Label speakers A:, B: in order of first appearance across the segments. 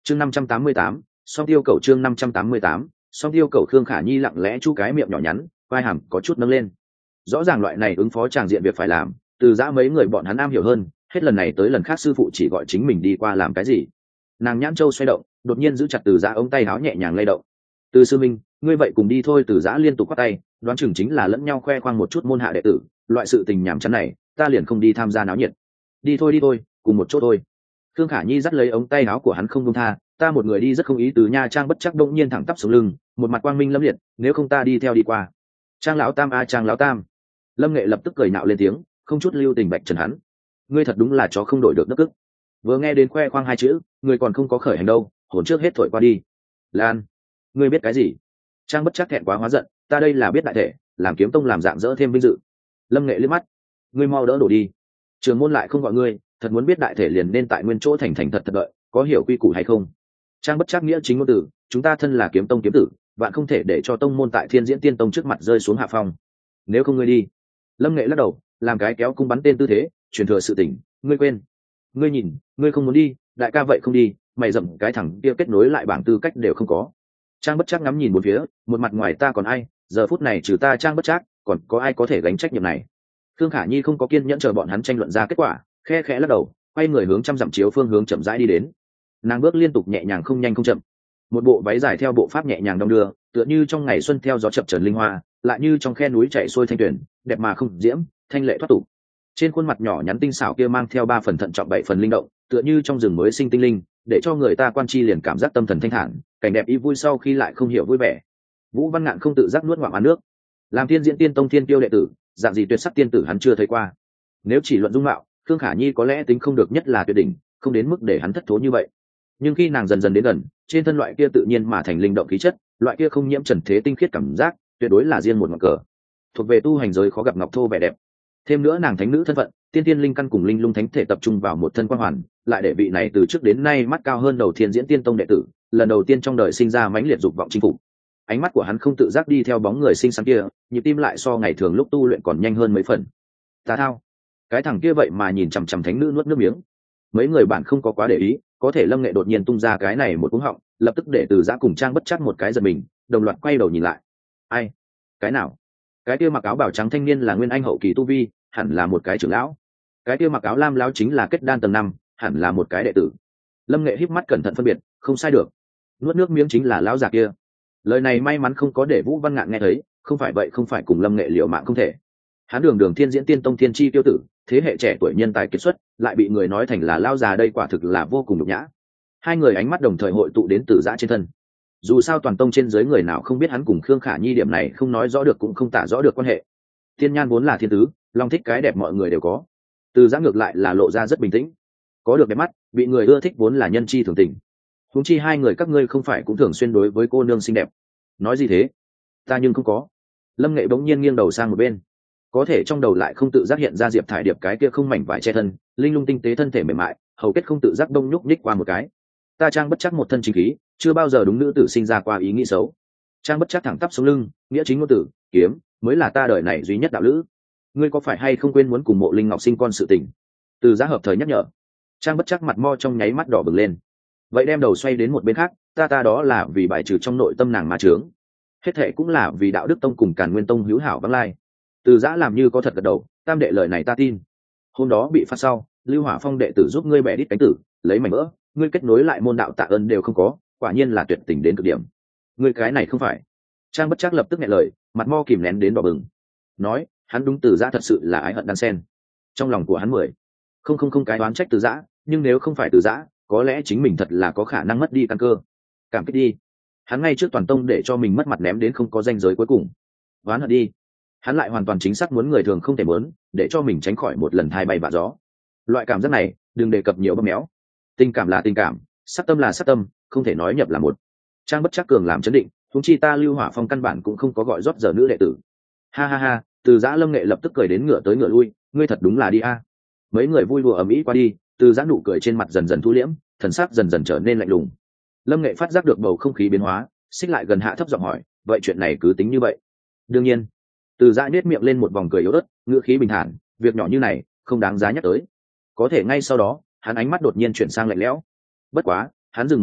A: chương 588, song tiêu cầu chương 588, song tiêu cầu. Khương Khả Nhi lặng lẽ chu cái miệng nhỏ nhắn, vai hàm có chút nâng lên. Rõ ràng loại này ứng phó tràng diện việc phải làm, từ giã mấy người bọn hắn am hiểu hơn, hết lần này tới lần khác sư phụ chỉ gọi chính mình đi qua làm cái gì. Nàng nhãn châu xoay động, đột nhiên giữ chặt từ giã ống tay áo nhẹ nhàng lay động. Từ sư minh, ngươi vậy cùng đi thôi. Từ giã liên tục quát tay, đoán chừng chính là lẫn nhau khoe khoang một chút môn hạ đệ tử, loại sự tình nhảm chán này ta liền không đi tham gia náo nhiệt. Đi thôi, cùng một chỗ thôi. Khương Khả Nhi dắt lấy ống tay áo của hắn không buông tha, ta một người đi rất không ý tứ nha. Trang Bất Trắc đông nhiên thẳng tắp xuống lưng, một mặt quang minh lâm liệt, nếu không ta đi theo đi qua. Trang lão tam a, Trang lão tam. Lâm Nghệ lập tức cười nạo lên tiếng, không chút lưu tình bạch trần hắn. Ngươi thật đúng là chó không đổi được nước ức. Vừa nghe đến khoe khoang hai chữ, người còn không có khởi hành đâu, hồn trước hết thổi qua đi. Lan, ngươi biết cái gì? Trang Bất Trắc thẹn quá hóa giận, ta đây là biết đại thể, làm kiếm tông làm dạng dỡ thêm vinh dự. Lâm Nghệ liếc mắt, ngươi mau đỡ đổ đi. Trường môn lại không gọi ngươi, thật muốn biết đại thể liền nên tại nguyên chỗ thành thật đợi, có hiểu quy củ hay không? Trang Bất Trắc nghĩa chính ngôn từ, chúng ta thân là kiếm tông kiếm tử, bạn không thể để cho tông môn tại Thiên Diễn Tiên Tông trước mặt rơi xuống hạ phong. Nếu không ngươi đi. Lâm Nghệ lắc đầu, làm cái kéo cung bắn tên tư thế, truyền thừa sự tình, ngươi quên. Ngươi nhìn, ngươi không muốn đi, đại ca vậy không đi, mày dậm cái thằng kia kết nối lại bảng tư cách đều không có. Trang Bất Trắc ngắm nhìn một phía, một mặt ngoài ta còn ai, giờ phút này trừ ta Trang Bất Trắc, còn có ai có thể gánh trách nhiệm này? Khương Khả Nhi không có kiên nhẫn chờ bọn hắn tranh luận ra kết quả, khẽ khẽ lắc đầu, quay người hướng trăm dặm chiếu phương hướng chậm rãi đi đến. Nàng bước liên tục nhẹ nhàng không nhanh không chậm, một bộ váy dài theo bộ pháp nhẹ nhàng đong đưa, tựa như trong ngày xuân theo gió chập chờn linh hoa, lại như trong khe núi chảy xuôi thanh tuyển, đẹp mà không diễm, thanh lệ thoát tục. Trên khuôn mặt nhỏ nhắn tinh xảo kia mang theo 3 phần thận trọng 7 phần linh động, tựa như trong rừng mới sinh tinh linh, để cho người ta quan chi liền cảm giác tâm thần thanh thản, cảnh đẹp ý vui sau khi lại không hiểu vui vẻ. Vũ Văn Ngạn không tự giác nuốt ngụm ăn nước. Làm Thiên Diễn Tiên Tông thiên tiêu đệ tử, dạng gì tuyệt sắc tiên tử hắn chưa thấy qua. Nếu chỉ luận dung mạo, Khương Khả Nhi có lẽ tính không được nhất là tuyệt đỉnh, không đến mức để hắn thất thố như vậy. Nhưng khi nàng dần dần đến gần, trên thân loại kia tự nhiên mà thành linh động khí chất, loại kia không nhiễm trần thế tinh khiết cảm giác, tuyệt đối là riêng một ngọn cờ, thuộc về tu hành giới khó gặp ngọc thô vẻ đẹp. Thêm nữa nàng thánh nữ thân phận, tiên tiên linh căn cùng linh lung thánh thể tập trung vào một thân quang hoàn, lại để vị này từ trước đến nay mắt cao hơn đầu Thiên Diễn Tiên Tông đệ tử, lần đầu tiên trong đời sinh ra mãnh liệt dục vọng chinh phục. Ánh mắt của hắn không tự giác đi theo bóng người xinh xắn kia, nhịp tim lại so ngày thường lúc tu luyện còn nhanh hơn mấy phần. Ta thao, cái thằng kia vậy mà nhìn chằm chằm thánh nữ nuốt nước miếng. Mấy người bạn không có quá để ý, có thể Lâm Nghệ đột nhiên tung ra cái này một cú họng, lập tức để Từ Giã cùng Trang Bất Trắc một cái giật mình, đồng loạt quay đầu nhìn lại. Ai? Cái nào? Cái kia mặc áo bào trắng thanh niên là nguyên anh hậu kỳ tu vi, hẳn là một cái trưởng lão. Cái kia mặc áo lam lão chính là kết đan tầng 5, hẳn là một cái đệ tử. Lâm Nghệ híp mắt cẩn thận phân biệt, không sai được. Nuốt nước miếng chính là lão già kia. Lời này may mắn không có để Vũ Văn Ngạn nghe thấy, không phải vậy không phải cùng Lâm Nghệ liều mạng không thể. Hắn đường Thiên Diễn Tiên Tông thiên chi tiêu tử, thế hệ trẻ tuổi nhân tài kiệt xuất, lại bị người nói thành là lão già, đây quả thực là vô cùng nhục nhã. Hai người ánh mắt đồng thời hội tụ đến Từ Giã trên thân. Dù sao toàn tông trên dưới người nào không biết hắn cùng Khương Khả Nhi, điểm này không nói rõ được cũng không tả rõ được quan hệ. Thiên nhan vốn là thiên tứ, long thích cái đẹp mọi người đều có. Từ Giã ngược lại là lộ ra rất bình tĩnh, có được đẹp mắt, bị người ưa thích vốn là nhân chi thường tình. Huống chi hai người các ngươi không phải cũng thường xuyên đối với cô nương xinh đẹp. Nói gì thế? Ta nhưng không có. Lâm Nghệ bỗng nhiên nghiêng đầu sang một bên, có thể trong đầu lại không tự giác hiện ra Diệp Thải Điệp cái kia không mảnh vải che thân, linh lung tinh tế thân thể mềm mại, hầu kết không tự giác đông nhúc nhích qua một cái. Ta Trang Bất Trắc một thân chính khí, chưa bao giờ đúng nữ tử sinh ra qua ý nghĩ xấu. Trang Bất Trắc thẳng tắp sống lưng, nghĩa chính ngôn tử, kiếm mới là ta đời này duy nhất đạo lữ. Ngươi có phải hay không quên muốn cùng Mộ Linh Ngọc sinh con sự tình? Từ Giã hợp thời nhắc nhở. Trang Bất Trắc mặt mo trong nháy mắt đỏ bừng lên. Vậy đem đầu xoay đến một bên khác, ta đó là vì bài trừ trong nội tâm nàng ma chướng, hết thệ cũng là vì Đạo Đức Tông cùng Càn Nguyên Tông hữu hảo vắng lai. Từ Giã làm như có thật gật đầu, tam đệ lời này ta tin. Hôm đó bị phát sau, Lưu Hỏa Phong đệ tử giúp ngươi bẻ đít cánh tử, lấy mảnh mỡ, ngươi kết nối lại môn đạo tạ ơn đều không có, quả nhiên là tuyệt tình đến cực điểm. Ngươi cái này không phải. Trang Bất Trắc lập tức nghẹn lời, mặt mo kìm nén đến đỏ bừng. Nói, hắn đúng Từ Giã thật sự là ái hận đan sen. Trong lòng của hắn không cái đoán trách Từ Giã, nhưng nếu không phải Từ Giã, có lẽ chính mình thật là có khả năng mất đi căn cơ. Cảm kích đi. Hắn ngay trước toàn tông để cho mình mất mặt ném đến không có ranh giới cuối cùng. Oán hận đi. Hắn lại hoàn toàn chính xác muốn người thường không thể muốn, để cho mình tránh khỏi một lần thai bay vạ gió. Loại cảm giác này, đừng đề cập nhiều bơm méo. Tình cảm là tình cảm, sắc tâm là sắc tâm, không thể nói nhập là một. Trang Bất Trắc cường làm chấn định, huống chi ta Lưu Hỏa Phong căn bản cũng không có gọi rót giờ nữ đệ tử. Ha ha ha, Từ Giã Lâm Nghệ lập tức cười đến ngựa tới ngựa lui, ngươi thật đúng là đi a. Mấy người vui đùa ầm ĩ qua đi, Từ Giã nụ cười trên mặt dần dần thu liễm, thần sắc dần dần trở nên lạnh lùng. Lâm Nghệ phát giác được bầu không khí biến hóa, xích lại gần hạ thấp giọng hỏi, vậy chuyện này cứ tính như vậy? Đương nhiên. Từ Giã nhếch miệng lên một vòng cười yếu ớt, ngữ khí bình thản, việc nhỏ như này không đáng giá nhắc tới. Có thể ngay sau đó, hắn ánh mắt đột nhiên chuyển sang lạnh lẽo. Bất quá, hắn dừng một chút,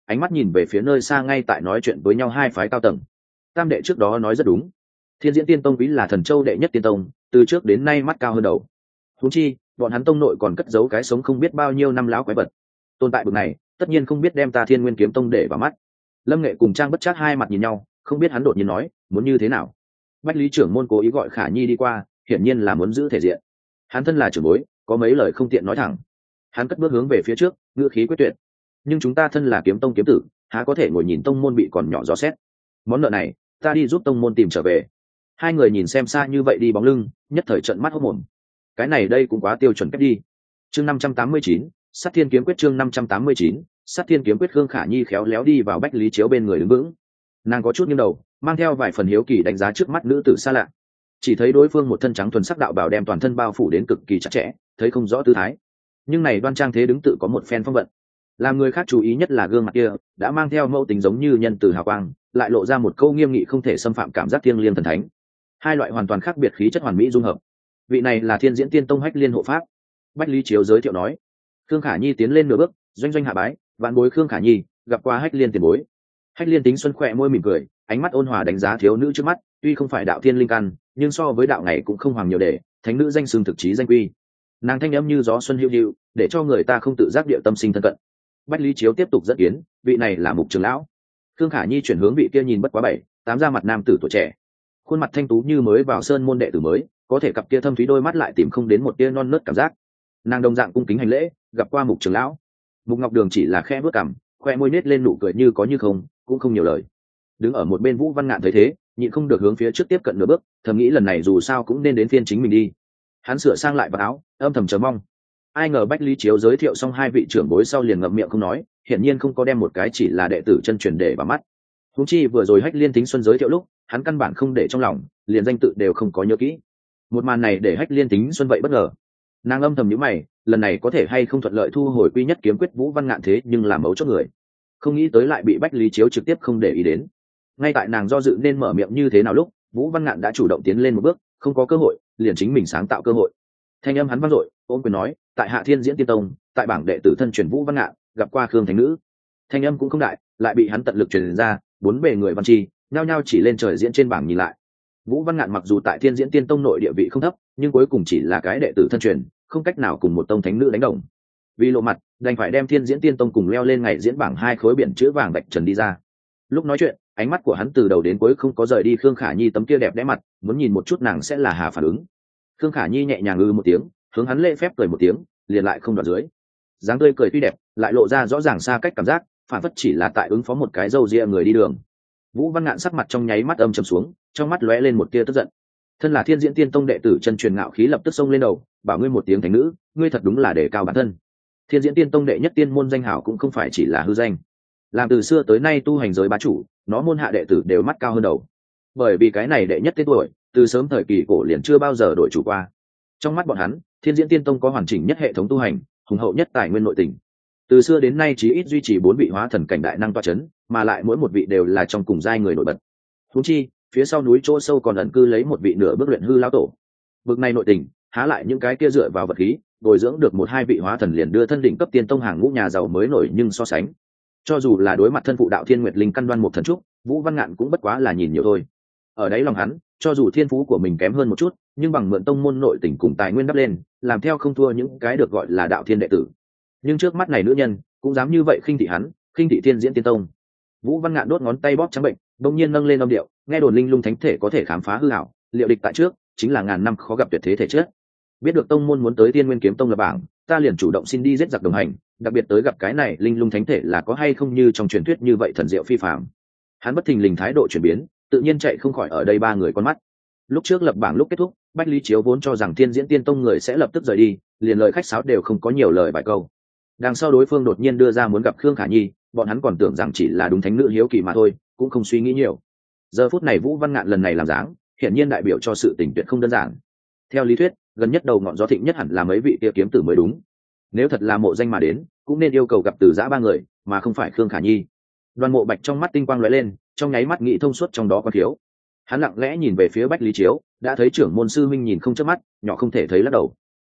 A: ánh mắt nhìn về phía nơi xa ngay tại nói chuyện với nhau hai phái cao tầng. Tam đệ trước đó nói rất đúng, Thiên Diễn Tiên Tông quý là thần châu đệ nhất tiên tông, từ trước đến nay mắt cao hơn đầu. Huống chi bọn hắn tông nội còn cất giấu cái sống không biết bao nhiêu năm láo quái vật, tồn tại bực này tất nhiên không biết đem ta Thiên Nguyên Kiếm Tông để vào mắt. Lâm Nghệ cùng Trang Bất Trác hai mặt nhìn nhau, không biết hắn đột nhiên nói muốn như thế nào. Bách Lý trưởng môn cố ý gọi Khả Nhi đi qua, hiển nhiên là muốn giữ thể diện. Hắn thân là trưởng bối, có mấy lời không tiện nói thẳng. Hắn cất bước hướng về phía trước, ngữ khí quyết tuyệt. Nhưng chúng ta thân là kiếm tông kiếm tử, há có thể ngồi nhìn tông môn bị còn nhỏ dò xét. Món nợ này ta đi giúp tông môn tìm trở về. Hai người nhìn xem xa như vậy đi bóng lưng, nhất thời trợn mắt hốt mồm. Cái này đây cũng quá tiêu chuẩn cách đi. Chương 589, Sát Thiên Kiếm Quyết. Chương 589, Sát Thiên Kiếm Quyết. Khương Khả Nhi khéo léo đi vào Bách Lý Chiếu bên người đứng vững. Nàng có chút nghiêng đầu, mang theo vài phần hiếu kỳ đánh giá trước mắt nữ tử xa lạ. Chỉ thấy đối phương một thân trắng thuần sắc đạo bào đem toàn thân bao phủ đến cực kỳ chặt chẽ, thấy không rõ tư thái. Nhưng này đoan trang thế đứng tự có một phen phong vận. Làm người khác chú ý nhất là gương mặt kia, đã mang theo mẫu tính giống như nhân từ hào quang, lại lộ ra một câu nghiêm nghị không thể xâm phạm cảm giác thiêng liêng thần thánh. Hai loại hoàn toàn khác biệt khí chất hoàn mỹ dung hợp. Vị này là Thiên Diễn Tiên Tông Hách Liên hộ pháp. Bách Lý Chiếu giới thiệu nói. Khương Khả Nhi tiến lên nửa bước, doanh doanh hạ bái, vạn bối Khương Khả Nhi gặp qua Hách Liên tiền bối. Hách Liên tính xuân khỏe môi mỉm cười, ánh mắt ôn hòa đánh giá thiếu nữ trước mắt, tuy không phải đạo thiên linh căn, nhưng so với đạo này cũng không hoàng nhiều để, thánh nữ danh xưng thực chí danh quy. Nàng thanh âm như gió xuân hữu hữu, để cho người ta không tự giác địa tâm sinh thân cận. Bách Lý Chiếu tiếp tục dẫn kiến, vị này là Mục trưởng lão. Khương Khả Nhi chuyển hướng vị kia nhìn bất quá 7-8 da mặt nam tử tuổi trẻ, khuôn mặt thanh tú như mới vào sơn môn đệ tử mới, có thể cặp kia thâm thúy đôi mắt lại tìm không đến một tia non nớt cảm giác. Nàng đồng dạng cung kính hành lễ, gặp qua Mục trưởng lão. Mục Ngọc Đường chỉ là khẽ bước cằm, khoe môi nết lên nụ cười như có như không, cũng không nhiều lời. Đứng ở một bên Vũ Văn Ngạn thấy thế, nhịn không được hướng phía trước tiếp cận nửa bước, thầm nghĩ lần này dù sao cũng nên đến phiên chính mình đi. Hắn sửa sang lại vào áo, âm thầm chờ mong. Ai ngờ Bách Lý Chiếu giới thiệu xong hai vị trưởng bối sau liền ngậm miệng không nói, hiển nhiên không có đem một cái chỉ là đệ tử chân truyền để vào mắt. Huống chi vừa rồi Hách Liên Tính Xuân giới thiệu lúc, hắn căn bản không để trong lòng, liền danh tự đều không có nhớ kỹ. Một màn này để Hách Liên Tính Xuân vậy bất ngờ. Nàng âm thầm nhíu mày, lần này có thể hay không thuận lợi thu hồi quy nhất kiếm quyết Vũ Văn Ngạn thế nhưng là mấu chốt người. Không nghĩ tới lại bị Bách Lý Chiếu trực tiếp không để ý đến. Ngay tại nàng do dự nên mở miệng như thế nào lúc, Vũ Văn Ngạn đã chủ động tiến lên một bước, không có cơ hội, liền chính mình sáng tạo cơ hội. Thanh âm hắn vang dội, ôm quyền nói, tại Hạ Thiên Diễn Tiên Tông, tại bảng đệ tử thân truyền Vũ Văn Ngạn, gặp qua Khương thánh nữ. Thanh âm cũng không đại, lại bị hắn tận lực truyền ra, bốn bề người văn chi, nhao nhao chỉ lên trời diễn trên bảng nhìn lại. Vũ Văn Ngạn mặc dù tại Thiên Diễn Tiên Tông nội địa vị không thấp, nhưng cuối cùng chỉ là cái đệ tử thân truyền, không cách nào cùng một tông thánh nữ đánh đồng. Vì lộ mặt, đành phải đem Thiên Diễn Tiên Tông cùng leo lên ngày diễn bảng hai khối biển chữ vàng bạch trần đi ra. Lúc nói chuyện, ánh mắt của hắn từ đầu đến cuối không có rời đi Khương Khả Nhi tấm kia đẹp đẽ mặt, muốn nhìn một chút nàng sẽ là hà phản ứng. Khương Khả Nhi nhẹ nhàng một tiếng, hướng hắn lễ phép cười một tiếng, liền lại không đoạt dưới. Dáng tươi cười tuy đẹp, lại lộ ra rõ ràng xa cách cảm giác, phản phất chỉ là tại ứng phó một cái râu ria người đi đường. Vũ Văn Ngạn sắc mặt trong nháy mắt âm trầm xuống, trong mắt lóe lên một tia tức giận. Thân là Thiên Diễn Tiên Tông đệ tử chân truyền ngạo khí lập tức xông lên đầu, bảo ngươi một tiếng thánh nữ, ngươi thật đúng là đề cao bản thân. Thiên Diễn Tiên Tông đệ nhất tiên môn danh hảo cũng không phải chỉ là hư danh. Làm từ xưa tới nay tu hành giới bá chủ, nó môn hạ đệ tử đều mắt cao hơn đầu. Bởi vì cái này đệ nhất tên tuổi, từ sớm thời kỳ cổ liền chưa bao giờ đổi chủ qua. Trong mắt bọn hắn, Thiên Diễn Tiên Tông có hoàn chỉnh nhất hệ thống tu hành, hùng hậu nhất tài nguyên nội tình. Từ xưa đến nay chí ít duy trì 4 vị hóa thần cảnh đại năng toa chấn, mà lại mỗi một vị đều là trong cùng giai người nổi bật. Huống chi, phía sau núi chỗ sâu còn ẩn cư lấy một vị nửa bước luyện hư lão tổ. Bực này nội tình, há lại những cái kia dựa vào vật khí, bồi dưỡng được một hai vị hóa thần liền đưa thân đỉnh cấp tiên tông hàng ngũ nhà giàu mới nổi nhưng so sánh. Cho dù là đối mặt thân phụ đạo Thiên Nguyệt Linh căn đoan một thần trúc, Vũ Văn Ngạn cũng bất quá là nhìn nhiều thôi. Ở đấy lòng hắn, cho dù thiên phú của mình kém hơn một chút, nhưng bằng mượn tông môn nội tình cùng tài nguyên đắp lên, làm theo không thua những cái được gọi là đạo thiên đệ tử. Nhưng trước mắt này nữ nhân, cũng dám như vậy khinh thị hắn, khinh thị Thiên Diễn Tiên Tông. Vũ Văn Ngạn đốt ngón tay bóp trắng bệnh, đột nhiên nâng lên âm điệu, nghe đồn linh lung thánh thể có thể khám phá hư ảo, liệu địch tại trước, chính là ngàn năm khó gặp tuyệt thế thể chất. Biết được tông môn muốn tới Tiên Nguyên Kiếm Tông lập bảng, ta liền chủ động xin đi giết giặc đồng hành, đặc biệt tới gặp cái này linh lung thánh thể là có hay không như trong truyền thuyết như vậy thần diệu phi phàm. Hắn bất thình lình thái độ chuyển biến, tự nhiên chạy không khỏi ở đây ba người con mắt. Lúc trước lập bảng lúc kết thúc, Bách Lý Chiếu vốn cho rằng Thiên Diễn Tiên Tông người sẽ lập tức rời đi, liền lời khách sáo đều không có nhiều lời vài câu. Đằng sau đối phương đột nhiên đưa ra muốn gặp Khương Khả Nhi, bọn hắn còn tưởng rằng chỉ là đúng thánh nữ hiếu kỳ mà thôi, cũng không suy nghĩ nhiều. Giờ phút này Vũ Văn Ngạn lần này làm dáng, hiển nhiên đại biểu cho sự tình tuyệt không đơn giản. Theo lý thuyết, gần nhất đầu ngọn gió thịnh nhất hẳn là mấy vị kia kiếm tử mới đúng. Nếu thật là mộ danh mà đến, cũng nên yêu cầu gặp Từ Giã ba người, mà không phải Khương Khả Nhi. Đoàn Mộ Bạch trong mắt tinh quang lóe lên, trong nháy mắt nghĩ thông suốt trong đó có thiếu. Hắn lặng lẽ nhìn về phía Bách Lý Chiếu, đã thấy trưởng môn sư minh nhìn không chớp mắt, nhỏ không thể thấy lắc đầu.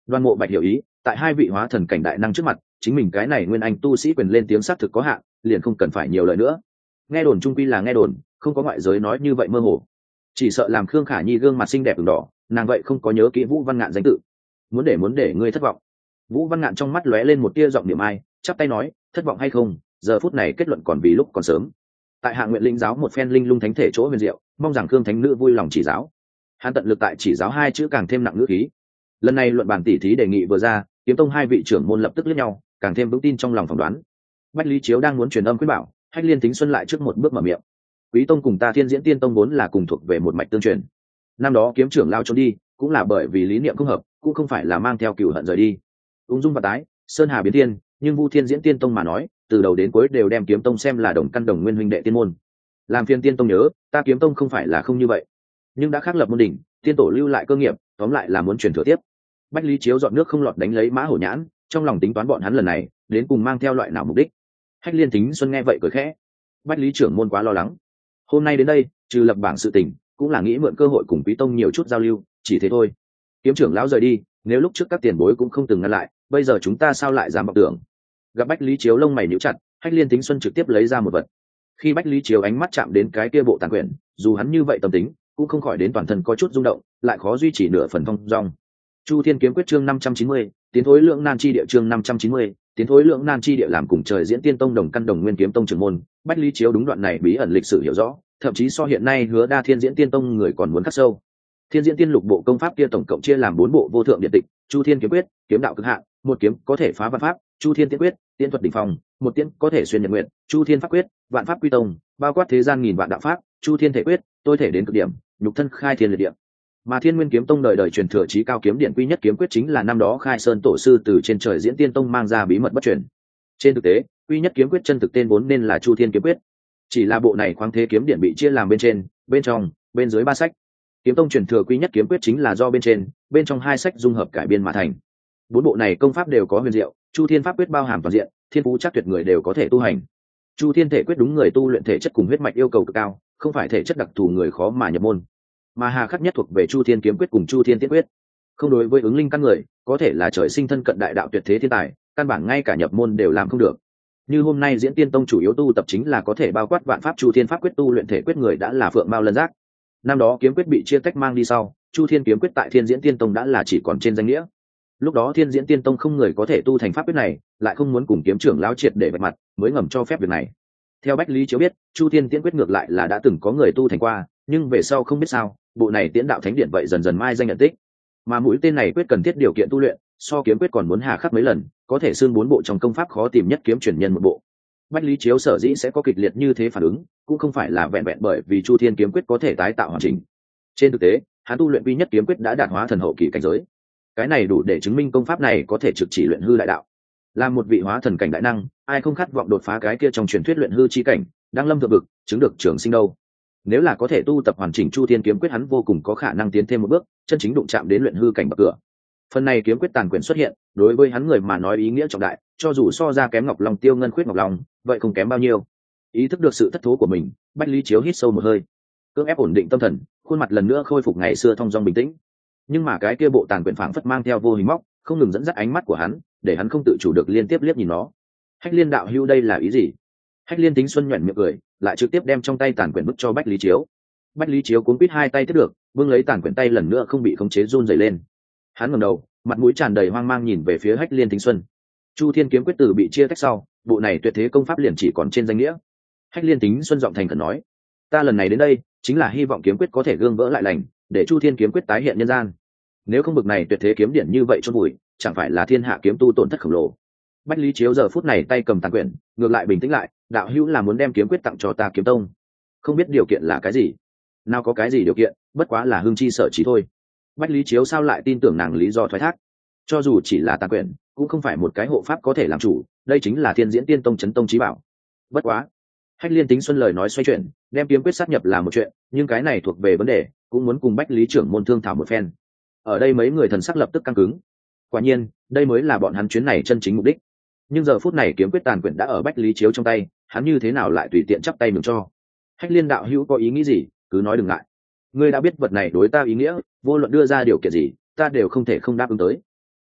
A: Đoan Mộ Bạch hiểu ý, tại hai vị hóa thần cảnh đại năng trước mặt, chính mình cái này nguyên anh tu sĩ quyền lên tiếng xác thực có hạn, liền không cần phải nhiều lời nữa. Nghe đồn trung quy là nghe đồn, không có ngoại giới nói như vậy mơ hồ. Chỉ sợ làm Khương Khả Nhi gương mặt xinh đẹp ửng đỏ, nàng vậy không có nhớ kỹ Vũ Văn Ngạn danh tự. Muốn để ngươi thất vọng. Vũ Văn Ngạn trong mắt lóe lên một tia giọng niệm ai, chắp tay nói, thất vọng hay không, giờ phút này kết luận còn vì lúc còn sớm. Tại Hạ nguyện lĩnh giáo một phen linh lung thánh thể chỗ huyền diệu, mong rằng Khương thánh nữ vui lòng chỉ giáo. Hắn tận lực tại chỉ giáo hai chữ càng thêm nặng ngữ khí. Lần này luận bàn tỉ thí đề nghị vừa ra, Kiếm Tông hai vị trưởng môn lập tức liếc nhau, càng thêm vững tin trong lòng phỏng đoán. Bách Lý Chiếu đang muốn truyền âm khuyên bảo, Hách Liên Tính Xuân lại trước một bước mở miệng. Quý Tông cùng ta Thiên Diễn Tiên Tông vốn là cùng thuộc về một mạch tương truyền. Năm đó kiếm trưởng lao trốn đi, cũng là bởi vì lý niệm không hợp, cũng không phải là mang theo cửu hận rời đi. Ung dung và tái, sơn hà biến thiên, nhưng Vu Thiên Diễn Tiên Tông mà nói, từ đầu đến cuối đều đem Kiếm Tông xem là đồng căn đồng nguyên huynh đệ tiên môn. Làm phiên Tiên Tông nhớ, ta Kiếm Tông không phải là không như vậy, nhưng đã khắc lập môn đỉnh, tiên tổ lưu lại cơ nghiệp, tóm lại là muốn truyền thừa tiếp. Bách Lý Chiếu dọn nước không lọt đánh lấy Mã Hổ Nhãn, trong lòng tính toán bọn hắn lần này đến cùng mang theo loại nào mục đích. Hách Liên Tính Xuân nghe vậy cười khẽ. Bách Lý trưởng môn quá lo lắng, hôm nay đến đây trừ lập bảng sự tình, cũng là nghĩ mượn cơ hội cùng Quý Tông nhiều chút giao lưu, chỉ thế thôi. Kiếm trưởng lão rời đi, nếu lúc trước các tiền bối cũng không từng ngăn lại, bây giờ chúng ta sao lại dám bọc tưởng. Gặp Bách Lý Chiếu lông mày nhíu chặt, Hách Liên Tính Xuân trực tiếp lấy ra một vật. Khi Bách Lý Chiếu ánh mắt chạm đến cái kia bộ tàn quyển, dù hắn như vậy tâm tính, cũng không khỏi đến toàn thân có chút rung động, lại khó duy trì nửa phần thông dong. Chu Thiên kiếm quyết chương 590, tiến thối lượng nan chi địa chương 590, tiến thối lượng nan chi địa làm cùng trời diễn tiên tông đồng căn đồng nguyên kiếm tông trưởng môn, Bách Lý Chiếu đúng đoạn này bí ẩn lịch sử hiểu rõ, thậm chí so hiện nay Hứa Đa Thiên Diễn Tiên Tông người còn muốn khắc sâu. Thiên Diễn Tiên lục bộ công pháp kia tổng cộng chia làm 4 bộ vô thượng điện tịch, Chu Thiên kiếm quyết, kiếm đạo cực hạn, một kiếm có thể phá vạn pháp, Chu Thiên tiễn quyết, tiễn thuật đỉnh phong, một tiễn có thể xuyên nhật nguyện, Chu Thiên pháp quyết, vạn pháp quy tông, bao quát thế gian nghìn vạn đạo pháp, Chu Thiên thể quyết, tôi thể đến cực điểm, nhục thân khai thiên liệt địa. Mà Thiên Nguyên kiếm tông đời đời truyền thừa chí cao kiếm điện quy nhất kiếm quyết chính là năm đó Khai Sơn tổ sư từ trên trời diễn tiên tông mang ra bí mật bất truyền. Trên thực tế, quy nhất kiếm quyết chân thực tên vốn nên là Chu Thiên kiếm quyết. Chỉ là bộ này khoáng thế kiếm điện bị chia làm bên trên, bên trong, bên dưới 3 sách. Kiếm tông truyền thừa quy nhất kiếm quyết chính là do bên trên, bên trong 2 sách dung hợp cải biên mà thành. 4 bộ này công pháp đều có huyền diệu, Chu Thiên pháp quyết bao hàm toàn diện, thiên phú chắc tuyệt người đều có thể tu hành. Chu Thiên thể quyết đúng người tu luyện thể chất cùng huyết mạch yêu cầu cực cao, không phải thể chất đặc thù người khó mà nhập môn. Mà hà khắc nhất thuộc về Chu Thiên kiếm quyết cùng Chu Thiên tiễn quyết. Không đối với ứng linh căn người, có thể là trời sinh thân cận đại đạo tuyệt thế thiên tài, căn bản ngay cả nhập môn đều làm không được. Như hôm nay Diễn Tiên Tông chủ yếu tu tập chính là có thể bao quát vạn pháp Chu Thiên pháp quyết tu luyện thể quyết người đã là phượng mao lân giác. Năm đó kiếm quyết bị chia tách mang đi sau, Chu Thiên kiếm quyết tại Thiên Diễn Tiên Tông đã là chỉ còn trên danh nghĩa. Lúc đó Thiên Diễn Tiên Tông không người có thể tu thành pháp quyết này, lại không muốn cùng kiếm trưởng lão triệt để vạch mặt, mới ngầm cho phép việc này. Theo Bách Lý Chiếu biết, Chu Thiên tiễn quyết ngược lại là đã từng có người tu thành qua, nhưng về sau không biết sao, bộ này tiễn đạo thánh điện vậy dần dần mai danh nhận tích. Mà mũi tên này quyết cần thiết điều kiện tu luyện, so kiếm quyết còn muốn hà khắc mấy lần, có thể xương 4 bộ trong công pháp khó tìm nhất kiếm truyền nhân một bộ. Bách Lý Chiếu sở dĩ sẽ có kịch liệt như thế phản ứng, cũng không phải là vẹn vẹn bởi vì Chu Thiên kiếm quyết có thể tái tạo hoàn chỉnh. Trên thực tế, hắn tu luyện quy nhất kiếm quyết đã đạt hóa thần hậu kỳ cảnh giới. Cái này đủ để chứng minh công pháp này có thể trực chỉ luyện hư đại đạo. Làm một vị hóa thần cảnh đại năng, ai không khát vọng đột phá cái kia trong truyền thuyết luyện hư chi cảnh, đang lâm thượng vực, chứng được trường sinh đâu. Nếu là có thể tu tập hoàn chỉnh Chu Thiên kiếm quyết, hắn vô cùng có khả năng tiến thêm một bước, chân chính đụng chạm đến luyện hư cảnh bậc cửa. Phần này kiếm quyết tàn quyển xuất hiện, đối với hắn người mà nói ý nghĩa trọng đại, cho dù so ra kém Ngọc Long Tiêu Ngân Khuyết Ngọc Long, vậy không kém bao nhiêu. Ý thức được sự thất thố của mình, Bách Lý Chiếu hít sâu một hơi, cưỡng ép ổn định tâm thần, khuôn mặt lần nữa khôi phục ngày xưa thong dong bình tĩnh. Nhưng mà cái kia bộ tàn quyển phảng phất mang theo vô hình móc, không ngừng dẫn dắt ánh mắt của hắn, để hắn không tự chủ được liên tiếp liếc nhìn nó. Hách Liên đạo hữu đây là ý gì? Hách Liên Tính Xuân nhuyễn miệng cười, lại trực tiếp đem trong tay tàn quyển bức cho Bách Lý Chiếu. Bách Lý Chiếu cuống quýt hai tay tiếp được, vương lấy tàn quyển tay lần nữa không bị khống chế run rẩy lên. Hắn ngẩng đầu, mặt mũi tràn đầy hoang mang nhìn về phía Hách Liên Tính Xuân. Chu Thiên kiếm quyết từ bị chia tách sau, bộ này tuyệt thế công pháp liền chỉ còn trên danh nghĩa. Hách Liên Tính Xuân giọng thành khẩn nói: "Ta lần này đến đây, chính là hy vọng kiếm quyết có thể gương vỡ lại lành, để Chu Thiên kiếm quyết tái hiện nhân gian. Nếu không bực này tuyệt thế kiếm điển như vậy chôn vùi, chẳng phải là thiên hạ kiếm tu tổn thất khổng lồ." Bách Lý Chiếu giờ phút này tay cầm tàn quyển, ngược lại bình tĩnh lại, đạo hữu là muốn đem kiếm quyết tặng cho ta Kiếm Tông, không biết điều kiện là cái gì? Nào có cái gì điều kiện, bất quá là hưng chi sở trí thôi. Bách Lý Chiếu sao lại tin tưởng nàng lý do thoái thác? Cho dù chỉ là tàn quyển, cũng không phải một cái hộ pháp có thể làm chủ, đây chính là Thiên Diễn Tiên Tông chấn tông chí bảo. Bất quá, Hách Liên Tính Xuân lời nói xoay chuyển, đem kiếm quyết sát nhập là một chuyện, nhưng cái này thuộc về vấn đề, cũng muốn cùng Bách Lý trưởng môn thương thảo một phen. Ở đây mấy người thần sắc lập tức căng cứng. Quả nhiên, đây mới là bọn hắn chuyến này chân chính mục đích. Nhưng giờ phút này kiếm quyết tàn quyển đã ở Bách Lý Chiếu trong tay, hắn như thế nào lại tùy tiện chắp tay nhường cho? Hách Liên đạo hữu có ý nghĩ gì, cứ nói đừng ngại. Ngươi đã biết vật này đối ta ý nghĩa, vô luận đưa ra điều kiện gì, ta đều không thể không đáp ứng tới.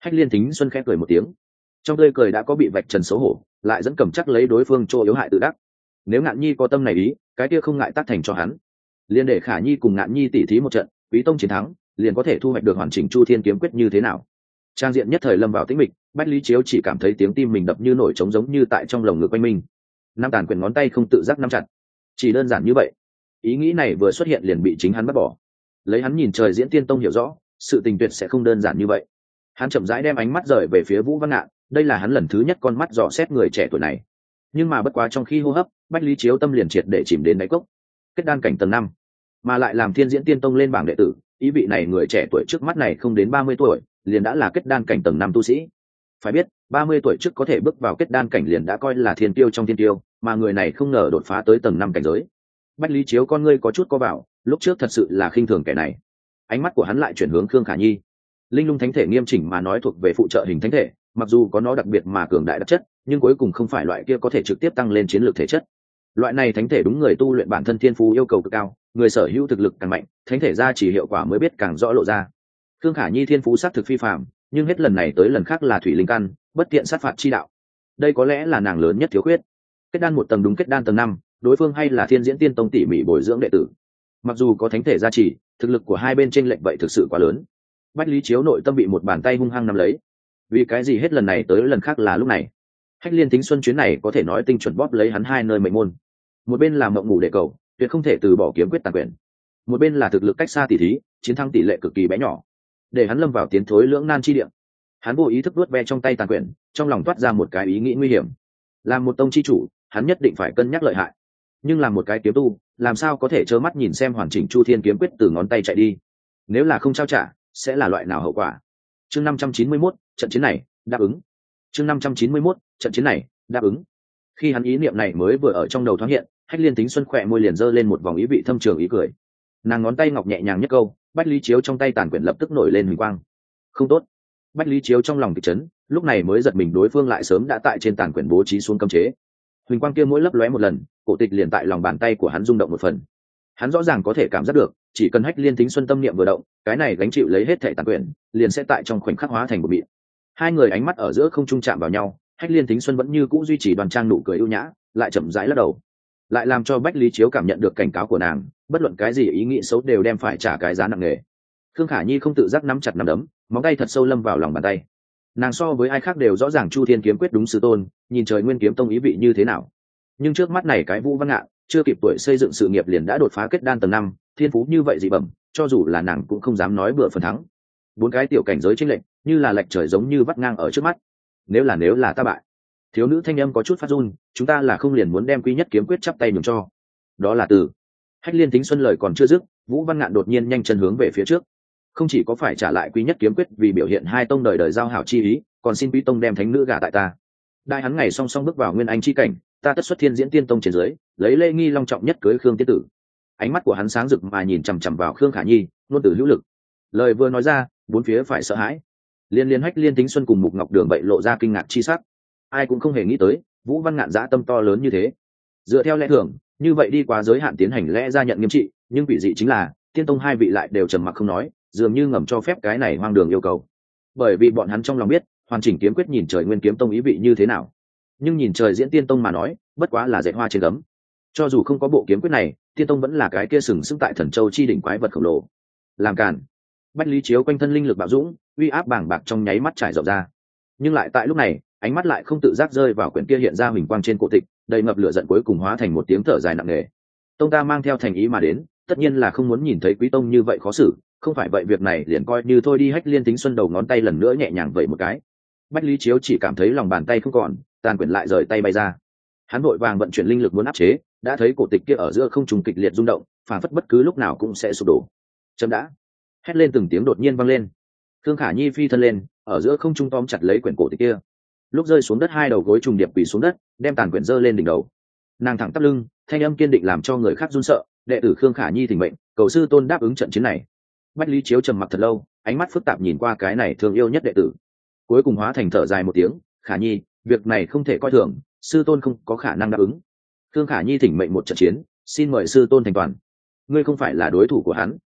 A: Hách Liên Thính Xuân khẽ cười một tiếng, trong tươi cười đã có bị vạch trần xấu hổ, lại dẫn cầm chắc lấy đối phương chỗ yếu hại tự đắc. Nếu Ngạn Nhi có tâm này ý, cái kia không ngại tác thành cho hắn, liền để Khả Nhi cùng Ngạn Nhi tỉ thí một trận, Quý tông chiến thắng liền có thể thu hoạch được hoàn chỉnh Chu Thiên kiếm quyết như thế nào. Trang diện nhất thời lâm vào tĩnh mịch, Bách Lý Chiếu chỉ cảm thấy tiếng tim mình đập như nổi trống, giống như tại trong lồng ngực quanh mình. Năm tàn quyền ngón tay không tự giác nắm chặt, chỉ đơn giản như vậy. Ý nghĩ này vừa xuất hiện liền bị chính hắn bắt bỏ. Lấy hắn nhìn trời diễn tiên tông hiểu rõ, sự tình tuyệt sẽ không đơn giản như vậy. Hắn chậm rãi đem ánh mắt rời về phía Vũ Văn Ngạn, đây là hắn lần thứ nhất con mắt dò xét người trẻ tuổi này. Nhưng mà bất quá trong khi hô hấp, Bách Lý Chiếu tâm liền triệt để chìm đến đáy cốc. Kết đan cảnh tầng 5, mà lại làm Thiên Diễn Tiên Tông lên bảng đệ tử, ý vị này người trẻ tuổi trước mắt này không đến 30 tuổi, liền đã là kết đan cảnh tầng 5 tu sĩ. Phải biết, 30 tuổi trước có thể bước vào kết đan cảnh liền đã coi là thiên tiêu trong thiên tiêu, mà người này không ngờ đột phá tới tầng 5 cảnh giới. Bách Lý Chiếu con ngươi có chút co vào, lúc trước thật sự là khinh thường kẻ này. Ánh mắt của hắn lại chuyển hướng Khương Khả Nhi. Linh lung thánh thể nghiêm chỉnh mà nói thuộc về phụ trợ hình thánh thể, mặc dù có nó đặc biệt mà cường đại đặc chất, nhưng cuối cùng không phải loại kia có thể trực tiếp tăng lên chiến lược thể chất. Loại này thánh thể đúng người tu luyện bản thân thiên phú yêu cầu cực cao, người sở hữu thực lực càng mạnh, thánh thể ra chỉ hiệu quả mới biết càng rõ lộ ra. Khương Khả Nhi thiên phú sát thực phi phàm, nhưng hết lần này tới lần khác là thủy linh căn, bất tiện sát phạt chi đạo. Đây có lẽ là nàng lớn nhất thiếu khuyết. Kết đan một tầng đúng kết đan tầng 5, đối phương hay là Thiên Diễn Tiên Tông tỉ mỉ bồi dưỡng đệ tử. Mặc dù có thánh thể gia trì, thực lực của hai bên chênh lệch vậy thực sự quá lớn. Bách Lý Chiếu nội tâm bị một bàn tay hung hăng nắm lấy. Vì cái gì hết lần này tới lần khác là lúc này? Hách Liên Thính Xuân chuyến này có thể nói tinh chuẩn bóp lấy hắn hai nơi mệnh môn. Một bên là mộng ngủ để cầu, tuyệt không thể từ bỏ kiếm quyết tàn quyền. Một bên là thực lực cách xa tỷ thí, chiến thắng tỷ lệ cực kỳ bé nhỏ, để hắn lâm vào tiến thối lưỡng nan chi địa. Hắn vô ý thức vuốt ve trong tay tàn quyền, trong lòng toát ra một cái ý nghĩ nguy hiểm. Làm một tông chi chủ, hắn nhất định phải cân nhắc lợi hại. Nhưng làm một cái kiếm tu, làm sao có thể trơ mắt nhìn xem hoàn chỉnh Chu Thiên kiếm quyết từ ngón tay chạy đi? Nếu là không trao trả, sẽ là loại nào hậu quả? Chương 591, trận chiến này, đáp ứng. Chương 591, trận chiến này, đáp ứng. Khi hắn ý niệm này mới vừa ở trong đầu thoáng hiện, Hách Liên Thính Xuân khỏe môi liền giơ lên một vòng ý vị thâm trường ý cười. Nàng ngón tay ngọc nhẹ nhàng nhất câu, Bách Lý Chiếu trong tay tàn quyển lập tức nổi lên huỳnh quang. Không tốt. Bách Lý Chiếu trong lòng kịch chấn, lúc này mới giật mình đối phương lại sớm đã tại trên tàn quyển bố trí xuống cấm chế. Huỳnh quang kia mỗi lấp lóe một lần, cổ tịch liền tại lòng bàn tay của hắn rung động một phần. Hắn rõ ràng có thể cảm giác được, chỉ cần Hách Liên Thính Xuân tâm niệm vừa động, cái này gánh chịu lấy hết thảy tàn quyển, liền sẽ tại trong khoảnh khắc hóa thành một mịn. Hai người ánh mắt ở giữa không trung chạm vào nhau, Hách Liên Thính Xuân vẫn như cũ duy trì đoan trang nụ cười ưu nhã, lại chậm rãi lắc đầu, lại làm cho Bách Lý Chiếu cảm nhận được cảnh cáo của nàng, bất luận cái gì ý nghĩ xấu đều đem phải trả cái giá nặng nề. Khương Khả Nhi không tự giác nắm chặt nắm đấm, móng tay thật sâu lâm vào lòng bàn tay. Nàng so với ai khác đều rõ ràng Chu Thiên kiếm quyết đúng sư tôn, nhìn trời Nguyên kiếm tông ý vị như thế nào. Nhưng trước mắt này cái Vũ Văn Ngạn, chưa kịp tuổi xây dựng sự nghiệp liền đã đột phá kết đan tầng 5, thiên phú như vậy dị bẩm, cho dù là nàng cũng không dám nói bừa phần thắng. Bốn cái tiểu cảnh giới chênh lệch, như là lệch trời giống như vắt ngang ở trước mắt. Nếu là ta bại. Thiếu nữ thanh âm có chút phát run, chúng ta là không liền muốn đem Quý Nhất kiếm quyết chắp tay nhường cho. Đó là từ. Hách Liên Thính Xuân lời còn chưa dứt, Vũ Văn Ngạn đột nhiên nhanh chân hướng về phía trước. Không chỉ có phải trả lại Quý Nhất kiếm quyết vì biểu hiện hai tông đời đời giao hảo chi ý, còn xin Quý tông đem thánh nữ gả tại ta. Đại hắn ngày song song bước vào nguyên anh chi cảnh, ta tất xuất Thiên Diễn Tiên Tông trên dưới, lấy lễ nghi long trọng nhất cưới Khương tiên tử. Ánh mắt của hắn sáng rực mà nhìn chằm chằm vào Khương Khả Nhi, luôn từ hữu lực. Lời vừa nói ra, bốn phía phải sợ hãi. Liên Hách Liên Thính Xuân cùng Mục Ngọc Đường vậy lộ ra kinh ngạc chi sắc. Ai cũng không hề nghĩ tới, Vũ Văn Ngạn dã tâm to lớn như thế. Dựa theo lẽ thường, như vậy đi quá giới hạn tiến hành lẽ ra nhận nghiêm trị, nhưng quỷ dị chính là, Tiên Tông hai vị lại đều trầm mặc không nói, dường như ngầm cho phép cái này hoang đường yêu cầu. Bởi vì bọn hắn trong lòng biết, hoàn chỉnh kiếm quyết nhìn trời Nguyên kiếm tông ý vị như thế nào. Nhưng nhìn trời Diễn Tiên Tông mà nói, bất quá là dệt hoa trên gấm. Cho dù không có bộ kiếm quyết này, Tiên Tông vẫn là cái kia sừng sững tại Thần Châu chi đỉnh quái vật khổng lồ. Làm cản. Bách Lý Chiếu quanh thân linh lực bạo dũng, uy áp bàng bạc trong nháy mắt trải rộng ra. Nhưng lại tại lúc này, ánh mắt lại không tự giác rơi vào quyển kia hiện ra huỳnh quang trên cổ tịch, đầy ngập lửa giận cuối cùng hóa thành một tiếng thở dài nặng nề. Tông ta mang theo thành ý mà đến, tất nhiên là không muốn nhìn thấy Quý tông như vậy khó xử, không phải vậy việc này liền coi như thôi đi. Hách Liên Thính Xuân đầu ngón tay lần nữa nhẹ nhàng vẩy một cái. Bách Lý Chiếu chỉ cảm thấy lòng bàn tay không còn, tàn quyển lại rời tay bay ra. Hắn vội vàng vận chuyển linh lực muốn áp chế, đã thấy cổ tịch kia ở giữa không trùng kịch liệt rung động, phảng phất bất cứ lúc nào cũng sẽ sụp đổ. Chấm đã. Hét lên từng tiếng đột nhiên vang lên. Khương Khả Nhi phi thân lên, ở giữa không trung tóm chặt lấy quyển cổ tịch kia. Lúc rơi xuống đất hai đầu gối trùng điệp quỳ xuống đất, đem tàn quyển giơ lên đỉnh đầu. Nàng thẳng tắp lưng, thanh âm kiên định làm cho người khác run sợ. Đệ tử Khương Khả Nhi thỉnh mệnh, cầu sư tôn đáp ứng trận chiến này. Bách Lý Chiếu trầm mặc thật lâu, ánh mắt phức tạp nhìn qua cái này thương yêu nhất đệ tử, cuối cùng hóa thành thở dài một tiếng. Khả Nhi, việc này không thể coi thường, sư tôn không có khả năng đáp ứng. Khương Khả Nhi thỉnh mệnh một trận chiến, xin mời sư tôn thành toàn. Ngươi không phải là đối thủ của hắn,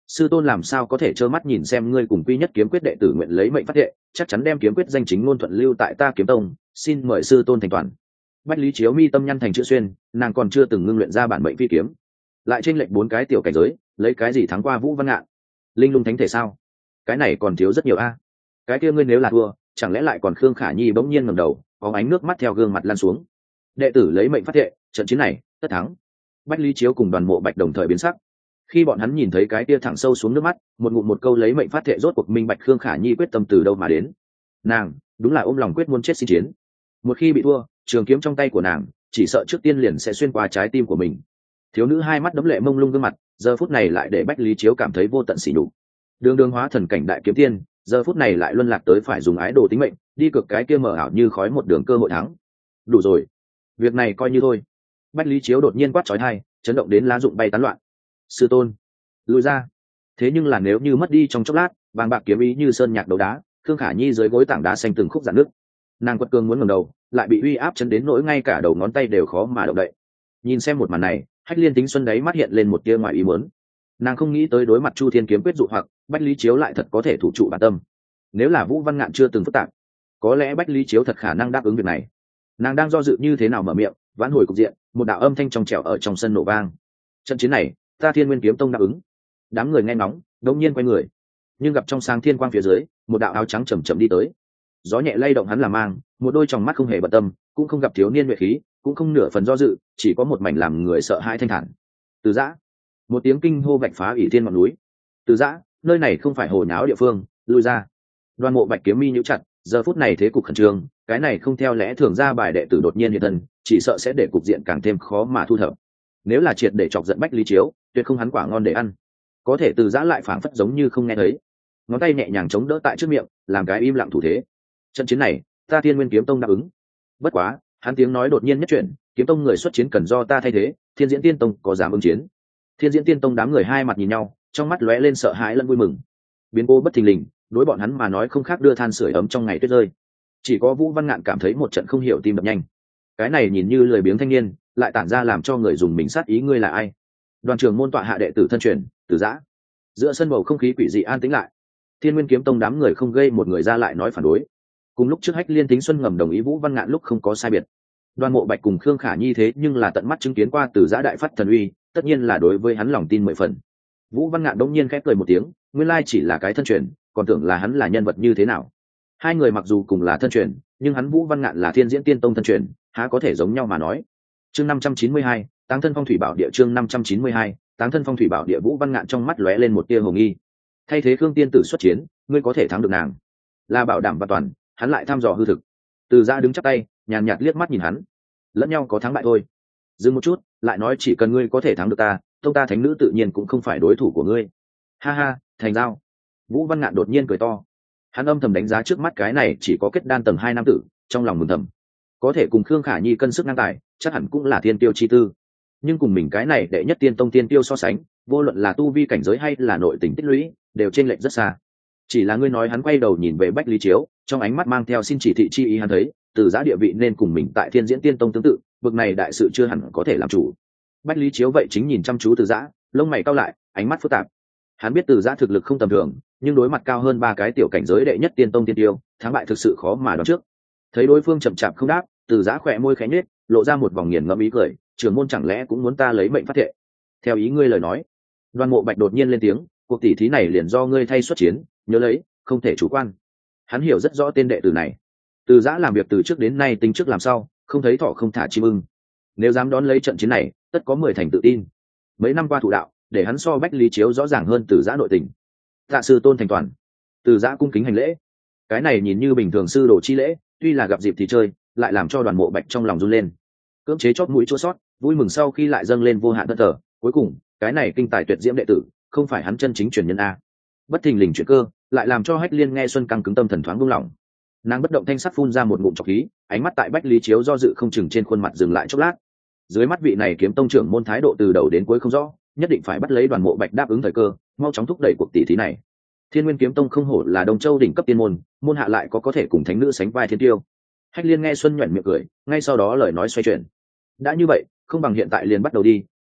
A: sư tôn làm sao có thể trơ mắt nhìn xem ngươi cùng quy nhất kiếm quyết đệ tử nguyện lấy mệnh phát thệ, chắc chắn đem kiếm quyết danh chính ngôn thuận lưu tại ta kiếm tông, xin mời sư tôn thành toàn. Bách Lý Chiếu mi tâm nhăn thành chữ xuyên, nàng còn chưa từng ngưng luyện ra bản mệnh phi kiếm, lại trên lệnh 4 cái tiểu cảnh giới, lấy cái gì thắng qua Vũ Văn Ngạn? Linh lung thánh thể sao? Cái này còn thiếu rất nhiều a. Cái kia ngươi nếu là thua, chẳng lẽ lại còn Khương Khả Nhi bỗng nhiên ngẩng đầu, có ánh nước mắt theo gương mặt lan xuống. Đệ tử lấy mệnh phát thệ, trận chiến này tất thắng. Bách Lý Chiếu cùng Đoàn Mộ Bạch đồng thời biến sắc. Khi bọn hắn nhìn thấy cái kia thẳng sâu xuống nước mắt, một ngụm một câu lấy mệnh phát thệ rốt cuộc minh bạch Khương Khả Nhi quyết tâm từ đâu mà đến. Nàng đúng là ôm lòng quyết muốn chết xin chiến. Một khi bị thua, trường kiếm trong tay của nàng chỉ sợ trước tiên liền sẽ xuyên qua trái tim của mình. Thiếu nữ hai mắt đẫm lệ mông lung gương mặt, giờ phút này lại để Bách Lý Chiếu cảm thấy vô tận sỉ nhục. Đường đường hóa thần cảnh đại kiếm tiên, giờ phút này lại luân lạc tới phải dùng ái đồ tính mệnh, đi cực cái kia mở ảo như khói một đường cơ hội thắng. Đủ rồi, việc này coi như thôi. Bách Lý Chiếu đột nhiên quát chói tai, chấn động đến lá rụng bay tán loạn. Sư tôn, lùi ra. Thế nhưng là nếu như mất đi trong chốc lát, vàng bạc kiếm ý như sơn nhạc đấu đá, Khương Khả Nhi dưới gối tảng đá xanh từng khúc rạn nứt. Nàng quật cường muốn ngẩng đầu, lại bị uy áp chấn đến nỗi ngay cả đầu ngón tay đều khó mà động đậy. Nhìn xem một màn này, Hách Liên Tính Xuân đáy mắt hiện lên một tia ngoài ý muốn. Nàng không nghĩ tới đối mặt Chu Thiên kiếm quyết dụ hoặc, Bách Lý Chiếu lại thật có thể thủ trụ bản tâm. Nếu là Vũ Văn Ngạn chưa từng phức tạp, có lẽ Bách Lý Chiếu thật khả năng đáp ứng việc này. Nàng đang do dự như thế nào mở miệng, vãn hồi cục diện, một đạo âm thanh trong trẻo ở trong sân nổ vang. Trận chiến này, ta Thiên Nguyên kiếm tông đáp ứng. Đám người nghe ngóng, đột nhiên quay người, nhưng gặp trong sáng thiên quang phía dưới, một đạo áo trắng chậm chậm đi tới. Gió nhẹ lay động hắn làm mang, một đôi tròng mắt không hề bận tâm, cũng không gặp thiếu niên nhuệ khí, cũng không nửa phần do dự, chỉ có một mảnh làm người sợ hãi thanh thản. Từ Dã, một tiếng kinh hô vạch phá ỷ thiên ngọn núi. Từ Dã, nơi này không phải hồ nháo địa phương, lui ra. Đoàn Mộ Bạch kiếm mi nhíu chặt, giờ phút này thế cục khẩn trương, cái này không theo lẽ thường ra bài đệ tử đột nhiên hiện thân, chỉ sợ sẽ để cục diện càng thêm khó mà thu thập. Nếu là triệt để chọc giận Bách Lý Chiếu, tuyệt không hắn quả ngon để ăn. Có thể Từ Dã lại phảng phất giống như không nghe thấy, ngón tay nhẹ nhàng chống đỡ tại trước miệng, làm cái im lặng thủ thế. Trận chiến này, ta Thiên Nguyên kiếm tông đáp ứng. Bất quá, hắn tiếng nói đột nhiên nhất chuyển, kiếm tông người xuất chiến cần do ta thay thế, Thiên Diễn Tiên tông có dám ứng chiến? Thiên Diễn Tiên tông đám người hai mặt nhìn nhau, trong mắt lóe lên sợ hãi lẫn vui mừng. Biến cố bất thình lình, đối bọn hắn mà nói không khác đưa than sưởi ấm trong ngày tuyết rơi. Chỉ có Vũ Văn Ngạn cảm thấy một trận không hiểu tim đập nhanh. Cái này nhìn như lười biếng thanh niên, lại tản ra làm cho người dùng mình sát ý, ngươi là ai? Đoàn trưởng môn tọa hạ đệ tử thân truyền, Từ Dã. Giữa sân bầu không khí quỷ dị an tĩnh lại. Thiên Nguyên kiếm tông đám người không gây một người ra lại nói phản đối. Cùng lúc trước Hách Liên Tính Xuân ngầm đồng ý Vũ Văn Ngạn lúc không có sai biệt. Đoàn Mộ Bạch cùng Khương Khả Nhi thế nhưng là tận mắt chứng kiến qua Từ Dã đại phát thần uy, tất nhiên là đối với hắn lòng tin 10 phần. Vũ Văn Ngạn đống nhiên khép cười một tiếng, nguyên lai chỉ là cái thân truyền, còn tưởng là hắn là nhân vật như thế nào. Hai người mặc dù cùng là thân truyền, nhưng hắn Vũ Văn Ngạn là Thiên Diễn Tiên tông thân truyền, há có thể giống nhau mà nói. Chương 592, Táng thân phong thủy bảo địa. Chương 592, Táng thân phong thủy bảo địa. Vũ Văn Ngạn trong mắt lóe lên một tia hồ nghi. Thay thế Khương tiên tử xuất chiến, ngươi có thể thắng được nàng, là bảo đảm và toàn, hắn lại thăm dò hư thực. Từ Dã đứng chắp tay, nhàn nhạt liếc mắt nhìn hắn, lẫn nhau có thắng bại thôi. Dừng một chút, lại nói chỉ cần ngươi có thể thắng được ta, tông ta thánh nữ tự nhiên cũng không phải đối thủ của ngươi. Ha ha, thành giao. Vũ Văn Ngạn đột nhiên cười to. Hắn âm thầm đánh giá trước mắt cái này chỉ có kết đan tầng 2 nam tử, trong lòng mừng thầm. Có thể cùng Khương Khả Nhi cân sức ngang tài, chắc hẳn cũng là thiên tiêu chi tư. Nhưng cùng mình cái này đệ nhất tiên tông tiên tiêu so sánh, vô luận là tu vi cảnh giới hay là nội tình tích lũy, đều chênh lệch rất xa. Chỉ là ngươi nói hắn quay đầu nhìn về Bách Lý Chiếu, trong ánh mắt mang theo xin chỉ thị chi ý, hắn thấy Từ Dã địa vị nên cùng mình tại Thiên Diễn Tiên tông tương tự, bực này đại sự chưa hẳn có thể làm chủ. Bách Lý Chiếu vậy chính nhìn chăm chú Từ Dã, lông mày cau lại, ánh mắt phức tạp. Hắn biết Từ Dã thực lực không tầm thường, nhưng đối mặt cao hơn 3 cái tiểu cảnh giới đệ nhất tiên tông tiên tiêu, thắng bại thực sự khó mà đoán trước. Thấy đối phương chậm chạp không đáp, Từ Dã khỏe môi khẽ nhếch, lộ ra một vòng nghiền ngẫm ý cười, trưởng môn chẳng lẽ cũng muốn ta lấy mệnh phát thệ? Theo ý ngươi lời nói. Đoàn Mộ Bạch đột nhiên lên tiếng, cuộc tỷ thí này liền do ngươi thay xuất chiến, nhớ lấy, không thể chủ quan. Hắn hiểu rất rõ tên đệ tử này. Từ Dã làm việc từ trước đến nay tính trước làm sau, không thấy thỏ không thả chim ưng. Nếu dám đón lấy trận chiến này, tất có 10 thành tự tin. Mấy năm qua thủ đạo, để hắn so Bách Lý Chiếu rõ ràng hơn Từ Dã nội tình. Tạ sư tôn thành toàn. Từ Dã cung kính hành lễ. Cái này nhìn như bình thường sư đồ chi lễ, tuy là gặp dịp thì chơi, lại làm cho Đoàn Mộ Bạch trong lòng run lên. Cưỡng chế chót mũi chua sót, vui mừng sau khi lại dâng lên vô hạn thân thở. Cuối cùng, cái này kinh tài tuyệt diễm đệ tử, không phải hắn chân chính truyền nhân a. Bất thình lình chuyện cơ, lại làm cho Hách Liên nghe Xuân căng cứng tâm thần thoáng buông lỏng. Nàng bất động thanh sắc phun ra một ngụm trọc khí, ánh mắt tại Bách Lý Chiếu do dự không chừng trên khuôn mặt dừng lại chốc lát. Dưới mắt vị này kiếm tông trưởng môn thái độ từ đầu đến cuối không rõ, nhất định phải bắt lấy Đoàn Mộ Bạch đáp ứng thời cơ, mau chóng thúc đẩy cuộc tỷ thí này. Thiên Nguyên kiếm tông không hổ là Đông Châu đỉnh cấp tiên môn, môn hạ lại có thể cùng thánh nữ sánh vai thiên tiêu. Hách Liên nghe Xuân nhuyễn miệng cười, ngay sau đó lời nói xoay chuyển. Đã như vậy, không bằng hiện tại liền bắt đầu đi,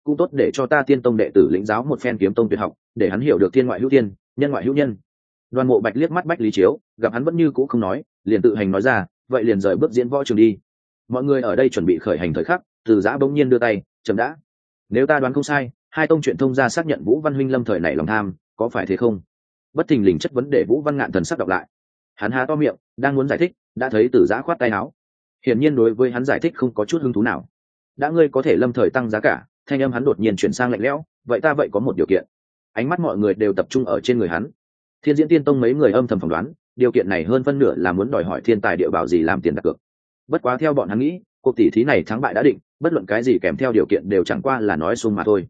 A: cũng tốt để cho ta tiên tông đệ tử lĩnh giáo một phen kiếm tông tuyệt học, để hắn hiểu được thiên ngoại hữu thiên, nhân ngoại hữu nhân. Đoàn Mộ Bạch liếc mắt Bách Lý Chiếu, gặp hắn vẫn như cũ không nói, liền tự hành nói ra, vậy liền rời bước diễn võ trường đi. Mọi người ở đây chuẩn bị khởi hành thời khắc, Từ Giã bỗng nhiên đưa tay, chấm đã. Nếu ta đoán không sai, hai tông chuyện thông gia xác nhận Vũ Văn huynh lâm thời này lòng tham, có phải thế không? Bất thình lình chất vấn để Vũ Văn Ngạn thần sắc đọc lại. Hắn há to miệng, đang muốn giải thích, đã thấy Từ Giã khoát tay áo. Hiển nhiên đối với hắn giải thích không có chút hứng thú nào. Đã ngươi có thể lâm thời tăng giá cả, thanh âm hắn đột nhiên chuyển sang lạnh lẽo, vậy ta vậy có một điều kiện. Ánh mắt mọi người đều tập trung ở trên người hắn. Thiên Diễn Tiên Tông mấy người âm thầm phỏng đoán, điều kiện này hơn phân nửa là muốn đòi hỏi thiên tài địa bảo gì làm tiền đặt cược. Bất quá theo bọn hắn nghĩ, cuộc tỷ thí này thắng bại đã định, bất luận cái gì kèm theo điều kiện đều chẳng qua là nói sung mà thôi.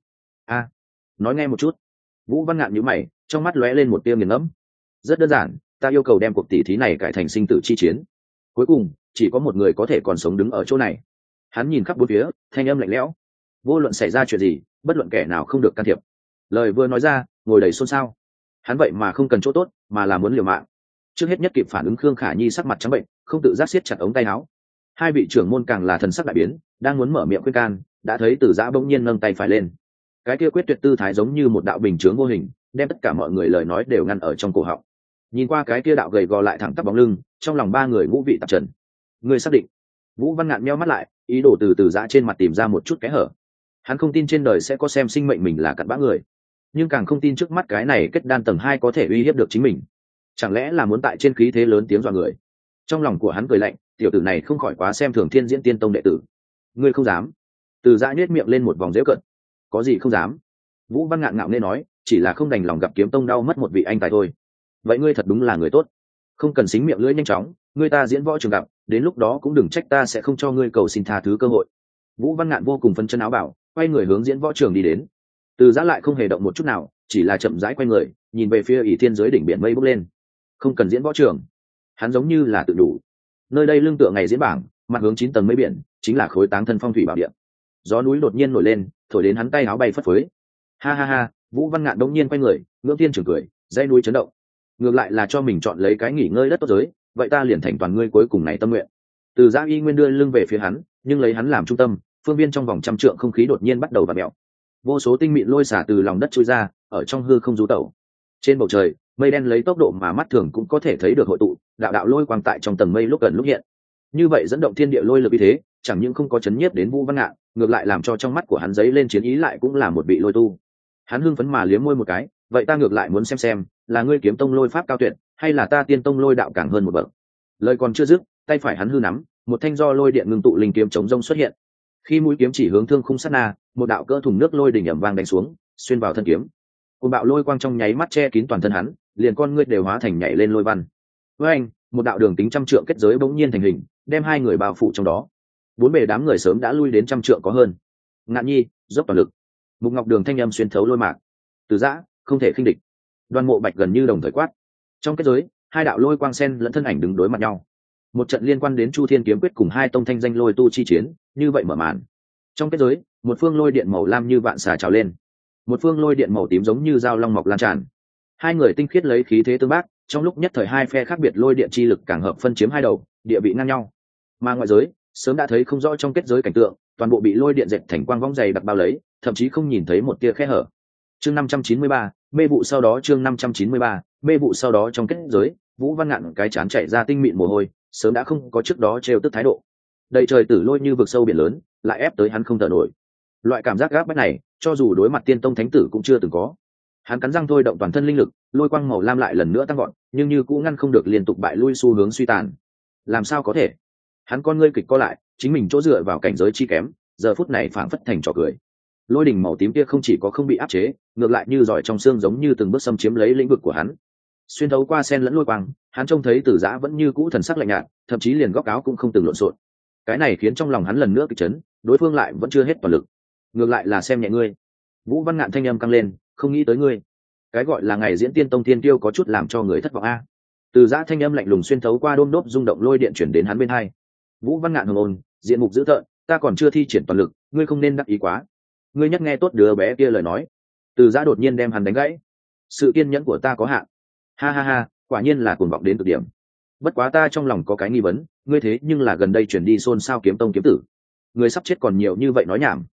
A: Nói nghe một chút. Vũ Văn Ngạn nhíu mày, trong mắt lóe lên một tia nghiền ngẫm. Rất đơn giản, ta yêu cầu đem cuộc tỷ thí này cải thành sinh tử chi chiến. Cuối cùng, chỉ có một người có thể còn sống đứng ở chỗ này. Hắn nhìn khắp bốn phía, thanh âm lạnh lẽo. Vô luận xảy ra chuyện gì, bất luận kẻ nào không được can thiệp. Lời vừa nói ra, ngồi đầy xôn xao. Hắn vậy mà không cần chỗ tốt, mà là muốn liều mạng. Trước hết nhất kịp phản ứng Khương Khả Nhi sắc mặt trắng bệnh, không tự giác siết chặt ống tay áo. Hai vị trưởng môn càng là thần sắc đại biến, đang muốn mở miệng khuyên can, đã thấy Từ Giã bỗng nhiên nâng tay phải lên. Cái kia quyết tuyệt tư thái giống như một đạo bình chướng vô hình, đem tất cả mọi người lời nói đều ngăn ở trong cổ họng. Nhìn qua cái kia đạo gầy gò lại thẳng tắp bóng lưng, trong lòng ba người ngũ vị tạp trần. Người xác định? Vũ Văn Ngạn meo mắt lại, ý đồ từ Giã trên mặt tìm ra một chút kẽ hở. Hắn không tin trên đời sẽ có xem sinh mệnh mình là cặn bã người, nhưng càng không tin trước mắt cái này kết đan tầng 2 có thể uy hiếp được chính mình. Chẳng lẽ là muốn tại trên khí thế lớn tiếng dọa người? Trong lòng của hắn cười lạnh, tiểu tử này không khỏi quá xem thường Thiên Diễn Tiên Tông đệ tử. Ngươi không dám? Từ Giã nhếch miệng lên một vòng giễu cợt. Có gì không dám? Vũ Văn Ngạn ngạo nghễ nói, chỉ là không đành lòng gặp kiếm tông đau mất một vị anh tài thôi. Vậy ngươi thật đúng là người tốt, không cần xính miệng lưỡi nhanh chóng, ngươi ta diễn võ trường gặp, đến lúc đó cũng đừng trách ta sẽ không cho ngươi cầu xin tha thứ cơ hội. Vũ Văn Ngạn vô cùng phân chân áo bảo, quay người hướng diễn võ trường đi đến. Từ Giã lại không hề động một chút nào, chỉ là chậm rãi quay người, nhìn về phía ỷ thiên dưới đỉnh biển mây bốc lên. Không cần diễn võ trường, hắn giống như là tự đủ. Nơi đây lưng tựa ngày diễn bảng, mặt hướng 9 tầng mây biển, chính là khối táng thân phong thủy bảo địa. Gió núi đột nhiên nổi lên, thổi đến hắn tay áo bay phất phới. Ha ha ha, Vũ Văn Ngạn đống nhiên quay người, ngưỡng thiên trưởng cười, dãy núi chấn động. Ngược lại là cho mình chọn lấy cái nghỉ ngơi đất tốt giới, vậy ta liền thành toàn ngươi cuối cùng này tâm nguyện. Từ Giã y nguyên đưa lưng về phía hắn, nhưng lấy hắn làm trung tâm, phương viên trong vòng 100 trượng không khí đột nhiên bắt đầu vặn mèo. Vô số tinh mịn lôi xả từ lòng đất trôi ra, ở trong hư không du tẩu. Trên bầu trời, mây đen lấy tốc độ mà mắt thường cũng có thể thấy được hội tụ, đạo đạo lôi quang tại trong tầng mây lúc gần lúc hiện. Như vậy dẫn động thiên địa lôi lực như thế, chẳng những không có chấn nhiếp đến Vũ Văn Ngạn, ngược lại làm cho trong mắt của hắn giấy lên chiến ý lại cũng là một vị lôi tu. Hắn hưng phấn mà liếm môi một cái, vậy ta ngược lại muốn xem, là ngươi kiếm tông lôi pháp cao tuyệt, hay là ta tiên tông lôi đạo càng hơn một bậc. Lời còn chưa dứt, tay phải hắn hư nắm, một thanh do lôi điện ngưng tụ linh kiếm chống rông xuất hiện. Khi mũi kiếm chỉ hướng thương khung sát na, một đạo cỡ thùng nước lôi đỉnh ầm vang đánh xuống, xuyên vào thân kiếm. Cùng bạo lôi quang trong nháy mắt che kín toàn thân hắn, liền con ngươi đều hóa thành nhảy lên lôi văn. Với anh, một đạo đường kính 100 trượng kết giới bỗng nhiên thành hình, đem hai người bao phủ trong đó. Bốn bề đám người sớm đã lui đến 100 trượng có hơn. Ngạn Nhi, dốc toàn lực. Mục Ngọc Đường thanh âm xuyên thấu lôi mạc. Từ Giã, không thể khinh địch. Đoàn Mộ Bạch gần như đồng thời quát. Trong kết giới, hai đạo lôi quang sen lẫn thân ảnh đứng đối mặt nhau. Một trận liên quan đến Chu Thiên kiếm quyết cùng hai tông thanh danh lôi tu chi chiến, như vậy mở màn. Trong kết giới, một phương lôi điện màu lam như vạn xà trào lên, một phương lôi điện màu tím giống như dao long mọc lan tràn. Hai người tinh khiết lấy khí thế tương bác, trong lúc nhất thời hai phe khác biệt lôi điện chi lực càng hợp phân chiếm hai đầu, địa vị ngang nhau. Mà ngoại giới, sớm đã thấy không rõ trong kết giới cảnh tượng, toàn bộ bị lôi điện dệt thành quang vong dày đặc bao lấy, thậm chí không nhìn thấy một tia khe hở. Chương 593, mê vụ sau đó chương 593, mê vụ sau đó trong kết giới, Vũ Văn Ngạn cái chán chảy ra tinh mịn mồ hôi, sớm đã không có trước đó trêu tức thái độ. Đầy trời tử lôi như vực sâu biển lớn, lại ép tới hắn không thở nổi. Loại cảm giác gáp bách này, cho dù đối mặt tiên tông thánh tử cũng chưa từng có. Hắn cắn răng thôi động toàn thân linh lực, lôi quang màu lam lại lần nữa tăng gọn, nhưng như cũng ngăn không được liên tục bại lui xu hướng suy tàn. Làm sao có thể? Hắn con ngươi kịch co lại, chính mình chỗ dựa vào cảnh giới chi kém, giờ phút này phảng phất thành trò cười. Lôi đỉnh màu tím kia không chỉ có không bị áp chế, ngược lại như giỏi trong xương giống như từng bước xâm chiếm lấy lĩnh vực của hắn. Xuyên thấu qua sen lẫn lôi quang, hắn trông thấy Tử Giã vẫn như cũ thần sắc lạnh nhạt, thậm chí liền góc áo cũng không từng lộn xộn. Cái này khiến trong lòng hắn lần nữa kịch chấn, đối phương lại vẫn chưa hết toàn lực, ngược lại là xem nhẹ ngươi. Vũ Văn Ngạn thanh âm căng lên, không nghĩ tới ngươi. Cái gọi là ngày diễn tiên tông thiên tiêu có chút làm cho người thất vọng a. Từ Giã thanh âm lạnh lùng xuyên thấu qua đôm đốp rung động lôi điện chuyển đến hắn bên hai. Vũ Văn Ngạn hùng ồn, diện mục dữ tợn, ta còn chưa thi triển toàn lực, ngươi không nên đắc ý quá. Ngươi nhắc nghe tốt đứa bé kia lời nói. Từ Giã đột nhiên đem hắn đánh gãy. Sự kiên nhẫn của ta có hạn. Ha ha ha, quả nhiên là cuồng vọng đến cực điểm. Bất quá ta trong lòng có cái nghi vấn, ngươi thế nhưng là gần đây chuyển đi xôn xao kiếm tông kiếm tử, người sắp chết còn nhiều như vậy nói nhảm.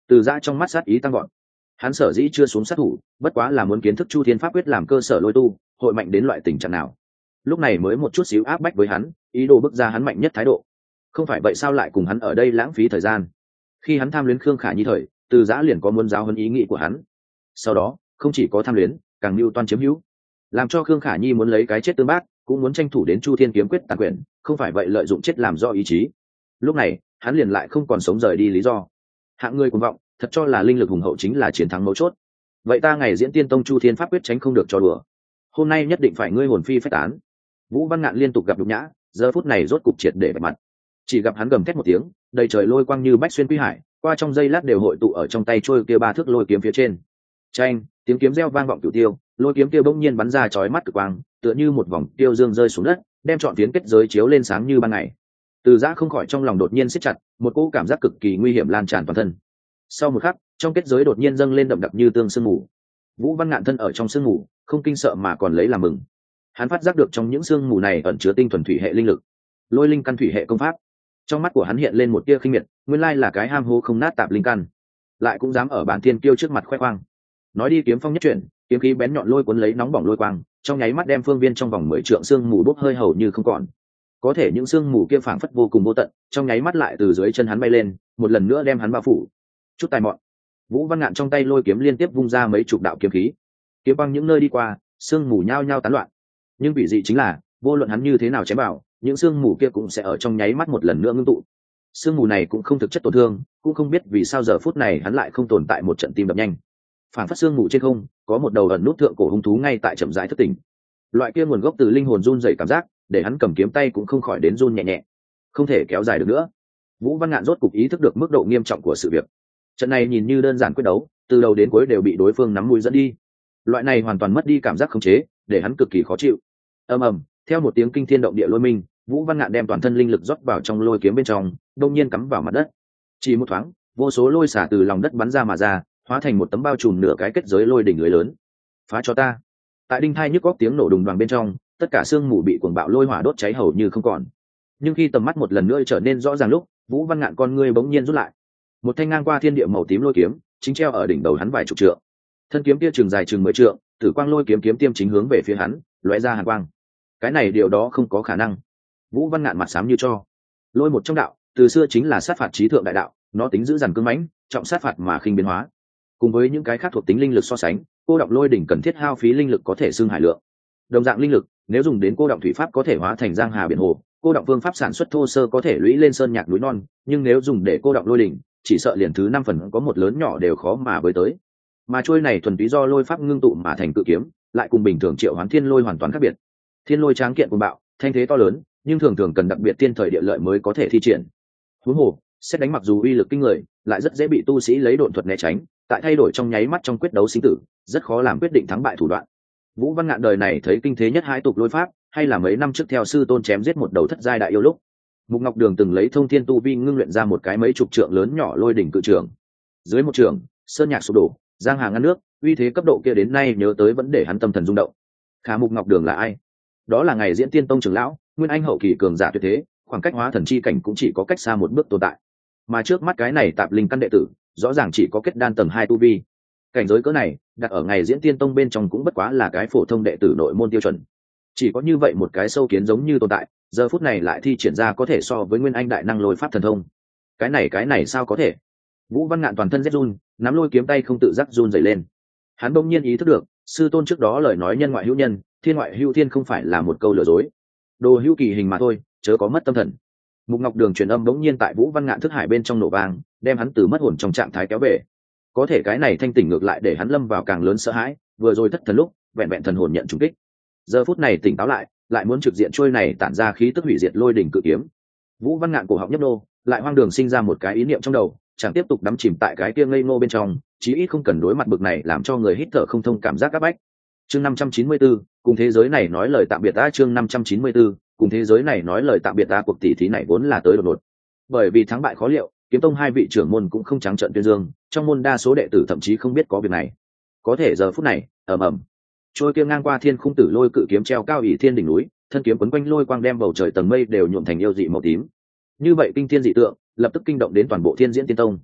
A: Từ Giã trong mắt sát ý tăng gọn. Hắn sở dĩ chưa xuống sát thủ, bất quá là muốn kiến thức Chu Thiên Pháp quyết làm cơ sở lôi tu, hội mạnh đến loại tình trạng nào. Lúc này mới một chút xíu áp bách với hắn, ý đồ bức ra hắn mạnh nhất thái độ. Không phải vậy sao lại cùng hắn ở đây lãng phí thời gian. Khi hắn tham luyến Khương Khả Nhi thời, Từ Giã liền có muốn giáo huấn ý nghĩ của hắn. Sau đó, không chỉ có tham luyến, càng mưu toan chiếm hữu, làm cho Khương Khả Nhi muốn lấy cái chết tương bác, cũng muốn tranh thủ đến Chu Thiên kiếm quyết tàn quyền, không phải vậy lợi dụng chết làm do ý chí. Lúc này, hắn liền lại không còn sống rời đi lý do. Hạng người cuồng vọng, thật cho là linh lực hùng hậu chính là chiến thắng mấu chốt. Vậy ta ngày diễn tiên tông Chu Thiên pháp quyết tránh không được cho đùa. Hôm nay nhất định phải ngươi hồn phi phách tán. Vũ Văn Ngạn liên tục gặp nhục nhã, giờ phút này rốt cục triệt để bạch mặt. Chỉ gặp hắn gầm thét một tiếng, đầy trời lôi quang như bách xuyên quy hải, qua trong giây lát đều hội tụ ở trong tay trôi kia 3 thước lôi kiếm phía trên. Chanh, tiếng kiếm reo vang vọng cửu tiêu, lôi kiếm kia bỗng nhiên bắn ra chói mắt cực quang, tựa như một vòng tiêu dương rơi xuống đất, đem trọn phiến kết giới chiếu lên sáng như ban ngày. Từ Giã không khỏi trong lòng đột nhiên siết chặt, một cỗ cảm giác cực kỳ nguy hiểm lan tràn toàn thân. Sau một khắc, trong kết giới đột nhiên dâng lên đậm đặc như tương sương mù. Vũ Văn Ngạn thân ở trong sương mù, không kinh sợ mà còn lấy làm mừng. Hắn phát giác được trong những sương mù này ẩn chứa tinh thuần thủy hệ linh lực, lôi linh căn thủy hệ công pháp. Trong mắt của hắn hiện lên một tia khinh miệt, nguyên lai là cái ham hố không nát tạp linh căn, lại cũng dám ở bản thiên kiêu trước mặt khoe khoang. Nói đi kiếm phong nhất chuyển, kiếm khí bén nhọn lôi cuốn lấy nóng bỏng lôi quang, trong nháy mắt đem phương viên trong vòng 10 trượng sương mù bốc hơi hầu như không còn. Có thể những sương mù kia phảng phất vô cùng vô tận, trong nháy mắt lại từ dưới chân hắn bay lên, một lần nữa đem hắn bao phủ. Chút tài mọn. Vũ Văn Ngạn trong tay lôi kiếm liên tiếp vung ra mấy chục đạo kiếm khí, kiếm băng những nơi đi qua, sương mù nhao nhao tán loạn. Nhưng vị dị chính là, vô luận hắn như thế nào chém vào, những sương mù kia cũng sẽ ở trong nháy mắt một lần nữa ngưng tụ. Sương mù này cũng không thực chất tổn thương, cũng không biết vì sao giờ phút này hắn lại không tồn tại một trận tim đập nhanh. Phảng phất sương mù trên không, có một đầu ẩn nút thượng cổ hung thú ngay tại chậm rãi thức tỉnh. Loại kia nguồn gốc từ linh hồn run rẩy cảm giác, để hắn cầm kiếm tay cũng không khỏi đến run nhẹ nhẹ. Không thể kéo dài được nữa. Vũ Văn Ngạn rốt cục ý thức được mức độ nghiêm trọng của sự việc. Trận này nhìn như đơn giản quyết đấu, từ đầu đến cuối đều bị đối phương nắm mũi dẫn đi. Loại này hoàn toàn mất đi cảm giác khống chế, để hắn cực kỳ khó chịu. Ầm ầm, theo một tiếng kinh thiên động địa lôi minh, Vũ Văn Ngạn đem toàn thân linh lực rót vào trong lôi kiếm bên trong, đột nhiên cắm vào mặt đất. Chỉ một thoáng, vô số lôi xả từ lòng đất bắn ra mà ra, hóa thành một tấm bao trùm nửa cái kết giới lôi đỉnh lưới lớn. Phá cho ta! Tại đinh thai nhức góc tiếng nổ đùng đoàng bên trong, tất cả sương mù bị cuồng bạo lôi hỏa đốt cháy hầu như không còn. Nhưng khi tầm mắt một lần nữa trở nên rõ ràng lúc, Vũ Văn Ngạn con ngươi bỗng nhiên rút lại. Một thanh ngang qua thiên địa màu tím lôi kiếm, chính treo ở đỉnh đầu hắn vài chục trượng. Thân kiếm kia trường dài chừng 10 trượng, tử quang lôi kiếm kiếm tiêm chính hướng về phía hắn, lóe ra hàn quang. Cái này điều đó không có khả năng. Vũ Văn Ngạn mặt xám như cho. Lôi một trong đạo, từ xưa chính là sát phạt chí thượng đại đạo, nó tính giữ dằn cứng mãnh, trọng sát phạt mà khinh biến hóa. Cùng với những cái khác thuộc tính linh lực so sánh, cô động lôi đỉnh cần thiết hao phí linh lực có thể xưng hải lượng. Đồng dạng linh lực, nếu dùng đến cô động thủy pháp có thể hóa thành giang hà biển hồ, cô động phương pháp sản xuất thô sơ có thể lũy lên sơn nhạc núi non, nhưng nếu dùng để cô động lôi đỉnh, chỉ sợ liền thứ 5 phần có một lớn nhỏ đều khó mà với tới. Mà trôi này thuần túy do lôi pháp ngưng tụ mà thành cự kiếm, lại cùng bình thường triệu hoán thiên lôi hoàn toàn khác biệt. Thiên lôi tráng kiện cuồng bạo, thanh thế to lớn, nhưng thường thường cần đặc biệt tiên thời địa lợi mới có thể thi triển. Huống hồ, xét đánh mặc dù uy lực kinh người, lại rất dễ bị tu sĩ lấy độn thuật né tránh, tại thay đổi trong nháy mắt trong quyết đấu sinh tử, rất khó làm quyết định thắng bại thủ đoạn. Vũ Văn Ngạn đời này thấy kinh thế nhất hãi tục lôi pháp, hay là mấy năm trước theo sư tôn chém giết một đầu thất giai đại yêu lúc, Mục Ngọc Đường từng lấy thông thiên tu vi ngưng luyện ra một cái mấy chục trượng lớn nhỏ lôi đỉnh cự trường. Dưới một trường, sơn nhạc sụp đổ, giang hà ngăn nước, uy thế cấp độ kia đến nay nhớ tới vẫn để hắn tâm thần rung động. Khả Mục Ngọc Đường là ai? Đó là ngày diễn tiên tông trưởng lão, nguyên anh hậu kỳ cường giả tuyệt thế, khoảng cách hóa thần chi cảnh cũng chỉ có cách xa một bước tồn tại. Mà trước mắt cái này tạp linh căn đệ tử, rõ ràng chỉ có kết đan tầng 2 tu vi. Cảnh giới cỡ này, đặt ở ngày diễn tiên tông bên trong cũng bất quá là cái phổ thông đệ tử nội môn tiêu chuẩn. Chỉ có như vậy một cái sâu kiến giống như tồn tại, giờ phút này lại thi triển ra có thể so với nguyên anh đại năng lôi pháp thần thông. Cái này sao có thể? Vũ Văn Ngạn toàn thân rét run, nắm lôi kiếm tay không tự giác run rẩy lên. Hắn bỗng nhiên ý thức được, sư tôn trước đó lời nói nhân ngoại hữu nhân, thiên ngoại hữu thiên không phải là một câu lừa dối. Đồ hữu kỳ hình mà thôi, chớ có mất tâm thần. Mục Ngọc Đường truyền âm bỗng nhiên tại Vũ Văn Ngạn thức hải bên trong nổ vang, đem hắn từ mất hồn trong trạng thái kéo về. Có thể cái này thanh tỉnh ngược lại để hắn lâm vào càng lớn sợ hãi, vừa rồi thất thần lúc, vẹn vẹn thần hồn nhận trùng kích. Giờ phút này tỉnh táo lại muốn trực diện trôi này tản ra khí tức hủy diệt lôi đỉnh cự kiếm. Vũ Văn Ngạn cổ họng nhấp nô, lại hoang đường sinh ra một cái ý niệm trong đầu, chẳng tiếp tục đắm chìm tại cái kia ngây ngô bên trong, chí ít không cần đối mặt bực này làm cho người hít thở không thông cảm giác áp bách. Chương 594, cùng thế giới này nói lời tạm biệt ta. Chương 594, cùng thế giới này nói lời tạm biệt ta. Cuộc tỷ thí này vốn là tới đột ngột, bởi vì thắng bại khó liệu, kiếm tông 2 vị trưởng môn cũng không trắng trợn tuyên dương, trong môn đa số đệ tử thậm chí không biết có việc này. Có thể giờ phút này, ầm ầm, trôi kia ngang qua thiên khung tử lôi cự kiếm treo cao ỷ thiên đỉnh núi, thân kiếm quấn quanh lôi quang đem bầu trời tầng mây đều nhuộm thành yêu dị màu tím. Như vậy kinh thiên dị tượng, lập tức kinh động đến toàn bộ Thiên Diễn Tiên Tông.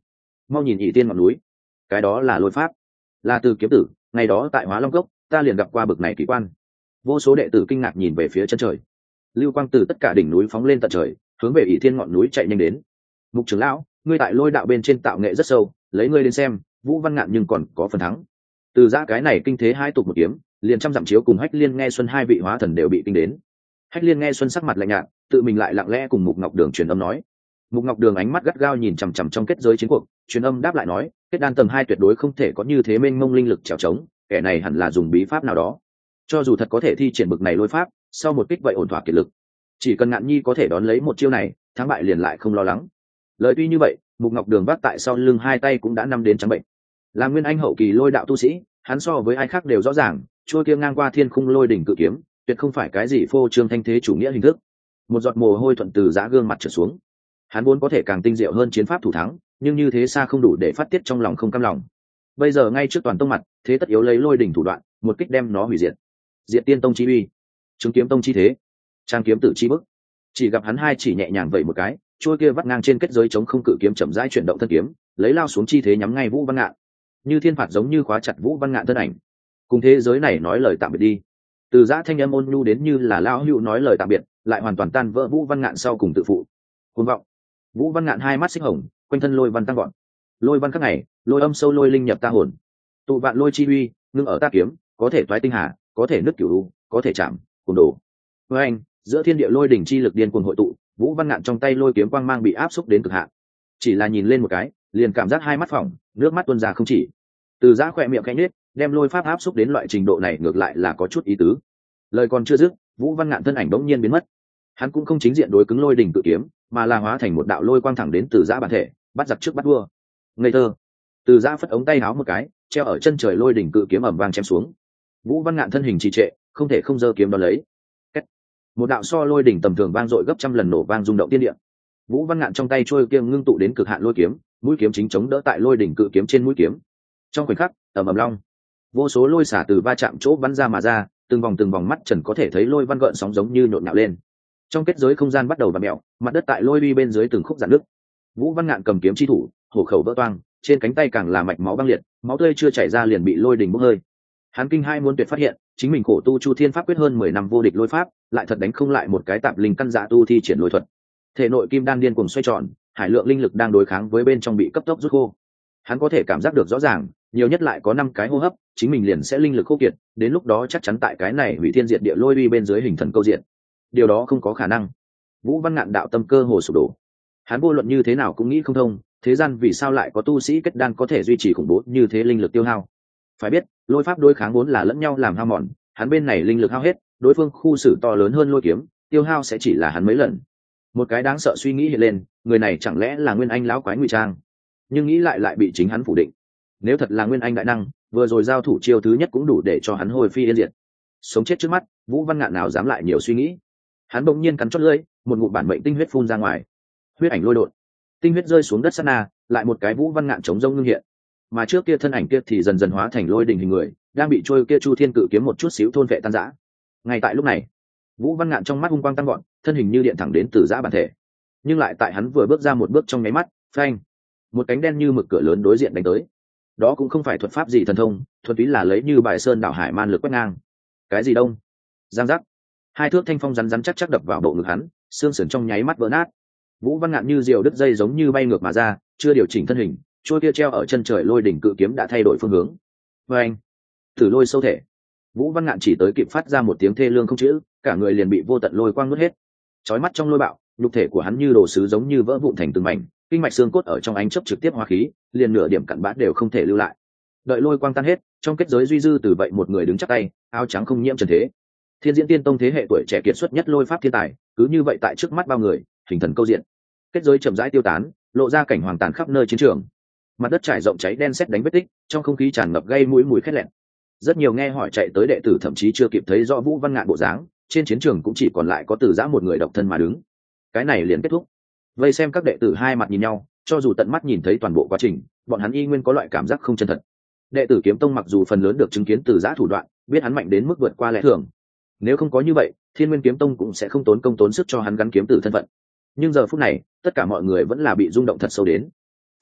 A: mau nhìn ỷ tiên ngọn núi, cái đó là lôi pháp, là từ kiếm tử. Ngày đó tại Hóa Long Cốc ta liền gặp qua bực này kỳ quan. Vô số đệ tử kinh ngạc nhìn về phía chân trời, lưu quang từ tất cả đỉnh núi phóng lên tận trời, hướng về ỷ thiên ngọn núi chạy nhanh đến. Mục trưởng lão, ngươi tại lôi đạo bên trên tạo nghệ rất sâu, lấy ngươi đến xem, Vũ Văn Ngạn nhưng còn có phần thắng. Từ Giã cái này kinh thế hai tục một kiếm, liền trăm dặm chiếu cùng Hách Liên Nghe Xuân hai vị hóa thần đều bị kinh đến. Hách Liên Nghe Xuân sắc mặt lạnh nhạt, tự mình lại lặng lẽ cùng Mục Ngọc Đường truyền âm nói. Mục Ngọc Đường ánh mắt gắt gao nhìn chằm chằm trong kết giới chiến cuộc, truyền âm đáp lại nói, kết đan tầng 2 tuyệt đối không thể có như thế mênh mông linh lực trèo trống, kẻ này hẳn là dùng bí pháp nào đó. Cho dù thật có thể thi triển bực này lôi pháp, sau một kích vậy ổn thỏa kiệt lực. Chỉ cần Ngạn Nhi có thể đón lấy một chiêu này, thắng bại liền lại không lo lắng. Lời tuy như vậy, Mục Ngọc Đường vác tại sau lưng hai tay cũng đã năm đến trắng bệnh. Là nguyên anh hậu kỳ lôi đạo tu sĩ, hắn so với ai khác đều rõ ràng, trôi kia ngang qua thiên khung lôi đỉnh cự kiếm, tuyệt không phải cái gì phô trương thanh thế chủ nghĩa hình thức. Một giọt mồ hôi thuận từ Giã gương mặt trở xuống. Hắn vốn có thể càng tinh diệu hơn chiến pháp thủ thắng, nhưng như thế xa không đủ để phát tiết trong lòng không cam lòng. Bây giờ ngay trước toàn tông mặt, thế tất yếu lấy lôi đỉnh thủ đoạn, một kích đem nó hủy diệt. Diệt Tiên Tông chi uy, chứng kiếm tông chi thế, trang kiếm tử chi bức. Chỉ gặp hắn hai chỉ nhẹ nhàng vẩy một cái, trôi kia vắt ngang trên kết giới chống không cự kiếm chậm rãi chuyển động thân kiếm, lấy lao xuống chi thế nhắm ngay Vũ Văn Ngạn. Như thiên phạt giống như khóa chặt Vũ Văn Ngạn thân ảnh. Cùng thế giới này nói lời tạm biệt đi. Từ Giã thanh âm ôn nhu đến như là lão hữu nói lời tạm biệt, lại hoàn toàn tan vỡ Vũ Văn Ngạn sau cùng tự phụ. Cuồng vọng. Vũ Văn Ngạn hai mắt xích hồng, quanh thân lôi văn tăng gọn. Lôi văn các ngày, lôi âm sâu lôi linh nhập ta hồn. Tụ vạn lôi chi uy, ngưng ở ta kiếm, có thể toái tinh hà, có thể nứt cửu u, có thể chạm, cuồng đổ. Với anh, giữa thiên địa lôi đỉnh chi lực điên cuồng hội tụ, Vũ Văn Ngạn trong tay lôi kiếm quang mang bị áp xúc đến cực hạn. Chỉ là nhìn lên một cái, liền cảm giác hai mắt phỏng, nước mắt tuôn ra không chỉ. Từ Giã khỏe miệng khẽ nhếch, đem lôi pháp áp xúc đến loại trình độ này ngược lại là có chút ý tứ. Lời còn chưa dứt, Vũ Văn Ngạn thân ảnh bỗng nhiên biến mất. Hắn cũng không chính diện đối cứng lôi đỉnh cự kiếm, mà là hóa thành một đạo lôi quang thẳng đến Từ Giã bản thể, bắt giặc trước bắt vua. Ngây thơ. Từ Giã phất ống tay áo một cái, treo ở chân trời lôi đỉnh cự kiếm ầm vang chém xuống. Vũ Văn Ngạn thân hình trì trệ, không thể không giơ kiếm đón lấy. Một đạo so lôi đỉnh tầm thường vang dội gấp trăm lần nổ vang rung động thiên địa. Vũ Văn Ngạn trong tay trôi kiếm ngưng tụ đến cực hạn lôi kiếm, mũi kiếm chính chống đỡ tại lôi đỉnh cự kiếm trên mũi kiếm. Trong khoảnh khắc, ầm ầm long, vô số lôi xả từ va chạm chỗ bắn ra mà ra, từng vòng mắt trần có thể thấy lôi văn gợn sóng giống như nhộn nhạo lên. Trong kết giới không gian bắt đầu vặn mèo, mặt đất tại lôi uy bên dưới từng khúc rạn nứt. Vũ Văn Ngạn cầm kiếm chi thủ, hổ khẩu vỡ toang, trên cánh tay càng là mạch máu băng liệt, máu tươi chưa chảy ra liền bị lôi đỉnh bốc hơi. Hắn kinh hai muốn tuyệt phát hiện, chính mình khổ tu Chu Thiên Pháp quyết hơn 10 năm vô địch lôi pháp, lại thật đánh không lại một cái tạp linh căn dạ tu thi triển lôi thuật. Thể nội kim đan điên cuồng xoay tròn, hải lượng linh lực đang đối kháng với bên trong bị cấp tốc rút khô. Hắn có thể cảm giác được rõ ràng, nhiều nhất lại có 5 cái hô hấp, chính mình liền sẽ linh lực khô kiệt, đến lúc đó chắc chắn tại cái này hủy thiên diệt địa lôi uy bên dưới hình thần câu diện. Điều đó không có khả năng. Vũ Văn Ngạn đạo tâm cơ hồ sụp đổ. Hắn vô luận như thế nào cũng nghĩ không thông, thế gian vì sao lại có tu sĩ kết đan có thể duy trì khủng bố như thế linh lực tiêu hao. Phải biết, lôi pháp đối kháng vốn là lẫn nhau làm hao mòn, hắn bên này linh lực hao hết, đối phương khu xử to lớn hơn lôi kiếm, tiêu hao sẽ chỉ là hắn mấy lần. Một cái đáng sợ suy nghĩ hiện lên, người này chẳng lẽ là nguyên anh lão quái ngụy trang? Nhưng nghĩ lại bị chính hắn phủ định. Nếu thật là nguyên anh đại năng, vừa rồi giao thủ chiêu thứ nhất cũng đủ để cho hắn hồi phi yên diệt. Sống chết trước mắt, Vũ Văn Ngạn nào dám lại nhiều suy nghĩ. Hắn bỗng nhiên cắn chót lưỡi, một ngụm bản mệnh tinh huyết phun ra ngoài. Huyết ảnh lôi đột, tinh huyết rơi xuống đất sát na, lại một cái Vũ Văn Ngạn chống rông ngưng hiện. Mà trước kia thân ảnh kia thì dần dần hóa thành lôi đỉnh hình người, đang bị trôi kia Chu Thiên cự kiếm một chút xíu thôn vệ tan rã. Ngay tại lúc này, Vũ Văn Ngạn trong mắt hung quang tăng gọn, thân hình như điện thẳng đến Từ Giã bản thể. Nhưng lại tại hắn vừa bước ra một bước trong nháy mắt, phanh, một cánh đen như mực cửa lớn đối diện đánh tới. Đó cũng không phải thuật pháp gì thần thông, thuần túy là lấy như bài sơn đảo hải man lực quét ngang. Cái gì đông? Giang giác. Hai thước thanh phong rắn rắn chắc chắc đập vào bộ ngực hắn, xương sườn trong nháy mắt vỡ nát. Vũ Văn Ngạn như diều đứt dây giống như bay ngược mà ra, chưa điều chỉnh thân hình, trôi kia treo ở chân trời lôi đỉnh cự kiếm đã thay đổi phương hướng. Phanh. Thử lôi sâu thể. Vũ Văn Ngạn chỉ tới kịp phát ra một tiếng thê lương không chữ, cả người liền bị vô tận lôi quang nuốt hết. Chói mắt trong lôi bạo, nhục thể của hắn như đồ sứ giống như vỡ vụn thành từng mảnh, kinh mạch xương cốt ở trong ánh chớp trực tiếp hóa khí, liền nửa điểm cặn bã đều không thể lưu lại. Đợi lôi quang tan hết, trong kết giới duy dư từ vậy một người đứng chắp tay, áo trắng không nhiễm trần thế. Thiên Diễn Tiên Tông thế hệ tuổi trẻ kiệt xuất nhất lôi pháp thiên tài, cứ như vậy tại trước mắt bao người, hình thần câu diện. Kết giới chậm rãi tiêu tán, lộ ra cảnh hoàng tàn khắp nơi chiến trường. Mặt đất trải rộng cháy đen sét đánh vết tích, trong không khí tràn ngập gây mũi mùi khét lẹn. Rất nhiều nghe hỏi chạy tới đệ tử thậm chí chưa kịp thấy rõ Vũ Văn Ngạn bộ dáng, trên chiến trường cũng chỉ còn lại có Từ Giã một người độc thân mà đứng. Cái này liền kết thúc. Vây xem các đệ tử hai mặt nhìn nhau, cho dù tận mắt nhìn thấy toàn bộ quá trình, bọn hắn y nguyên có loại cảm giác không chân thật. Đệ tử Kiếm Tông mặc dù phần lớn được chứng kiến Từ Giã thủ đoạn, biết hắn mạnh đến mức vượt qua lẽ thường. Nếu không có như vậy, Thiên Nguyên Kiếm Tông cũng sẽ không tốn công tốn sức cho hắn gắn kiếm tử thân phận. Nhưng giờ phút này, tất cả mọi người vẫn là bị rung động thật sâu đến.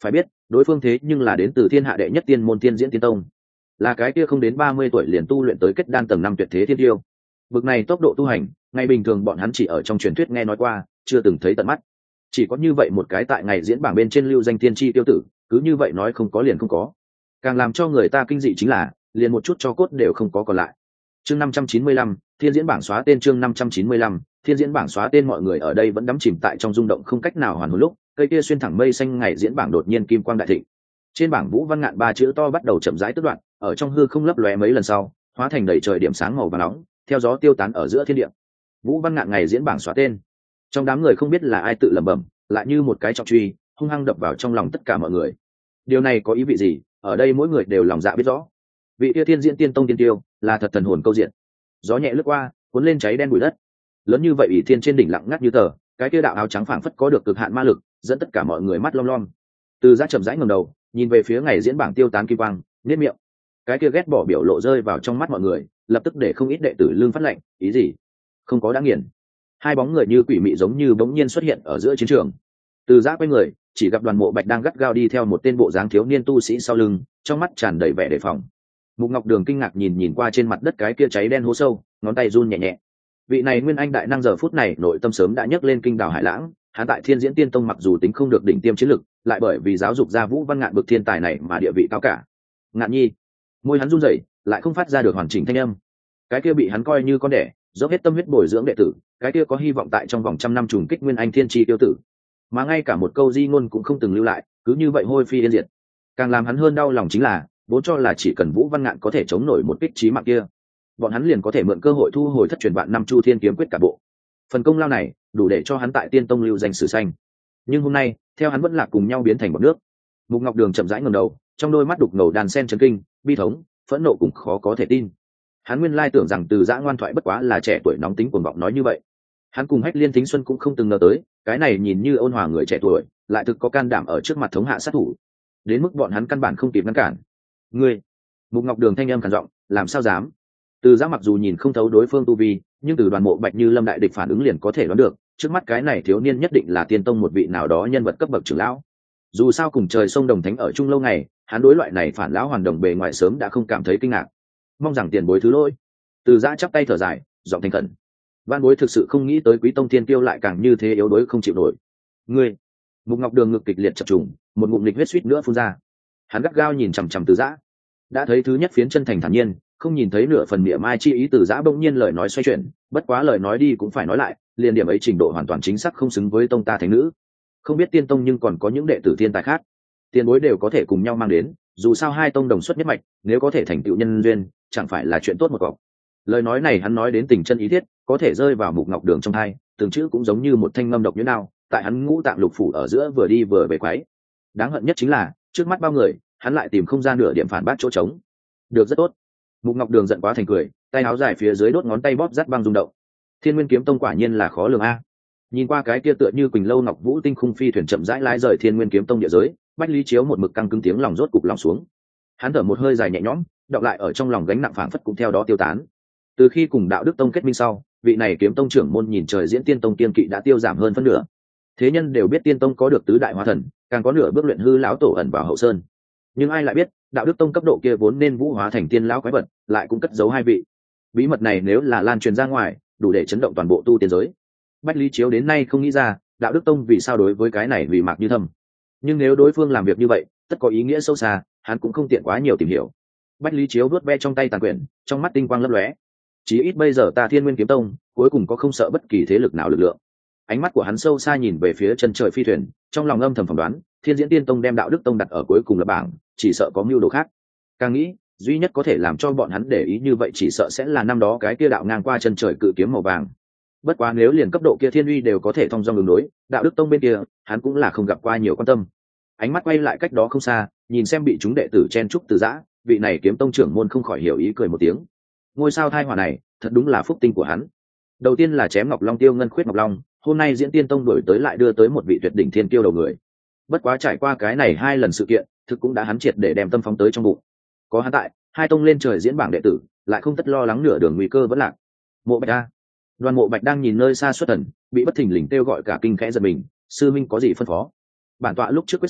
A: phải biết đối phương thế nhưng là đến từ thiên hạ đệ nhất tiên môn tiên diễn tiên tông, là cái kia không đến 30 tuổi liền tu luyện tới kết đan tầng 5 tuyệt thế thiên tiêu. Bực này tốc độ tu hành, ngày bình thường bọn hắn chỉ ở trong truyền thuyết nghe nói qua, chưa từng thấy tận mắt. Chỉ có như vậy một cái tại ngày diễn bảng bên trên lưu danh tiên tri tiêu tử, cứ như vậy nói không có liền không có. Càng làm cho người ta kinh dị chính là, liền một chút cho cốt đều không có còn lại. Chương 595, thiên diễn bảng xóa tên. Chương 595, thiên diễn bảng xóa tên. Mọi người ở đây vẫn đắm chìm tại trong rung động không cách nào hoàn hồn lúc, cây kia xuyên thẳng mây xanh ngày diễn bảng đột nhiên kim quang đại thịnh. Trên bảng Vũ Văn Ngạn ba chữ to bắt đầu chậm rãi tức đoạn, ở trong hư không lấp lóe mấy lần sau, hóa thành đầy trời điểm sáng màu vàng nóng, theo gió tiêu tán ở giữa thiên địa. Vũ Văn Ngạn ngày diễn bảng xóa tên. Trong đám người không biết là ai tự lẩm bẩm, lại như một cái trọng truy, hung hăng đập vào trong lòng tất cả mọi người. Điều này có ý vị gì? Ở đây mỗi người đều lòng dạ biết rõ. Vị kia thiên diễn tiên tông tiên tiêu, là thật thần hồn câu diện. Gió nhẹ lướt qua, cuốn lên cháy đen bụi đất. Lớn như vậy ỷ thiên trên đỉnh lặng ngắt như tờ, cái kia đạo áo trắng phảng phất có được cực hạn ma lực, dẫn tất cả mọi người mắt long lom. Từ Giã chậm rãi ngẩng đầu, nhìn về phía ngày diễn bảng tiêu tán kim quang, nhếch miệng. Cái kia ghét bỏ biểu lộ rơi vào trong mắt mọi người, lập tức để không ít đệ tử lương phát lệnh, ý gì? Không có đã nghiền. Hai bóng người như quỷ mị giống như bỗng nhiên xuất hiện ở giữa chiến trường. Từ Giã quay người, chỉ gặp Đoàn Mộ Bạch đang gắt gao đi theo một tên bộ dáng thiếu niên tu sĩ sau lưng, trong mắt tràn đầy vẻ đề phòng. Mục Ngọc Đường kinh ngạc nhìn qua trên mặt đất cái kia cháy đen hố sâu, ngón tay run nhẹ nhẹ. Vị này nguyên anh đại năng giờ phút này nội tâm sớm đã nhấc lên kinh đảo hải lãng, hắn tại Thiên Diễn Tiên Tông mặc dù tính không được đỉnh tiêm chiến lực, lại bởi vì giáo dục ra Vũ Văn Ngạn bực thiên tài này mà địa vị cao cả. Ngạn nhi, môi hắn run rẩy, lại không phát ra được hoàn chỉnh thanh âm. Cái kia bị hắn coi như con đẻ, dốc hết tâm huyết bồi dưỡng đệ tử, cái kia có hy vọng tại trong vòng trăm năm trùng kích nguyên anh thiên chi tiêu tử, mà ngay cả một câu di ngôn cũng không từng lưu lại, cứ như vậy hôi phi yên diệt. Càng làm hắn hơn đau lòng chính là, vốn cho là chỉ cần Vũ Văn Ngạn có thể chống nổi một kích chí mạng kia, bọn hắn liền có thể mượn cơ hội thu hồi thất truyền vạn năm Chu Thiên kiếm quyết cả bộ. Phần công lao này đủ để cho hắn tại Tiên Tông lưu danh sử xanh. Nhưng hôm nay, theo hắn vẫn lạc cùng nhau biến thành một nước. Mục Ngọc Đường chậm rãi ngẩng đầu, trong đôi mắt đục ngầu đàn sen chấn kinh, bi thống, phẫn nộ cũng khó có thể tin. Hắn nguyên lai tưởng rằng Từ Giã ngoan thoại bất quá là trẻ tuổi nóng tính cuồng vọng nói như vậy. Hắn cùng Hách Liên Thính Xuân cũng không từng ngờ tới, cái này nhìn như ôn hòa người trẻ tuổi, lại thực có can đảm ở trước mặt thống hạ sát thủ. Đến mức bọn hắn căn bản không kịp ngăn cản. Ngươi, Mục Ngọc Đường thanh âm khàn giọng, làm sao dám? Từ Giã mặc dù nhìn không thấu đối phương tu vi, nhưng từ Đoàn Mộ Bạch như lâm đại địch phản ứng liền có thể đoán được, trước mắt cái này thiếu niên nhất định là Tiên Tông một vị nào đó nhân vật cấp bậc trưởng lão. Dù sao cùng trời sông đồng thánh ở chung lâu ngày, hắn đối loại này phản lão hoàn đồng bề ngoài sớm đã không cảm thấy kinh ngạc. Mong rằng tiền bối thứ lỗi. Từ Giã chắp tay thở dài, giọng thành khẩn. Van bối thực sự không nghĩ tới Quý Tông Thiên Tiêu lại càng như thế yếu đuối không chịu nổi. Ngươi, Mục Ngọc Đường ngực kịch liệt chập trùng, một ngụm nghịch huyết suýt nữa phun ra. Hắn gắt gao nhìn chằm chằm Từ Giã, đã thấy thứ nhất phiến chân thành thản nhiên, không nhìn thấy nửa phần mỉa mai chi ý. Từ Giã bỗng nhiên lời nói xoay chuyển, bất quá lời nói đi cũng phải nói lại, liền điểm ấy trình độ hoàn toàn chính xác không xứng với tông ta thánh nữ. Không biết Tiên Tông nhưng còn có những đệ tử thiên tài khác, tiền bối đều có thể cùng nhau mang đến, dù sao hai tông đồng xuất nhất mạch, nếu có thể thành tựu nhân duyên, chẳng phải là chuyện tốt một cọc. Lời nói này hắn nói đến tình chân ý thiết, có thể rơi vào Mục Ngọc Đường trong tai, từng chữ cũng giống như một thanh ngâm độc như nào, tại hắn ngũ tạng lục phủ ở giữa vừa đi vừa về quấy. Đáng hận nhất chính là, trước mắt bao người, hắn lại tìm không ra nửa điểm phản bác chỗ trống. Được rất tốt. Mục Ngọc Đường giận quá thành cười, tay áo dài phía dưới đốt ngón tay bóp rát băng rung động. Thiên Nguyên Kiếm Tông quả nhiên là khó lường a. Nhìn qua cái kia tựa như Quỳnh Lâu Ngọc Vũ tinh khung phi thuyền chậm rãi lái rời Thiên Nguyên Kiếm Tông địa giới, Bách Lý Chiếu một mực căng cứng tiếng lòng rốt cục lòng xuống. Hắn thở một hơi dài nhẹ nhõm, đọng lại ở trong lòng gánh nặng phảng phất cũng theo đó tiêu tán. Từ khi cùng Đạo Đức Tông kết minh sau, vị này Kiếm Tông trưởng môn nhìn trời diễn Tiên Tông tiên kỵ đã tiêu giảm hơn phân nửa. Thế nhân đều biết Tiên Tông có được tứ đại hóa thần, càng có nửa bước luyện hư lão tổ ẩn vào hậu sơn. Nhưng ai lại biết, Đạo Đức Tông cấp độ kia vốn nên vũ hóa thành tiên lão quái vật, lại cũng cất giấu hai vị. Bí mật này nếu là lan truyền ra ngoài, đủ để chấn động toàn bộ tu tiên giới. Bách Lý Chiếu đến nay không nghĩ ra, Đạo Đức Tông vì sao đối với cái này vì mạc như thâm. Nhưng nếu đối phương làm việc như vậy, tất có ý nghĩa sâu xa, hắn cũng không tiện quá nhiều tìm hiểu. Bách Lý Chiếu vuốt ve trong tay tàn quyển, trong mắt tinh quang lấp lóe. Chí ít bây giờ ta Thiên Nguyên Kiếm Tông, cuối cùng có không sợ bất kỳ thế lực nào lực lượng. Ánh mắt của hắn sâu xa nhìn về phía chân trời phi thuyền, trong lòng âm thầm phỏng đoán, Thiên Diễn Tiên Tông đem Đạo Đức Tông đặt ở cuối cùng là bảng, chỉ sợ có mưu đồ khác. Càng nghĩ, duy nhất có thể làm cho bọn hắn để ý như vậy chỉ sợ sẽ là năm đó cái kia đạo ngang qua chân trời cự kiếm màu vàng. Bất quá nếu liền cấp độ kia Thiên Uy đều có thể thông dong đường đối, Đạo Đức Tông bên kia, hắn cũng là không gặp qua nhiều quan tâm. Ánh mắt quay lại cách đó không xa, nhìn xem bị chúng đệ tử chen trúc Từ Giã, vị này Kiếm Tông trưởng môn không khỏi hiểu ý cười một tiếng. Ngôi sao thai hỏa này, thật đúng là phúc tinh của hắn. Đầu tiên là chém Ngọc Long tiêu ngân khuyết Ngọc Long, hôm nay Diễn Tiên Tông đổi tới lại đưa tới một vị tuyệt đỉnh thiên tiêu đầu người. Bất quá trải qua cái này hai lần sự kiện, thực cũng đã hắn triệt để đem tâm phóng tới trong bụng. Có hắn tại, hai tông lên trời diễn bảng đệ tử, lại không tất lo lắng nửa đường nguy cơ vẫn lạc. Mộ Bạch a. Đoàn Mộ Bạch đang nhìn nơi xa xuất thần, bị bất thình lình kêu gọi cả kinh khẽ giật mình, sư minh có gì phân phó? Bản tọa lúc trước quyết sách,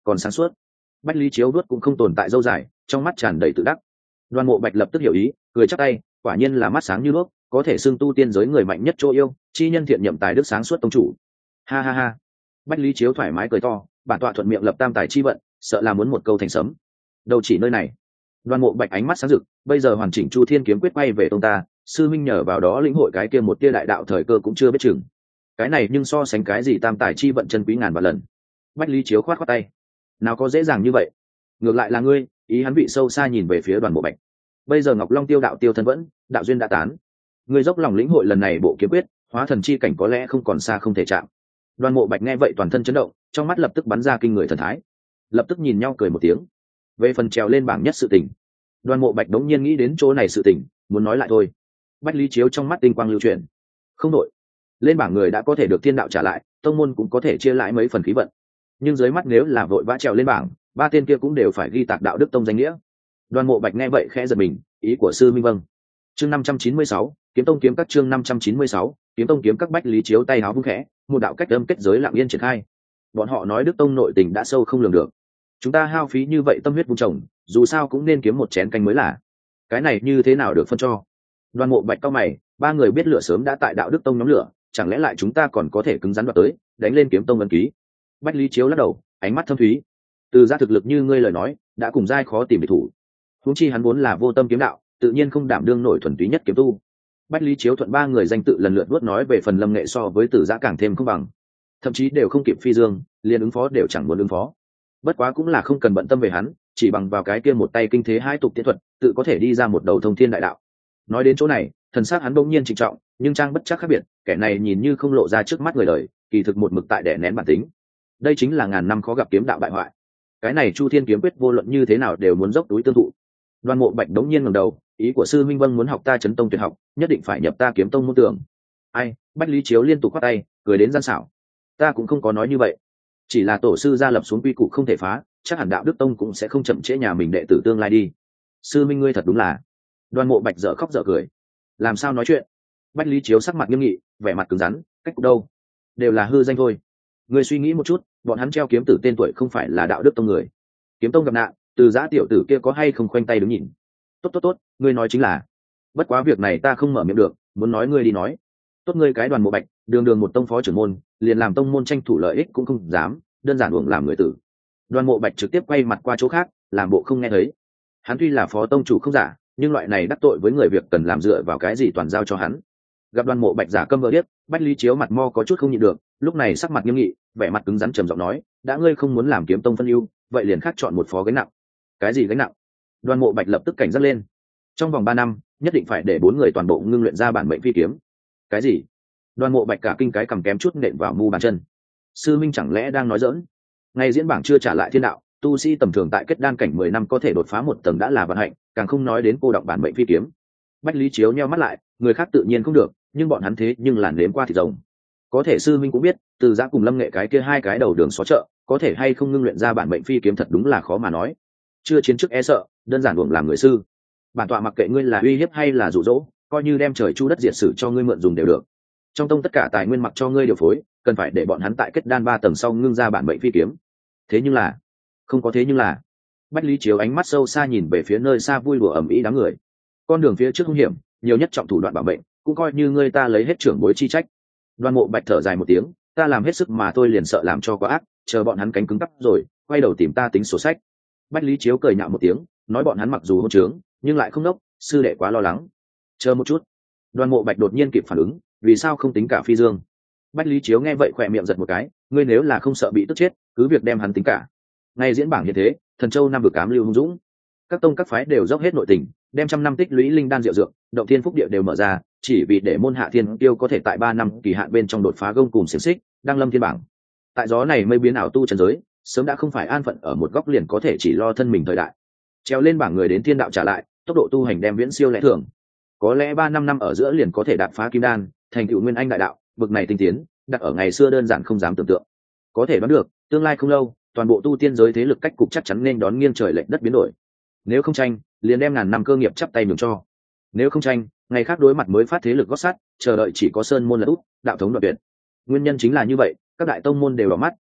A: còn sáng suốt. Bách Lý Chiếu đuốt cũng không tồn tại dâu dài, trong mắt tràn đầy tự đắc. Đoan Mộ Bạch lập tức hiểu ý, cười chắp tay, quả nhiên là mắt sáng như đuốc, có thể xưng tu tiên giới người mạnh nhất chỗ yêu, chi nhân thiện nhậm tài đức sáng suốt tông chủ. Ha ha ha. Bách Lý Chiếu thoải mái cười to, bản tọa thuận miệng lập tam tài chi vận, sợ là muốn một câu thành sấm. Đâu chỉ nơi này. Đoan Mộ Bạch ánh mắt sáng rực, bây giờ hoàn chỉnh Chu Thiên kiếm quyết quay về tông ta, sư minh nhờ vào đó lĩnh hội cái kia một tia đại đạo thời cơ cũng chưa biết chừng. Cái này nhưng so sánh cái gì tam tài chi vận chân quý ngàn vạn lần. Bách Lý Chiếu khoát khoát tay, nào có dễ dàng như vậy, ngược lại là ngươi. Ý hắn vị sâu xa nhìn về phía Đoàn Mộ Bạch. Bây giờ Ngọc Long tiêu đạo tiêu thân vẫn, đạo duyên đã tán, ngươi dốc lòng lĩnh hội lần này bộ kiếm quyết, hóa thần chi cảnh có lẽ không còn xa không thể chạm. Đoàn Mộ Bạch nghe vậy toàn thân chấn động, trong mắt lập tức bắn ra kinh người thần thái, lập tức nhìn nhau cười một tiếng. Về phần trèo lên bảng nhất sự tình, Đoàn Mộ Bạch đống nhiên nghĩ đến chỗ này sự tình, muốn nói lại thôi. Bách Lý Chiếu trong mắt tinh quang lưu chuyển, không đội lên bảng người đã có thể được thiên đạo trả lại, tông môn cũng có thể chia lại mấy phần khí vận, nhưng dưới mắt nếu là vội vã trèo lên bảng, ba tên kia cũng đều phải ghi tạc đạo đức tông danh nghĩa. Đoàn Mộ Bạch nghe vậy khẽ giật mình, ý của sư minh vâng. Chương 596, kiếm tông kiếm các chương 596, kiếm tông kiếm các. Bách Lý Chiếu tay háo vung khẽ, một đạo cách âm kết giới lặng yên triển khai. Bọn họ nói đức tông nội tình đã sâu không lường được, chúng ta hao phí như vậy tâm huyết vun trồng, dù sao cũng nên kiếm một chén canh mới là. Cái này như thế nào được phân cho? Đoàn Mộ Bạch cao mày, ba người biết lửa sớm đã tại đạo đức tông nhóm lửa, chẳng lẽ lại chúng ta còn có thể cứng rắn đoạt tới, đánh lên kiếm tông ấn ký? Bách Lý Chiếu lắc đầu, ánh mắt thâm thúy. Từ gia thực lực như ngươi lời nói, đã cùng giai khó tìm địch thủ. Huống chi hắn vốn là vô tâm kiếm đạo, tự nhiên không đảm đương nổi thuần túy nhất kiếm tu. Bách Lý Chiếu thuận ba người danh tự lần lượt vuốt nói về phần Lâm Nghệ so với Tử Giã càng thêm không bằng, thậm chí đều không kịp phi dương, liền ứng phó đều chẳng muốn ứng phó. Bất quá cũng là không cần bận tâm về hắn, chỉ bằng vào cái kia một tay kinh thế hai tục tiễn thuật, tự có thể đi ra một đầu thông thiên đại đạo. Nói đến chỗ này, thần sắc hắn bỗng nhiên trịnh trọng, nhưng trang bất chắc khác biệt, kẻ này nhìn như không lộ ra trước mắt người đời, kỳ thực một mực tại đè nén bản tính. Đây chính là ngàn năm khó gặp kiếm đạo bại hoại. Cái này Chu Thiên kiếm quyết vô luận như thế nào đều muốn dốc túi tương thụ. Đoàn Mộ Bạch đống nhiên ngẩng đầu, ý của sư minh vâng, muốn học ta chấn tông tuyệt học, nhất định phải nhập ta kiếm tông môn tưởng. Ai? Bách Lý Chiếu liên tục khoát tay, cười đến gian xảo. Ta cũng không có nói như vậy, chỉ là tổ sư gia lập xuống quy củ không thể phá, chắc hẳn đạo đức tông cũng sẽ không chậm trễ nhà mình đệ tử tương lai đi. Sư minh ngươi thật đúng là. Đoàn Mộ Bạch dở khóc dở cười. Làm sao nói chuyện? Bách Lý Chiếu sắc mặt nghiêm nghị, vẻ mặt cứng rắn, cách cục đâu đều là hư danh thôi. Ngươi suy nghĩ một chút, bọn hắn treo kiếm tử tên tuổi không phải là đạo đức tông người. Kiếm tông gặp nạn, Từ Giã tiểu tử kia có hay không khoanh tay đứng nhìn? Tốt, ngươi nói chính là. Bất quá việc này ta không mở miệng được, muốn nói ngươi đi nói. Tốt, ngươi cái Đoàn Mộ Bạch, đường một tông phó trưởng môn, liền làm tông môn tranh thủ lợi ích cũng không dám, đơn giản uổng làm người tử. Đoàn Mộ Bạch trực tiếp quay mặt qua chỗ khác, làm bộ không nghe thấy. Hắn tuy là phó tông chủ không giả, nhưng loại này đắc tội với người việc cần làm dựa vào cái gì toàn giao cho hắn. Gặp Đoàn Mộ Bạch giả câm vờ điếc, Bách Lý Chiếu mặt mo có chút không nhịn được, lúc này sắc mặt nghiêm nghị, vẻ mặt cứng rắn trầm giọng nói, đã ngươi không muốn làm kiếm tông phân ưu, vậy liền khác chọn một phó gánh nặng. Cái gì gánh nặng? Đoàn Mộ Bạch lập tức cảnh giác lên. Trong vòng 3 năm, nhất định phải để 4 người toàn bộ ngưng luyện ra bản mệnh phi kiếm. Cái gì? Đoàn Mộ Bạch cả kinh cái cầm kém chút nện vào mu bàn chân. Sư minh chẳng lẽ đang nói giỡn? Ngày diễn bảng chưa trả lại thiên đạo, tu sĩ tầm thường tại kết đan cảnh 10 năm có thể đột phá một tầng đã là vận hạnh, càng không nói đến cô động bản mệnh phi kiếm. Bách Lý Chiếu nheo mắt lại, người khác tự nhiên không được, nhưng bọn hắn thế nhưng làn nếm qua thịt rồng. Có thể sư minh cũng biết, Từ Giã cùng Lâm Nghệ cái kia hai cái đầu đường xó chợ, có thể hay không ngưng luyện ra bản mệnh phi kiếm thật đúng là khó mà nói. Chưa chiến trước e sợ, đơn giản uổng làm người sư. Bản tọa mặc kệ ngươi là uy hiếp hay là dụ dỗ, coi như đem trời chu đất diệt sử cho ngươi mượn dùng đều được. Trong tông tất cả tài nguyên mặc cho ngươi điều phối, cần phải để bọn hắn tại kết đan 3 tầng sau ngưng ra bản mệnh phi kiếm. Thế nhưng là, không có thế nhưng là. Bách Lý Chiếu ánh mắt sâu xa nhìn về phía nơi xa vui đùa ầm ĩ đám người. Con đường phía trước hung hiểm, nhiều nhất trọng thủ đoạn bảo mệnh, cũng coi như ngươi ta lấy hết trưởng bối chi trách. Đoàn Mộ Bạch thở dài một tiếng, ta làm hết sức mà tôi liền sợ làm cho quá ác, chờ bọn hắn cánh cứng cắp rồi, quay đầu tìm ta tính sổ sách. Bách Lý Chiếu cười nhạo một tiếng, nói bọn hắn mặc dù hôn trướng, nhưng lại không đốc, sư đệ quá lo lắng. Chờ một chút. Đoàn Mộ Bạch đột nhiên kịp phản ứng, vì sao không tính cả phi dương? Bách Lý Chiếu nghe vậy khỏe miệng giật một cái, ngươi nếu là không sợ bị tức chết, cứ việc đem hắn tính cả. Ngày diễn bảng như thế, Thần Châu năm vực cám lưu hung dũng, các tông các phái đều dốc hết nội tình, đem trăm năm tích lũy linh đan diệu dược, động thiên phúc địa đều mở ra, chỉ vì để môn hạ thiên tiêu có thể tại 3 năm kỳ hạn bên trong đột phá gông cùng xiềng xích, đăng lâm thiên bảng. Tại gió này mây biến ảo tu chân giới, sớm đã không phải an phận ở một góc liền có thể chỉ lo thân mình thời đại. Treo lên bảng người đến thiên đạo trả lại, tốc độ tu hành đem viễn siêu lẽ thường. Có lẽ 3-5 năm ở giữa liền có thể đạp phá kim đan, thành tựu nguyên anh đại đạo, bực này tinh tiến, đặt ở ngày xưa đơn giản không dám tưởng tượng. Có thể đoán được, tương lai không lâu, toàn bộ tu tiên giới thế lực cách cục chắc chắn nên đón nghiêng trời lệch đất biến đổi. Nếu không tranh, liền đem ngàn năm cơ nghiệp chắp tay nhường cho. Nếu không tranh, ngày khác đối mặt mới phát thế lực gót sắt, chờ đợi chỉ có sơn môn lật úp, đạo thống đoạn tuyệt. Nguyên nhân chính là như vậy, các đại tông môn đều đỏ mắt,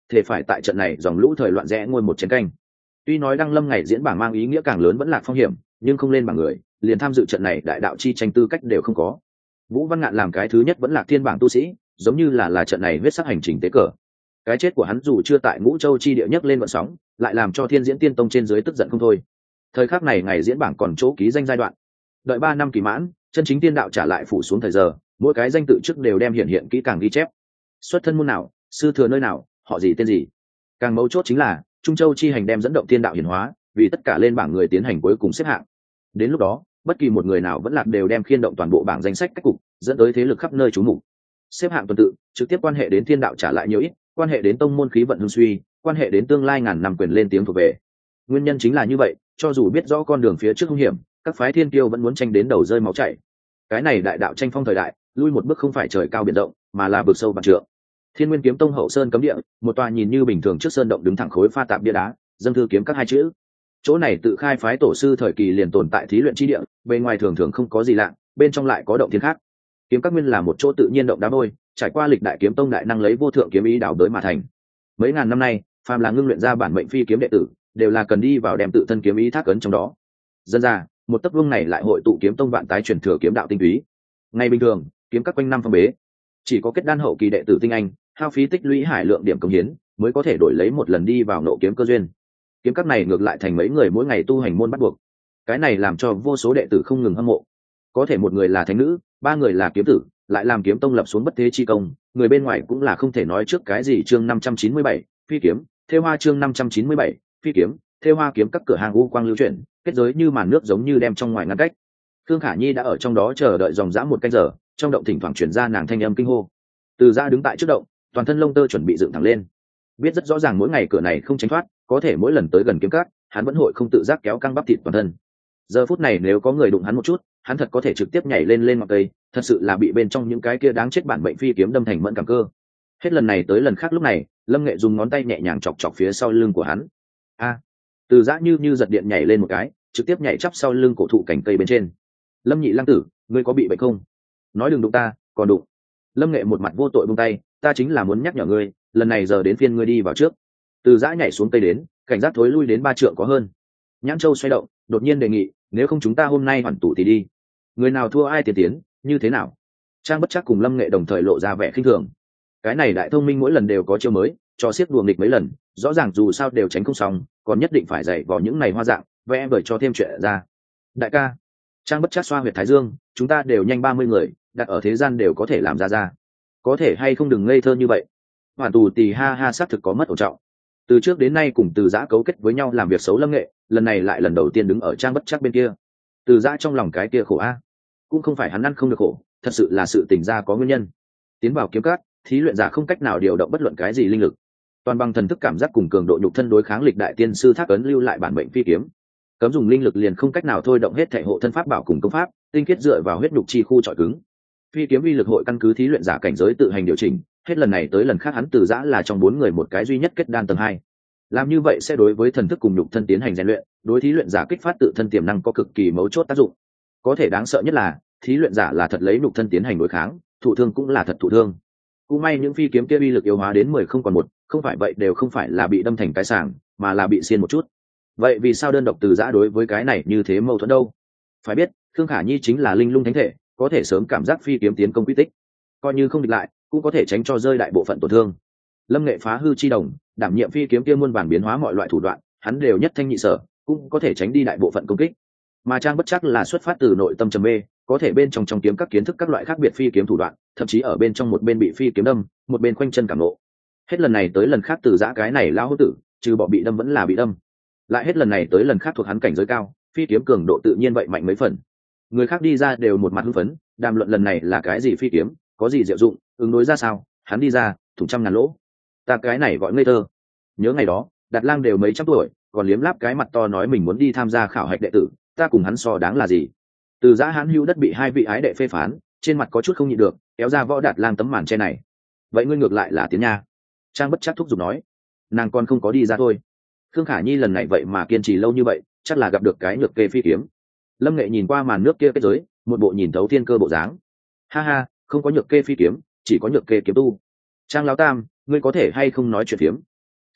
A: thể phải tại trận này dòng lũ thời loạn rẽ ngôi một chén canh. Tuy nói đăng lâm ngày diễn bảng mang ý nghĩa càng lớn vẫn lạc phong hiểm, nhưng không lên bảng người liền tham dự trận này đại đạo chi tranh tư cách đều không có. Vũ Văn Ngạn làm cái thứ nhất vẫn lạc thiên bảng tu sĩ, giống như là trận này huyết sắc hành trình tế cờ. Cái chết của hắn dù chưa tại Ngũ Châu chi địa nhấc lên vận sóng, lại làm cho Thiên Diễn Tiên Tông trên dưới tức giận không thôi. Thời khắc này ngày diễn bảng còn chỗ ký danh giai đoạn, đợi 3 năm kỳ mãn, chân chính tiên đạo trả lại phủ xuống thời giờ, mỗi cái danh tự trước đều đem hiện kỹ càng ghi chép. Xuất thân môn nào, sư thừa nơi nào, họ gì tên gì. Càng mấu chốt chính là Trung Châu chi hành đem dẫn động tiên đạo hiển hóa, vì tất cả lên bảng người tiến hành cuối cùng xếp hạng. Đến lúc đó, bất kỳ một người nào vẫn lạc đều đem khiên động toàn bộ bảng danh sách cách cục, dẫn tới thế lực khắp nơi chú mục. Xếp hạng tuần tự trực tiếp quan hệ đến thiên đạo trả lại nhiều ít, quan hệ đến tông môn khí vận hưng suy, quan hệ đến tương lai ngàn năm quyền lên tiếng thuộc về. Nguyên nhân chính là như vậy, cho dù biết rõ con đường phía trước hung hiểm, các phái thiên kiêu vẫn muốn tranh đến đầu rơi máu chảy. Cái này đại đạo tranh phong thời đại, lui một bước không phải trời cao biển rộng, mà là vực sâu vạn trượng. Thiên Nguyên Kiếm Tông hậu sơn cấm địa, một tòa nhìn như bình thường trước sơn động đứng thẳng khối pha tạp bia đá, dâng thư kiếm các hai chữ. Chỗ này tự khai phái tổ sư thời kỳ liền tồn tại thí luyện chi địa, bên ngoài thường thường không có gì lạ, bên trong lại có động thiên khác. Kiếm các nguyên là một chỗ tự nhiên động đá vôi, trải qua lịch đại kiếm tông đại năng lấy vô thượng kiếm ý đào đới mà thành. Mấy ngàn năm nay, phàm là ngưng luyện ra bản mệnh phi kiếm đệ tử, đều là cần đi vào đem tự thân kiếm ý thác ấn trong đó. Dân ra, một tấc vương này lại hội tụ kiếm tông vạn tái truyền thừa kiếm đạo tinh túy. Ngày bình thường, kiếm các quanh năm phong bế, chỉ có kết đan hậu kỳ đệ tử tinh anh, hao phí tích lũy hải lượng điểm công hiến, mới có thể đổi lấy một lần đi vào nộ kiếm cơ duyên. Kiếm các này ngược lại thành mấy người mỗi ngày tu hành môn bắt buộc. Cái này làm cho vô số đệ tử không ngừng hâm mộ. Có thể một người là thánh nữ, 3 người là kiếm tử, lại làm kiếm tông lập xuống bất thế chi công, người bên ngoài cũng là không thể nói trước cái gì. Chương 597, phi kiếm, thêu hoa. Chương 597, phi kiếm, thêu hoa. Kiếm các cửa hàng u quang lưu chuyển, kết giới như màn nước giống như đem trong ngoài ngăn cách. Khương Khả Nhi đã ở trong đó chờ đợi dòng dã 1 canh giờ, trong động thỉnh thoảng truyền ra nàng thanh âm kinh hô. Từ Giã đứng tại trước động, toàn thân lông tơ chuẩn bị dựng thẳng lên. Biết rất rõ ràng mỗi ngày cửa này không tránh thoát, có thể mỗi lần tới gần kiếm các, hắn vẫn hội không tự giác kéo căng bắp thịt toàn thân. Giờ phút này nếu có người đụng hắn một chút, hắn thật có thể trực tiếp nhảy lên ngọn cây, thật sự là bị bên trong những cái kia đáng chết bản mệnh phi kiếm đâm thành mẫn cảm cơ. Hết lần này tới lần khác lúc này, Lâm Nghệ dùng ngón tay nhẹ nhàng chọc chọc phía sau lưng của hắn. Từ Giã như giật điện nhảy lên một cái, trực tiếp nhảy chắp sau lưng cổ thụ cành cây bên trên. Lâm Nhị Lăng tử, ngươi có bị bệnh không? Nói đừng đụng ta, còn đụng. Lâm Nghệ một mặt vô tội buông tay, ta chính là muốn nhắc nhở ngươi, lần này giờ đến phiên ngươi đi vào trước. Từ Giã nhảy xuống cây đến, cảnh giác thối lui đến 3 trượng có hơn. Nhãn Châu xoay động, đột nhiên đề nghị, nếu không chúng ta hôm nay hoàn tụ thì đi. Người nào thua ai tiền tiến, như thế nào? Trang Bất Trắc cùng Lâm Nghệ đồng thời lộ ra vẻ khinh thường. Cái này đại thông minh mỗi lần đều có chiêu mới, cho xiết đùa nghịch mấy lần, rõ ràng dù sao đều tránh không xong, còn nhất định phải dạy vào những này hoa dạng, vẽ bởi cho thêm chuyện ra. Đại ca, Trang Bất Trắc xoa huyệt thái dương, chúng ta đều nhanh 30 người, đặt ở thế gian đều có thể làm ra. Có thể hay không đừng ngây thơ như vậy. Hoàn tù tì ha ha xác thực có mất ổn trọng. Từ trước đến nay cùng Từ Giã cấu kết với nhau làm việc xấu Lâm Nghệ, lần này lại lần đầu tiên đứng ở Trang Bất Trắc bên kia. Từ Giã trong lòng cái kia khổ a, cũng không phải hắn ăn không được khổ, thật sự là sự tình ra có nguyên nhân. Tiến vào kiếm cát, thí luyện giả không cách nào điều động bất luận cái gì linh lực, toàn bằng thần thức cảm giác cùng cường độ nhục thân đối kháng lịch đại tiên sư thác ấn lưu lại bản mệnh phi kiếm. Cấm dùng linh lực liền không cách nào thôi động hết thể hộ thân pháp bảo cùng công pháp, tinh khiết dựa vào huyết nhục chi khu trọi cứng. Phi kiếm uy lực hội căn cứ thí luyện giả cảnh giới tự hành điều chỉnh, hết lần này tới lần khác hắn Từ Giã là trong 4 người một cái duy nhất kết đan tầng 2. Làm như vậy sẽ đối với thần thức cùng nhục thân tiến hành rèn luyện, đối thí luyện giả kích phát tự thân tiềm năng có cực kỳ mấu chốt tác dụng. Có thể đáng sợ nhất là, thí luyện giả là thật lấy nhục thân tiến hành đối kháng, thụ thương cũng là thật thụ thương. Cũng may những phi kiếm kia uy lực yếu hóa đến 10 không còn 1, không phải vậy đều không phải là bị đâm thành cái sàng, mà là bị xiên một chút. Vậy vì sao đơn độc Từ Giã đối với cái này như thế mâu thuẫn đâu? Phải biết, Khương Khả Nhi chính là linh lung thánh thể, có thể sớm cảm giác phi kiếm tiến công quy tích, coi như không địch lại, cũng có thể tránh cho rơi đại bộ phận tổn thương. Lâm Nghệ phá hư chi đồng, đảm nhiệm phi kiếm kia muôn vàn biến hóa mọi loại thủ đoạn, hắn đều nhất thanh nhị sở, cũng có thể tránh đi đại bộ phận công kích. Mà Trang Bất Trắc là xuất phát từ nội tâm trầm mê, có thể bên trong kiếm các kiến thức các loại khác biệt phi kiếm thủ đoạn, thậm chí ở bên trong một bên bị phi kiếm đâm, một bên khoanh chân cảm ngộ. Hết lần này tới lần khác Từ Giã cái này lão hữu tử, trừ bỏ bị đâm vẫn là bị đâm. Lại hết lần này tới lần khác thuộc hắn cảnh giới cao, phi kiếm cường độ tự nhiên vậy mạnh mấy phần. Người khác đi ra đều một mặt hưng phấn, đàm luận lần này là cái gì phi kiếm, có gì diệu dụng, ứng đối ra sao, hắn đi ra, thủng trăm ngàn lỗ. Ta cái này gọi ngây thơ. Nhớ ngày đó, Đạt Lang đều mấy trăm tuổi, còn liếm láp cái mặt to nói mình muốn đi tham gia khảo hạch đệ tử, ta cùng hắn so đáng là gì? Từ Giã hãn hữu đất bị 2 vị ái đệ phê phán, trên mặt có chút không nhịn được, kéo ra Võ Đạt Lang tấm màn che này. Vậy ngươi ngược lại là Tiến nha. Trang Bất Trắc thúc giục nói, nàng còn không có đi ra thôi. Khương Khả Nhi lần này vậy mà kiên trì lâu như vậy, chắc là gặp được cái nhược kê phi kiếm. Lâm Nghệ nhìn qua màn nước kia kết giới, một bộ nhìn thấu thiên cơ bộ dáng. Ha ha, không có nhược kê phi kiếm, chỉ có nhược kê kiếm tu. Trang lão tam, ngươi có thể hay không nói chuyện phiếm?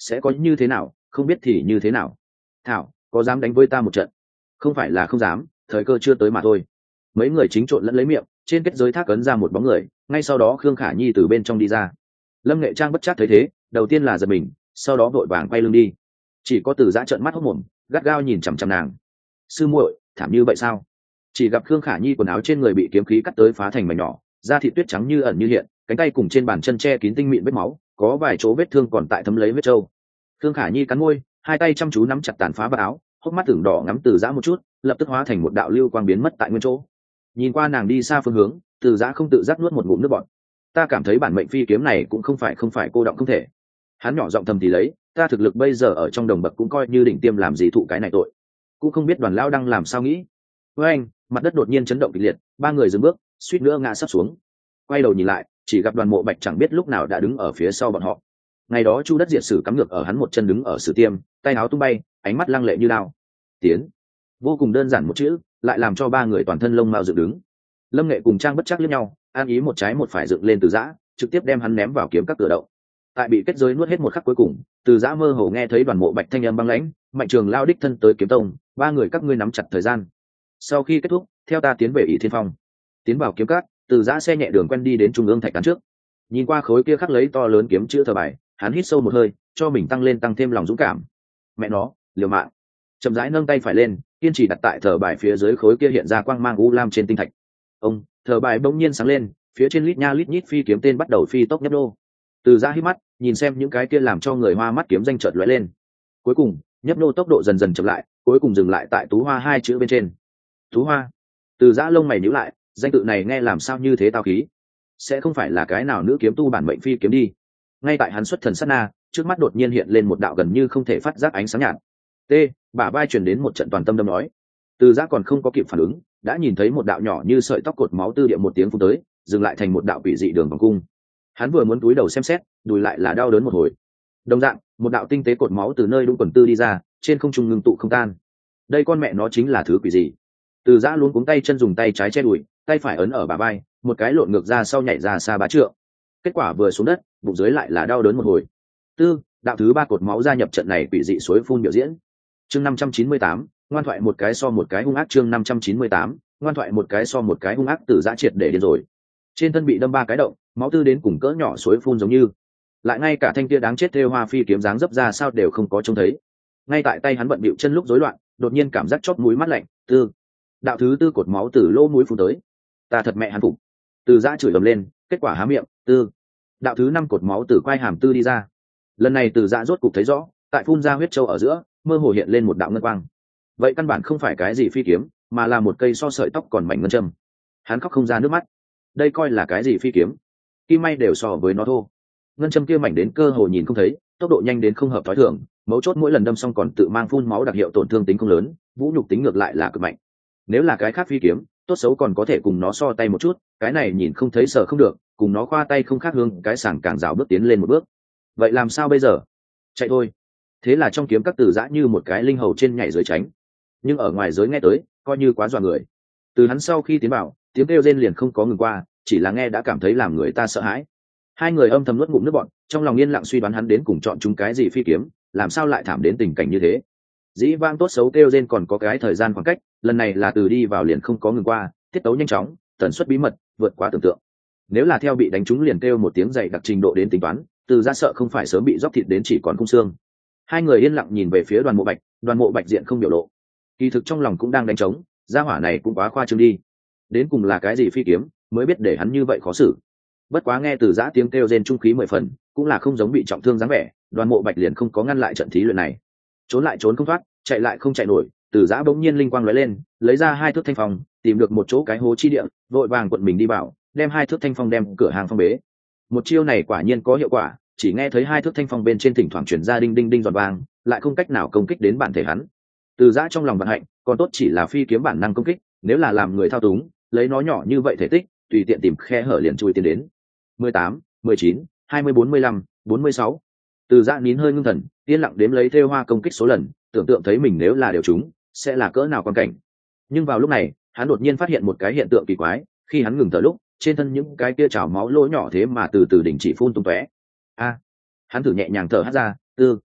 A: sẽ có như thế nào, không biết thì như thế nào. Thảo, có dám đánh với ta một trận? Không phải là không dám, thời cơ chưa tới mà thôi. Mấy người chính trộn lẫn lấy miệng, trên kết giới thác ấn ra một bóng người, ngay sau đó Khương Khả Nhi từ bên trong đi ra. Lâm Nghệ Trang bất chắc thấy thế, đầu tiên là giật mình, sau đó vội vàng quay lưng đi. Chỉ có Từ Giã trợn mắt hốt mồm, gắt gao nhìn chằm chằm nàng. Sư muội, thảm như vậy sao? Chỉ gặp Khương Khả Nhi quần áo trên người bị kiếm khí cắt tới phá thành mảnh nhỏ, da thịt tuyết trắng như ẩn như hiện, cánh tay cùng trên bàn chân che kín tinh mịn vết máu, có vài chỗ vết thương còn tại thấm lấy vết trâu. Khương Khả Nhi cắn môi, hai tay chăm chú nắm chặt tàn phá vào áo, hốc mắt tưởng đỏ ngắm Từ Giã một chút, lập tức hóa thành một đạo lưu quang biến mất tại nguyên chỗ. Nhìn qua nàng đi xa phương hướng, Từ Giã không tự giác nuốt một ngụm nước bọt. Ta cảm thấy bản mệnh phi kiếm này cũng không phải cô động không thể. Hắn nhỏ giọng thầm thì lấy, ta thực lực bây giờ ở trong đồng bậc cũng coi như đỉnh tiêm, làm gì thụ cái này tội. Cũng không biết Đoàn lão đang làm sao nghĩ. Với anh, mặt đất đột nhiên chấn động kịch liệt, ba người dừng bước, suýt nữa ngã sắp xuống. Quay đầu nhìn lại, chỉ gặp Đoàn Mộ Bạch chẳng biết lúc nào đã đứng ở phía sau bọn họ. Ngày đó Chu Đất Diệt Sử cắm ngược ở hắn một chân đứng ở Sử Tiêm, tay áo tung bay, ánh mắt lăng lệ như lao. Tiến. Vô cùng đơn giản một chữ, lại làm cho ba người toàn thân lông mao dựng đứng. Lâm Nghệ cùng Trang bất chắc liếc nhau, an ý một trái một phải dựng lên Từ Giã, trực tiếp đem hắn ném vào kiếm các cửa động. Tại bị kết giới nuốt hết một khắc cuối cùng, Từ Giã mơ hồ nghe thấy Đoàn Mộ Bạch thanh âm băng lãnh, Mạnh Trường lao đích thân tới kiếm tông, ba người các ngươi nắm chặt thời gian. Sau khi kết thúc, theo ta tiến về ỷ Thiên Phong. Tiến vào kiếm các, Từ Giã xe nhẹ đường quen đi đến trung ương thạch án trước. Nhìn qua khối kia khắc lấy to lớn kiếm chữ thờ bài, hắn hít sâu một hơi, cho mình tăng thêm lòng dũng cảm. Mẹ nó, liều mạng. Chậm rãi nâng tay phải lên, kiên trì đặt tại thờ bài phía dưới khối kia hiện ra quang mang u lam trên tinh thạch. Ông, thờ bài bỗng nhiên sáng lên, phía trên lít nha lít nhít phi kiếm tên bắt đầu phi tốc nhấp đô. Từ Giã hít mắt, nhìn xem những cái kia làm cho người hoa mắt kiếm danh chợt lóe lên. Cuối cùng, nhấp đô tốc độ dần dần chậm lại, cuối cùng dừng lại tại Tú Hoa hai chữ bên trên. Tú Hoa. Từ Giã lông mày nhíu lại, danh tự này nghe làm sao như thế tao khí. Sẽ không phải là cái nào nữ kiếm tu bản mệnh phi kiếm đi. Ngay tại hắn xuất thần sát na, trước mắt đột nhiên hiện lên một đạo gần như không thể phát giác ánh sáng nhạt. T, bả vai truyền đến một trận toàn tâm đâm nói. Từ Giã còn không có kịp phản ứng, đã nhìn thấy một đạo nhỏ như sợi tóc cột máu tư địa một tiếng phun tới, dừng lại thành một đạo quỷ dị đường vòng cung. Hắn vừa muốn túi đầu xem xét, đùi lại là đau đớn một hồi. Đồng dạng, một đạo tinh tế cột máu từ nơi đũng quần tư đi ra, trên không trung ngưng tụ không tan. Đây con mẹ nó chính là thứ quỷ gì? Từ Giã luống cuống tay chân dùng tay trái che đùi, tay phải ấn ở bả vai, một cái lộn ngược ra sau nhảy ra xa 3 trượng. Kết quả vừa xuống đất, bụng dưới lại là đau đớn một hồi. Đạo thứ 3 cột máu gia nhập trận này quỷ dị suối phun biểu diễn. Chương 598, ngoan thoại một cái so một cái hung ác. Chương 598, ngoan thoại một cái so một cái hung ác. Từ Giã triệt để điên rồi. Trên thân bị đâm 3 cái động, máu tư đến cùng cỡ nhỏ suối phun giống như. Lại ngay cả thanh kia đáng chết thêu hoa phi kiếm dáng dấp ra sao đều không có trông thấy. Ngay tại tay hắn bận bịu chân lúc rối loạn, đột nhiên cảm giác chóp mũi mát lạnh. Đạo thứ 4 cột máu từ lỗ mũi phun tới. Ta thật mẹ hắn phục. Từ Giã chửi ầm lên, kết quả há miệng. Đạo thứ 5 cột máu từ quai hàm tư đi ra. Lần này Từ Giã rốt cục thấy rõ, tại phun ra huyết châu ở giữa, mơ hồ hiện lên một đạo ngân quang. Vậy căn bản không phải cái gì phi kiếm, mà là một cây so sợi tóc còn mảnh ngân châm. Hắn khóc không ra nước mắt. Đây coi là cái gì phi kiếm? Kim may đều so với nó thô. Ngân châm kia mảnh đến cơ hồ nhìn không thấy, tốc độ nhanh đến không hợp thói thường, mấu chốt mỗi lần đâm xong còn tự mang phun máu, đặc hiệu tổn thương tính không lớn, vũ nhục tính ngược lại là cực mạnh. Nếu là cái khác phi kiếm, tốt xấu còn có thể cùng nó so tay một chút, cái này nhìn không thấy sợ không được, cùng nó khoa tay không khác hương, cái sảng càng rào bước tiến lên một bước. Vậy làm sao bây giờ? Chạy thôi. Thế là trong kiếm các Từ Giã như một cái linh hầu trên nhảy dưới tránh. Nhưng ở ngoài giới nghe tới, coi như quá dọa người. Từ hắn sau khi tiến vào, tiếng kêu rên liền không có ngừng qua, chỉ là nghe đã cảm thấy làm người ta sợ hãi. Hai người âm thầm nuốt ngụm nước bọt, trong lòng yên lặng suy đoán hắn đến cùng chọn chúng cái gì phi kiếm, làm sao lại thảm đến tình cảnh như thế. Dĩ vang tốt xấu kêu rên còn có cái thời gian khoảng cách, lần này là từ đi vào liền không có ngừng qua, tiết tấu nhanh chóng, tần suất bí mật, vượt quá tưởng tượng. Nếu là theo bị đánh trúng liền kêu một tiếng dày đặc trình độ đến tính toán, Từ Giã sợ không phải sớm bị róc thịt đến chỉ còn khung xương. Hai người yên lặng nhìn về phía Đoàn Mộ Bạch, Đoàn Mộ Bạch diện không biểu lộ, kỳ thực trong lòng cũng đang đánh trống, gia hỏa này cũng quá khoa trương đi. Đến cùng là cái gì phi kiếm, mới biết để hắn như vậy khó xử. Bất quá nghe Từ Giã tiếng kêu rên trung khí 10 phần, cũng là không giống bị trọng thương dáng vẻ, Đoàn Mộ Bạch liền không có ngăn lại trận thí luyện này. Trốn lại trốn không thoát, chạy lại không chạy nổi, Từ Giã bỗng nhiên linh quang lóe lên, lấy ra 2 thước thanh phong, tìm được một chỗ cái hố chi địa, vội vàng quận mình đi vào, đem 2 thước thanh phong đem cửa hàng phong bế. Một chiêu này quả nhiên có hiệu quả, chỉ nghe thấy 2 thước thanh phong bên trên thỉnh thoảng truyền ra đinh đinh đinh giòn vang, lại không cách nào công kích đến bản thể hắn. Từ Giã trong lòng vận hạnh, còn tốt chỉ là phi kiếm bản năng công kích, nếu là làm người thao túng, lấy nó nhỏ như vậy thể tích, tùy tiện tìm khe hở liền chui tiến đến. 18, 19, 20, 45, 46. Từ Giã nín hơi ngưng thần, yên lặng đếm lấy thêu hoa công kích số lần, tưởng tượng thấy mình nếu là đều trúng, sẽ là cỡ nào quan cảnh. Nhưng vào lúc này, hắn đột nhiên phát hiện một cái hiện tượng kỳ quái, khi hắn ngừng thở lúc, trên thân những cái kia trào máu lỗ nhỏ thế mà từ từ đình chỉ phun tung tóe. Hắn thử nhẹ nhàng thở hắt ra,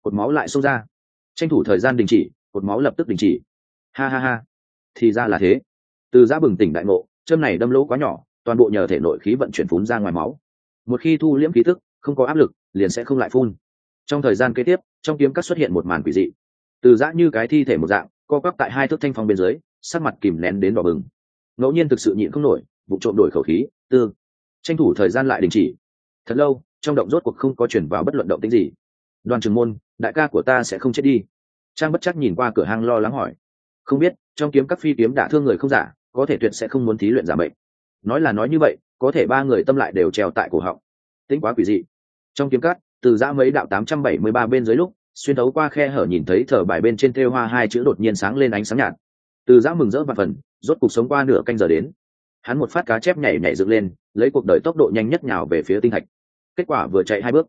A: cột máu lại xông ra. Tranh thủ thời gian đình chỉ, cột máu lập tức đình chỉ. Ha ha ha, thì ra là thế. Từ Giã bừng tỉnh đại ngộ, châm này đâm lỗ quá nhỏ, toàn bộ nhờ thể nội khí vận chuyển phún ra ngoài máu. Một khi thu liễm khí tức, không có áp lực, liền sẽ không lại phun. Trong thời gian kế tiếp, trong kiếm cắt xuất hiện một màn quỷ dị. Từ Giã như cái thi thể một dạng, co quắp tại hai thước thanh phong bên dưới, sắc mặt kìm nén đến đỏ bừng. Ngẫu nhiên thực sự nhịn không nổi, vụ trộm đổi khẩu khí, tranh thủ thời gian lại đình chỉ. Thật lâu, trong động rốt cuộc không có chuyển vào bất luận động tĩnh gì. Đoàn Trường Môn, đại ca của ta sẽ không chết đi. Trang Bất Trắc nhìn qua cửa hang lo lắng hỏi. Không biết, trong kiếm các phi kiếm đả thương người không giả, có thể tuyệt sẽ không muốn thí luyện giả mệnh. Nói là nói như vậy, có thể ba người tâm lại đều treo tại cổ họng. Tính quá quỷ dị. Trong kiếm cắt, Từ Giã mấy đạo 873 bên dưới lúc, xuyên thấu qua khe hở nhìn thấy thở bài bên trên thêu hoa hai chữ đột nhiên sáng lên ánh sáng nhạt. Từ Giã mừng rỡ vạn phần, rốt cuộc sống qua nửa canh giờ đến. Hắn một phát cá chép nhảy nhảy dựng lên, lấy cuộc đời tốc độ nhanh nhất nhào về phía tinh thạch. Kết quả vừa chạy hai bước,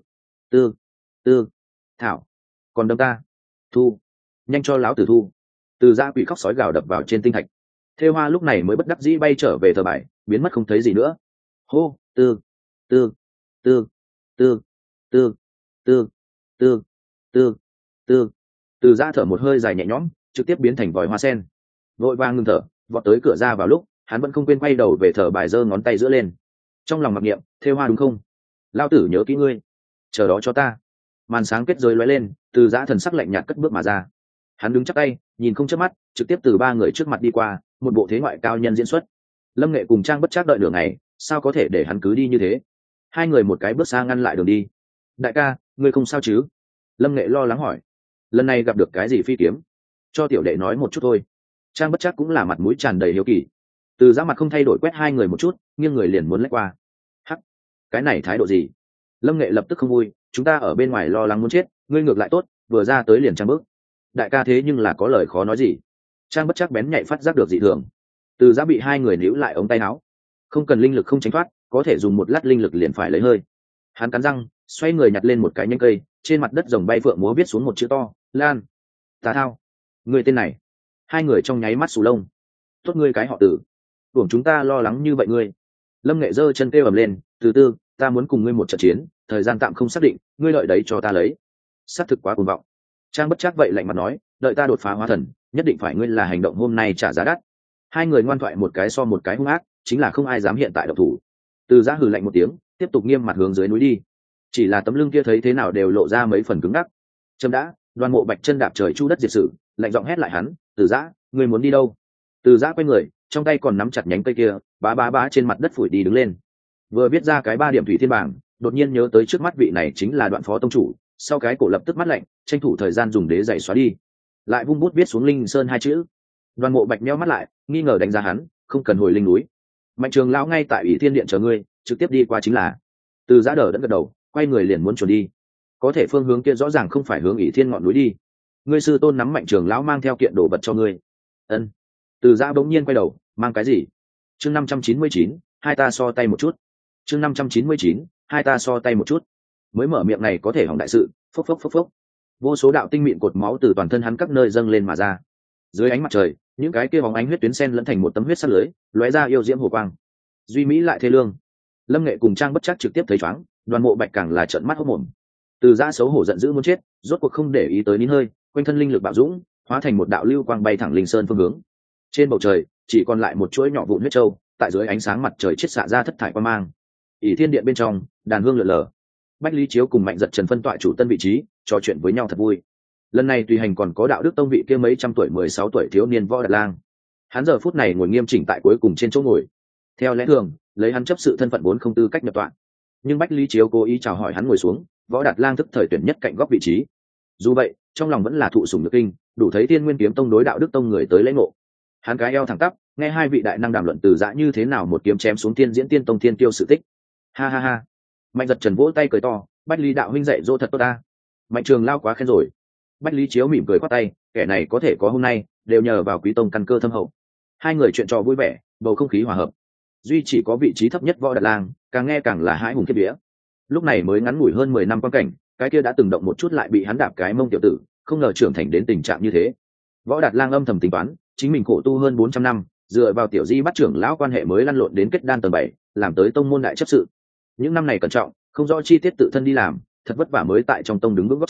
A: thảo, còn đâm ta, thu, nhanh cho lão tử thu. Từ Giã quỷ khóc sói gào đập vào trên tinh thạch. Thêu hoa lúc này mới bất đắc dĩ bay trở về thờ bài, biến mất không thấy gì nữa. Hô, tư, tư, tư, tư, tư, tư, tư, tư, tư. Từ Giã thở một hơi dài nhẹ nhõm, trực tiếp biến thành vòi hoa sen. Vội vàng ngừng thở, vọt tới cửa ra vào lúc, hắn vẫn không quên quay đầu về thờ bài, giơ ngón tay giữa lên. Trong lòng mặc niệm, thêu hoa đúng không? Lao tử nhớ kỹ ngươi, chờ đó cho ta. Màn sáng kết giới lóe lên, Từ Giã thần sắc lạnh nhạt cất bước mà ra. Hắn đứng chắc tay, nhìn không chớp mắt, trực tiếp từ ba người trước mặt đi qua, một bộ thế ngoại cao nhân diễn xuất. Lâm Nghệ cùng Trang Bất Trắc đợi nửa ngày, sao có thể để hắn cứ đi như thế? Hai người một cái bước xa ngăn lại đường đi. Đại ca, ngươi không sao chứ? Lâm Nghệ lo lắng hỏi. Lần này gặp được cái gì phi kiếm? Cho tiểu đệ nói một chút thôi. Trang Bất Trắc cũng là mặt mũi tràn đầy hiếu kỳ. Từ Giã mặt không thay đổi quét hai người một chút, nghiêng người liền muốn lách qua. Hắc, cái này thái độ gì? Lâm Nghệ lập tức không vui, chúng ta ở bên ngoài lo lắng muốn chết, ngươi ngược lại tốt, vừa ra tới liền trang bước. Đại ca thế nhưng là có lời khó nói gì? Trang Bất Trắc bén nhạy phát giác được dị thường. Từ Giã bị hai người níu lại ống tay áo, không cần linh lực không tránh thoát, có thể dùng một lát linh lực liền phải lấy hơi. Hắn cắn răng, xoay người nhặt lên một cái nhánh cây, trên mặt đất rồng bay phượng múa viết xuống một chữ to, Lan. Tà Thao, người tên này. Hai người trong nháy mắt sù lông. Tốt ngươi cái họ Tử, tưởng chúng ta lo lắng như vậy ngươi. Lâm Nghệ giơ chân kêu ầm lên, từ ta muốn cùng ngươi một trận chiến, thời gian tạm không xác định, ngươi đợi đấy cho ta lấy. Xác thực quá cuồng vọng. Trang Bất Trắc vậy lạnh mặt nói, đợi ta đột phá hóa thần, nhất định phải ngươi là hành động hôm nay trả giá đắt. Hai người ngoan thoại một cái so một cái hung ác, chính là không ai dám hiện tại độc thủ. Từ Giã hừ lạnh một tiếng, tiếp tục nghiêm mặt hướng dưới núi đi. Chỉ là tấm lưng kia thấy thế nào đều lộ ra mấy phần cứng ngắc. Trâm đã, Đoàn Mộ Bạch chân đạp trời chu đất diệt sử, lạnh giọng hét lại hắn, Từ Giã, ngươi muốn đi đâu? Từ Giã quay người, trong tay còn nắm chặt nhánh cây kia, bá trên mặt đất phủi đi đứng lên. Vừa viết ra cái 3 điểm thủy thiên bảng, đột nhiên nhớ tới trước mắt vị này chính là Đoạn Phó tông chủ, sau cái cổ lập tức mắt lạnh, tranh thủ thời gian dùng đế giày xóa đi, lại vung bút viết xuống Linh Sơn hai chữ. Đoàn Mộ Bạch meo mắt lại, nghi ngờ đánh giá hắn, không cần hồi linh núi. Mạnh Trường lão ngay tại Ủy Thiên Điện chờ ngươi, trực tiếp đi qua chính là. Từ Giã đỡ đẫn gật đầu, quay người liền muốn chuẩn đi. Có thể phương hướng kia rõ ràng không phải hướng Ủy Thiên ngọn núi đi. Ngươi sư tôn nắm Mạnh Trường lão mang theo kiện đồ vật cho ngươi. Ân. Từ Giã bỗng nhiên quay đầu, mang cái gì? Chương 599, hai ta so tay một chút. Chương 599, hai ta so tay một chút. Mới mở miệng này có thể hỏng đại sự, phốc phốc phốc phốc. Vô số đạo tinh mịn cột máu từ toàn thân hắn các nơi dâng lên mà ra. Dưới ánh mặt trời, những cái kia bóng ánh huyết tuyến sen lẫn thành một tấm huyết sắt lưới, lóe ra yêu diễm hồ quang. Duy mỹ lại thê lương. Lâm Nghệ cùng Trang Bất Trắc trực tiếp thấy chóng, Đoàn Mộ Bạch càng là trợn mắt hốt mồm. Từ Giã xấu hổ giận dữ muốn chết, rốt cuộc không để ý tới nín hơi, quanh thân linh lực bạo dũng, hóa thành một đạo lưu quang bay thẳng Linh Sơn phương hướng. Trên bầu trời chỉ còn lại một chuỗi nhỏ vụn huyết châu, tại dưới ánh sáng mặt trời chiết xạ ra thất thải quang mang. Ỷ Thiên Điện bên trong, đàn hương lượn lờ. Bách Lý Chiếu cùng Mạnh Giật Trần phân tọa chủ tân vị trí, trò chuyện với nhau thật vui. Lần này tùy hành còn có Đạo Đức Tông vị kia mấy trăm tuổi 16 tuổi thiếu niên Võ Đạt Lang. Hắn giờ phút này ngồi nghiêm chỉnh tại cuối cùng trên chỗ ngồi. Theo lẽ thường, lấy hắn chấp sự thân phận vốn không tư cách nhập tọa, nhưng Bách Lý Chiếu cố ý chào hỏi hắn ngồi xuống, Võ Đạt Lang thức thời tuyển nhất cạnh góc vị trí. Dù vậy, trong lòng vẫn là thụ sủng nhược kinh, đủ thấy Tiên Nguyên Kiếm Tông đối Đạo Đức Tông người tới lễ ngộ. Hắn cái eo thẳng tắp, nghe hai vị đại năng đàm luận Từ Giã như thế nào một kiếm chém xuống Tiên Diễn Tiên Tông thiên tiêu sự tích. Ha ha ha. Mạnh Giật Trần vỗ tay cười to, Bách Lý đạo huynh dạy dỗ thật tốt ta. Mạnh Trường lao quá khen rồi. Bách Lý Chiếu mỉm cười khoát tay, kẻ này có thể có hôm nay, đều nhờ vào Quý Tông căn cơ thâm hậu. Hai người chuyện trò vui vẻ, bầu không khí hòa hợp. Duy chỉ có vị trí thấp nhất Võ Đạt Lang, càng nghe càng là hãi hùng khiếp vía. Lúc này mới ngắn ngủi hơn 10 năm quan cảnh, cái kia đã từng động một chút lại bị hắn đạp cái mông tiểu tử, không ngờ trưởng thành đến tình trạng như thế. Võ Đạt Lang âm thầm tính toán, chính mình khổ tu hơn 400 năm, dựa vào tiểu di bắt trưởng lão quan hệ mới lăn lộn đến kết đan tầng 7, làm tới tông môn đại chấp sự. Những năm này cẩn trọng, không rõ chi tiết tự thân đi làm, thật vất vả mới tại trong tông đứng vững gót chân,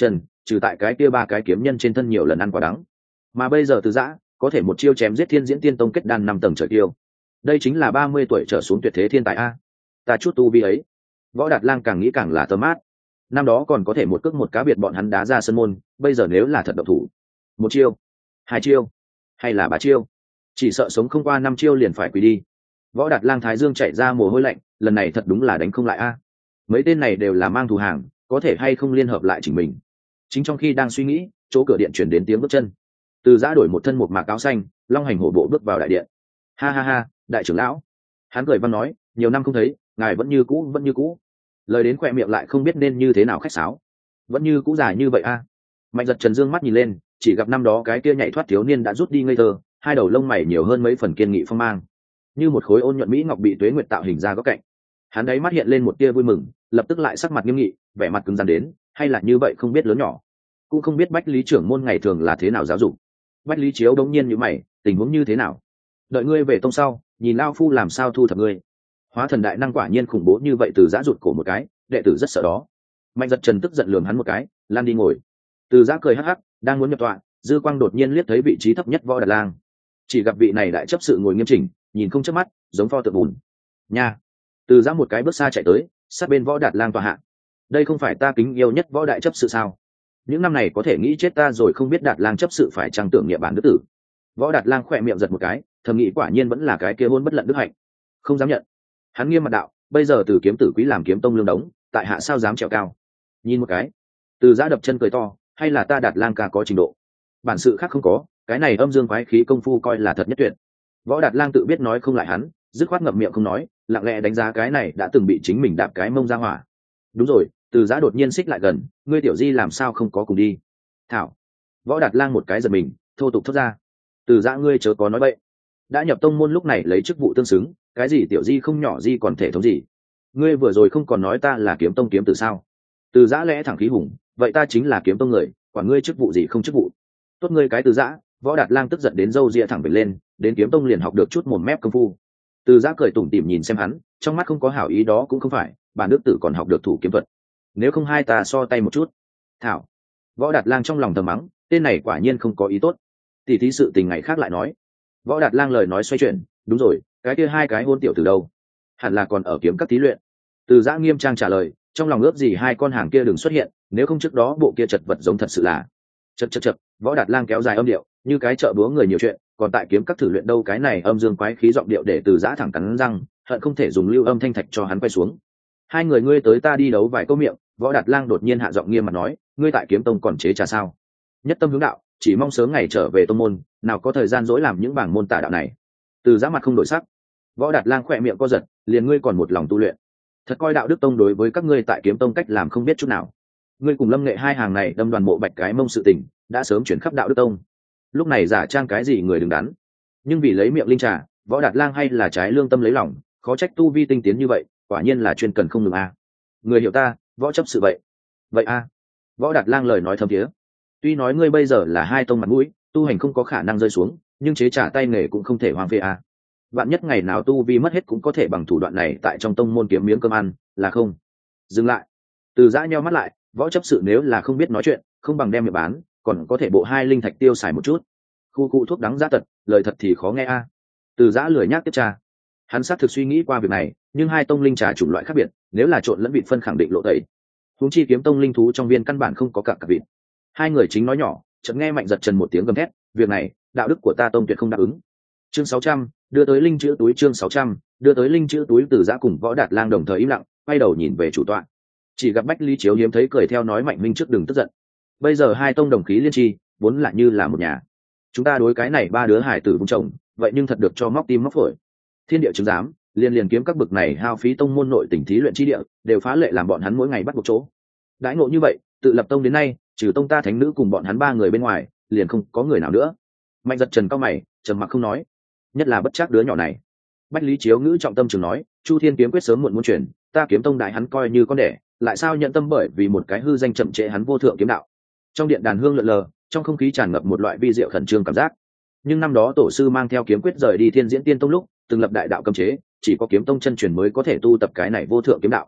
A: trừ tại cái kia ba cái kiếm nhân trên thân nhiều lần ăn quả đắng. Mà bây giờ Từ Giã có thể một chiêu chém giết Thiên Diễn Tiên Tông kết đan 5 tầng trời tiêu. Đây chính là 30 tuổi trở xuống tuyệt thế thiên tài a. Ta chút tu vi ấy. Võ Đạt Lang càng nghĩ càng là tơ mát. Năm đó còn có thể một cước một cá biệt bọn hắn đá ra sân môn, bây giờ nếu là thật độc thủ, một chiêu, hai chiêu, hay là ba chiêu, chỉ sợ sống không qua 5 chiêu liền phải quỳ đi. Võ Đạt Lang thái dương chảy ra mồ hôi lạnh, lần này thật đúng là đánh không lại a. Mấy tên này đều là mang thù hàng, có thể hay không liên hợp lại chỉnh mình. Chính trong khi đang suy nghĩ, chỗ cửa điện truyền đến tiếng bước chân. Từ Giã đổi một thân một mạc áo xanh, long hành hổ bộ bước vào đại điện. Ha ha ha, đại trưởng lão. Hắn cười văn nói, nhiều năm không thấy, ngài vẫn như cũ, vẫn như cũ. Lời đến khỏe miệng lại không biết nên như thế nào khách sáo. Vẫn như cũ dài như vậy a. Mạnh Giật Trần dương mắt nhìn lên, chỉ gặp năm đó cái kia nhảy thoát thiếu niên đã rút đi ngây thơ, hai đầu lông mày nhiều hơn mấy phần kiên nghị phong mang, như một khối ôn nhuận mỹ ngọc bị tuế nguyệt tạo hình ra góc cạnh. Hắn đấy mắt hiện lên một tia vui mừng, lập tức lại sắc mặt nghiêm nghị, vẻ mặt cứng rắn đến, hay là như vậy không biết lớn nhỏ, cũng không biết Bách Lý trưởng môn ngày thường là thế nào giáo dục. Bách Lý Chiếu đống nhiên như mày, tình huống như thế nào? Đợi ngươi về tông sau, nhìn lao phu làm sao thu thập ngươi. Hóa thần đại năng quả nhiên khủng bố như vậy. Từ Giã rụt cổ một cái, đệ tử rất sợ đó. Mạnh Giật Trần tức giận lườm hắn một cái, lan đi ngồi. Từ Giã cười hắc hắc, đang muốn nhập tọa, dư quang đột nhiên liếc thấy vị trí thấp nhất Võ Đạt Lang. Chỉ gặp vị này đại chấp sự ngồi nghiêm chỉnh, nhìn không chớp mắt, giống pho tượng bùn. Nha. Từ Giã một cái bước xa chạy tới, sát bên Võ Đạt Lang tọa hạ. Đây không phải ta kính yêu nhất võ đại chấp sự sao? Những năm này có thể nghĩ chết ta rồi, không biết Đạt Lang chấp sự phải trang tưởng niệm bản đức tử. Võ Đạt Lang khỏe miệng giật một cái, thầm nghĩ quả nhiên vẫn là cái kia hôn bất lận đức hạnh, không dám nhận. Hắn nghiêm mặt đạo, bây giờ Từ kiếm tử quý làm kiếm tông lương đống, tại hạ sao dám trèo cao. Nhìn một cái. Từ Giã đập chân cười to, hay là ta Đạt Lang ca có trình độ, bản sự khác không có, cái này âm dương quái khí công phu coi là thật nhất tuyệt. Võ Đạt Lang tự biết nói không lại hắn, dứt khoát ngậm miệng không nói, lặng lẽ đánh giá cái này đã từng bị chính mình đạp cái mông ra hỏa. Đúng rồi. Từ Giã đột nhiên xích lại gần, ngươi tiểu di làm sao không có cùng đi? Thảo. Võ Đạt Lang một cái giật mình, thô tục thốt ra. Từ Giã ngươi chớ có nói bậy. Đã nhập tông môn lúc này lấy chức vụ tương xứng, cái gì tiểu di không nhỏ di còn thể thống gì? Ngươi vừa rồi không còn nói ta là kiếm tông kiếm tử sao? Từ Giã lẽ thẳng khí hùng, vậy ta chính là kiếm tông người, quản ngươi chức vụ gì không chức vụ? Tốt ngươi cái Từ Giã. Võ Đạt Lang tức giận đến râu ria thẳng về lên, đến kiếm tông liền học được chút mồm mép công phu. Từ Giã cười tủm tỉm nhìn xem hắn, trong mắt không có hảo ý đó cũng không phải, bản đức tử còn học được thủ kiếm thuật. Nếu không hai ta so tay một chút. Thảo. Võ Đạt Lang trong lòng thầm mắng, tên này quả nhiên không có ý tốt. Tỷ thí sự tình ngày khác lại nói. Võ Đạt Lang lời nói xoay chuyển, đúng rồi, cái kia hai cái hôn tiểu từ đâu? Hẳn là còn ở kiếm các thí luyện. Từ Giã nghiêm trang trả lời, trong lòng ước gì hai con hàng kia đừng xuất hiện, nếu không trước đó bộ kia chật vật giống thật sự là. Chật. Võ Đạt Lang kéo dài âm điệu, như cái chợ búa người nhiều chuyện, còn tại kiếm các thử luyện đâu, cái này âm dương quái khí giọng điệu để Từ Giã thẳng cắn răng, hận không thể dùng lưu âm thanh thạch cho hắn quay xuống. Hai người ngươi tới ta đi đấu vài câu miệng. Võ Đạt Lang đột nhiên hạ giọng nghiêm mặt nói, ngươi tại kiếm tông còn chế trà sao? Nhất tâm hướng đạo, chỉ mong sớm ngày trở về tông môn, nào có thời gian dỗi làm những bảng môn tả đạo này. Từ Giã mặt không đổi sắc. Võ Đạt Lang khỏe miệng co giật, liền ngươi còn một lòng tu luyện, thật coi đạo đức tông đối với các ngươi tại kiếm tông cách làm không biết chút nào. Ngươi cùng Lâm Nghệ hai hàng này đâm đoàn mộ bạch cái mông sự tình đã sớm chuyển khắp đạo đức tông, lúc này giả trang cái gì người đứng đắn. Nhưng vì lấy miệng linh trà, Võ Đạt Lang hay là trái lương tâm lấy lòng, khó trách tu vi tinh tiến như vậy, quả nhiên là chuyên cần không ngừng a. Người hiểu ta, võ chấp sự vậy a. Võ Đạt Lang lời nói thâm thiế, tuy nói ngươi bây giờ là hai tông mặt mũi, tu hành không có khả năng rơi xuống, nhưng chế trả tay nghề cũng không thể hoang phế a. Bạn nhất ngày nào tu vi mất hết cũng có thể bằng thủ đoạn này tại trong tông môn kiếm miếng cơm ăn, là không? Dừng lại. Từ Giã nheo mắt lại, võ chấp sự nếu là không biết nói chuyện, không bằng đem miệng bán, còn có thể bộ hai linh thạch tiêu xài một chút. Khu cụ thuốc đắng giá tật, lời thật thì khó nghe a. Từ Giã lười nhác tiếp tra. Hắn xác thực suy nghĩ qua việc này, nhưng hai tông linh trà chủng loại khác biệt, nếu là trộn lẫn vịt phân khẳng định lộ tẩy. Huống chi kiếm tông linh thú trong viên căn bản không có cả vịt. Hai người chính nói nhỏ, chợt nghe Mạnh Giật Trần một tiếng gầm thét, việc này, đạo đức của ta tông tuyệt không đáp ứng. Chương 600, đưa tới linh chữ túi. Chương 600, đưa tới linh chữ túi. Từ Giã cùng Võ Đạt Lang đồng thời im lặng, quay đầu nhìn về chủ tọa. Chỉ gặp Bách Lý Chiếu hiếm thấy cười theo nói, Mạnh minh trước đừng tức giận. Bây giờ hai tông đồng khí liên tri, vốn là như là một nhà. Chúng ta đối cái này ba đứa hải tử vung chồng, vậy nhưng thật được cho móc tim móc phổi. Thiên địa chứng giám, liền kiếm các bực này hao phí tông môn nội tỉnh thí luyện chi địa, đều phá lệ làm bọn hắn mỗi ngày bắt buộc chỗ. Đãi ngộ như vậy, tự lập tông đến nay, trừ tông ta thánh nữ cùng bọn hắn ba người bên ngoài, liền không có người nào nữa. Mạnh Giật Trần cao mày, trầm mặc không nói. Nhất là bất chắc đứa nhỏ này. Bách Lý Chiếu ngữ trọng tâm trường nói, Chu Thiên kiếm quyết sớm muộn muốn chuyển, ta kiếm tông đại hắn coi như con đẻ, lại sao nhận tâm bởi vì một cái hư danh chậm trễ hắn vô thượng kiếm đạo. Trong điện đàn hương lượn lờ, trong không khí tràn ngập một loại vi diệu khẩn trương cảm giác. Nhưng năm đó tổ sư mang theo kiếm quyết rời đi Thiên Diễn Tiên Tông lúc, từng lập đại đạo cấm chế, chỉ có kiếm tông chân truyền mới có thể tu tập cái này vô thượng kiếm đạo.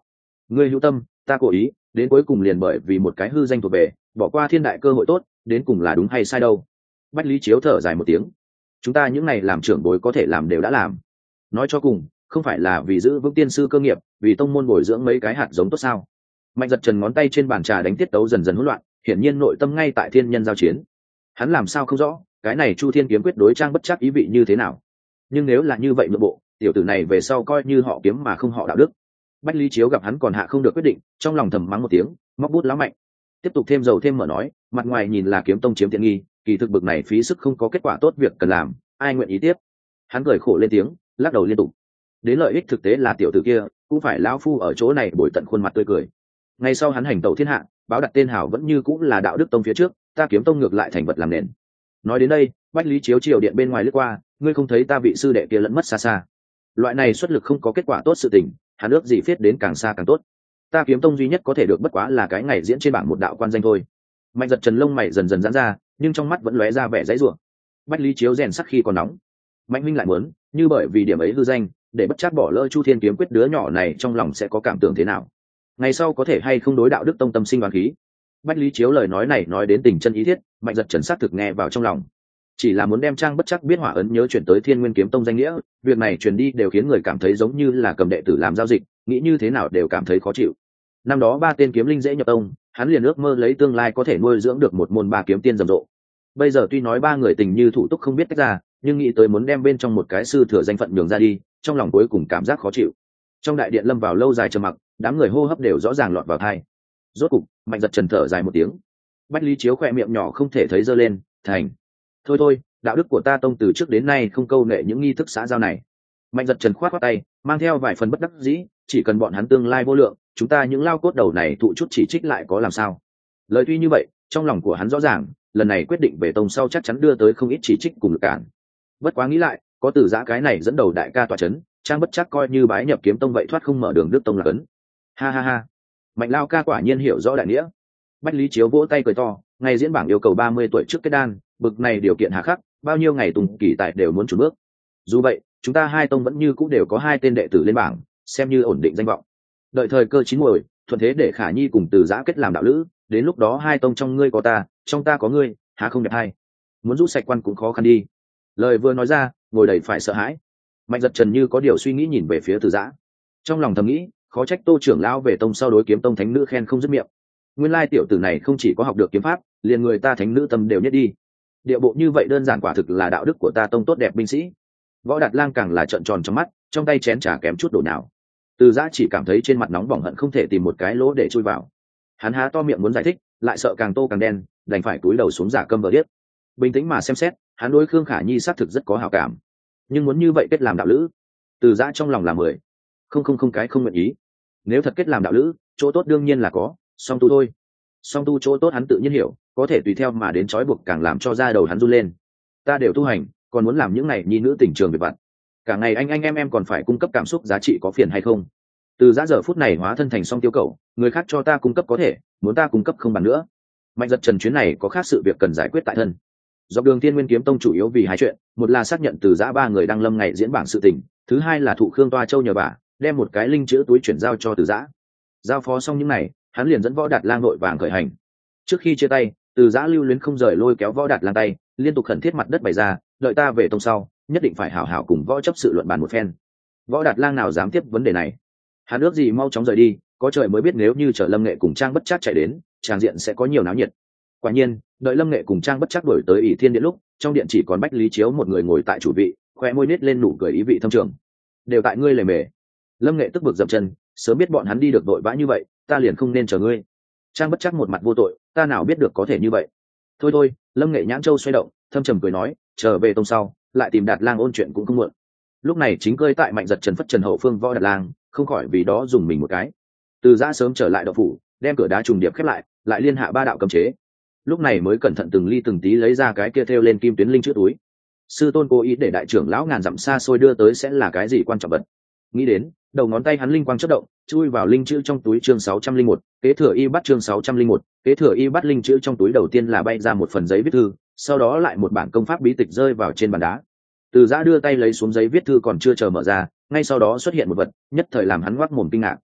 A: Ngươi hữu tâm, ta cố ý, đến cuối cùng liền bởi vì một cái hư danh thuộc về, bỏ qua thiên đại cơ hội tốt, đến cùng là đúng hay sai đâu. Bách Lý Chiếu thở dài một tiếng. Chúng ta những này làm trưởng bối có thể làm đều đã làm. Nói cho cùng, không phải là vì giữ vững tiên sư cơ nghiệp, vì tông môn bồi dưỡng mấy cái hạt giống tốt sao? Mạnh Giật Trần ngón tay trên bàn trà đánh tiết tấu dần dần hỗn loạn, hiển nhiên nội tâm ngay tại thiên nhân giao chiến. Hắn làm sao không rõ, cái này Chu Thiên kiếm quyết đối Trang Bất Trắc ý vị như thế nào? Nhưng nếu là như vậy nội bộ, tiểu tử này về sau coi như họ kiếm mà không họ đạo đức. Bách Lý Chiếu gặp hắn còn hạ không được quyết định, trong lòng thầm mắng một tiếng, móc bút lão mạnh, tiếp tục thêm dầu thêm mỡ nói, mặt ngoài nhìn là kiếm tông chiếm tiện nghi, kỳ thực bực này phí sức không có kết quả tốt việc cần làm, ai nguyện ý tiếp. Hắn cười khổ lên tiếng, lắc đầu liên tục. Đến lợi ích thực tế là tiểu tử kia, cũng phải lão phu ở chỗ này bồi tận khuôn mặt tươi cười. Ngay sau hắn hành tẩu thiên hạ, báo đặt tên hảo vẫn như cũng là đạo đức tông phía trước, ta kiếm tông ngược lại thành vật làm nền. Nói đến đây, Bách Lý Chiếu triều điện bên ngoài lướt qua, ngươi không thấy ta vị sư đệ kia lẫn mất xa xa. Loại này xuất lực không có kết quả tốt sự tình, hắn ước gì viết đến càng xa càng tốt. Ta kiếm tông duy nhất có thể được bất quá là cái ngày diễn trên bảng một đạo quan danh thôi. Mạnh Giật Trần lông mày dần dần giãn ra, nhưng trong mắt vẫn lóe ra vẻ dãy rủa. Bách Lý Chiếu rèn sắc khi còn nóng. Mạnh huynh lại muốn, như bởi vì điểm ấy hư danh, để bất chắc bỏ lỡ Chu Thiên kiếm quyết đứa nhỏ này trong lòng sẽ có cảm tưởng thế nào? Ngày sau có thể hay không đối đạo đức tông tâm sinh đoán khí? Bách Lý Chiếu lời nói này nói đến tình chân ý thiết, Mạnh Giật Trần xác thực nghe vào trong lòng. Chỉ là muốn đem Trang Bất Trắc biết hỏa ấn nhớ chuyển tới Thiên Nguyên kiếm tông danh nghĩa, việc này truyền đi đều khiến người cảm thấy giống như là cầm đệ tử làm giao dịch, nghĩ như thế nào đều cảm thấy khó chịu. Năm đó 3 tên kiếm linh dễ nhập tông, hắn liền ước mơ lấy tương lai có thể nuôi dưỡng được một môn 3 kiếm tiên rầm rộ. Bây giờ tuy nói 3 người tình như thủ túc không biết tách ra, nhưng nghĩ tới muốn đem bên trong một cái sư thừa danh phận nhường ra đi, trong lòng cuối cùng cảm giác khó chịu. Trong đại điện lâm vào lâu dài trầm mặc, đám người hô hấp đều rõ ràng lọt vào tai. Rốt cục, Mạnh Giật Trần thở dài một tiếng. Bách Lý Chiếu khỏe miệng nhỏ không thể thấy giơ lên, thành. Thôi, đạo đức của ta tông từ trước đến nay không câu nệ những nghi thức xã giao này. Mạnh Giật Trần khoát khoát tay, mang theo vài phần bất đắc dĩ, chỉ cần bọn hắn tương lai vô lượng, chúng ta những lao cốt đầu này thụ chút chỉ trích lại có làm sao? Lời tuy như vậy, trong lòng của hắn rõ ràng, lần này quyết định về tông sau chắc chắn đưa tới không ít chỉ trích cùng lực cản. Bất quá nghĩ lại, có Từ Giã cái này dẫn đầu đại ca tọa chấn, Trang Bất Trắc coi như bái nhập kiếm tông vậy thoát không mở đường đức tông là cấn. Ha ha ha, Mạnh lao ca quả nhiên hiểu rõ đại nghĩa. Bách Lý Chiếu vỗ tay cười to, ngày diễn bảng yêu cầu 30 tuổi trước kết đan, bực này điều kiện hà khắc, bao nhiêu ngày tùng kỳ tại đều muốn chủ bước. Dù vậy, chúng ta hai tông vẫn như cũng đều có 2 tên đệ tử lên bảng, xem như ổn định danh vọng. Đợi thời cơ chín muồi, thuận thế để Khả Nhi cùng Từ Giã kết làm đạo lữ, đến lúc đó 2 tông trong ngươi có ta, trong ta có ngươi, há không đẹp hay? Muốn rút sạch quan cũng khó khăn đi. Lời vừa nói ra, ngồi đầy phải sợ hãi. Mạnh Giật Trần như có điều suy nghĩ nhìn về phía Từ Giã, trong lòng thầm nghĩ, khó trách Tô trưởng lão về tông sau đối kiếm tông thánh nữ khen không dứt miệng. Nguyên lai tiểu tử này không chỉ có học được kiếm pháp, liền người ta thánh nữ tâm đều nhất đi. Địa bộ như vậy đơn giản quả thực là đạo đức của ta tông tốt đẹp binh sĩ. Võ Đạt Lang càng là trợn tròn trong mắt, trong tay chén trà kém chút đổ nào. Từ Giã chỉ cảm thấy trên mặt nóng bỏng hận không thể tìm một cái lỗ để chui vào. Hắn há to miệng muốn giải thích, lại sợ càng tô càng đen, đành phải cúi đầu xuống giả câm vờ điếc. Bình tĩnh mà xem xét, hắn đối Khương Khả Nhi xác thực rất có hảo cảm, nhưng muốn như vậy kết làm đạo lữ, Từ Giã trong lòng là 10. Không cái không nguyện ý. Nếu thật kết làm đạo lữ, chỗ tốt đương nhiên là có, song tu thôi. Song tu chỗ tốt hắn tự nhiên hiểu, có thể tùy theo mà đến trói buộc càng làm cho da đầu hắn run lên. Ta đều tu hành, còn muốn làm những này nhi nữ tình trường về vặt. Cả ngày anh em còn phải cung cấp cảm xúc giá trị có phiền hay không? Từ Giã giờ phút này hóa thân thành song tiêu cầu, người khác cho ta cung cấp có thể, muốn ta cung cấp không bằng nữa. Mạnh Giật Trần chuyến này có khác sự việc cần giải quyết tại thân. Dọc đường Thiên Nguyên kiếm tông chủ yếu vì 2 chuyện, một là xác nhận Từ Giã 3 người đang lâm ngày diễn bảng sự tình, thứ hai là thụ Khương Toa Châu nhờ bà, đem một cái linh chữ túi chuyển giao cho Từ Giã. Giao phó xong những này, hắn liền dẫn Võ Đạt Lang nội vàng khởi hành. Trước khi chia tay, Từ Giã lưu luyến không rời lôi kéo Võ Đạt Lang tay, liên tục khẩn thiết mặt đất bày ra, đợi ta về tông sau, nhất định phải hảo hảo cùng võ chấp sự luận bàn một phen. Võ Đạt Lang nào dám tiếp vấn đề này? Hắn ước gì mau chóng rời đi, có trời mới biết nếu như chở Lâm Nghệ cùng Trang Bất Trắc chạy đến, tràng diện sẽ có nhiều náo nhiệt. Quả nhiên, đợi Lâm Nghệ cùng Trang Bất Trắc đuổi tới ỷ Thiên điện lúc, trong điện chỉ còn Bách Lý Chiếu một người ngồi tại chủ vị, khoe môi nít lên nụ cười ý vị thâm trường. Đều tại ngươi lề mề. Lâm Nghệ tức bực dậm chân, sớm biết bọn hắn đi được đội vã như vậy, ta liền không nên chờ ngươi. Trang Bất Trắc một mặt vô tội, ta nào biết được có thể như vậy. Thôi, Lâm Nghệ nhãn châu xoay động, thâm trầm cười nói, trở về tông sau, lại tìm Đạt Lang ôn chuyện cũng không muộn. Lúc này chính cơi tại Mạnh Giật Trần phất trần hậu phương Võ Đạt Lang, không khỏi vì đó dùng mình một cái. Từ Giã sớm trở lại đậu phủ, đem cửa đá trùng điệp khép lại liên hạ 3 đạo cấm chế. Lúc này mới cẩn thận từng ly từng tí lấy ra cái kia thêu lên kim tuyến linh chữ túi. Sư tôn cố ý để đại trưởng lão ngàn dặm xa xôi đưa tới sẽ là cái gì quan trọng vật. Nghĩ đến, đầu ngón tay hắn linh quang chớp động, chui vào linh chữ trong túi chương 601, kế thừa y bắt chương 601, kế thừa y bắt linh chữ trong túi đầu tiên là bay ra một phần giấy viết thư, sau đó lại một bản công pháp bí tịch rơi vào trên bàn đá. Từ Giã đưa tay lấy xuống giấy viết thư còn chưa chờ mở ra, ngay sau đó xuất hiện một vật, nhất thời làm hắn ngoác mồm kinh ngạc.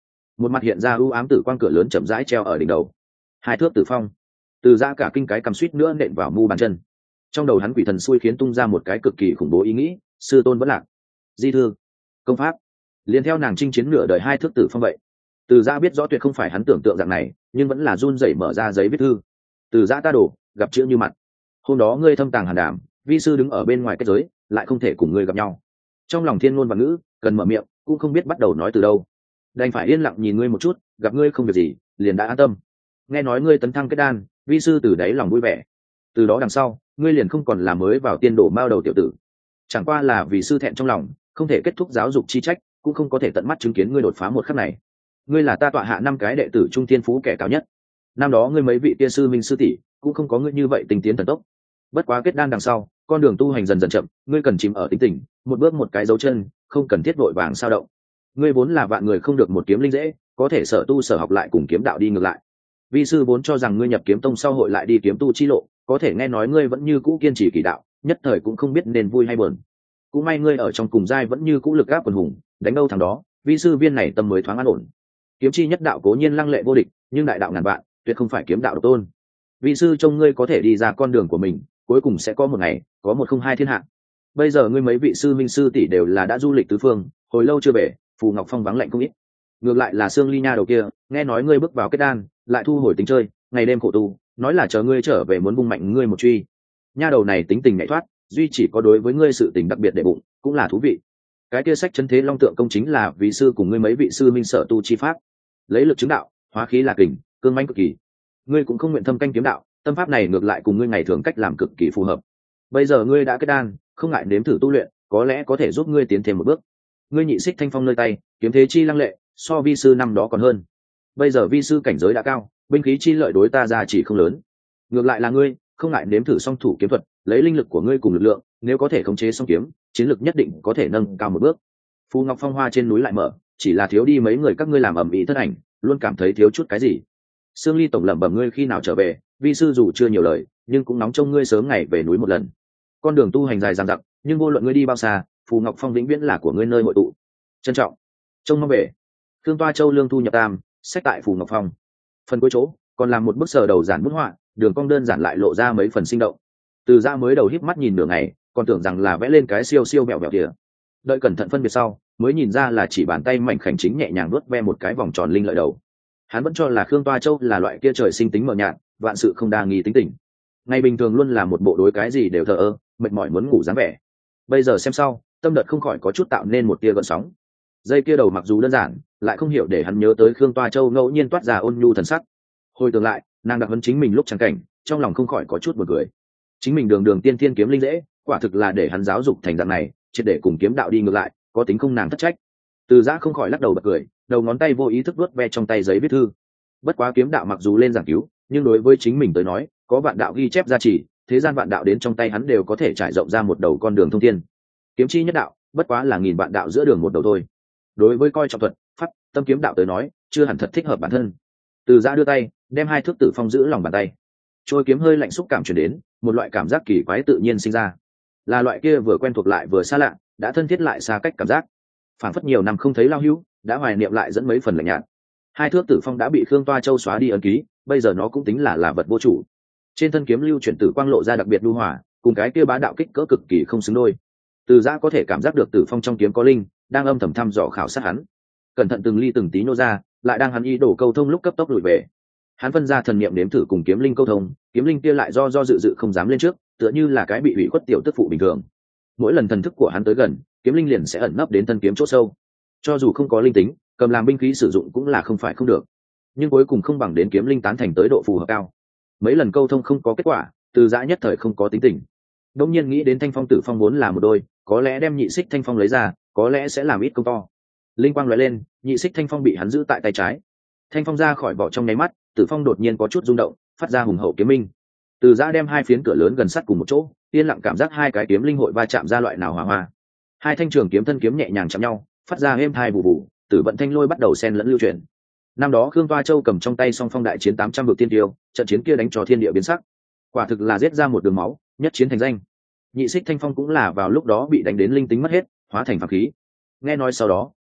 A: một mặt hiện ra ưu ám tử quang cửa lớn chậm rãi treo ở đỉnh đầu. 2 thước tử phong. Từ Giã cả kinh cái cầm suýt nữa nện vào mu bàn chân. Trong đầu hắn quỷ thần xui khiến tung ra một cái cực kỳ khủng bố ý nghĩ, sư tôn vẫn lạc, di thư, công pháp, liền theo nàng chinh chiến nửa đời 2 thước tử phong vậy. Từ Giã biết rõ tuyệt không phải hắn tưởng tượng dạng này, nhưng vẫn là run rẩy mở ra giấy viết thư. Từ Giã ta đổ, gặp chữ như mặt. Hôm đó ngươi thâm tàng hàn đảm, vi sư đứng ở bên ngoài kết giới, lại không thể cùng ngươi gặp nhau. Trong lòng thiên ngôn và ngữ, cần mở miệng, cũng không biết bắt đầu nói từ đâu. Đành phải yên lặng nhìn ngươi một chút, gặp ngươi không việc gì, liền đã an tâm. Nghe nói ngươi tấn thăng kết đan, vi sư từ đáy lòng vui vẻ. Từ đó đằng sau, ngươi liền không còn là mới vào tiên đổ mao đầu tiểu tử. Chẳng qua là vì sư thẹn trong lòng, không thể kết thúc giáo dục chi trách, cũng không có thể tận mắt chứng kiến ngươi đột phá một khắc này. Ngươi là ta tọa hạ 5 cái đệ tử trung thiên phú kẻ cao nhất. Năm đó ngươi mấy vị tia sư minh sư tỷ cũng không có ngươi như vậy tinh tiến thần tốc. Bất quá kết đan đằng sau, con đường tu hành dần dần chậm, ngươi cần chìm ở tính tình, một bước một cái dấu chân, không cần thiết vội vàng sao động. Ngươi vốn là vạn người không được một kiếm linh dễ, có thể sở tu sở học lại cùng kiếm đạo đi ngược lại. Vi sư vốn cho rằng ngươi nhập kiếm tông sau hội lại đi kiếm tu chi lộ, có thể nghe nói ngươi vẫn như cũ kiên trì kỳ đạo, nhất thời cũng không biết nên vui hay buồn. Cũng may ngươi ở trong cùng giai vẫn như cũ lực áp quần hùng, đánh đâu thằng đó, vi sư viên này tâm mới thoáng an ổn. Kiếm chi nhất đạo cố nhiên lăng lệ vô địch, nhưng đại đạo ngàn vạn, tuyệt không phải kiếm đạo độc tôn. Vi sư trông ngươi có thể đi ra con đường của mình, cuối cùng sẽ có một ngày, có một không hai thiên hạ. Bây giờ ngươi mấy vị sư minh sư tỷ đều là đã du lịch tứ phương, hồi lâu chưa về, Phù Ngọc Phong vắng lạnh không ít. Ngược lại là Sương Ly Nha đầu kia, nghe nói ngươi bước vào kết đan, lại thu hồi tính chơi, ngày đêm khổ tu, nói là chờ ngươi trở về muốn vung mạnh ngươi một truy. Nha đầu này tính tình nhạy thoát, duy chỉ có đối với ngươi sự tình đặc biệt để bụng, cũng là thú vị. Cái kia sách chân thế long tượng công chính là vì sư cùng ngươi mấy vị sư minh sở tu chi pháp, lấy lực chứng đạo, hóa khí là kình, cương mãnh cực kỳ. Ngươi cũng không nguyện thâm canh kiếm đạo, tâm pháp này ngược lại cùng ngươi ngày thường cách làm cực kỳ phù hợp. Bây giờ ngươi đã kết đan, không ngại nếm thử tu luyện, có lẽ có thể giúp ngươi tiến thêm một bước. Ngươi nhị xích thanh phong nơi tay, kiếm thế chi lăng lệ, so vi sư năm đó còn hơn. Bây giờ vi sư cảnh giới đã cao, binh khí chi lợi đối ta ra chỉ không lớn. Ngược lại là ngươi, không ngại nếm thử song thủ kiếm thuật, lấy linh lực của ngươi cùng lực lượng, nếu có thể khống chế song kiếm, chiến lực nhất định có thể nâng cao một bước. Phù Ngọc Phong hoa trên núi lại mở, chỉ là thiếu đi mấy người các ngươi làm ầm ĩ thất ảnh, luôn cảm thấy thiếu chút cái gì. Sương Ly tổng lẩm bẩm ngươi khi nào trở về, vi sư dù chưa nhiều lời, nhưng cũng nóng trông ngươi sớm ngày về núi một lần. Con đường tu hành dài dằng dặc, nhưng vô luận ngươi đi bao xa, Phù Ngọc Phong vĩnh viễn là của ngươi nơi hội tụ. Trân trọng, trông mong về. Thương Toa Châu lương thu nhập tam, sách tại Phù Ngọc Phong. Phần cuối chỗ còn làm một bức sờ đầu giản bút họa, đường cong đơn giản lại lộ ra mấy phần sinh động. Từ Giã mới đầu híp mắt nhìn nửa ngày, còn tưởng rằng là vẽ lên cái siêu siêu mẹo mẹo kìa. Đợi cẩn thận phân biệt sau, mới nhìn ra là chỉ bàn tay mảnh khảnh chính nhẹ nhàng vuốt ve một cái vòng tròn linh lợi đầu. Hắn vẫn cho là Khương Toa Châu là loại kia trời sinh tính mờ nhạt, vạn sự không đa nghi tính tình. Ngày bình thường luôn là một bộ đối cái gì đều thờ ơ, mệt mỏi muốn ngủ dáng vẻ. Bây giờ xem sau, tâm đợt không khỏi có chút tạo nên một tia gợn sóng. Dây kia đầu mặc dù đơn giản, lại không hiểu để hắn nhớ tới Khương Toa Châu ngẫu nhiên toát ra ôn nhu thần sắc. Hồi tưởng lại, nàng đặc huấn chính mình lúc chẳng cảnh, trong lòng không khỏi có chút buồn cười. Chính mình đường đường tiên thiên kiếm linh dễ, quả thực là để hắn giáo dục thành dạng này, triệt để cùng kiếm đạo đi ngược lại, có tính không nàng thất trách. Từ Giã không khỏi lắc đầu bật cười, đầu ngón tay vô ý thức vuốt ve trong tay giấy viết thư. Bất quá kiếm đạo mặc dù lên giảng cứu, nhưng đối với chính mình tới nói, có vạn đạo ghi chép gia trì, thế gian vạn đạo đến trong tay hắn đều có thể trải rộng ra một đầu con đường thông thiên. Kiếm chi nhất đạo, bất quá là nghìn vạn đạo giữa đường một đầu thôi. Đối với coi trọng thuật, pháp, tâm kiếm đạo tới nói, chưa hẳn thật thích hợp bản thân. Từ Giã đưa tay, đem 2 thước tử phong giữ lòng bàn tay. Trôi kiếm hơi lạnh xúc cảm truyền đến, một loại cảm giác kỳ quái tự nhiên sinh ra. Là loại kia vừa quen thuộc lại vừa xa lạ, đã thân thiết lại xa cách cảm giác. Phảng phất nhiều năm không thấy lao hữu, đã hoài niệm lại dẫn mấy phần lạnh nhạt. 2 thước tử phong đã bị Khương Toa Châu xóa đi ấn ký, bây giờ nó cũng tính là vật vô chủ. Trên thân kiếm lưu chuyển tử quang lộ ra đặc biệt lưu hỏa, cùng cái kia bá đạo kích cỡ cực kỳ không xứng đôi. Từ Giã có thể cảm giác được tử phong trong kiếm có linh, đang âm thầm thăm dò khảo sát hắn. Cẩn thận từng ly từng tí nô ra, lại đang hắn ý đổ câu thông lúc cấp tốc lùi về. Hắn phân ra thần niệm đếm thử cùng kiếm linh câu thông, kiếm linh kia lại do dự dự không dám lên trước, tựa như là cái bị hủy khuất tiểu tức phụ bình thường. Mỗi lần thần thức của hắn tới gần, kiếm linh liền sẽ ẩn nấp đến thân kiếm chỗ sâu. Cho dù không có linh tính, cầm làm binh khí sử dụng cũng là không phải không được, nhưng cuối cùng không bằng đến kiếm linh tán thành tới độ phù hợp cao. Mấy lần câu thông không có kết quả, Từ Giã nhất thời không có tính tình. Đông nhiên nghĩ đến thanh phong tử phong vốn là một đôi, có lẽ đem nhị xích thanh phong lấy ra, có lẽ sẽ làm ít công to. Linh quang lóe lên, nhị xích thanh phong bị hắn giữ tại tay trái. Thanh phong ra khỏi vỏ trong nháy mắt, tử phong đột nhiên có chút rung động, phát ra hùng hậu kiếm minh. Từ Giã đem 2 phiến cửa lớn gần sát cùng một chỗ, yên lặng cảm giác 2 cái kiếm linh hội va chạm ra loại nào hỏa hoa. 2 thanh trường kiếm thân kiếm nhẹ nhàng chạm nhau, phát ra êm thai bù bù, tử vận thanh lôi bắt đầu xen lẫn lưu chuyển. Năm đó Khương Toa Châu cầm trong tay song phong đại chiến 800 vực tiên tiêu, trận chiến kia đánh cho thiên địa biến sắc, quả thực là giết ra một đường máu, nhất chiến thành danh. Nhị xích thanh phong cũng là vào lúc đó bị đánh đến linh tính mất hết, hóa thành phàm khí. Nghe nói sau đó,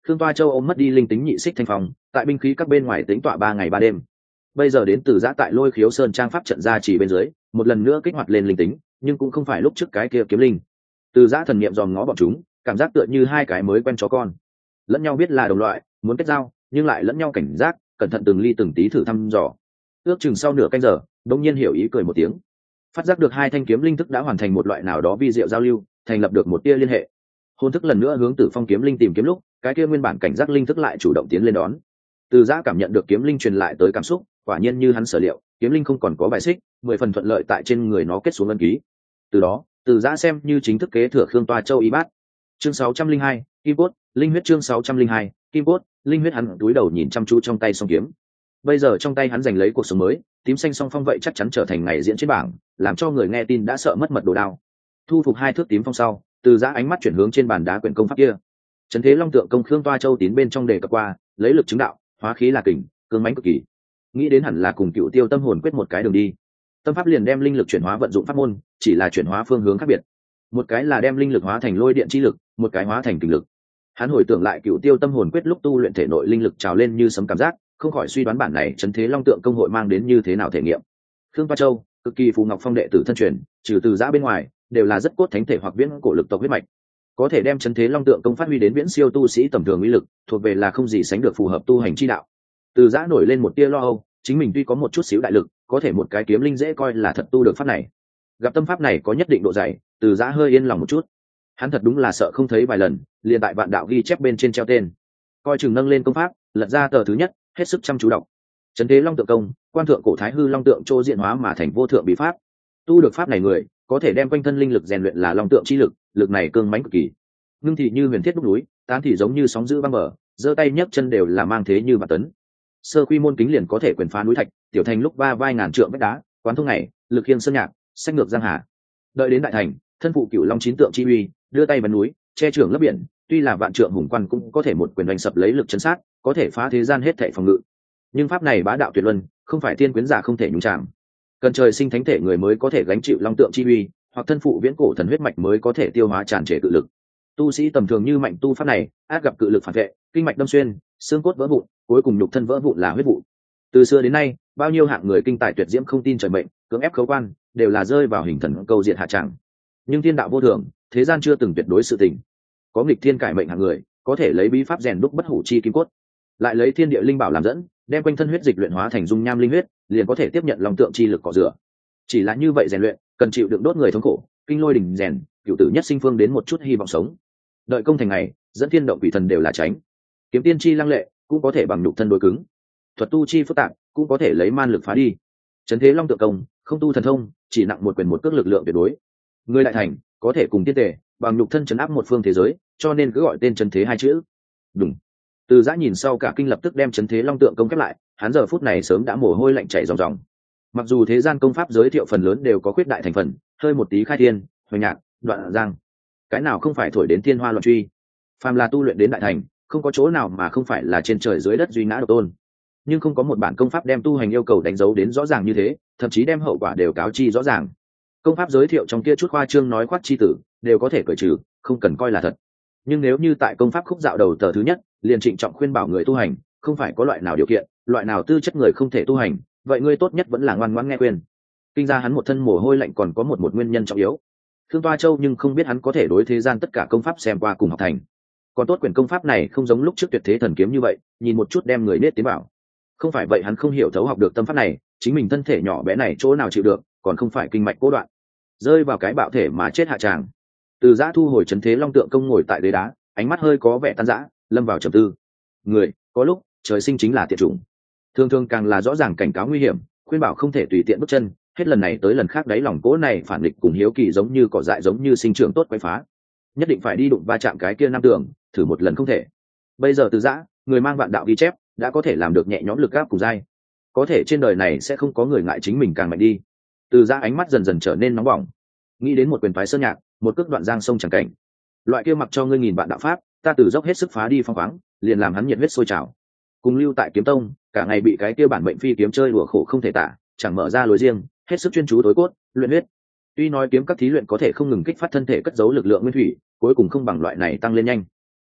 A: Khương Toa Châu ôm mất đi linh tính nhị xích thanh phong, tại binh khí các bên ngoài tính tọa 3 ngày 3 đêm. Bây giờ đến Từ Giã tại Lôi Khiếu Sơn trang pháp trận ra chỉ bên dưới, một lần nữa kích hoạt lên linh tính, nhưng cũng không phải lúc trước cái kia kiếm linh. Từ Giã thần niệm dòm ngó bọn chúng, cảm giác tựa như hai cái mới quen chó con, lẫn nhau biết là đồng loại, muốn kết giao, nhưng lại lẫn nhau cảnh giác, cẩn thận từng ly từng tí thử thăm dò. Ước chừng sau nửa canh giờ, đột nhiên hiểu ý cười một tiếng, phát giác được hai thanh kiếm linh thức đã hoàn thành một loại nào đó vi diệu giao lưu, thành lập được một tia liên hệ. Hồn thức lần nữa hướng Tử Phong kiếm linh tìm kiếm lúc, cái kia nguyên bản cảnh giác linh thức lại chủ động tiến lên đón. Từ Giã cảm nhận được kiếm linh truyền lại tới cảm xúc, quả nhiên như hắn sở liệu, kiếm linh không còn có bài xích, 10 phần thuận lợi tại trên người nó kết xuống ân ký. Từ đó, Từ Giã xem như chính thức kế thừa Khương Toa Châu y bát. Chương 602, Kim Cốt, linh huyết. Chương 602, Kim Cốt, linh huyết. Hắn túi đầu nhìn chăm chú trong tay song kiếm. Bây giờ trong tay hắn giành lấy cuộc sống mới, tím xanh song phong vậy chắc chắn trở thành ngày diễn trên bảng, làm cho người nghe tin đã sợ mất mật đồ đao. Thu phục 2 thước tím phong sau, Từ Giã ánh mắt chuyển hướng trên bàn đá quyển công pháp kia. Trấn Thế Long Tượng công Khương Toa Châu tín bên trong đề cập qua, lấy lực chứng đạo, hóa khí là kình, cương mãnh cực kỳ. Nghĩ đến hẳn là cùng Cựu Tiêu Tâm Hồn quyết một cái đường đi. Tâm pháp liền đem linh lực chuyển hóa vận dụng pháp môn, chỉ là chuyển hóa phương hướng khác biệt. Một cái là đem linh lực hóa thành lôi điện chi lực, một cái hóa thành kình lực. Hắn hồi tưởng lại Cựu Tiêu Tâm Hồn quyết lúc tu luyện thể nội linh lực trào lên như sấm cảm giác, không khỏi suy đoán bản này Trấn Thế Long Tượng công hội mang đến như thế nào thể nghiệm. Khương Toa Châu, cực kỳ phù ngọc phong đệ tử thân truyền, trừ Từ Giã bên ngoài, đều là rất cốt thánh thể hoặc viễn cổ lực tộc huyết mạch, có thể đem Trấn Thế Long Tượng công phát huy đến viễn siêu tu sĩ tầm thường uy lực, thuộc về là không gì sánh được phù hợp tu hành chi đạo. Từ Giã nổi lên một tia lo âu, chính mình tuy có một chút xíu đại lực, có thể một cái kiếm linh dễ coi là thật tu được pháp này. Gặp tâm pháp này có nhất định độ dày, Từ Giã hơi yên lòng một chút. Hắn thật đúng là sợ không thấy vài lần, liền tại vạn đạo ghi chép bên trên treo tên, coi chừng nâng lên công pháp, lật ra tờ thứ nhất, hết sức chăm chú đọc. Trấn Thế Long Tượng công, quan thượng cổ thái hư long tượng trô diện hóa mà thành vô thượng bí pháp. Tu được pháp này người, có thể đem quanh thân linh lực rèn luyện là long tượng chi lực, lực này cương mãnh cực kỳ. Ngưng thì như huyền thiết đúc núi, tán thì giống như sóng dữ băng bờ, giơ tay nhấc chân đều là mang thế như vạn tấn. Sơ quy môn kính liền có thể quyền phá núi thạch, tiểu thành lúc va vai ngàn trượng vách đá, quán thông ngày, lực khiêng sơn nhạc, sách ngược giang hà. Đợi đến đại thành, thân phụ cửu long chín tượng chi uy, đưa tay bắn núi, che trường lấp biển, tuy là vạn trượng hùng quan cũng có thể một quyền đánh sập lấy lực chấn sát, có thể phá thế gian hết thảy phòng ngự. Nhưng pháp này bá đạo tuyệt luân, không phải tiên quyến giả không thể nhúng chạm. Cần trời sinh thánh thể người mới có thể gánh chịu long tượng chi uy, hoặc thân phụ viễn cổ thần huyết mạch mới có thể tiêu hóa tràn trề cự lực. Tu sĩ tầm thường như mạnh tu pháp này, ác gặp cự lực phản vệ, kinh mạch đâm xuyên, xương cốt vỡ vụn, cuối cùng nhục thân vỡ vụn là huyết vụ. Từ xưa đến nay, bao nhiêu hạng người kinh tài tuyệt diễm không tin trời mệnh, cưỡng ép khấu quan, đều là rơi vào hình thần câu diệt hạ trạng. Nhưng thiên đạo vô thường, thế gian chưa từng tuyệt đối sự tình. Có nghịch thiên cải mệnh hạng người, có thể lấy bí pháp rèn đúc bất hủ chi kim cốt, lại lấy thiên địa linh bảo làm dẫn, đem quanh thân huyết dịch luyện hóa thành dung nham linh huyết, liền có thể tiếp nhận long tượng chi lực cọ rửa. Chỉ là như vậy rèn luyện, cần chịu đựng đốt người thống khổ, kinh lôi đỉnh rèn, cửu tử nhất sinh phương đến một chút hy vọng sống. Đợi công thành ngày, dẫn thiên động quỷ thần đều là tránh. Kiếm tiên chi lăng lệ, cũng có thể bằng nhục thân đối cứng. Thuật tu chi phức tạp, cũng có thể lấy man lực phá đi. Trấn Thế Long Tượng công, không tu thần thông, chỉ nặng một quyền một cước lực lượng tuyệt đối. Người đại thành, có thể cùng tiên tề, bằng nhục thân trấn áp một phương thế giới, cho nên cứ gọi tên Trấn Thế hai chữ. Đúng. Từ Giã nhìn sau cả kinh lập tức đem Trấn Thế Long Tượng công khép lại, hắn giờ phút này sớm đã mồ hôi lạnh chảy ròng ròng. Mặc dù thế gian công pháp giới thiệu phần lớn đều có khuyết đại thành phần, hơi một tí khai thiên, hoành nhạc, đoạn giang, cái nào không phải thổi đến thiên hoa loạn truy. Phàm là tu luyện đến đại thành, không có chỗ nào mà không phải là trên trời dưới đất duy ngã độc tôn. Nhưng không có một bản công pháp đem tu hành yêu cầu đánh dấu đến rõ ràng như thế, thậm chí đem hậu quả đều cáo chi rõ ràng. Công pháp giới thiệu trong kia chút khoa trương nói khoác chi tử, đều có thể cởi trừ, không cần coi là thật. Nhưng nếu như tại công pháp khúc dạo đầu tờ thứ nhất, liền trịnh trọng khuyên bảo người tu hành, không phải có loại nào điều kiện, loại nào tư chất người không thể tu hành, vậy ngươi tốt nhất vẫn là ngoan ngoãn nghe khuyên. Kinh ra hắn một thân mồ hôi lạnh còn có một nguyên nhân trọng yếu. Khương Toa Châu nhưng không biết hắn có thể đối thế gian tất cả công pháp xem qua cùng học thành. Còn tốt quyển công pháp này không giống lúc trước tuyệt thế thần kiếm như vậy, nhìn một chút đem người nết tiến bảo. Không phải vậy hắn không hiểu thấu học được tâm pháp này, chính mình thân thể nhỏ bé này chỗ nào chịu được, còn không phải kinh mạch cố đoạn, rơi vào cái bạo thể mà chết hạ tràng. Từ Giã thu hồi Trấn Thế Long Tượng công ngồi tại ghế đá, ánh mắt hơi có vẻ tan rã, lâm vào trầm tư. Người, có lúc trời sinh chính là tiệt chủng, thường thường càng là rõ ràng cảnh cáo nguy hiểm, khuyên bảo không thể tùy tiện bước chân, hết lần này tới lần khác đáy lòng cố này phản nghịch cùng hiếu kỳ giống như cỏ dại giống như sinh trưởng tốt quấy phá, nhất định phải đi đụng va chạm cái kia nam tường, thử một lần không thể. Bây giờ Từ Giã, người mang vạn đạo ghi chép, đã có thể làm được nhẹ nhõm lực áp cùng dai, có thể trên đời này sẽ không có người ngại chính mình càng mạnh đi. Từ Giã ánh mắt dần dần trở nên nóng bỏng, nghĩ đến một quyền phái sơn nhạc, một cước đoạn giang sông chẳng cảnh, loại kia mặc cho ngươi nghìn vạn đạo pháp, ta từ dốc hết sức phá đi phong khoáng, liền làm hắn nhiệt huyết sôi trào. Cùng lưu tại kiếm tông, cả ngày bị cái kia bản mệnh phi kiếm chơi đùa khổ không thể tả, chẳng mở ra lối riêng, hết sức chuyên chú tối cốt luyện huyết. Tuy nói kiếm các thí luyện có thể không ngừng kích phát thân thể cất giấu lực lượng nguyên thủy, cuối cùng không bằng loại này tăng lên nhanh.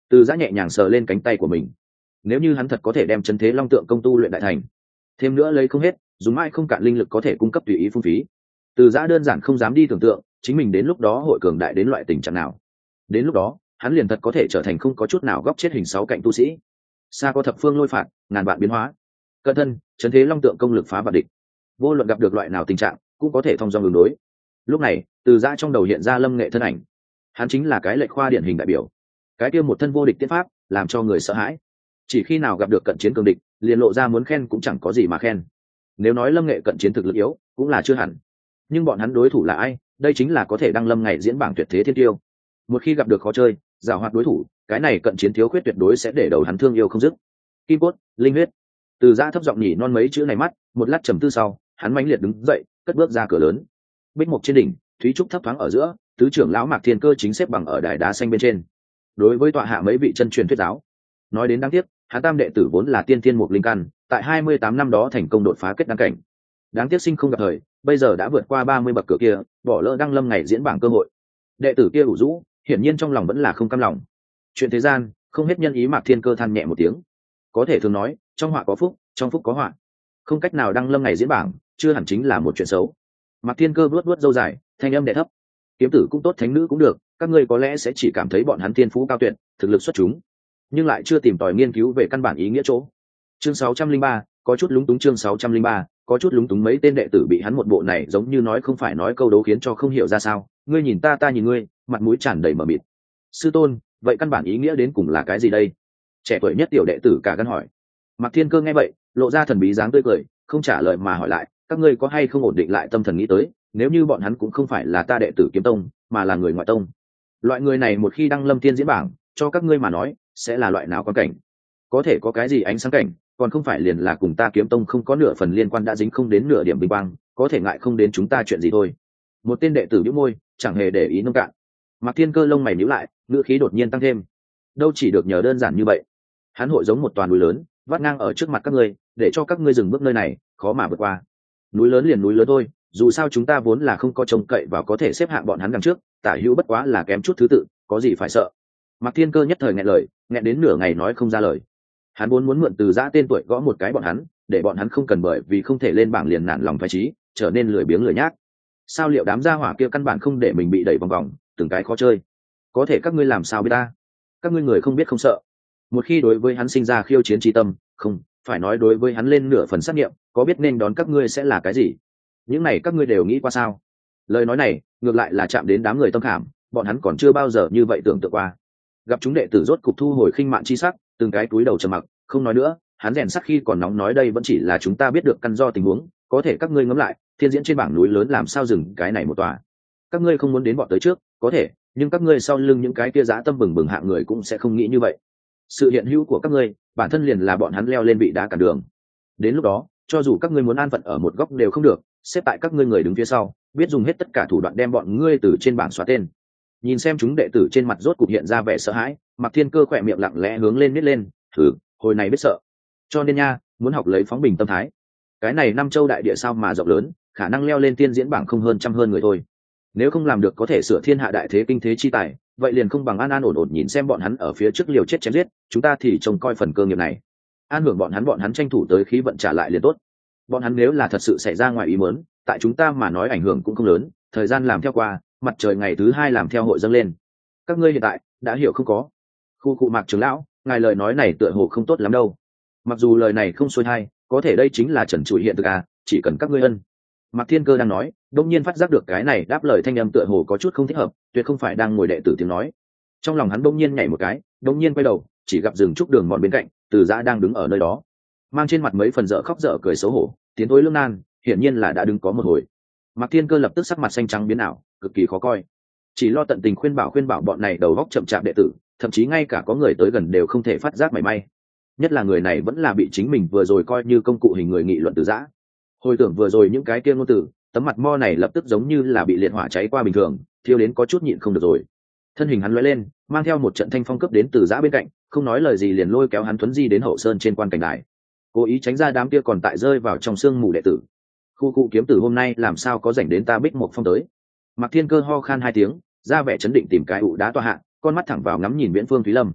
A: Từ Giã nhẹ nhàng sờ lên cánh tay của mình. Nếu như hắn thật có thể đem chân thế long tượng công tu luyện đại thành, thêm nữa lấy không hết, dùng mãi không cạn linh lực có thể cung cấp tùy ý phung phí. Từ Giã đơn giản không dám đi tưởng tượng chính mình đến lúc đó hội cường đại đến loại tình trạng nào. Đến lúc đó hắn liền thật có thể trở thành không có chút nào góc chết hình sáu cạnh tu sĩ. Xa có thập phương lôi phạt, ngàn vạn biến hóa. Cẩn thân, chân thế long tượng công lực phá vạn địch. Vô luận gặp được loại nào tình trạng, cũng có thể thông dong đường đối. Lúc này, Từ Giã trong đầu hiện ra Lâm Nghệ thân ảnh. Hắn chính là cái lệch khoa điển hình đại biểu. Cái kia một thân vô địch tiết pháp, làm cho người sợ hãi. Chỉ khi nào gặp được cận chiến cường địch, liền lộ ra muốn khen cũng chẳng có gì mà khen. Nếu nói Lâm Nghệ cận chiến thực lực yếu, cũng là chưa hẳn. Nhưng bọn hắn đối thủ là ai? Đây chính là có thể đăng lâm ngày diễn bảng tuyệt thế thiên tiêu. Một khi gặp được khó chơi, giàu hoạt đối thủ, cái này cận chiến thiếu khuyết tuyệt đối sẽ để đầu hắn thương yêu không dứt. Kim cốt, linh huyết. Từ Giã thấp giọng nhỉ non mấy chữ này mắt, một lát trầm tư sau, hắn mãnh liệt đứng dậy, cất bước ra cửa lớn. Bích mục trên đỉnh, thúy trúc thấp thoáng ở giữa, tứ trưởng lão Mạc Thiên Cơ chính xếp bằng ở đài đá xanh bên trên. Đối với tọa hạ mấy vị chân truyền thuyết giáo, nói đến đáng tiếc, hắn tam đệ tử vốn là tiên thiên mục linh căn, tại 28 năm đó thành công đột phá kết đăng cảnh. Đáng tiếc sinh không gặp thời, bây giờ đã vượt qua 30 bậc cửa kia, bỏ lỡ đăng lâm ngày diễn bảng cơ hội. Đệ tử kia ủ rũ, hiển nhiên trong lòng vẫn là không cam lòng. Chuyện thế gian, không hết nhân ý. Mạc Thiên Cơ than nhẹ một tiếng. Có thể thường nói, trong họa có phúc, trong phúc có họa. Không cách nào đăng lâm ngày diễn bảng, chưa hẳn chính là một chuyện xấu. Mạc Thiên Cơ vuốt vuốt râu dài, thanh âm đè thấp. Kiếm tử cũng tốt, thánh nữ cũng được, các ngươi có lẽ sẽ chỉ cảm thấy bọn hắn thiên phú cao tuyệt, thực lực xuất chúng, nhưng lại chưa tìm tòi nghiên cứu về căn bản ý nghĩa chỗ. Chương 603, có chút lúng túng. Chương 603, có chút lúng túng. Mấy tên đệ tử bị hắn một bộ này giống như nói không phải nói câu đấu khiến cho không hiểu ra sao. Ngươi nhìn ta, ta nhìn ngươi, mặt mũi tràn đầy mờ mịt. Sư tôn, vậy căn bản ý nghĩa đến cùng là cái gì đây? Trẻ tuổi nhất tiểu đệ tử cả gan hỏi. Mạc Thiên Cơ nghe vậy, lộ ra thần bí dáng tươi cười, không trả lời mà hỏi lại, các ngươi có hay không ổn định lại tâm thần nghĩ tới, nếu như bọn hắn cũng không phải là ta đệ tử Kiếm Tông, mà là người ngoại tông, loại người này một khi đăng lâm tiên diễn bảng, cho các ngươi mà nói sẽ là loại nào quan cảnh? Có thể có cái gì ánh sáng cảnh, còn không phải liền là cùng ta Kiếm Tông không có nửa phần liên quan, đã dính không đến nửa điểm bình quang, có thể ngại không đến chúng ta chuyện gì thôi. Một tên đệ tử bĩu môi, chẳng hề để ý nông cạn. Mạc Thiên Cơ lông mày nhíu lại, ngữ khí đột nhiên tăng thêm. Đâu chỉ được nhờ đơn giản như vậy, hắn hội giống một toàn núi lớn vắt ngang ở trước mặt các ngươi, để cho các ngươi dừng bước nơi này, khó mà vượt qua. Núi lớn liền núi lớn thôi, dù sao chúng ta vốn là không có trông cậy vào có thể xếp hạng bọn hắn đằng trước, tả hữu bất quá là kém chút thứ tự, có gì phải sợ. Mạc Thiên Cơ nhất thời nghẹn lời, nghẹn đến nửa ngày nói không ra lời. Hắn vốn muốn mượn Từ Giã tên tuổi gõ một cái bọn hắn, để bọn hắn không cần bởi vì không thể lên bảng liền nản lòng phái trí, trở nên lười biếng lười nhác. Sao liệu đám gia hỏa kia căn bản không để mình bị đẩy vòng vòng, từng cái khó chơi. Có thể các ngươi làm sao biết ta? Các ngươi người không biết không sợ. Một khi đối với hắn sinh ra khiêu chiến tri tâm, không phải nói đối với hắn lên nửa phần sát nghiệm, có biết nên đón các ngươi sẽ là cái gì? Những này các ngươi đều nghĩ qua sao? Lời nói này ngược lại là chạm đến đám người tâm khảm, bọn hắn còn chưa bao giờ như vậy tưởng tượng qua. Gặp chúng đệ tử rốt cục thu hồi khinh mạn chi sắc, từng cái túi đầu trầm mặc, không nói nữa. Hắn rèn sắc khi còn nóng nói, đây vẫn chỉ là chúng ta biết được căn do tình huống, có thể các ngươi ngẫm lại, thiên diễn trên bảng núi lớn làm sao dừng cái này một tòa. Các ngươi không muốn đến bọn tới trước, có thể, nhưng các ngươi sau lưng những cái kia dã tâm bừng bừng hạng người cũng sẽ không nghĩ như vậy. Sự hiện hữu của các ngươi bản thân liền là bọn hắn leo lên bị đá cản đường. Đến lúc đó, cho dù các ngươi muốn an phận ở một góc đều không được, xếp tại các ngươi người đứng phía sau, biết dùng hết tất cả thủ đoạn đem bọn ngươi từ trên bảng xóa tên. Nhìn xem chúng đệ tử trên mặt rốt cục hiện ra vẻ sợ hãi, Mạc Thiên Cơ khỏe miệng lặng lẽ hướng lên nít lên, thử, hồi này biết sợ. Cho nên nha, muốn học lấy phóng bình tâm thái. Cái này Nam Châu đại địa sao mà rộng lớn, khả năng leo lên tiên diễn bảng không hơn trăm hơn người thôi. Nếu không làm được có thể sửa thiên hạ đại thế kinh thế chi tài, vậy liền không bằng an an ổn ổn nhìn xem bọn hắn ở phía trước liều chết chém giết, chúng ta thì trông coi phần cơ nghiệp này. An hưởng bọn hắn tranh thủ tới khí vận trả lại liền tốt. Bọn hắn nếu là thật sự xảy ra ngoài ý muốn, tại chúng ta mà nói ảnh hưởng cũng không lớn, thời gian làm theo qua, mặt trời ngày thứ hai làm theo hội dâng lên. Các ngươi hiện tại đã hiểu không có? Khu cụ Mạc trưởng lão, ngài lời nói này tựa hồ không tốt lắm đâu. Mặc dù lời này không xuôi hay, có thể đây chính là trần trụi hiện thực à, chỉ cần các ngươi ân. Mạc Thiên Cơ đang nói, đông nhiên phát giác được cái này đáp lời thanh âm tựa hồ có chút không thích hợp, tuyệt không phải đang ngồi đệ tử tiếng nói. Trong lòng hắn đông nhiên nhảy một cái, đông nhiên quay đầu, chỉ gặp rừng trúc đường mòn bên cạnh, Từ Giã đang đứng ở nơi đó, mang trên mặt mấy phần dở khóc dở cười xấu hổ, tiến thối lưỡng nan, hiển nhiên là đã đứng có một hồi. Mạc Thiên Cơ lập tức sắc mặt xanh trắng biến ảo, cực kỳ khó coi, chỉ lo tận tình khuyên bảo bọn này đầu góc chậm chạp đệ tử, thậm chí ngay cả có người tới gần đều không thể phát giác mảy may. Nhất là người này vẫn là bị chính mình vừa rồi coi như công cụ hình người nghị luận Từ Giã. Hồi tưởng vừa rồi những cái kia ngôn từ, tấm mặt mo này lập tức giống như là bị liệt hỏa cháy qua bình thường, thiêu đến có chút nhịn không được rồi. Thân hình hắn lóe lên, mang theo một trận thanh phong cấp đến Từ Giã bên cạnh, không nói lời gì liền lôi kéo hắn thuấn di đến hậu sơn trên quan cảnh đài, cố ý tránh ra đám kia còn tại rơi vào trong sương mù đệ tử. Khu cụ kiếm tử hôm nay làm sao có rảnh đến ta Bích Mộc Phong tới? Mạc Thiên Cơ ho khan hai tiếng, ra vẻ chấn định tìm cái ụ đá tọa hạ, con mắt thẳng vào ngắm nhìn viễn phương Thúy Lâm.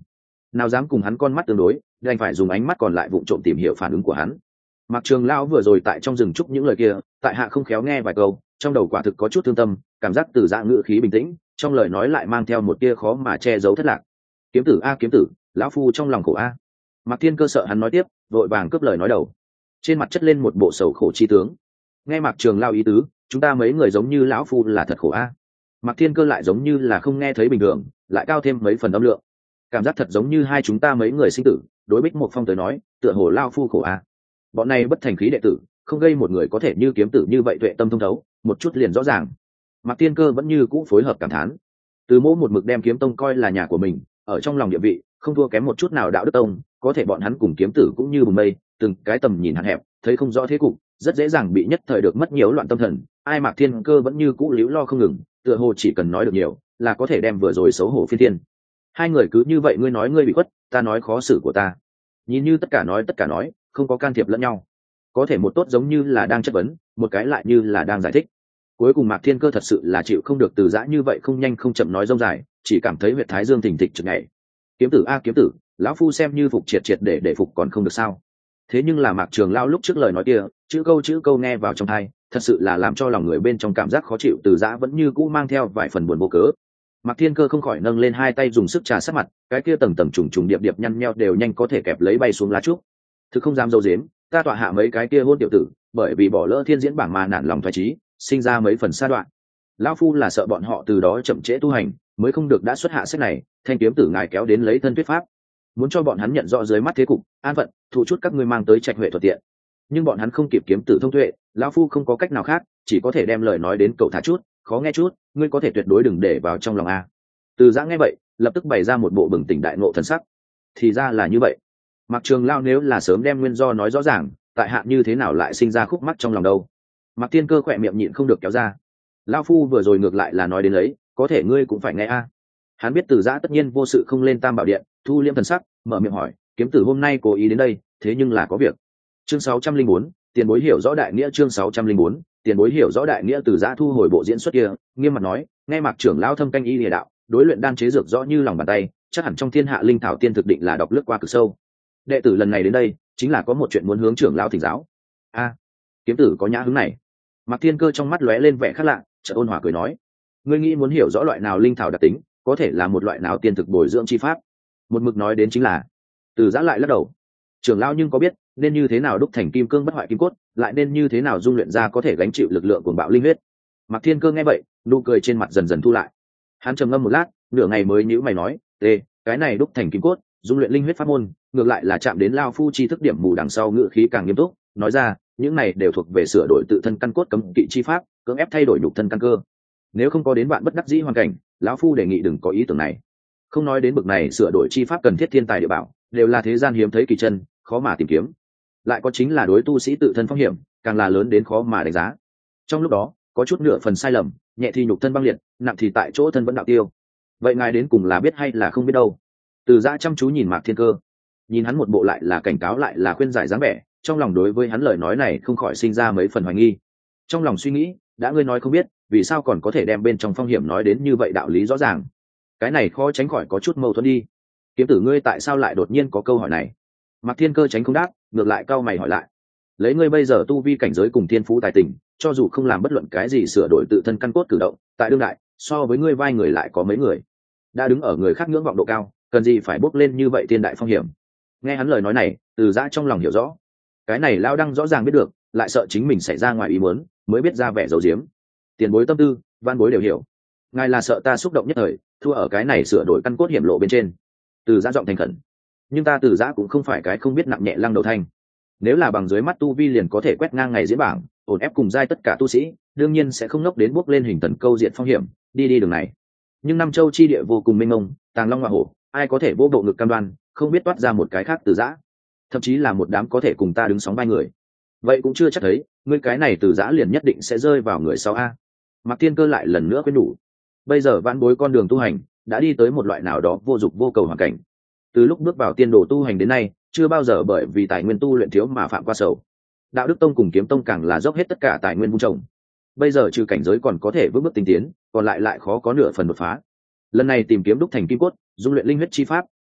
A: nào dám cùng hắn con mắt tương đối, đành phải dùng ánh mắt còn lại vụng trộm tìm hiểu phản ứng của hắn. Mạc Trường Lão vừa rồi tại trong rừng trúc những lời kia, tại hạ không khéo nghe vài câu, trong đầu quả thực có chút thương tâm, cảm giác Từ Giã ngữ khí bình tĩnh, trong lời nói lại mang theo một tia khó mà che giấu thất lạc. Kiếm tử a kiếm tử, lão phu trong lòng khổ a. Mạc Thiên Cơ sợ hắn nói tiếp, vội vàng cướp lời nói đầu. Trên mặt chất lên một bộ sầu khổ chi tướng. Nghe Mạc Trường Lão ý tứ, chúng ta mấy người giống như lão phu là thật khổ a. Mạc Thiên Cơ lại giống như là không nghe thấy bình thường, lại cao thêm mấy phần âm lượng. Cảm giác thật giống như hai chúng ta mấy người sinh tử, đối Bích Mộc Phong tới nói, tựa hồ lão phu khổ a. Bọn này bất thành khí đệ tử, không gây một người có thể như kiếm tử như vậy tuệ tâm thông thấu, một chút liền rõ ràng. Mạc Thiên Cơ vẫn như cũ phối hợp cảm thán. Từ Mỗ một mực đem kiếm tông coi là nhà của mình, ở trong lòng địa vị không thua kém một chút nào đạo đức tông, có thể bọn hắn cùng kiếm tử cũng như bùn mây, từng cái tầm nhìn hạn hẹp, thấy không rõ thế cục, rất dễ dàng bị nhất thời được mất nhiễu loạn tâm thần. Ai Mạc Thiên Cơ vẫn như cũ liễu lo không ngừng, tựa hồ chỉ cần nói được nhiều là có thể đem vừa rồi xấu hổ phi thiên. Hai người cứ như vậy, ngươi nói ngươi bị khuất, ta nói khó xử của ta, nhìn như tất cả nói không có can thiệp lẫn nhau, có thể một tốt giống như là đang chất vấn, một cái lại như là đang giải thích. Cuối cùng Mạc Thiên Cơ thật sự là chịu không được Từ Giã như vậy không nhanh không chậm nói rông dài, chỉ cảm thấy huyệt thái dương thình thịch chực nhảy. Kiếm tử a kiếm tử, lão phu xem như phục triệt để phục còn không được sao? Thế nhưng là Mạc Trường Lão lúc trước lời nói kia, chữ câu nghe vào trong tai, thật sự là làm cho lòng người bên trong cảm giác khó chịu. Từ Giã vẫn như cũ mang theo vài phần buồn vô cớ. Mạc Thiên Cơ không khỏi nâng lên hai tay dùng sức trà sát mặt, cái kia tầng tầng trùng điệp nhăn nheo đều nhanh có thể kẹp lấy bay xuống lá trúc. Thực không dám dâu dếm, ta tọa hạ mấy cái kia hôn tiểu tử, bởi vì bỏ lỡ thiên diễn bảng mà nản lòng thoái chí, sinh ra mấy phần sa đoạn. Lão phu là sợ bọn họ từ đó chậm trễ tu hành, mới không được đã xuất hạ sách này, thanh kiếm tử ngài kéo đến lấy thân thuyết pháp, muốn cho bọn hắn nhận rõ dưới mắt thế cục, an phận, thụ chút các ngươi mang tới trạch huệ thuận tiện. Nhưng bọn hắn không kịp kiếm tử thông tuệ, lão phu không có cách nào khác, chỉ có thể đem lời nói đến cậu thả chút, khó nghe chút, ngươi có thể tuyệt đối đừng để vào trong lòng a. Từ Giã nghe vậy, lập tức bày ra một bộ bừng tỉnh đại ngộ thần sắc. Thì ra là như vậy. Mạc Trường Lao nếu là sớm đem nguyên do nói rõ ràng, tại hạ như thế nào lại sinh ra khúc mắc trong lòng đâu. Mạc Thiên Cơ khỏe miệng nhịn không được kéo ra. Lao phu vừa rồi ngược lại là nói đến lấy, có thể ngươi cũng phải nghe a. Hắn biết Từ Giã tất nhiên vô sự không lên Tam Bảo Điện, thu liêm thần sắc, mở miệng hỏi, kiếm tử hôm nay cố ý đến đây, thế nhưng là có việc. Chương 604, tiền bối hiểu rõ đại nghĩa. Chương 604, tiền bối hiểu rõ đại nghĩa. Từ Giã thu hồi bộ diễn xuất kia, nghiêm mặt nói, nghe Mạc trưởng lão thâm canh y lìa đạo, đối luyện đan chế dược rõ như lòng bàn tay, chắc hẳn trong thiên hạ linh thảo tiên thực định là đọc lướt qua cực sâu. Đệ tử lần này đến đây, chính là có một chuyện muốn hướng trưởng lão thỉnh giáo. A, kiếm tử có nhã hứng này. Mạc Thiên Cơ trong mắt lóe lên vẻ khác lạ, chợt ôn hòa cười nói, ngươi nghĩ muốn hiểu rõ loại nào linh thảo đặc tính, có thể là một loại nào tiên thực bồi dưỡng chi pháp. Một mực nói đến chính là. Từ Giã lại lắc đầu, trưởng lão nhưng có biết nên như thế nào đúc thành kim cương bất hoại kim cốt, lại nên như thế nào dung luyện ra có thể gánh chịu lực lượng của bạo linh huyết. Mạc Thiên Cơ nghe vậy, nụ cười trên mặt dần dần thu lại. Hắn trầm ngâm một lát, nửa ngày mới nhíu mày nói, cái này đúc thành kim cốt, dung luyện linh huyết pháp môn, ngược lại là chạm đến lao phu chi thức điểm mù đằng sau. Ngữ khí càng nghiêm túc, nói ra, những này đều thuộc về sửa đổi tự thân căn cốt cấm kỵ chi pháp, cưỡng ép thay đổi nhục thân căn cơ. Nếu không có đến bạn bất đắc dĩ hoàn cảnh, lão phu đề nghị đừng có ý tưởng này. Không nói đến bực này sửa đổi chi pháp cần thiết thiên tài địa bảo, đều là thế gian hiếm thấy kỳ chân, khó mà tìm kiếm. Lại có chính là đối tu sĩ tự thân phong hiểm, càng là lớn đến khó mà đánh giá. Trong lúc đó, có chút nửa phần sai lầm, nhẹ thì nhục thân băng liệt, nặng thì tại chỗ thân vẫn đạo tiêu. Vậy ngài đến cùng là biết hay là không biết đâu? Từ Giã chăm chú nhìn Mạc Thiên Cơ, nhìn hắn một bộ lại là cảnh cáo lại là khuyên giải dáng vẻ, trong lòng đối với hắn lời nói này không khỏi sinh ra mấy phần hoài nghi. Trong lòng suy nghĩ, đã ngươi nói không biết, vì sao còn có thể đem bên trong phong hiểm nói đến như vậy đạo lý rõ ràng? Cái này khó tránh khỏi có chút mâu thuẫn đi. Kiếm tử ngươi tại sao lại đột nhiên có câu hỏi này? Mạc Thiên Cơ tránh không đáp, ngược lại cau mày hỏi lại, lấy ngươi bây giờ tu vi cảnh giới cùng thiên phú tài tình, cho dù không làm bất luận cái gì sửa đổi tự thân căn cốt cử động, tại đương đại, so với ngươi vai người lại có mấy người? Đã đứng ở người khác ngưỡng vọng độ cao, cần gì phải bốc lên như vậy thiên đại phong hiểm? Nghe hắn lời nói này, Từ Giã trong lòng hiểu rõ, cái này lao đăng rõ ràng biết được, lại sợ chính mình xảy ra ngoài ý muốn, mới biết ra vẻ giấu giếm. Tiền bối tâm tư, van bối đều hiểu. Ngài là sợ ta xúc động nhất thời, thua ở cái này sửa đổi căn cốt hiểm lộ bên trên. Từ Giã giọng thành khẩn. Nhưng ta Từ Giã cũng không phải cái không biết nặng nhẹ lăng đầu thanh. Nếu là bằng dưới mắt tu vi liền có thể quét ngang ngày diễn bảng, ổn ép cùng giai tất cả tu sĩ, đương nhiên sẽ không ngốc đến bước lên hình thần câu diện phong hiểm, đi đường này. Nhưng Nam Châu chi địa vô cùng mênh mông, tàng long hoa hổ, ai có thể vô bộ ngực cam đoan, không biết toát ra một cái khác Từ Giã, thậm chí là một đám có thể cùng ta đứng sóng vai người. Vậy cũng chưa chắc thấy, ngươi cái này Từ Giã liền nhất định sẽ rơi vào người sau a. Mạc Thiên Cơ lại lần nữa khuyên nhủ. Bây giờ vãn bối con đường tu hành đã đi tới một loại nào đó vô dục vô cầu hoàn cảnh. Từ lúc bước vào tiên đồ tu hành đến nay, chưa bao giờ bởi vì tài nguyên tu luyện thiếu mà phạm qua sầu. Đạo đức tông cùng kiếm tông càng là dốc hết tất cả tài nguyên vun trồng. Bây giờ trừ cảnh giới còn có thể bước tinh tiến, còn lại khó có nửa phần đột phá. Lần này tìm kiếm đúc thành kim cốt, dung luyện linh huyết chi pháp,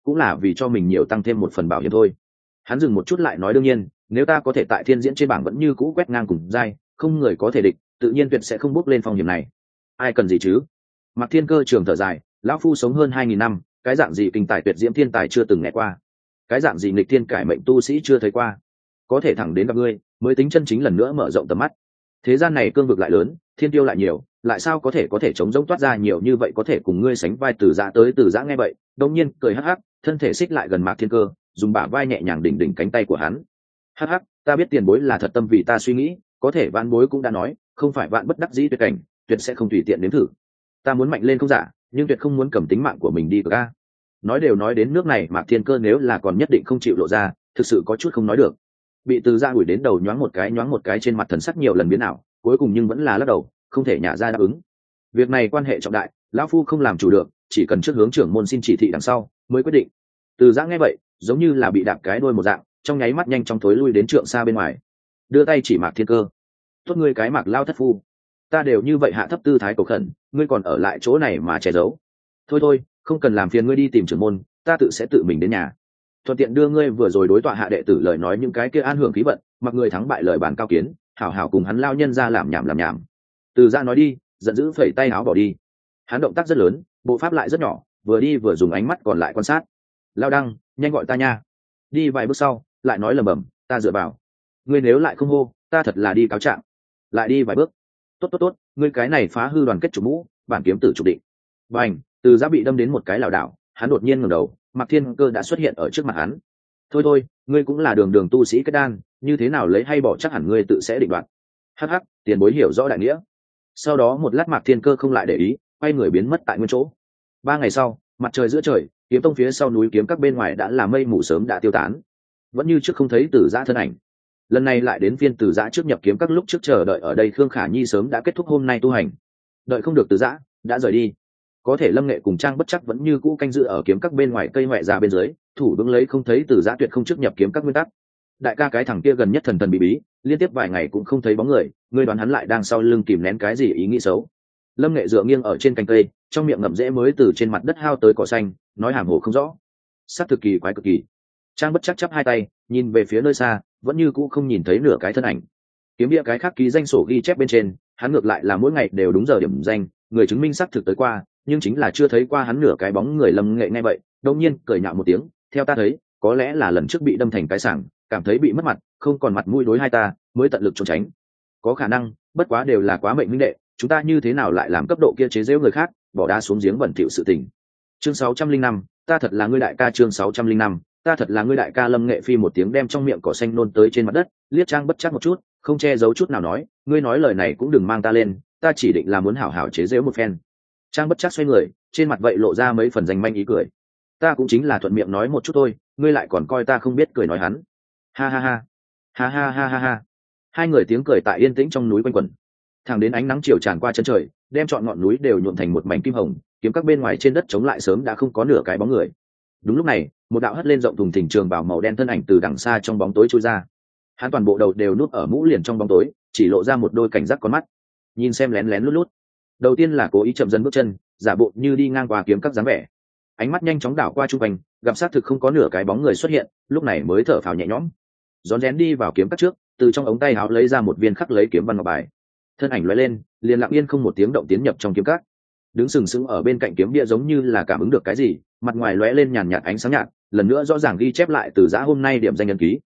A: cũng là vì cho mình nhiều tăng thêm một phần bảo hiểm thôi. Hắn dừng một chút lại nói đương nhiên nếu ta có thể tại thiên diễn trên bảng vẫn như cũ quét ngang cùng giai, không người có thể địch, tự nhiên tuyệt sẽ không bước lên phong hiểm này. Ai cần gì chứ? Mạc Thiên Cơ trường thở dài, lão phu sống hơn 2000 năm, cái dạng gì kinh tài tuyệt diễm thiên tài chưa từng nghe qua, cái dạng gì nghịch thiên cải mệnh tu sĩ chưa thấy qua, có thể thẳng đến gặp ngươi mới tính chân chính lần nữa mở rộng tầm mắt. Thế gian này cương vực lại lớn, thiên tiêu lại nhiều, lại sao có thể chống rỗng toát ra nhiều như vậy có thể cùng ngươi sánh vai. Từ Giã tới Từ Giã nghe vậy đột nhiên cười hắc hắc, thân thể xích lại gần Mạc Thiên Cơ, dùng bả vai nhẹ nhàng đỉnh đỉnh cánh tay của hắn. Hắc hắc, ta biết tiền bối là thật tâm vì ta suy nghĩ, có thể vạn bối cũng đã nói không phải vạn bất đắc dĩ tuyệt cảnh, tuyệt sẽ không tùy tiện nếm thử. Ta muốn mạnh lên không giả, nhưng tuyệt không muốn cầm tính mạng của mình đi cược a. Nói đều nói đến nước này, Mạc Thiên Cơ nếu là còn nhất định không chịu lộ ra, thực sự có chút không nói được. Bị Từ Giã đuổi đến đầu nhoáng một cái trên mặt thần sắc nhiều lần biến ảo, cuối cùng nhưng vẫn là lắc đầu, không thể nhả ra đáp ứng. Việc này quan hệ trọng đại, lão phu không làm chủ được, chỉ cần trước hướng trưởng môn xin chỉ thị đằng sau mới quyết định. Từ Giã nghe vậy giống như là bị đạp cái đuôi một dạng, trong nháy mắt nhanh chóng thối lui đến trượng xa bên ngoài, đưa tay chỉ Mạc Thiên Cơ. Tốt ngươi cái Mạc lao thất phu, ta đều như vậy hạ thấp tư thái cầu khẩn, ngươi còn ở lại chỗ này mà che giấu. Thôi không cần làm phiền ngươi đi tìm trưởng môn, ta tự sẽ tự mình đến nhà, thuận tiện đưa ngươi vừa rồi đối tọa hạ đệ tử lời nói những cái kia an hưởng khí vận, mặc người thắng bại lời bàn cao kiến, hảo hảo cùng hắn lao nhân ra làm nhảm. Từ Giã nói đi, giận dữ phẩy tay áo bỏ đi. Hắn động tác rất lớn, bộ pháp lại rất nhỏ, vừa đi vừa dùng ánh mắt còn lại quan sát. Lao Đăng, nhanh gọi ta nha. Đi vài bước sau lại nói lầm bầm, ta dựa vào, ngươi nếu lại không hô, ta thật là đi cáo trạng. Lại đi vài bước, tốt, ngươi cái này phá hư đoàn kết chủ mũ, bản kiếm tử chủ định. Bành, Từ Giã bị đâm đến một cái lảo đảo, hắn đột nhiên ngẩng đầu, Mạc Thiên Cơ đã xuất hiện ở trước mặt hắn. Thôi, ngươi cũng là đường tu sĩ kết đan, như thế nào lấy hay bỏ chắc hẳn ngươi tự sẽ định đoạt. Hắc, tiền bối hiểu rõ đại nghĩa. Sau đó một lát Mạc Thiên Cơ không lại để ý, quay người biến mất tại nguyên chỗ. 3 ngày sau, mặt trời giữa trời, kiếm tông phía sau núi kiếm các bên ngoài đã là mây mù sớm đã tiêu tán, vẫn như trước không thấy Từ Giã thân ảnh. Lần này lại đến phiên Từ Giã trước nhập kiếm các, lúc trước chờ đợi ở đây Khương Khả Nhi sớm đã kết thúc hôm nay tu hành, đợi không được Từ Giã đã rời đi. Có thể Lâm Nghệ cùng Trang Bất Chắc vẫn như cũ canh giữ ở kiếm các bên ngoài cây hoại già bên dưới, thủ vững lấy không thấy Từ Giã tuyệt không trước nhập kiếm các nguyên tắc. Đại ca cái thằng kia gần nhất thần bí bí, liên tiếp vài ngày cũng không thấy bóng người, ngươi đoán hắn lại đang sau lưng kìm nén cái gì ý nghĩ xấu. Lâm Nghệ dựa nghiêng ở trên cành cây, trong miệng ngậm rễ mới từ trên mặt đất hao tới cỏ xanh, nói hàm hồ không rõ. Sắc thực kỳ quái cực kỳ. Trang Bất Chắc chắp hai tay nhìn về phía nơi xa, vẫn như cũ không nhìn thấy nửa cái thân ảnh. Kiếm bia cái khác ký danh sổ ghi chép bên trên, hắn ngược lại là mỗi ngày đều đúng giờ điểm danh, người chứng minh xác thực tới qua, nhưng chính là chưa thấy qua hắn nửa cái bóng người. Lâm Nghệ nghe vậy đột nhiên cười nhạo một tiếng, theo ta thấy có lẽ là lần trước bị đâm thành cái sảng, cảm thấy bị mất mặt, không còn mặt mũi đối hai ta, mới tận lực trốn tránh. Có khả năng, bất quá đều là quá mệnh minh đệ, chúng ta như thế nào lại làm cấp độ kia chế giễu người khác, bỏ đá xuống giếng bẩn thỉu sự tình. Chương 605, ta thật là ngươi đại ca. Chương 605, ta thật là ngươi đại ca. Lâm Nghệ phi một tiếng đem trong miệng cỏ xanh nôn tới trên mặt đất, liếc Trang Bất Chắc một chút, không che giấu chút nào nói, ngươi nói lời này cũng đừng mang ta lên, ta chỉ định là muốn hảo hảo chế giễu một phen. Trang Bất Chắc xoay người, trên mặt vậy lộ ra mấy phần danh manh ý cười. Ta cũng chính là thuận miệng nói một chút thôi, ngươi lại còn coi ta không biết cười nói hắn. Ha ha ha, ha ha ha ha ha. Hai người tiếng cười tại yên tĩnh trong núi quanh quẩn, thẳng đến ánh nắng chiều tràn qua chân trời, đem trọn ngọn núi đều nhuộm thành một mảnh kim hồng. Kiếm các bên ngoài trên đất chống lại sớm đã không có nửa cái bóng người. Đúng lúc này, một đạo hất lên rộng thùng thình trường bào màu đen thân ảnh từ đằng xa trong bóng tối trôi ra. Hắn toàn bộ đầu đều núp ở mũ liền trong bóng tối, chỉ lộ ra một đôi cảnh giác con mắt, nhìn xem lén lén lút lút. Đầu tiên là cố ý chậm dần bước chân, giả bộ như đi ngang qua kiếm các dáng vẻ. Ánh mắt nhanh chóng đảo qua chung quanh, gặp xác thực không có nửa cái bóng người xuất hiện, lúc này mới thở phào nhẹ nhõm, rón rén đi vào kiếm các trước, từ trong ống tay áo lấy ra một viên khắc lấy kiếm văn ngọc bài. Thân ảnh lóe lên, liền lặng yên không một tiếng động tiến nhập trong kiếm các. Đứng sừng sững ở bên cạnh kiếm bia giống như là cảm ứng được cái gì, mặt ngoài lóe lên nhàn nhạt ánh sáng nhạt, lần nữa rõ ràng ghi chép lại Từ Giã hôm nay điểm danh ấn ký.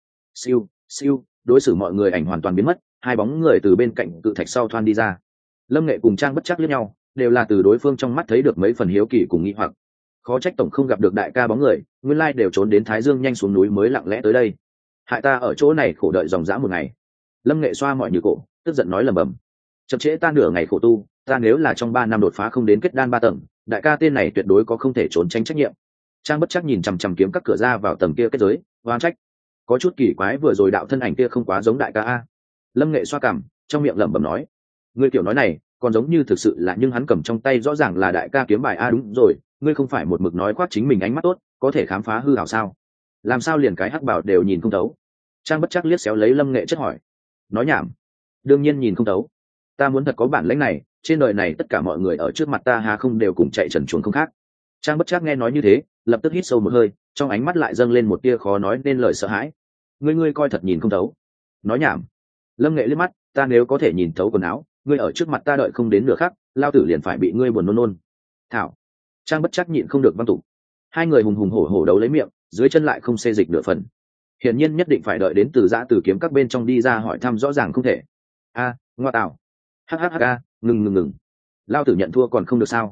A: Siêu, đối xử mọi người ảnh hoàn toàn biến mất, hai bóng người từ bên cạnh cự thạch sau thoăn đi ra. Lâm Nghệ cùng Trang Bất Chắc liếc nhau, đều là từ đối phương trong mắt thấy được mấy phần hiếu kỳ cùng nghi hoặc. Khó trách tổng không gặp được đại ca bóng người, nguyên lai đều trốn đến Thái Dương nhanh xuống núi mới lặng lẽ tới đây. Hại ta ở chỗ này khổ đợi dòng dã một ngày. Lâm Nghệ xoa mọi như cổ, tức giận nói lầm bầm. Chậm trễ ta nửa ngày khổ tu, ta nếu là trong 3 năm đột phá không đến kết đan 3 tầng, đại ca tên này tuyệt đối có không thể trốn tránh trách nhiệm. Trang Bất Chắc nhìn chằm chằm kiếm các cửa ra vào tầng kia kết giới, oan trách. Có chút kỳ quái, vừa rồi đạo thân ảnh kia không quá giống đại ca a. Lâm Nghệ xoa cằm, trong miệng lẩm bẩm nói, ngươi kiểu nói này còn giống như thực sự là, nhưng hắn cầm trong tay rõ ràng là đại ca kiếm bài a. Đúng rồi, ngươi không phải một mực nói khoác chính mình ánh mắt tốt, có thể khám phá hư hảo sao? Làm sao liền cái hắc bảo đều nhìn không thấu? Trang Bất Chắc liếc xéo lấy Lâm Nghệ chất hỏi. Nói nhảm, đương nhiên nhìn không thấu. Ta muốn thật có bản lĩnh này, trên đời này tất cả mọi người ở trước mặt ta hà không đều cùng chạy trần chuồng không khác. Trang Bất Trác nghe nói như thế, lập tức hít sâu một hơi, trong ánh mắt lại dâng lên một tia khó nói nên lời sợ hãi. Ngươi coi thật nhìn không thấu. Nói nhảm. Lâm Nghệ liếc mắt, ta nếu có thể nhìn thấu quần áo, ngươi ở trước mặt ta đợi không đến nửa khắc, lao tử liền phải bị ngươi buồn nôn nôn. Thảo. Trang Bất Trác nhịn không được văng tục. Hai người hùng hùng hổ hổ đấu lấy miệng, dưới chân lại không xê dịch nửa phần. Hiển nhiên nhất định phải đợi đến Từ Giã từ kiếm các bên trong đi ra hỏi thăm rõ ràng không thể. Ngoa tạo. Hhk, ngừng. Lao tử nhận thua còn không được sao?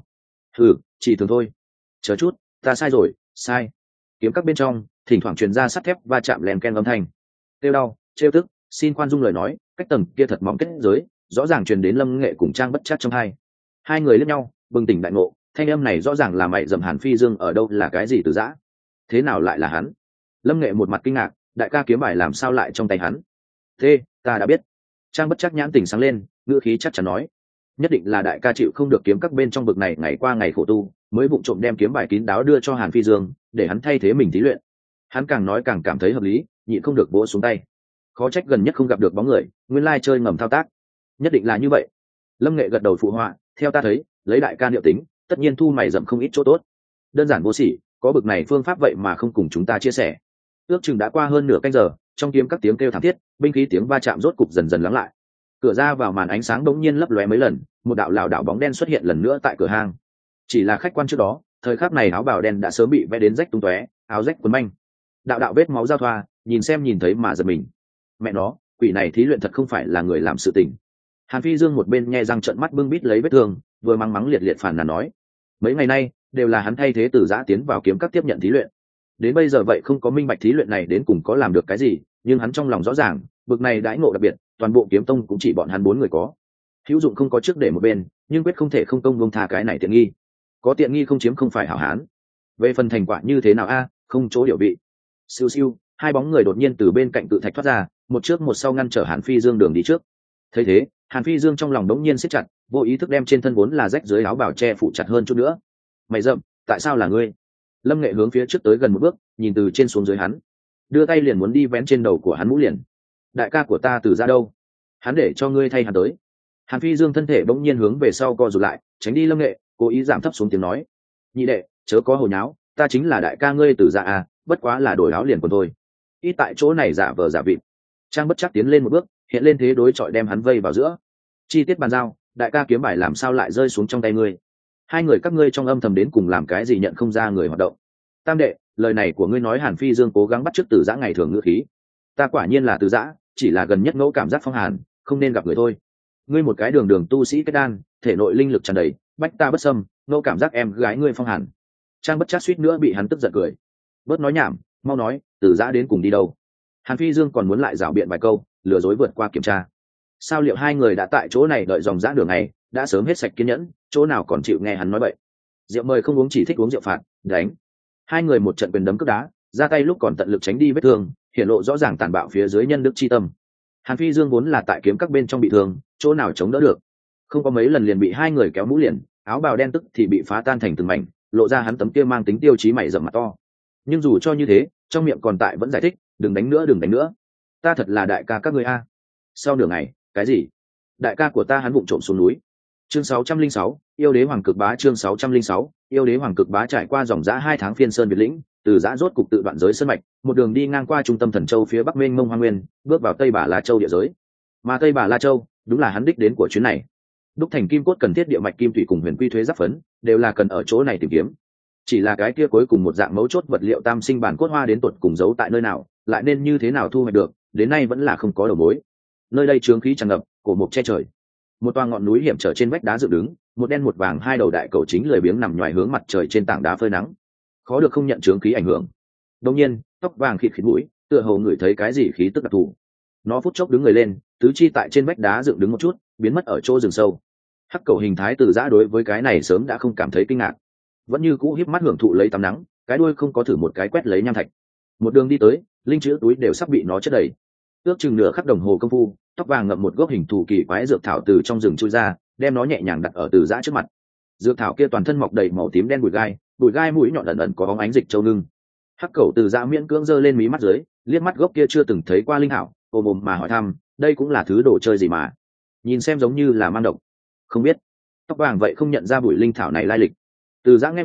A: Chỉ thường thôi. Chờ chút, ta sai rồi, sai. Kiếm các bên trong thỉnh thoảng truyền ra sắt thép va chạm len ken âm thanh. Tiêu đau, trêu tức, xin khoan dung lời nói, cách tầng kia thật mỏng kết giới, rõ ràng truyền đến Lâm Nghệ cùng Trang Bất Trác trong hai người liếc nhau, bừng tỉnh đại ngộ, thanh âm này rõ ràng là mày dầm Hàn Phi Dương ở đâu là cái gì Từ Giã? Thế nào lại là hắn? Lâm Nghệ một mặt kinh ngạc, đại ca kiếm bài làm sao lại trong tay hắn? Thế, ta đã biết. Trang Bất Trác nhãn tỉnh sáng lên, ngữ khí chắc chắn nói, nhất định là đại ca chịu không được kiếm các bên trong bực này ngày qua ngày khổ tu, mới vụng trộm đem kiếm bài kín đáo đưa cho Hàn Phi Dương, để hắn thay thế mình thí luyện. Hắn càng nói càng cảm thấy hợp lý, nhịn không được vỗ xuống tay. Khó trách gần nhất không gặp được bóng người, nguyên lai chơi ngầm thao tác. Nhất định là như vậy. Lâm Nghệ gật đầu phụ họa, theo ta thấy, lấy đại ca liệu tính, tất nhiên thu mày dậm không ít chỗ tốt. Đơn giản vô sỉ, có bực này phương pháp vậy mà không cùng chúng ta chia sẻ. Ước chừng đã qua hơn nửa canh giờ, trong kiếm các tiếng kêu thảm thiết, binh khí tiếng va chạm rốt cục dần dần lắng lại. Cửa ra vào màn ánh sáng đống nhiên lấp lóe mấy lần, một đạo lảo đảo bóng đen xuất hiện lần nữa tại cửa hang. Chỉ là khách quan trước đó, thời khắc này áo bào đen đã sớm bị vẽ đến rách tung tóe, áo rách quần manh, đạo vết máu giao thoa, nhìn thấy mà giật mình. Mẹ nó, quỷ này thí luyện thật không phải là người làm sự tình. Hàn Phi Dương một bên nhe răng trợn mắt bưng bít lấy vết thương, vừa mắng mắng liệt liệt phản nàn nói, mấy ngày nay đều là hắn thay thế Từ Giã tiến vào kiếm các tiếp nhận thí luyện, đến bây giờ vậy không có minh bạch thí luyện này đến cùng có làm được cái gì, nhưng hắn trong lòng rõ ràng, bực này đãi ngộ đặc biệt, toàn bộ kiếm tông cũng chỉ bọn hắn 4 người có. Hữu dụng không có trước để một bên, nhưng quyết không thể không công buông tha cái này tiện nghi. Có tiện nghi không chiếm không phải hảo hán. Về phần thành quả như thế nào không chỗ điều vị. Siêu siêu, hai bóng người đột nhiên từ bên cạnh tự thạch thoát ra, một trước một sau ngăn trở Hàn Phi Dương đường đi trước. Thấy thế, Hàn Phi Dương trong lòng đống nhiên siết chặt, vô ý thức đem trên thân vốn là rách dưới áo bào che phủ chặt hơn chút nữa. Mày rậm, tại sao là ngươi? Lâm Nghệ hướng phía trước tới gần một bước, nhìn từ trên xuống dưới hắn, đưa tay liền muốn đi vén trên đầu của hắn mũ liền. Đại ca của ta Từ Giã đâu? Hắn để cho ngươi thay hắn tới. Hàn Phi Dương thân thể bỗng nhiên hướng về sau co rụt lại, tránh đi Lâm Nghệ, cố ý giảm thấp xuống tiếng nói, nhị đệ, chớ có hồ nháo, ta chính là đại ca ngươi Từ Giã bất quá là đổi áo liền còn thôi. Ít tại chỗ này giả vờ giả vịt. Trang Bất Trác tiến lên một bước, hiện lên thế đối chọi đem hắn vây vào giữa. Chi tiết bàn giao, đại ca kiếm bài làm sao lại rơi xuống trong tay ngươi? Hai người các ngươi trong âm thầm đến cùng làm cái gì nhận không ra người hoạt động? Tam đệ, lời này của ngươi nói Hàn Phi Dương cố gắng bắt chước Từ Giã ngày thường ngữ khí. Ta quả nhiên là Từ Giã, chỉ là gần nhất ngẫu cảm giác phong hàn, không nên gặp người thôi. Ngươi một cái đường tu sĩ kết đan, thể nội linh lực tràn đầy, bách ta bất xâm, ngẫu cảm giác em gái ngươi phong hàn. Trang Bất Trác suýt nữa bị hắn tức giận cười. Bớt nói nhảm, mau nói, Từ Giã đến cùng đi đâu? Hàn Phi Dương còn muốn lại rảo biện vài câu, lừa dối vượt qua kiểm tra. Sao liệu hai người đã tại chỗ này đợi dòng dã đường này, đã sớm hết sạch kiên nhẫn, chỗ nào còn chịu nghe hắn nói bậy. Rượu mời không uống chỉ thích uống rượu phạt, đánh. Hai người một trận quyền đấm cước đá, ra tay lúc còn tận lực tránh đi vết thương, hiển lộ rõ ràng tàn bạo phía dưới nhân đức chi tâm. Hàn Phi Dương vốn là tại kiếm các bên trong bị thương, chỗ nào chống đỡ được, không có mấy lần liền bị hai người kéo mũ liền, áo bào đen tức thì bị phá tan thành từng mảnh, lộ ra hắn tấm kia mang tính tiêu chí mày rậm mặt to. Nhưng dù cho như thế, trong miệng còn tại vẫn giải thích, đừng đánh nữa, ta thật là đại ca các ngươi Sau nửa ngày, cái gì? Đại ca của ta hắn vụng trộm xuống núi. Chương 606, yêu đế hoàng cực bá. Chương 606, yêu đế hoàng cực bá. Trải qua dòng dã 2 tháng phiên sơn biệt lĩnh, Từ Giã rốt cục tự đoạn giới sơn mạch, một đường đi ngang qua trung tâm Thần Châu phía bắc mênh mông hoang nguyên, bước vào Tây Bà La Châu địa giới. Mà Tây Bà La Châu, đúng là hắn đích đến của chuyến này. Đúc thành kim cốt cần thiết địa mạch kim thủy cùng huyền quy thuế giáp phấn, đều là cần ở chỗ này tìm kiếm. Chỉ là cái kia cuối cùng một dạng mấu chốt vật liệu tam sinh bản cốt hoa đến tột cùng giấu tại nơi nào, lại nên như thế nào thu hoạch được, đến nay vẫn là không có đầu mối. Nơi đây chướng khí tràn ngập, cổ mục che trời. Một toa ngọn núi hiểm trở trên vách đá dựng đứng, một đen một vàng hai đầu đại cầu chính lười biếng nằm nhoài hướng mặt trời trên tảng đá phơi nắng, khó được không nhận chướng khí ảnh hưởng. Đột nhiên, tóc vàng khịt khịt mũi, tựa hồ ngửi thấy cái gì khí tức đặc thù. Nó phút chốc đứng người lên, tứ chi tại trên vách đá dựng đứng một chút, biến mất ở chỗ rừng sâu. Hắc cầu hình thái Từ Giã đối với cái này sớm đã không cảm thấy kinh ngạc, vẫn như cũ híp mắt hưởng thụ lấy tắm nắng, cái đuôi không có thử một cái quét lấy nham thạch. Một đường đi tới, linh chữ túi đều sắp bị nó chất đầy. Ước chừng nửa khắc đồng hồ công phu, tóc vàng ngậm một gốc hình thù kỳ quái dược thảo từ trong rừng chui ra, đem nó nhẹ nhàng đặt ở Từ Giã trước mặt. Dược thảo kia toàn thân mọc đầy màu tím đen bụi gai mũi nhọn ẩn ẩn có bóng ánh dịch châu ngưng. Hắc cầu Từ Giã miễn cưỡng giơ lên mí mắt dưới, liếc mắt gốc kia chưa từng thấy qua linh thảo, ôm ôm mà hỏi thăm, đây cũng là thứ đồ chơi gì mà nhìn xem giống như là mang độc? Không biết. Tóc vàng vậy không nhận ra bụi linh thảo này lai lịch. Từ Giã nghe vậy,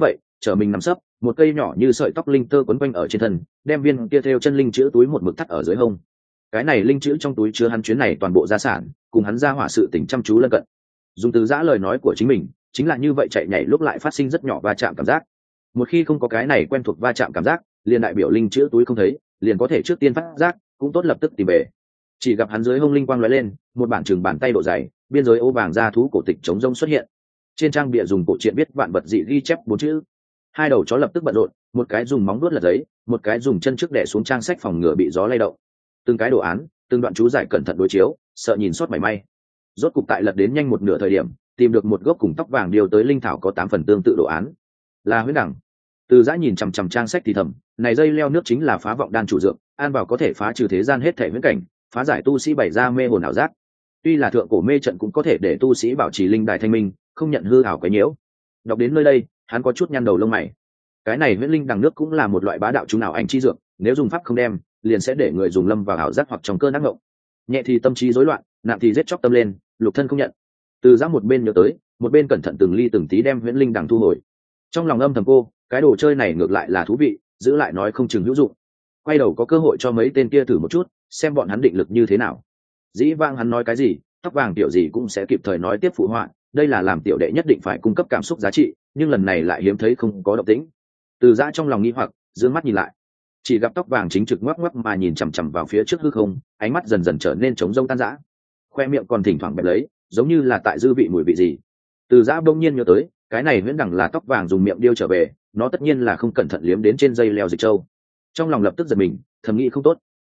A: chở mình nằm sấp, một cây nhỏ như sợi tóc linh tơ quấn quanh ở trên thân, đem viên kia theo chân linh chữ túi một mực thắt ở dưới hông. Cái này linh chữ trong túi chứa hắn chuyến này toàn bộ gia sản, cùng hắn ra hỏa sự tình chăm chú lân cận. Dùng từ giã lời nói của chính mình, chính là như vậy chạy nhảy lúc lại phát sinh rất nhỏ va chạm cảm giác. Một khi không có cái này quen thuộc va chạm cảm giác, liền đại biểu linh chữ túi không thấy, liền có thể trước tiên phát giác, cũng tốt lập tức tìm về. Chỉ gặp hắn dưới hông linh quang lóe lên, một bản chừng bàn tay độ dày, biên giới ô vàng da thú cổ tịch chống rông xuất hiện. Trên trang bìa dùng cổ truyện viết vạn vật dị ghi chép 4 chữ. Hai đầu chó lập tức bận rộn, một cái dùng móng vuốt lật giấy, một cái dùng chân trước đè xuống trang sách phòng ngừa bị gió lay động. Từng cái đồ án, từng đoạn chú giải cẩn thận đối chiếu, sợ nhìn sót mảy may. Rốt cục tại lật đến nhanh một nửa thời điểm, tìm được một gốc cùng tóc vàng điều tới linh thảo có 8 phần tương tự đồ án. Là huyễn đẳng. Từ Giã nhìn chằm chằm trang sách thì thầm, này dây leo nước chính là phá vọng đan chủ dược, an bảo có thể phá trừ thế gian hết thảy huyễn cảnh, phá giải tu sĩ bày ra mê hồn ảo giác. Tuy là thượng cổ mê trận cũng có thể để tu sĩ bảo trì linh đài thanh minh, không nhận hư ảo quấy nhiễu. Đọc đến nơi đây, hắn có chút nhăn đầu lông mày. Cái này huyễn linh đằng nước cũng là một loại bá đạo chúng nào ảnh chi dược, nếu dùng pháp không đem, liền sẽ để người dùng lâm vào ảo giác hoặc trong cơn ác ngộng. Nhẹ thì tâm trí rối loạn, nặng thì giết chóc tâm lên, lục thân không nhận. Từ Giã một bên nhớ tới, một bên cẩn thận từng ly từng tí đem huyễn linh đằng thu hồi. Trong lòng âm thầm cô, cái đồ chơi này ngược lại là thú vị, giữ lại nói không chừng hữu dụng. Quay đầu có cơ hội cho mấy tên kia thử một chút, xem bọn hắn định lực như thế nào. Dĩ vang hắn nói cái gì, tóc vàng tiểu gì cũng sẽ kịp thời nói tiếp phụ họa, đây là làm tiểu đệ nhất định phải cung cấp cảm xúc giá trị, nhưng lần này lại hiếm thấy không có động tĩnh. Từ Giã trong lòng nghi hoặc, dương mắt nhìn lại, chỉ gặp tóc vàng chính trực ngoắc ngoắc mà nhìn chằm chằm vào phía trước hư không, ánh mắt dần dần trở nên trống rông tan rã, khoe miệng còn thỉnh thoảng bẹp lấy, giống như là tại dư vị mùi vị gì. Từ Giã bỗng nhiên nhớ tới, cái này huyễn đẳng là tóc vàng dùng miệng điêu trở về, nó tất nhiên là không cẩn thận liếm đến trên dây leo dịch châu. Trong lòng lập tức giật mình, thầm nghĩ không tốt.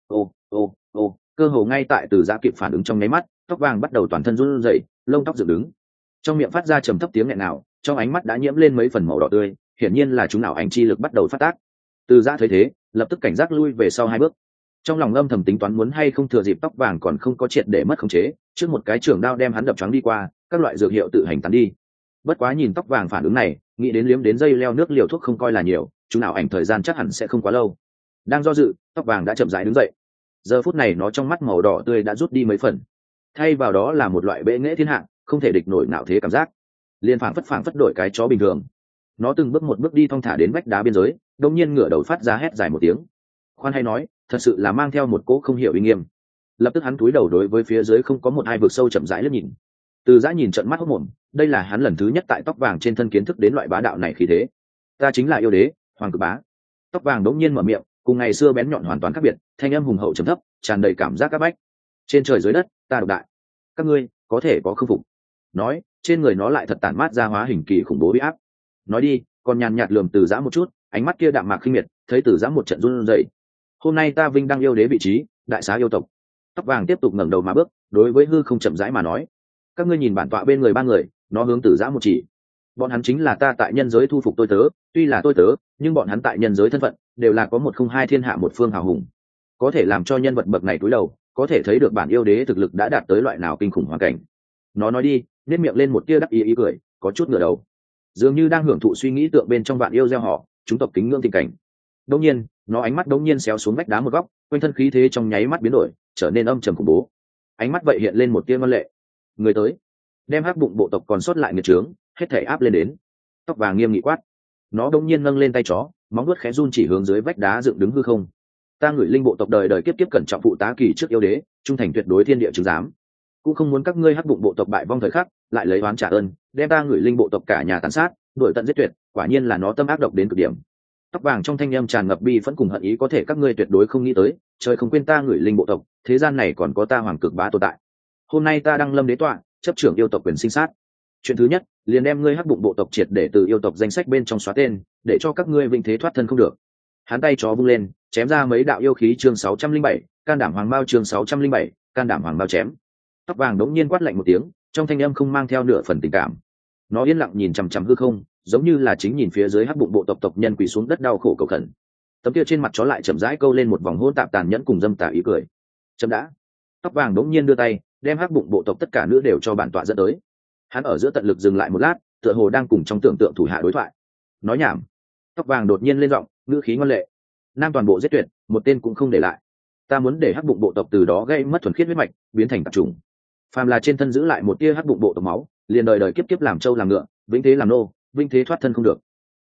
A: Ô, cơ hồ ngay tại Từ Giã kịp phản ứng trong nháy mắt, tóc vàng bắt đầu toàn thân run rẩy, lông tóc dựng đứng, trong miệng phát ra trầm thấp tiếng nghẹn nào, trong ánh mắt đã nhiễm lên mấy phần màu đỏ tươi, hiển nhiên là chúng nào ảnh chi lực bắt đầu phát tác. Từ Giã thấy thế, lập tức cảnh giác lui về sau 2 bước. Trong lòng âm thầm tính toán muốn hay không thừa dịp tóc vàng còn không có triệt để mất khống chế, trước một cái trường đao đem hắn đập choáng đi qua, các loại dược hiệu tự hành tán đi. Bất quá nhìn tóc vàng phản ứng này, nghĩ đến liếm đến dây leo nước liều thuốc không coi là nhiều, chúng nào ảnh thời gian chắc hẳn sẽ không quá lâu. Đang do dự, tóc vàng đã chậm rãi đứng dậy. Giờ phút này nó trong mắt màu đỏ tươi đã rút đi mấy phần, thay vào đó là một loại bệ nghệ thiên hạ, không thể địch nổi nào thế cảm giác. Liên phảng phất đổi cái chó bình thường. Nó từng bước một bước đi thong thả đến vách đá biên giới, đột nhiên ngửa đầu phát ra hét dài một tiếng. Khoan hay nói, thật sự là mang theo một cỗ không hiểu uy nghiêm. Lập tức hắn cúi đầu đối với phía dưới không có một ai vực sâu chậm rãi liếc nhìn. Từ Giã nhìn trợn mắt hốt mồm, đây là hắn lần thứ nhất tại tóc vàng trên thân kiến thức đến loại bá đạo này khí thế. Ta chính là yêu đế, hoàng cực bá. Tóc vàng đống nhiên mở miệng, cùng ngày xưa bén nhọn hoàn toàn khác biệt, thanh âm hùng hậu trầm thấp, tràn đầy cảm giác các bách. Trên trời dưới đất, ta độc đại. Các ngươi có thể có khâm phục. Nói, trên người nó lại thật tản mát ra hóa hình kỳ khủng bố uy áp. Nói đi, còn nhàn nhạt lườm Từ Giã một chút, ánh mắt kia đạm mạc khinh miệt, thấy Từ Giã một trận run rẩy. Hôm nay ta vinh đăng yêu đế vị trí, đại xá yêu tộc. Tóc vàng tiếp tục ngẩng đầu mà bước, đối với hư không chậm rãi mà nói, các ngươi nhìn bản tọa bên người 3 người, nó hướng Từ Giã một chỉ. Bọn hắn chính là ta tại nhân giới thu phục tôi tớ, tuy là tôi tớ, nhưng bọn hắn tại nhân giới thân phận đều là có 102 thiên hạ một phương hào hùng, có thể làm cho nhân vật bậc này cúi đầu, có thể thấy được bản yêu đế thực lực đã đạt tới loại nào kinh khủng hoàn cảnh. Nó nói đi, nét miệng lên một tia đắc ý cười, có chút ngửa đầu, dường như đang hưởng thụ suy nghĩ tượng bên trong vạn yêu gieo họ, chúng tộc kính ngưỡng tình cảnh. Đống nhiên, nó ánh mắt đống nhiên xéo xuống vách đá một góc, quanh thân khí thế trong nháy mắt biến đổi, trở nên âm trầm khủng bố. Ánh mắt vậy hiện lên một tia ngoan lệ. Người tới, đem hắc bụng bộ tộc còn sót lại nghiệt trướng, hết thảy áp lên đến. Tóc vàng nghiêm nghị quát. Nó đống nhiên nâng lên tay chó, móng vuốt khẽ run chỉ hướng dưới vách đá dựng đứng hư không. Ta ngửi linh bộ tộc đời đời kiếp kiếp cẩn trọng phụ tá kỳ trước yêu đế, trung thành tuyệt đối thiên địa chứng giám, cũng không muốn các ngươi hắc bụng bộ tộc bại vong thời khắc lại lấy oán trả ơn, đem ta ngửi linh bộ tộc cả nhà tàn sát, đuổi tận giết tuyệt, quả nhiên là nó tâm ác độc đến cực điểm. Tóc vàng trong thanh âm tràn ngập bi phẫn cùng hận ý, có thể các ngươi tuyệt đối không nghĩ tới, trời không quên ta ngửi linh bộ tộc, thế gian này còn có ta hoàng cực bá tồn tại. Hôm nay ta đăng lâm đế tọa, chấp trưởng yêu tộc quyền sinh sát. Chuyện thứ nhất, liền đem ngươi hắc bụng bộ tộc triệt để từ yêu tộc danh sách bên trong xóa tên, để cho các ngươi vinh thế thoát thân không được. Hắn tay chó vung lên, chém ra mấy đạo yêu khí chương 607, can đảm hoàng bao chương 607, can đảm hoàng bao chém. Tóc vàng đống nhiên quát lạnh một tiếng, trong thanh âm không mang theo nửa phần tình cảm. Nó yên lặng nhìn chằm chằm hư không, giống như là chính nhìn phía dưới hắc bụng bộ tộc tộc nhân quỳ xuống đất đau khổ cầu khẩn. Tấm kia trên mặt chó lại chậm rãi câu lên một vòng hỗn tạp tàn nhẫn cùng dâm tà ý cười. Chậm đã. Tóc vàng đống nhiên đưa tay, đem hắc bụng bộ tộc tất cả nữ đều cho bản tọa dẫn tới. Hắn ở giữa tận lực dừng lại một lát, tựa hồ đang cùng trong tưởng tượng thủ hạ đối thoại. Nói nhảm. Tóc vàng đột nhiên lên giọng, ngữ khí ngoan lệ. Nam toàn bộ giết tuyệt, một tên cũng không để lại. Ta muốn để hắc bụng bộ tộc từ đó gây mất thuần khiết huyết mạch, biến thành tạp chủng. Phàm là trên thân giữ lại một tia hắc bụng bộ tộc máu, liền đời đời kiếp kiếp làm trâu làm ngựa, vĩnh thế làm nô, vĩnh thế thoát thân không được.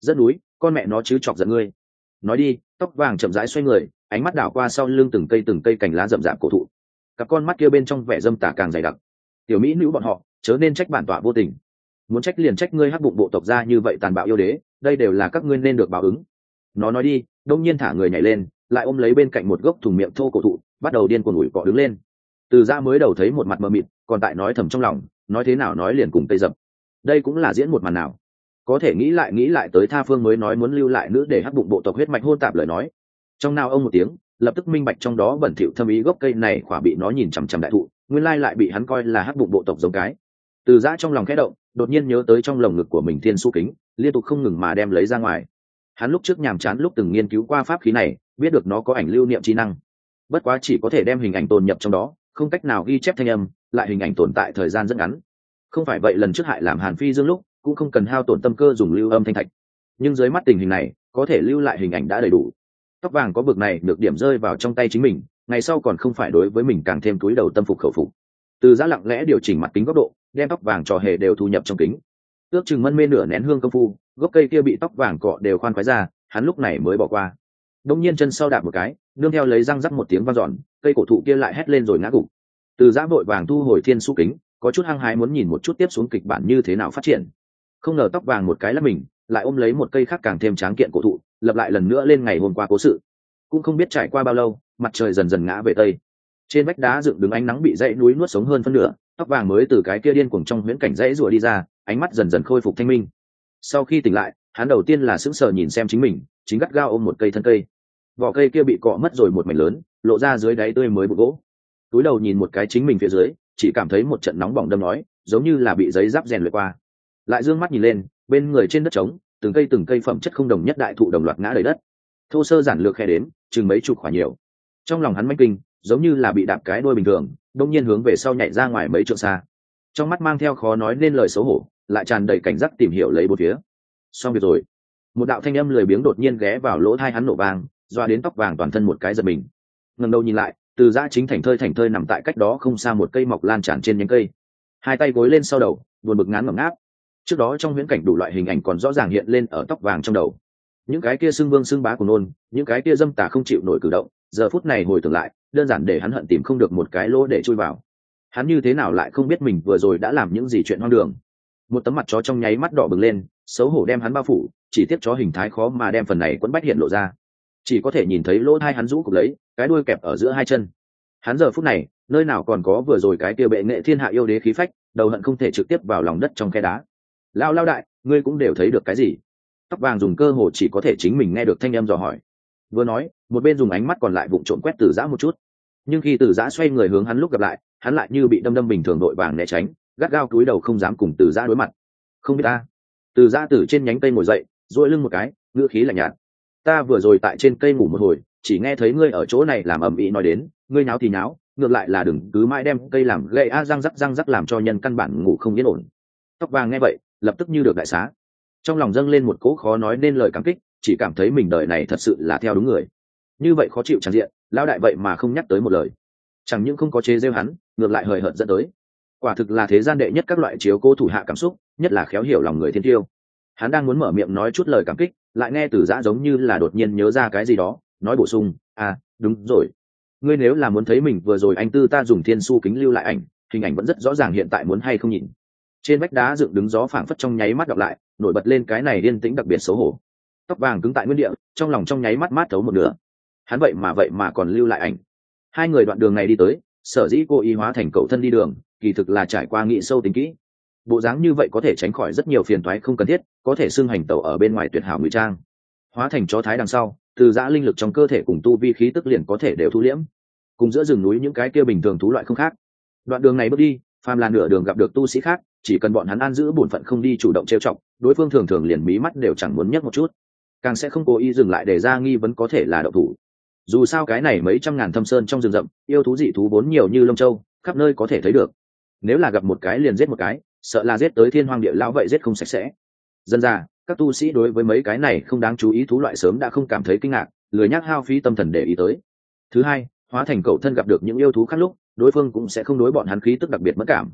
A: Rất núi, con mẹ nó chứ chọc giận ngươi. Nói đi, tóc vàng chậm rãi xoay người, ánh mắt đảo qua sau lưng từng cây cành lá rậm rạp cổ thụ. Cặp con mắt kia bên trong vẻ dâm tà càng dày đặc. Tiểu mỹ nữ bọn họ, chớ nên trách bản tọa vô tình. Muốn trách liền trách ngươi hắc bụng bộ tộc ra như vậy tàn bạo yêu đế, đây đều là các ngươi nên được báo ứng. Nó nói đi, đông nhiên thả người nhảy lên, lại ôm lấy bên cạnh một gốc thùng miệng thô cổ thụ, bắt đầu điên cuồng ủi cọ đứng lên. Từ Giã mới đầu thấy một mặt mờ mịt, còn tại nói thầm trong lòng, nói thế nào nói liền cùng tây dập. Đây cũng là diễn một màn nào. Có thể nghĩ lại tới Tha Phương mới nói muốn lưu lại nữ để hắc bụng bộ tộc huyết mạch hôn tạp lời nói. Trong nào ông một tiếng, lập tức minh bạch trong đó bẩn thỉu thâm ý gốc cây này khỏa bị nó nhìn chằm chằm đại thụ, nguyên lai lại bị hắn coi là hắc bụng bộ tộc giống cái. Từ Giã trong lòng khẽ động, đột nhiên nhớ tới trong lồng ngực của mình thiên su kính, liên tục không ngừng mà đem lấy ra ngoài. Hắn lúc trước nhàm chán lúc từng nghiên cứu qua pháp khí này, biết được nó có ảnh lưu niệm trí năng. Bất quá chỉ có thể đem hình ảnh tồn nhập trong đó, không cách nào ghi chép thanh âm, lại hình ảnh tồn tại thời gian rất ngắn. Không phải vậy lần trước hại làm Hàn Phi Dương lúc, cũng không cần hao tổn tâm cơ dùng lưu âm thanh thạch. Nhưng dưới mắt tình hình này, có thể lưu lại hình ảnh đã đầy đủ. Tóc vàng có vực này được điểm rơi vào trong tay chính mình, ngày sau còn không phải đối với mình càng thêm túi đầu tâm phục khẩu phục. Từ Giã lặng lẽ điều chỉnh mặt kính góc độ, đem tóc vàng trò hề đều thu nhập trong kính. Ước chừng mân mê nửa nén hương công phu, gốc cây kia bị tóc vàng cọ đều khoan khoái ra, hắn lúc này mới bỏ qua. Đông nhiên chân sau đạp một cái, nương theo lấy răng rắc một tiếng vang dọn, cây cổ thụ kia lại hét lên rồi ngã gục. Từ Giã vội vàng thu hồi thiên su kính, có chút hăng hái muốn nhìn một chút tiếp xuống kịch bản như thế nào phát triển. Không ngờ tóc vàng một cái là mình, lại ôm lấy một cây khác càng thêm tráng kiện cổ thụ, lập lại lần nữa lên ngày hôm qua cố sự. Cũng không biết trải qua bao lâu, mặt trời dần dần ngã về tây. Trên vách đá dựng đứng ánh nắng bị dãy núi nuốt sống hơn phân nửa, tóc vàng mới từ cái kia điên cuồng trong huyễn cảnh dãy rùa đi ra, ánh mắt dần dần khôi phục thanh minh. Sau khi tỉnh lại, hắn đầu tiên là sững sờ nhìn xem chính mình, chính gắt gao ôm một cây thân cây. Vỏ cây kia bị cọ mất rồi một mảnh lớn, lộ ra dưới đáy tươi mới bụi gỗ. Túi đầu nhìn một cái chính mình phía dưới, chỉ cảm thấy một trận nóng bỏng đâm nói, giống như là bị giấy giáp rèn luyện qua. Lại dương mắt nhìn lên, bên người trên đất trống, từng cây phẩm chất không đồng nhất đại thụ đồng loạt ngã đầy đất. Thô sơ giản lược khe đếm, chừng mấy chục quả nhiều. Trong lòng hắn manh kinh, giống như là bị đạp cái đuôi bình thường, đông nhiên hướng về sau nhảy ra ngoài mấy trượng xa. Trong mắt mang theo khó nói nên lời xấu hổ, lại tràn đầy cảnh giác tìm hiểu lấy bốn phía. Xong việc rồi. Một đạo thanh âm lười biếng đột nhiên ghé vào lỗ tai hắn nổ vang, doa đến tóc vàng toàn thân một cái giật mình. Ngẩng đầu nhìn lại, Từ Giã chính thảnh thơi nằm tại cách đó không xa một cây mọc lan tràn trên nhánh cây, hai tay gối lên sau đầu, buồn bực ngán ngẩm ngáp. Trước đó trong huyễn cảnh đủ loại hình ảnh còn rõ ràng hiện lên ở tóc vàng trong đầu. Những cái kia xưng vương xưng bá của nôn, những cái kia dâm tà không chịu nổi cử động, giờ phút này hồi tưởng lại, đơn giản để hắn hận tìm không được một cái lỗ để chui vào. Hắn như thế nào lại không biết mình vừa rồi đã làm những gì chuyện hoang đường. Một tấm mặt chó trong nháy mắt đỏ bừng lên, xấu hổ đem hắn bao phủ, chỉ tiếp chó hình thái khó mà đem phần này quấn bách hiện lộ ra. Chỉ có thể nhìn thấy lỗ tai hắn rũ cục lấy, cái đuôi kẹp ở giữa hai chân. Hắn giờ phút này, nơi nào còn có vừa rồi cái kia bệ nghệ thiên hạ yêu đế khí phách, đầu hận không thể trực tiếp vào lòng đất trong khe đá. Lao đại, ngươi cũng đều thấy được cái gì? Tóc vàng dùng cơ hồ chỉ có thể chính mình nghe được thanh âm dò hỏi. Vừa nói, một bên dùng ánh mắt còn lại vụng trộm quét Từ Giã một chút. Nhưng khi Từ Giã xoay người hướng hắn lúc gặp lại, hắn lại như bị đâm bình thường đội vàng né tránh, gắt gao cúi đầu không dám cùng Từ Giã đối mặt. Không biết ta. Từ Giã từ trên nhánh cây ngồi dậy, duỗi lưng một cái, ngữ khí lạnh nhạt. Ta vừa rồi tại trên cây ngủ một hồi, chỉ nghe thấy ngươi ở chỗ này làm ầm ĩ nói đến, ngươi nháo thì nháo, ngược lại là đừng cứ mãi đem cây làm gậy răng rắc làm cho nhân căn bản ngủ không yên ổn. Tóc vàng nghe vậy, lập tức như được đại xá. Trong lòng dâng lên một cỗ khó nói nên lời cảm kích, chỉ cảm thấy mình đời này thật sự là theo đúng người. Như vậy khó chịu tràn diện, lão đại vậy mà không nhắc tới một lời. Chẳng những không có chế giễu hắn, ngược lại hời hợt dẫn tới. Quả thực là thế gian đệ nhất các loại chiếu cố thủ hạ cảm xúc, nhất là khéo hiểu lòng người thiên tiêu. Hắn đang muốn mở miệng nói chút lời cảm kích, lại nghe Từ Giã giống như là đột nhiên nhớ ra cái gì đó, nói bổ sung, đúng rồi. Ngươi nếu là muốn thấy mình vừa rồi anh tư ta dùng thiên su kính lưu lại ảnh, hình ảnh vẫn rất rõ ràng, hiện tại muốn hay không nhìn. Trên vách đá dựng đứng gió phảng phất trong nháy mắt đọc lại, nổi bật lên cái này yên tĩnh đặc biệt xấu hổ. Tóc vàng cứng tại nguyên địa, trong lòng trong nháy mắt mát thấu một nửa. Hắn vậy mà còn lưu lại ảnh. Hai người đoạn đường này đi tới, sở dĩ cô ý hóa thành cậu thân đi đường, kỳ thực là trải qua nghĩ sâu tính kỹ. Bộ dáng như vậy có thể tránh khỏi rất nhiều phiền toái không cần thiết, có thể xưng hành tẩu ở bên ngoài tuyệt hảo ngụy trang. Hóa thành chó thái đằng sau, Từ Giã linh lực trong cơ thể cùng tu vi khí tức liền có thể đều thu liễm. Cùng giữa rừng núi những cái kia bình thường thú loại không khác. Đoạn đường này bước đi, phàm là nửa đường gặp được tu sĩ khác, chỉ cần bọn hắn an giữ bổn phận không đi chủ động trêu chọc, đối phương thường thường liền mí mắt đều chẳng muốn nhấc một chút, càng sẽ không cố ý dừng lại để ra nghi vấn có thể là động thủ. Dù sao cái này mấy trăm ngàn thâm sơn trong rừng rậm, yêu thú dị thú vốn nhiều như lông châu, khắp nơi có thể thấy được. Nếu là gặp một cái liền giết một cái, sợ là giết tới thiên hoang địa lão vậy giết không sạch sẽ. Dần ra, các tu sĩ đối với mấy cái này không đáng chú ý thú loại sớm đã không cảm thấy kinh ngạc, lười nhác hao phí tâm thần để ý tới. Thứ hai, hóa thành cậu thân gặp được những yêu thú khác lúc, đối phương cũng sẽ không đối bọn hắn khí tức đặc biệt mất cảm.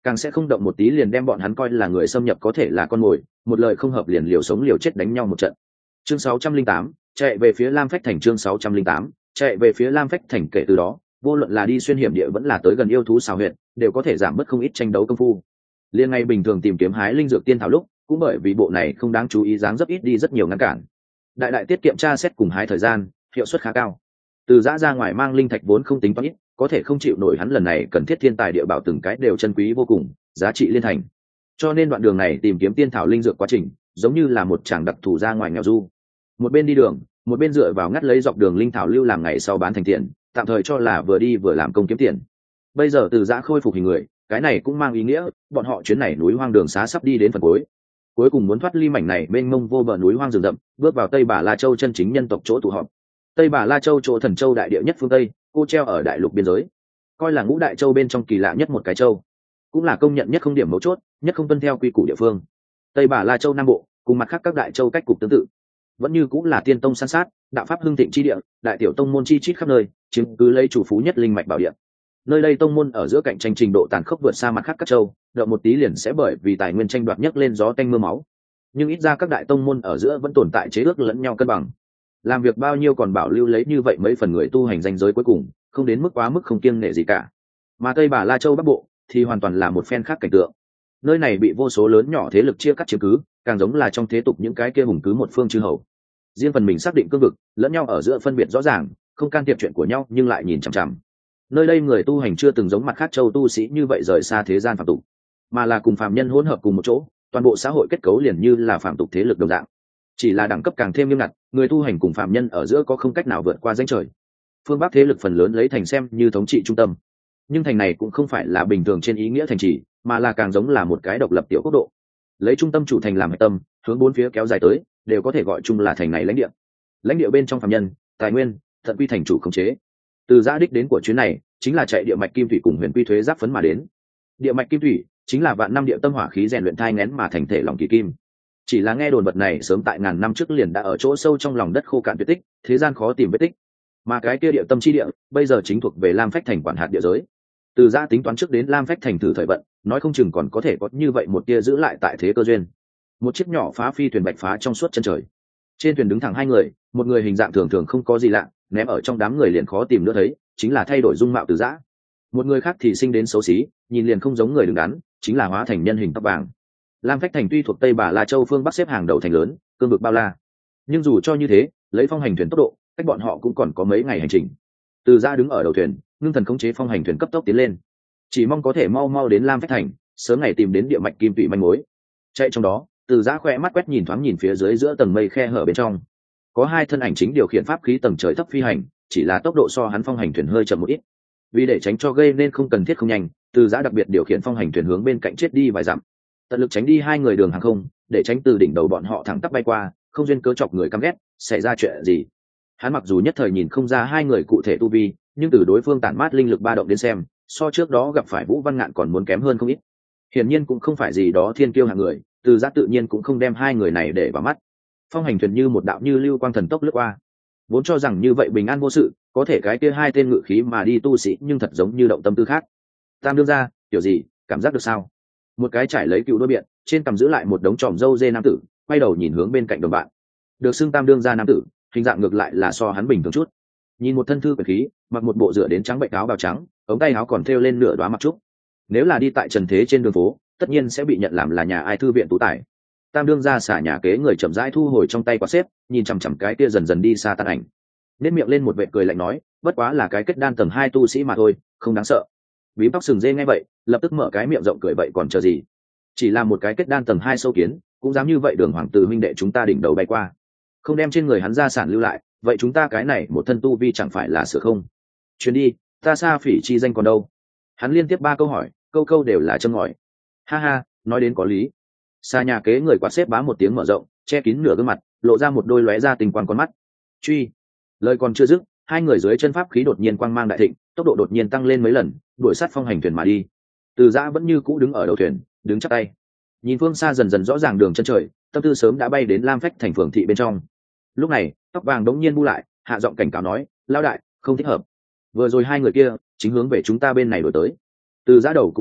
A: càng sẽ không động một tí liền đem bọn hắn coi là người xâm nhập có thể là con mồi, một lời không hợp liền liều sống liều chết đánh nhau một trận. Chương 608, chạy về phía Lam Phách Thành. Chương 608, chạy về phía Lam Phách Thành. Kể từ đó, vô luận là đi xuyên hiểm địa vẫn là tới gần yêu thú xào huyệt, đều có thể giảm bớt không ít tranh đấu công phu. Liên ngay bình thường tìm kiếm hái linh dược tiên thảo lúc, cũng bởi vì bộ này không đáng chú ý dáng dấp ít đi rất nhiều ngăn cản. Đại tiết kiệm tra xét cùng hái thời gian, hiệu suất khá cao. Từ giã ra ngoài mang linh thạch vốn không tính toán ít, có thể không chịu nổi hắn lần này cần thiết thiên tài địa bảo từng cái đều chân quý vô cùng, giá trị liên thành. Cho nên đoạn đường này tìm kiếm tiên thảo linh dược quá trình, giống như là một chàng đặc thù ra ngoài nghèo du. Một bên đi đường, một bên dựa vào ngắt lấy dọc đường linh thảo lưu làm ngày sau bán thành tiền, tạm thời cho là vừa đi vừa làm công kiếm tiền. Bây giờ từ giã khôi phục hình người, cái này cũng mang ý nghĩa bọn họ chuyến này núi hoang đường xá sắp đi đến phần cuối cùng muốn thoát ly mảnh này mênh mông vô bờ núi hoang rừng rậm, bước vào Tây Bà La Châu chân chính nhân tộc chỗ tụ họp. Tây Bà La Châu chỗ Thần Châu đại địa nhất phương Tây, cô treo ở đại lục biên giới, coi là ngũ đại châu bên trong kỳ lạ nhất một cái châu, cũng là công nhận nhất không điểm mấu chốt, nhất không tuân theo quy củ địa phương. Tây Bà La Châu Nam Bộ cùng mặt khác các đại châu cách cục tương tự, vẫn như cũng là tiên tông san sát, đạo pháp hưng thịnh chi địa, đại tiểu tông môn chi chít khắp nơi, chiếm cứ lấy chủ phú nhất linh mạch bảo địa. Nơi đây tông môn ở giữa cạnh tranh trình độ tàn khốc vượt xa mặt khác các châu, đợi một tí liền sẽ bởi vì tài nguyên tranh đoạt nhấc lên gió tanh mưa máu. Nhưng ít ra các đại tông môn ở giữa vẫn tồn tại chế ước lẫn nhau cân bằng. Làm việc bao nhiêu còn bảo lưu lấy như vậy mấy phần người tu hành danh giới cuối cùng, không đến mức quá mức không kiêng nể gì cả. Mà Tây Bà La Châu Bắc Bộ thì hoàn toàn là một phen khác cảnh tượng. Nơi này bị vô số lớn nhỏ thế lực chia cắt chiếm cứ, càng giống là trong thế tục những cái kia hùng cứ một phương chư hầu. Riêng phần mình xác định cương vực, lẫn nhau ở giữa phân biệt rõ ràng, không can thiệp chuyện của nhau nhưng lại nhìn chằm chằm. Nơi đây người tu hành chưa từng giống mặt khác châu tu sĩ như vậy rời xa thế gian phàm tục, mà là cùng phàm nhân hỗn hợp cùng một chỗ, toàn bộ xã hội kết cấu liền như là phàm tục thế lực đồng dạng. Chỉ là đẳng cấp càng thêm nghiêm ngặt, người tu hành cùng phàm nhân ở giữa có không cách nào vượt qua ranh trời. Phương Bắc thế lực phần lớn lấy thành xem như thống trị trung tâm, nhưng thành này cũng không phải là bình thường trên ý nghĩa thành trì, mà là càng giống là một cái độc lập tiểu quốc độ, lấy trung tâm chủ thành làm hệ tâm, hướng bốn phía kéo dài tới, đều có thể gọi chung là thành này lãnh địa. Lãnh địa bên trong phàm nhân, tài nguyên, tận quy thành chủ khống chế. Từ giã đích đến của chuyến này chính là chạy địa mạch kim thủy cùng huyền quy thuế giáp phấn mà đến. Địa mạch kim thủy chính là vạn năm địa tâm hỏa khí rèn luyện thai nghén mà thành thể lòng kỳ kim. Chỉ là nghe đồn vật này sớm tại ngàn năm trước liền đã ở chỗ sâu trong lòng đất khô cạn tuyệt tích, thế gian khó tìm vết tích. Mà cái kia địa tâm chi địa bây giờ chính thuộc về Lam Phách Thành quản hạt địa giới. Từ giã tính toán trước đến Lam Phách Thành thử thời vận, nói không chừng còn có thể có như vậy một tia giữ lại tại thế cơ duyên. Một chiếc nhỏ phá phi thuyền bạch phá trong suốt chân trời, trên thuyền đứng thẳng hai người, một người hình dạng thường thường không có gì lạ, ném ở trong đám người liền khó tìm nữa thấy, chính là thay đổi dung mạo từ giã. Một người khác thì sinh đến xấu xí, nhìn liền không giống người đứng đắn, chính là hóa thành nhân hình tóc vàng. Lam Phách Thành tuy thuộc Tây Bà La Châu phương Bắc xếp hàng đầu thành lớn, cương vực bao la, nhưng dù cho như thế, lấy phong hành thuyền tốc độ, cách bọn họ cũng còn có mấy ngày hành trình. Từ giã đứng ở đầu thuyền, ngưng thần khống chế phong hành thuyền cấp tốc tiến lên, chỉ mong có thể mau mau đến Lam Phách Thành, sớm ngày tìm đến địa mạch kim tụy manh mối. Chạy trong đó, từ giã khoe mắt quét nhìn thoáng nhìn phía dưới giữa tầng mây khe hở bên trong, có hai thân ảnh chính điều khiển pháp khí tầng trời thấp phi hành, chỉ là tốc độ so hắn phong hành thuyền hơi chậm một ít. Vì để tránh cho gây nên không cần thiết không nhanh, từ giã đặc biệt điều khiển phong hành thuyền hướng bên cạnh chết đi vài dặm, tận lực tránh đi hai người đường hàng không, để tránh từ đỉnh đầu bọn họ thẳng tắp bay qua, không duyên cớ chọc người căm ghét, xảy ra chuyện gì. Hắn mặc dù nhất thời nhìn không ra hai người cụ thể tu vi, nhưng từ đối phương tản mát linh lực ba động đến xem, so trước đó gặp phải Vũ Văn Ngạn còn muốn kém hơn không ít. Hiển nhiên cũng không phải gì đó thiên kiêu hạng người, từ giã tự nhiên cũng không đem hai người này để vào mắt. Phong hành thuyền như một đạo như lưu quang thần tốc lướt qua, vốn cho rằng như vậy bình an vô sự, có thể cái kia hai tên ngự khí mà đi tu sĩ nhưng thật giống như động tâm tư khác. Tam đương ra, kiểu gì, cảm giác được sao? Một cái trải lấy cựu đôi biện, trên cằm giữ lại một đống tròm râu dê nam tử, quay đầu nhìn hướng bên cạnh đồng bạn. Được xưng tam đương ra nam tử, hình dạng ngược lại là so hắn bình thường chút. Nhìn một thân thư quyền khí, mặc một bộ rửa đến trắng bệnh áo bào trắng, ống tay áo còn thêu lên nửa đóa mặc trúc. Nếu là đi tại trần thế trên đường phố, tất nhiên sẽ bị nhận làm là nhà ai thư viện tú tài. Tam đương ra xả nhà kế người chậm rãi thu hồi trong tay quạt xếp, nhìn chằm chằm cái kia dần dần đi xa tan ảnh, nét miệng lên một vệt cười lạnh nói, bất quá là cái kết đan tầng 2 tu sĩ mà thôi, không đáng sợ. Bí tóc sừng dê nghe vậy, lập tức mở cái miệng rộng cười vậy còn chờ gì? Chỉ là một cái kết đan tầng 2 sâu kiến, cũng dám như vậy đường hoàng tử huynh đệ chúng ta đỉnh đầu bay qua, không đem trên người hắn gia sản lưu lại, vậy chúng ta cái này một thân tu vi chẳng phải là sửa không? Chuyến đi, ta xa phỉ chi danh còn đâu? Hắn liên tiếp 3 câu hỏi, câu câu đều là châm ngòi. Ha ha, nói đến có lý. Xa nhà kế người quạt xếp bá một tiếng mở rộng, che kín nửa gương mặt, lộ ra một đôi lóe ra tình quang con mắt. Truy. Lời còn chưa dứt, hai người dưới chân pháp khí đột nhiên quang mang đại thịnh, tốc độ đột nhiên tăng lên mấy lần, đuổi sát phong hành thuyền mà đi. Từ giã vẫn như cũ đứng ở đầu thuyền, đứng chắp tay, nhìn phương xa dần dần rõ ràng đường chân trời, tâm tư sớm đã bay đến Lam Phách Thành phường thị bên trong. Lúc này, tóc vàng đống nhiên bu lại, hạ giọng cảnh cáo nói, lao đại, không thích hợp. Vừa rồi hai người kia chính hướng về chúng ta bên này đuổi tới. Từ giã đầu cũng không về,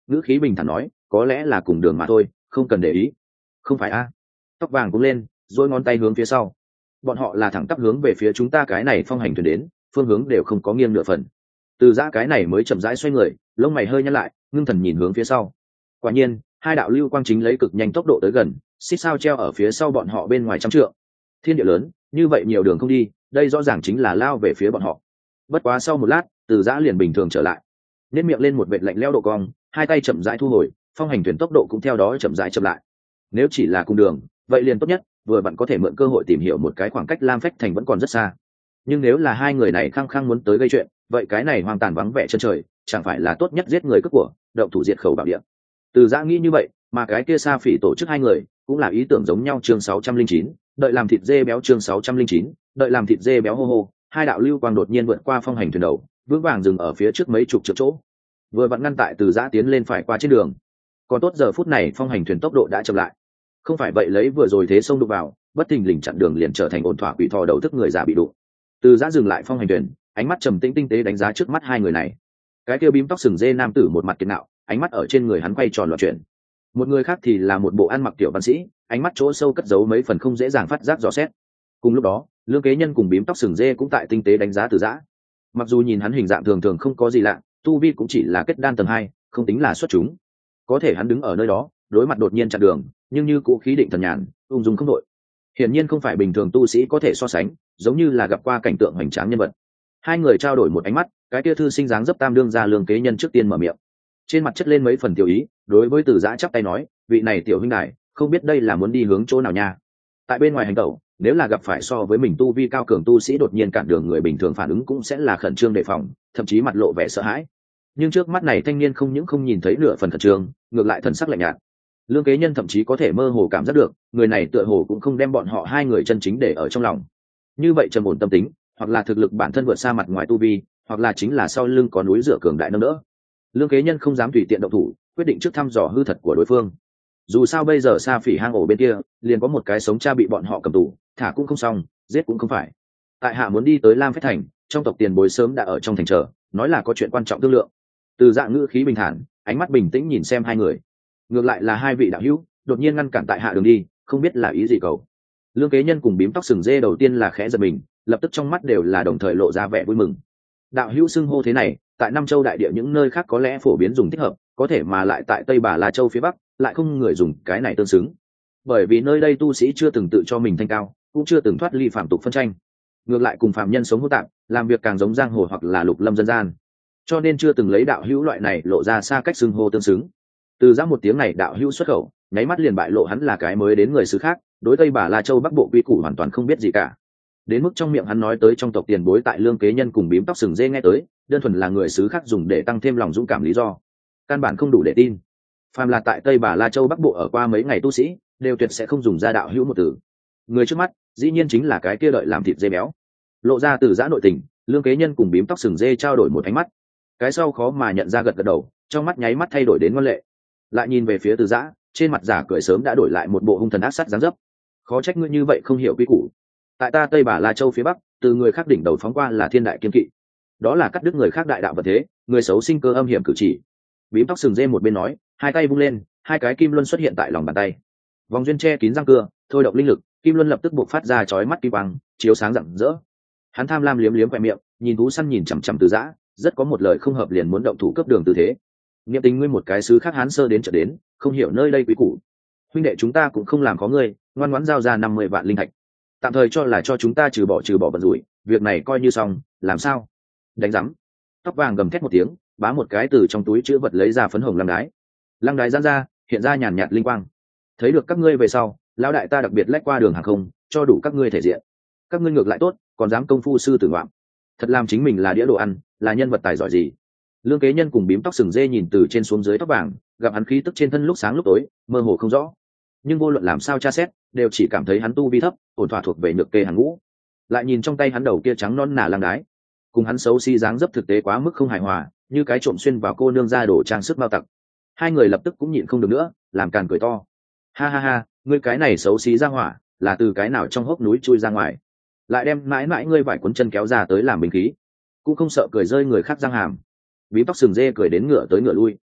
A: ngữ khí bình thản nói, có lẽ là cùng đường mà thôi, không cần để ý. Không phải a? Tóc vàng cũng lên, rồi ngón tay hướng phía sau. Bọn họ là thẳng tắp hướng về phía chúng ta cái này phong hành thuyền đến, phương hướng đều không có nghiêng nửa phần. Từ Giã cái này mới chậm rãi xoay người, lông mày hơi nhăn lại, ngưng thần nhìn hướng phía sau. Quả nhiên, hai đạo lưu quang chính lấy cực nhanh tốc độ tới gần, xích sao treo ở phía sau bọn họ bên ngoài trăm trượng. Thiên địa lớn, như vậy nhiều đường không đi, đây rõ ràng chính là lao về phía bọn họ. Bất quá sau một lát, Từ Giã liền bình thường trở lại, nếp miệng lên một vệt lạnh lẽo độ cong, hai tay chậm rãi thu hồi, phong hành thuyền tốc độ cũng theo đó chậm rãi chậm lại. Nếu chỉ là cung đường, vậy liền tốt nhất, vừa bạn có thể mượn cơ hội tìm hiểu một cái khoảng cách Lam Phách Thành vẫn còn rất xa. Nhưng nếu là hai người này khăng khăng muốn tới gây chuyện, vậy cái này hoang tàn vắng vẻ chân trời, chẳng phải là tốt nhất giết người cướp của, động thủ diệt khẩu bảo địa. Từ Giã nghĩ như vậy, mà cái kia Sa Phỉ tổ chức hai người cũng là ý tưởng giống nhau. Chương 609, đợi làm thịt dê béo. Chương 609, đợi làm thịt dê béo hô hô. Hai đạo lưu quang đột nhiên vượt qua phong hành thuyền đầu, vững vàng dừng ở phía trước mấy chục trượng chỗ, vừa vặn ngăn tại Từ Giã tiến lên phải qua trên đường. Còn tốt giờ phút này phong hành thuyền tốc độ đã chậm lại, không phải vậy lấy vừa rồi thế xông đụng vào, bất thình lình chặn đường liền trở thành ổn thỏa quỷ thò đầu thức người già bị đụng. Từ Giã dừng lại phong hành thuyền, ánh mắt trầm tĩnh tinh tế đánh giá trước mắt hai người này. Cái kia bím tóc sừng dê nam tử một mặt kiệt ngạo, ánh mắt ở trên người hắn quay tròn loạn chuyển. Một người khác thì là một bộ ăn mặc tiểu văn sĩ, ánh mắt chỗ sâu cất giấu mấy phần không dễ dàng phát giác rõ xét. Cùng lúc đó, Lương Kế Nhân cùng bím tóc sừng dê cũng tại tinh tế đánh giá Từ Giã. Mặc dù nhìn hắn hình dạng thường thường không có gì lạ, tu vi cũng chỉ là kết đan tầng 2, không tính là xuất chúng. Có thể hắn đứng ở nơi đó, đối mặt đột nhiên chặn đường, nhưng như cũ khí định thần nhàn, ung dung không đội. Hiển nhiên không phải bình thường tu sĩ có thể so sánh, giống như là gặp qua cảnh tượng hoành tráng nhân vật. Hai người trao đổi một ánh mắt, cái kia thư sinh dáng dấp tam đương ra Lương Kế Nhân trước tiên mở miệng, trên mặt chất lên mấy phần tiểu ý, đối với Từ Giã chắp tay nói, vị này tiểu huynh đài, không biết đây là muốn đi hướng chỗ nào nha. Tại bên ngoài hành tẩu, nếu là gặp phải so với mình tu vi cao cường tu sĩ đột nhiên cản đường, người bình thường phản ứng cũng sẽ là khẩn trương đề phòng, thậm chí mặt lộ vẻ sợ hãi. Nhưng trước mắt này thanh niên không những không nhìn thấy nửa phần khẩn trương, ngược lại thần sắc lạnh nhạt. Lương Kế Nhân thậm chí có thể mơ hồ cảm giác được, người này tựa hồ cũng không đem bọn họ hai người chân chính để ở trong lòng. Như vậy trầm ổn tâm tính, hoặc là thực lực bản thân vượt xa mặt ngoài tu vi, hoặc là chính là sau lưng có núi dựa cường đại nâng đỡ. Lương Kế Nhân không dám tùy tiện động thủ, quyết định trước thăm dò hư thật của đối phương. Dù sao bây giờ Sa Phỉ hang ổ bên kia liền có một cái sống cha bị bọn họ cầm tù, thả cũng không xong, giết cũng không phải. Tại hạ muốn đi tới Lam Phách Thành, trong tộc tiền bối sớm đã ở trong thành chờ, nói là có chuyện quan trọng thương lượng. Từ Dạng ngữ khí bình thản, ánh mắt bình tĩnh nhìn xem hai người. Ngược lại là hai vị đạo hữu đột nhiên ngăn cản tại hạ đường đi, không biết là ý gì cầu. Lương Kế Nhân cùng bím tóc sừng dê đầu tiên là khẽ giật mình, lập tức trong mắt đều là đồng thời lộ ra vẻ vui mừng. Đạo hữu xưng hô thế này, tại Nam Châu đại địa những nơi khác có lẽ phổ biến dùng thích hợp, có thể mà lại tại Tây Bà La Châu phía Bắc lại không người dùng cái này tương xứng. Bởi vì nơi đây tu sĩ chưa từng tự cho mình thanh cao, cũng chưa từng thoát ly phạm tục phân tranh, ngược lại cùng phạm nhân sống hỗn tạp, làm việc càng giống giang hồ hoặc là lục lâm dân gian, cho nên chưa từng lấy đạo hữu loại này lộ ra xa cách xưng hô tương xứng. Từ ra một tiếng này đạo hữu xuất khẩu, nháy mắt liền bại lộ hắn là cái mới đến người xứ khác, đối Tây Bà La Châu Bắc Bộ quy củ hoàn toàn không biết gì cả. Đến mức trong miệng hắn nói tới trong tộc tiền bối tại Lương Kế Nhân cùng bím tóc sừng dê nghe tới, đơn thuần là người xứ khác dùng để tăng thêm lòng dũng cảm lý do, căn bản không đủ để tin. Phàm là tại Tây Bà La Châu Bắc Bộ ở qua mấy ngày tu sĩ, đều tuyệt sẽ không dùng ra đạo hữu một từ. Người trước mắt, dĩ nhiên chính là cái kia đợi làm thịt dê béo. Lộ ra từ giã nội tình, Lương Kế Nhân cùng bím tóc sừng dê trao đổi một ánh mắt. Cái sau khó mà nhận ra, gật gật đầu, trong mắt nháy mắt thay đổi đến ngoan lệ. Lại nhìn về phía từ giã, trên mặt giả cười sớm đã đổi lại một bộ hung thần ác sát dáng dấp. Khó trách ngươi như vậy không hiểu quy củ. Tại ta Tây Bà La Châu phía Bắc, từ người khác đỉnh đầu phóng qua là thiên đại kiên kỵ, đó là cắt đứt người khác đại đạo vật thế, người xấu sinh cơ âm hiểm cử chỉ. Bím tóc sừng dê một bên nói, hai tay vung lên, hai cái kim luân xuất hiện tại lòng bàn tay, vòng duyên che kín răng cưa, thôi động linh lực, kim luân lập tức buộc phát ra chói mắt kim quang, chiếu sáng rạng rỡ. Hắn tham lam liếm liếm khoe miệng, nhìn thú săn nhìn chằm chằm từ giã, rất có một lời không hợp liền muốn động thủ cướp đường tư thế. Niệm tình ngươi một cái sứ khác hán sơ đến trở đến, không hiểu nơi đây quý củ, huynh đệ chúng ta cũng không làm khó ngươi, ngoan ngoãn giao ra 50 vạn linh thạch, tạm thời cho là cho chúng ta trừ bỏ vận rủi, việc này coi như xong. Làm sao? Đánh rắm. Tóc vàng gầm thét một tiếng, bá một cái từ trong túi chữ vật lấy ra phấn hồng lăng đái giãn ra, hiện ra nhàn nhạt linh quang. Thấy được các ngươi về sau, lão đại ta đặc biệt lách qua đường hàng không, cho đủ các ngươi thể diện. Các ngươi ngược lại tốt, còn dám công phu sư tử ngoạm, thật làm chính mình là đĩa đồ ăn, là nhân vật tài giỏi gì. Lương Kế Nhân cùng bím tóc sừng dê nhìn từ trên xuống dưới tóc vàng, gặp hắn khí tức trên thân lúc sáng lúc tối, mơ hồ không rõ, nhưng vô luận làm sao tra xét, đều chỉ cảm thấy hắn tu vi thấp, ổn thỏa thuộc về nhược kê hàng ngũ. Lại nhìn trong tay hắn đầu kia trắng non nà lăng đái, cùng hắn xấu xí dáng dấp thực tế quá mức không hài hòa, như cái trộm xuyên vào cô nương ra đổ trang sức bao tặc. Hai người lập tức cũng nhịn không được nữa, làm càn cười to. Ha ha ha, ngươi cái này xấu xí ra hỏa, là từ cái nào trong hốc núi chui ra ngoài, lại đem mãi mãi ngươi vải cuốn chân kéo ra tới làm bình khí, cũng không sợ cười rơi người khác răng hàm. Bím tóc sừng dê cười đến ngựa tới ngựa lui.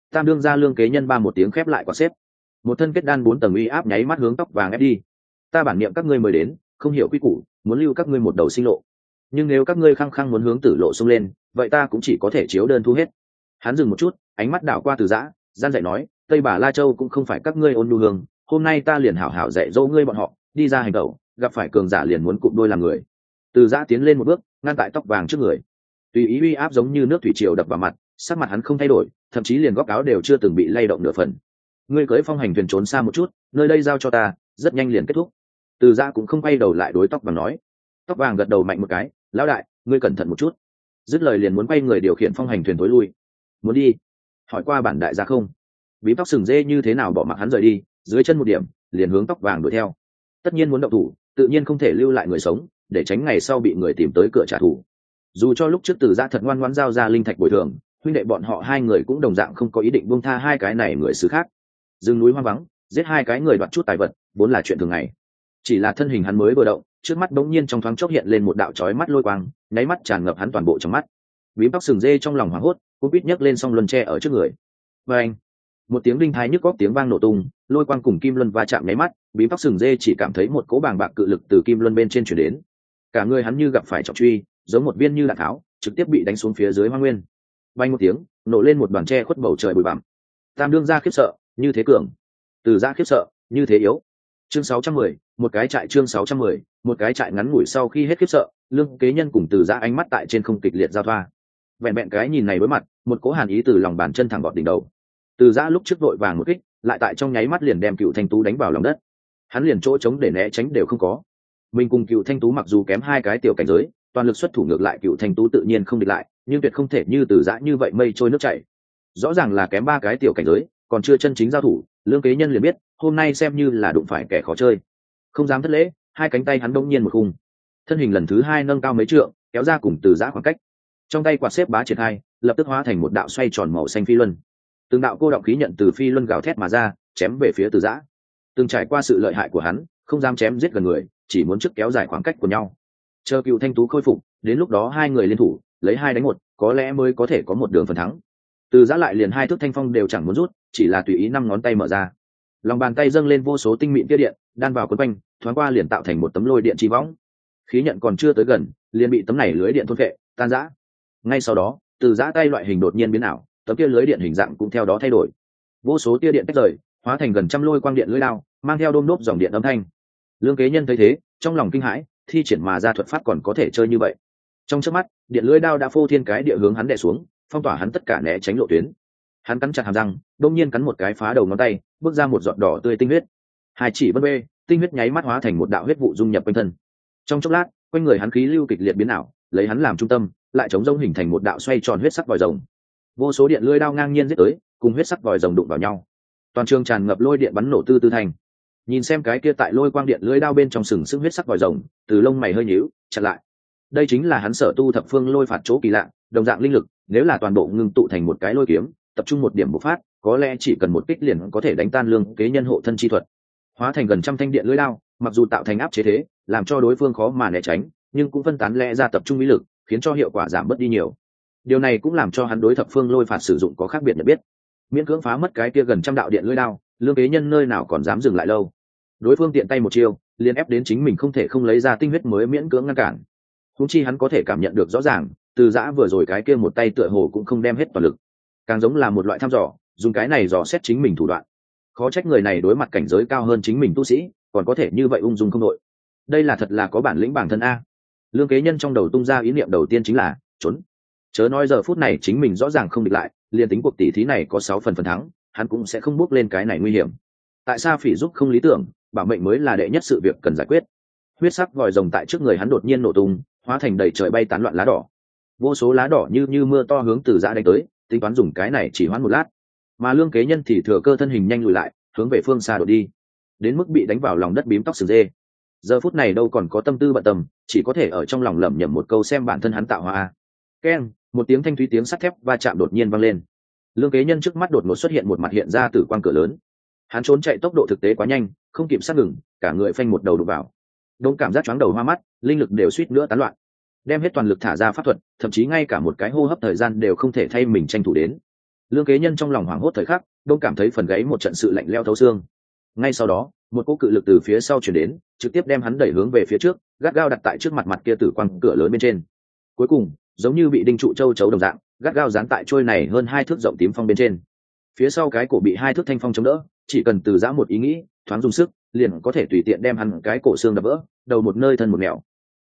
A: Tam đương ra lương kế nhân ba một tiếng khép lại quả xếp, một thân kết đan 4 tầng uy áp nháy mắt hướng tóc vàng ép đi. Ta bản niệm các ngươi mới đến, không hiểu quy củ, muốn lưu các ngươi một đầu sinh lộ, nhưng nếu các ngươi khăng khăng muốn hướng tử lộ xông lên, vậy ta cũng chỉ có thể chiếu đơn thu hết. Hắn dừng một chút, ánh mắt đảo qua Từ Giã, gian dạy nói, Tây Bà La Châu cũng không phải các ngươi ôn nhu hương, hôm nay ta liền hảo hảo dạy dỗ ngươi bọn họ, đi ra hành động, gặp phải cường giả liền muốn cụm đôi làm người. Từ Giã tiến lên một bước, ngăn tại tóc vàng trước người, tùy ý uy áp giống như nước thủy triều đập vào mặt, sắc mặt hắn không thay đổi, thậm chí liền góc áo đều chưa từng bị lay động nửa phần. Ngươi cưỡi phong hành thuyền trốn xa một chút, nơi đây giao cho ta, rất nhanh liền kết thúc. Từ Giã cũng không quay đầu lại đối tóc vàng nói. Tóc vàng gật đầu mạnh một cái, lão đại, ngươi cẩn thận một chút. Dứt lời liền muốn quay người điều khiển phong hành thuyền tối lui. Muốn đi? Hỏi qua bản đại gia không? Bím tóc sừng dê như thế nào bỏ mặc hắn rời đi, dưới chân một điểm, liền hướng tóc vàng đuổi theo. Tất nhiên muốn động thủ, tự nhiên không thể lưu lại người sống, để tránh ngày sau bị người tìm tới cửa trả thù. Dù cho lúc trước Từ Giã thật ngoan ngoãn giao ra linh thạch bồi thường, huynh đệ bọn họ hai người cũng đồng dạng không có ý định buông tha hai cái này người xứ khác. Rừng núi hoang vắng, giết hai cái người đoạt chút tài vật, vốn là chuyện thường ngày. Chỉ là thân hình hắn mới vừa động, trước mắt bỗng nhiên trong thoáng chốc hiện lên một đạo chói mắt lôi quang, nháy mắt tràn ngập hắn toàn bộ trong mắt. Bím tóc sừng dê trong lòng hoảng hốt, cũng biết nhấc lên song luân tre ở trước người. Và anh, một tiếng đinh thái nhức góc tiếng vang nổ tung, lôi quang cùng kim luân va chạm nháy mắt, bím tóc sừng dê chỉ cảm thấy một cỗ bàng bạc cự lực từ kim luân bên trên chuyển đến. Cả người hắn như gặp phải trọng truy, giống một viên như đạn tháo, trực tiếp bị đánh xuống phía dưới hoang nguyên. Vang một tiếng, nổ lên một đoàn tre khuất bầu trời bụi bặm. Tam đương ra khiếp sợ, như thế cường. Từ Giã khiếp sợ, như thế yếu. Chương 610, một cái trại. Chương 610, một cái trại. Ngắn ngủi sau khi hết khiếp sợ, lương kế nhân cùng Từ Giã ánh mắt tại trên không kịch liệt giao thoa. Vẹn vẹn cái nhìn này đối mặt, một cỗ hàn ý từ lòng bàn chân thẳng vọt đỉnh đầu. Từ Giã lúc trước vội vàng một kích, lại tại trong nháy mắt liền đem Cựu Thanh Tú đánh vào lòng đất. Hắn liền chỗ trống để né tránh đều không có. Mình cùng Cựu Thanh Tú mặc dù kém hai cái tiểu cảnh giới, toàn lực xuất thủ ngược lại Cựu Thanh Tú tự nhiên không địch lại, nhưng tuyệt không thể như Từ Giã như vậy mây trôi nước chảy. Rõ ràng là kém ba cái tiểu cảnh giới, còn chưa chân chính giao thủ, lương kế nhân liền biết hôm nay xem như là đụng phải kẻ khó chơi. Không dám thất lễ, hai cánh tay hắn đông nhiên một khung, thân hình lần thứ hai nâng cao mấy trượng, kéo ra cùng Từ Giã khoảng cách. Trong tay quạt xếp bá triển khai, lập tức hóa thành một đạo xoay tròn màu xanh phi luân. Từng đạo cô động khí nhận từ phi luân gào thét mà ra, chém về phía Từ Giã. Từng trải qua sự lợi hại của hắn, không dám chém giết gần người, chỉ muốn trước kéo dài khoảng cách của nhau. Chờ Cựu Thanh Tú khôi phục, đến lúc đó hai người liên thủ, lấy 2 đánh 1, có lẽ mới có thể có một đường phần thắng. Từ Giã lại liền 2 thước thanh phong đều chẳng muốn rút, chỉ là tùy ý 5 ngón tay mở ra. Lòng bàn tay dâng lên vô số tinh mịn tia điện, đan vào quấn quanh, thoáng qua liền tạo thành một tấm lôi điện chi võng. Khí nhận còn chưa tới gần, liền bị tấm này lưới điện thôn phệ, tan rã. Ngay sau đó, Từ Giã tay loại hình đột nhiên biến ảo, tấm kia lưới điện hình dạng cũng theo đó thay đổi. Vô số tia điện tách rời, hóa thành gần trăm lôi quang điện lưỡi lao, mang theo đôm đốp dòng điện âm thanh. Lương kế nhân thấy thế, trong lòng kinh hãi, thi triển mà ra thuật pháp còn có thể chơi như vậy. Trong chớp mắt, điện lưỡi đao đã phô thiên cái địa hướng hắn đè xuống, phong tỏa hắn tất cả né tránh lộ tuyến. Hắn cắn chặt hàm răng, đột nhiên cắn một cái phá đầu ngón tay, bước ra một giọt đỏ tươi tinh huyết. Hai chỉ vân bê, tinh huyết nháy mắt hóa thành một đạo huyết vụ dung nhập quanh thân. Trong chốc lát, quanh người hắn khí lưu kịch liệt biến ảo, lấy hắn làm trung tâm, lại chống rông hình thành một đạo xoay tròn huyết sắc vòi rồng. Vô số điện lưỡi đao ngang nhiên giết tới, cùng huyết sắc vòi rồng đụng vào nhau. Toàn trường tràn ngập lôi điện bắn nổ tư tư thành. Nhìn xem cái kia tại lôi quang điện lưỡi đao bên trong sừng sững huyết sắc vòi rồng, từ lông mày hơi nhíu, chặn lại. Đây chính là hắn sở tu thập phương lôi phạt chỗ kỳ lạ, đồng dạng linh lực, nếu là toàn bộ ngưng tụ thành một cái lôi kiếm, tập trung một điểm bộc phát, có lẽ chỉ cần một kích liền có thể đánh tan lương kế nhân hộ thân chi thuật. Hóa thành gần trăm thanh điện lưỡi đao, mặc dù tạo thành áp chế thế, làm cho đối phương khó mà né tránh, nhưng cũng phân tán lẽ ra tập trung ý lực, khiến cho hiệu quả giảm bớt đi nhiều. Điều này cũng làm cho hắn đối thập phương lôi phạt sử dụng có khác biệt nhận biết. Miễn cưỡng phá mất cái kia gần trăm đạo điện lưỡi đao, lương kế nhân nơi nào còn dám dừng lại lâu. Đối phương tiện tay một chiêu, liền ép đến chính mình không thể không lấy ra tinh huyết mới miễn cưỡng ngăn cản. Huống chi hắn có thể cảm nhận được rõ ràng, Từ Giã vừa rồi cái kia một tay tựa hồ cũng không đem hết toàn lực, càng giống là một loại thăm dò, dùng cái này dò xét chính mình thủ đoạn. Khó trách người này đối mặt cảnh giới cao hơn chính mình tu sĩ, còn có thể như vậy ung dung không đội. Đây là thật là có bản lĩnh bản thân a. Lương kế nhân trong đầu tung ra ý niệm đầu tiên chính là trốn. Chớ nói giờ phút này chính mình rõ ràng không địch lại, liền tính cuộc tỷ thí này có 6 phần thắng, hắn cũng sẽ không bước lên cái này nguy hiểm. Tại sao phỉ giúp không lý tưởng, bảo mệnh mới là đệ nhất sự việc cần giải quyết. Huyết sắc vòi rồng tại trước người hắn đột nhiên nổ tung, hóa thành đầy trời bay tán loạn lá đỏ. Vô số lá đỏ như mưa to hướng Từ Giã đánh tới, tính toán dùng cái này chỉ hoãn một lát. Mà lương kế nhân thì thừa cơ thân hình nhanh lùi lại, hướng về phương xa đổ đi, đến mức bị đánh vào lòng đất bím tóc sừng dê. Giờ phút này đâu còn có tâm tư bận tâm, chỉ có thể ở trong lòng lẩm nhẩm một câu xem bản thân hắn tạo hóa. Keng, một tiếng thanh thúy tiếng sắt thép va chạm đột nhiên vang lên. Lương kế nhân trước mắt đột ngột xuất hiện một mặt hiện ra tử quang cửa lớn. Hắn trốn chạy tốc độ thực tế quá nhanh, không kịp sát ngừng, cả người phanh một đầu đụng vào. Đông cảm giác chóng đầu hoa mắt, linh lực đều suýt nữa tán loạn. Đem hết toàn lực thả ra pháp thuật, thậm chí ngay cả một cái hô hấp thời gian đều không thể thay mình tranh thủ đến. Lương Kế Nhân trong lòng hoảng hốt thời khắc, đông cảm thấy phần gáy một trận sự lạnh leo thấu xương. Ngay sau đó, một cỗ cự lực từ phía sau chuyển đến, trực tiếp đem hắn đẩy hướng về phía trước, gắt gao đặt tại trước mặt mặt kia tử quang cửa lớn bên trên. Cuối cùng, giống như bị đinh trụ châu chấu đồng dạng, gắt gao dán tại trôi này hơn 2 thước rộng tím phong bên trên. Phía sau cái cổ bị 2 thước thanh phong chống đỡ, chỉ cần từ giã một ý nghĩ, thoáng dùng sức, liền có thể tùy tiện đem hắn cái cổ xương đập vỡ, đầu một nơi thân một nẻo.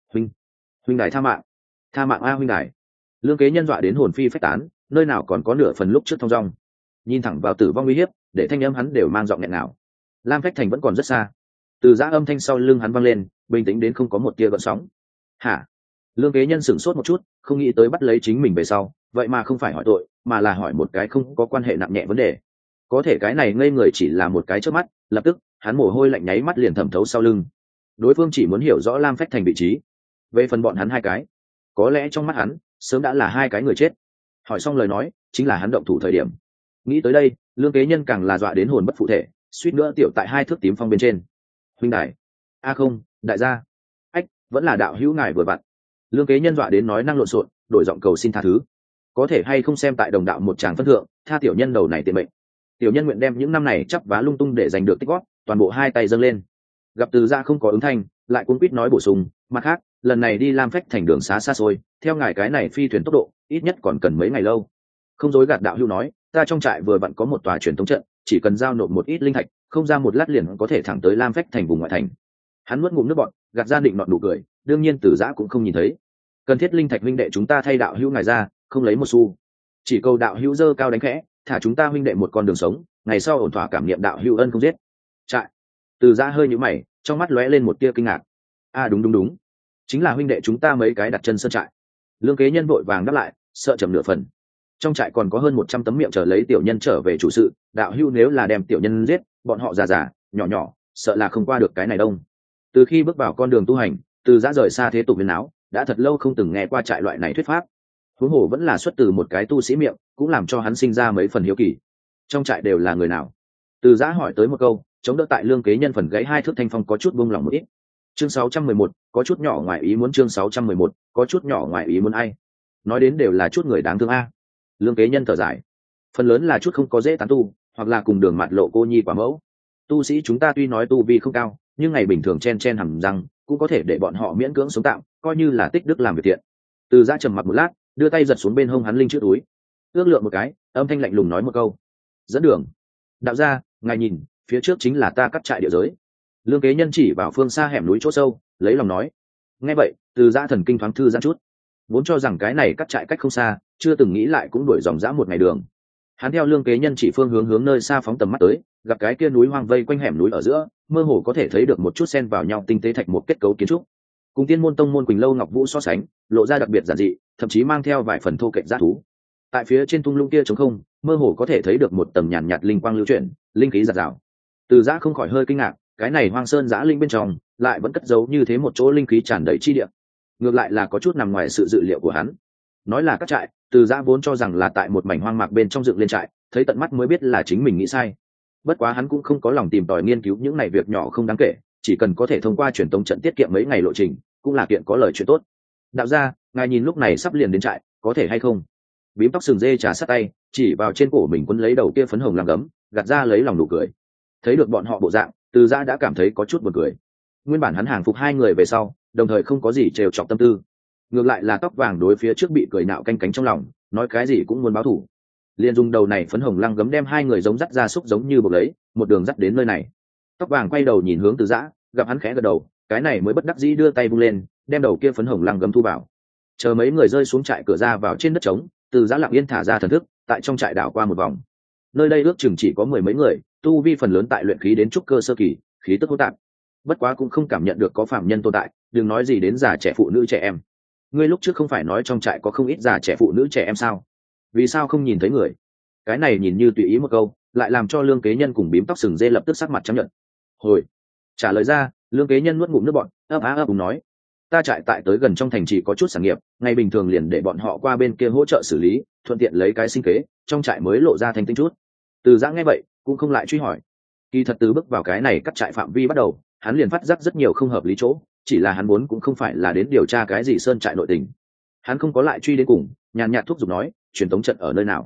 A: Huynh đài tha mạng a huynh đài. Lương Kế Nhân dọa đến hồn phi phách tán, nơi nào còn có nửa phần lúc trước thông dong. Nhìn thẳng vào tử vong uy hiếp, để thanh âm hắn đều mang giọng nghẹn nào. Lam Phách Thành vẫn còn rất xa. Từ giã âm thanh sau lưng hắn vang lên, bình tĩnh đến không có một tia gợn sóng. Hả? Lương Kế Nhân sửng sốt một chút, không nghĩ tới bắt lấy chính mình về sau, vậy mà không phải hỏi tội, mà là hỏi một cái không có quan hệ nặng nhẹ vấn đề. Có thể cái này ngây người chỉ là một cái chớp mắt, lập tức hắn mồ hôi lạnh nháy mắt liền thẩm thấu sau lưng. Đối phương chỉ muốn hiểu rõ Lam Phách Thành vị trí. Về phần bọn hắn hai cái, có lẽ trong mắt hắn sớm đã là hai cái người chết. Hỏi xong lời nói, chính là hắn động thủ thời điểm. Nghĩ tới đây, Lương Kế Nhân càng là dọa đến hồn bất phụ thể, suýt nữa tiểu tại 2 thước tím phong bên trên. Huynh đài, a không, đại gia, ách, vẫn là đạo hữu ngài vừa vặn. Lương Kế Nhân dọa đến nói năng lộn xộn, đổi giọng cầu xin tha thứ. Có thể hay không xem tại đồng đạo một tràng phân thượng, tha tiểu nhân đầu này tiện mệnh. Tiểu nhân nguyện đem những năm này chắp vá lung tung để giành được tích góp, toàn bộ hai tay dâng lên. Gặp từ gia không có ứng thanh, lại cuống quýt nói bổ sung, mặt khác, lần này đi Lam Phách Thành đường xá xa xôi, theo ngài cái này phi thuyền tốc độ, ít nhất còn cần mấy ngày lâu. Không dối gạt đạo hữu nói, ta trong trại vừa vặn có một tòa truyền thống trận, chỉ cần giao nộp một ít linh thạch, không ra một lát liền có thể thẳng tới Lam Phách Thành vùng ngoại thành. Hắn nuốt ngụm nước bọt, gạt ra định nọt nụ cười, đương nhiên Tử Giã cũng không nhìn thấy. Cần thiết linh thạch huynh đệ chúng ta thay đạo hữu ngài ra, không lấy một xu. Chỉ cầu đạo hữu dơ cao đánh khẽ, thả chúng ta huynh đệ một con đường sống, ngày sau ổn thỏa cảm nghiệm đạo hữu ân không giết. Trại. Tử Giã hơi nhíu mày, trong mắt lóe lên một tia kinh ngạc. A đúng, chính là huynh đệ chúng ta mấy cái đặt chân sơn trại. Lương Kế Nhân vội vàng đáp lại, sợ chậm nửa phần. Trong trại còn có hơn 100 tấm miệng chờ lấy tiểu nhân trở về chủ sự, đạo hữu nếu là đem tiểu nhân giết, bọn họ già nhỏ sợ là không qua được cái này đông. Từ khi bước vào con đường tu hành, Từ Giã rời xa thế tục huyền áo, đã thật lâu không từng nghe qua trại loại này thuyết pháp. Huống hồ vẫn là xuất từ một cái tu sĩ miệng, cũng làm cho hắn sinh ra mấy phần hiếu kỳ. Trong trại đều là người nào? Từ Giã hỏi tới một câu, chống đỡ tại Lương Kế Nhân phần gãy 2 thước thanh phong có chút buông lòng một ít. Chương 611, có chút nhỏ ngoài ý muốn. Chương 611, có chút nhỏ ngoài ý muốn ai? Nói đến đều là chút người đáng thương a. Lương Kế Nhân thở dài, phần lớn là chút không có dễ tán tu, hoặc là cùng đường mặt lộ cô nhi quả mẫu. Tu sĩ chúng ta tuy nói tu vi không cao, nhưng ngày bình thường chen hầm răng, cũng có thể để bọn họ miễn cưỡng sống tạm, coi như là tích đức làm việc thiện. Từ Giã trầm mặc một lát, đưa tay giật xuống bên hông hắn linh chữ túi, ước lượng một cái, âm thanh lạnh lùng nói một câu: dẫn đường. Đạo gia, ngài nhìn, phía trước chính là ta cắt trại địa giới. Lương Kế Nhân chỉ vào phương xa hẻm núi chỗ sâu, lấy lòng nói. Nghe vậy, Từ Giã thần kinh thoáng thư giãn chút, vốn cho rằng cái này cắt trại cách không xa, chưa từng nghĩ lại cũng đuổi dòng dã một ngày đường. Hắn theo Lương Kế Nhân chỉ phương hướng nơi xa phóng tầm mắt tới, gặp cái kia núi hoang vây quanh hẻm núi ở giữa, mơ hồ có thể thấy được một chút xen vào nhau tinh tế thạch một kết cấu kiến trúc, cùng Tiên Môn tông môn Quỳnh Lâu Ngọc Vũ so sánh, lộ ra đặc biệt giản dị, thậm chí mang theo vài phần thô kệch dã thú. Tại phía trên thung lũng kia trống không, mơ hồ có thể thấy được một tầng nhàn nhạt linh quang lưu chuyển, linh khí dạt dào. Từ Giã không khỏi hơi kinh ngạc, cái này hoang sơn giã linh bên trong lại vẫn cất giấu như thế một chỗ linh khí tràn đầy chi địa, ngược lại là có chút nằm ngoài sự dự liệu của hắn. Nói là các trại, Từ Giã vốn cho rằng là tại một mảnh hoang mạc bên trong dựng lên trại, thấy tận mắt mới biết là chính mình nghĩ sai. Bất quá hắn cũng không có lòng tìm tòi nghiên cứu những này việc nhỏ không đáng kể, chỉ cần có thể thông qua truyền tống trận tiết kiệm mấy ngày lộ trình, cũng là kiện có lời chuyện tốt. Đạo gia, ngài nhìn lúc này sắp liền đến trại, có thể hay không? Bím tóc sừng dê trà sát tay, chỉ vào trên cổ mình quấn lấy đầu kia phấn hồng làm gấm, gạt ra lấy lòng nụ cười. Thấy được bọn họ bộ dạng, Từ Giã đã cảm thấy có chút buồn cười. Nguyên bản hắn hàng phục hai người về sau, đồng thời không có gì trêu chọc tâm tư, ngược lại là tóc vàng đối phía trước bị cười nạo canh cánh trong lòng, nói cái gì cũng muốn báo thù. Liền dùng đầu này phấn hồng lăng gấm đem hai người giống dắt ra xúc giống như buộc lấy, một đường dắt đến nơi này. Tóc vàng quay đầu nhìn hướng Từ Giã, gặp hắn khẽ gật đầu, cái này mới bất đắc dĩ đưa tay vung lên, đem đầu kia phấn hồng lăng gấm thu vào. Chờ mấy người rơi xuống trại cửa ra vào trên đất trống, Từ Giã lặng yên thả ra thần thức, tại trong trại đảo qua một vòng. Nơi đây ước chừng chỉ có 10 mấy người, tu vi phần lớn tại luyện khí đến trúc cơ sơ kỳ, khí tức hỗn tạp. Bất quá cũng không cảm nhận được có phàm nhân tồn tại, đừng nói gì đến già trẻ phụ nữ trẻ em. Ngươi lúc trước không phải nói trong trại có không ít già trẻ phụ nữ trẻ em sao? Vì sao không nhìn thấy người? Cái này nhìn như tùy ý một câu, lại làm cho Lương Kế Nhân cùng bím tóc sừng dê lập tức sắc mặt trắng nhợt. Hồi trả lời ra, Lương Kế Nhân nuốt ngụm nước bọt, ấp úng nói: ta trại tại tới gần trong thành chỉ có chút sản nghiệp, ngày bình thường liền để bọn họ qua bên kia hỗ trợ xử lý, thuận tiện lấy cái sinh kế, trong trại mới lộ ra thanh tinh chút. Từ Giã nghe vậy cũng không lại truy hỏi. Kỳ thật từ bước vào cái này cắt trại phạm vi bắt đầu, hắn liền phát giác rất nhiều không hợp lý chỗ, chỉ là hắn muốn cũng không phải là đến điều tra cái gì sơn trại nội tình. Hắn không có lại truy đến cùng, nhàn nhạt thúc giục nói: truyền tống trận ở nơi nào?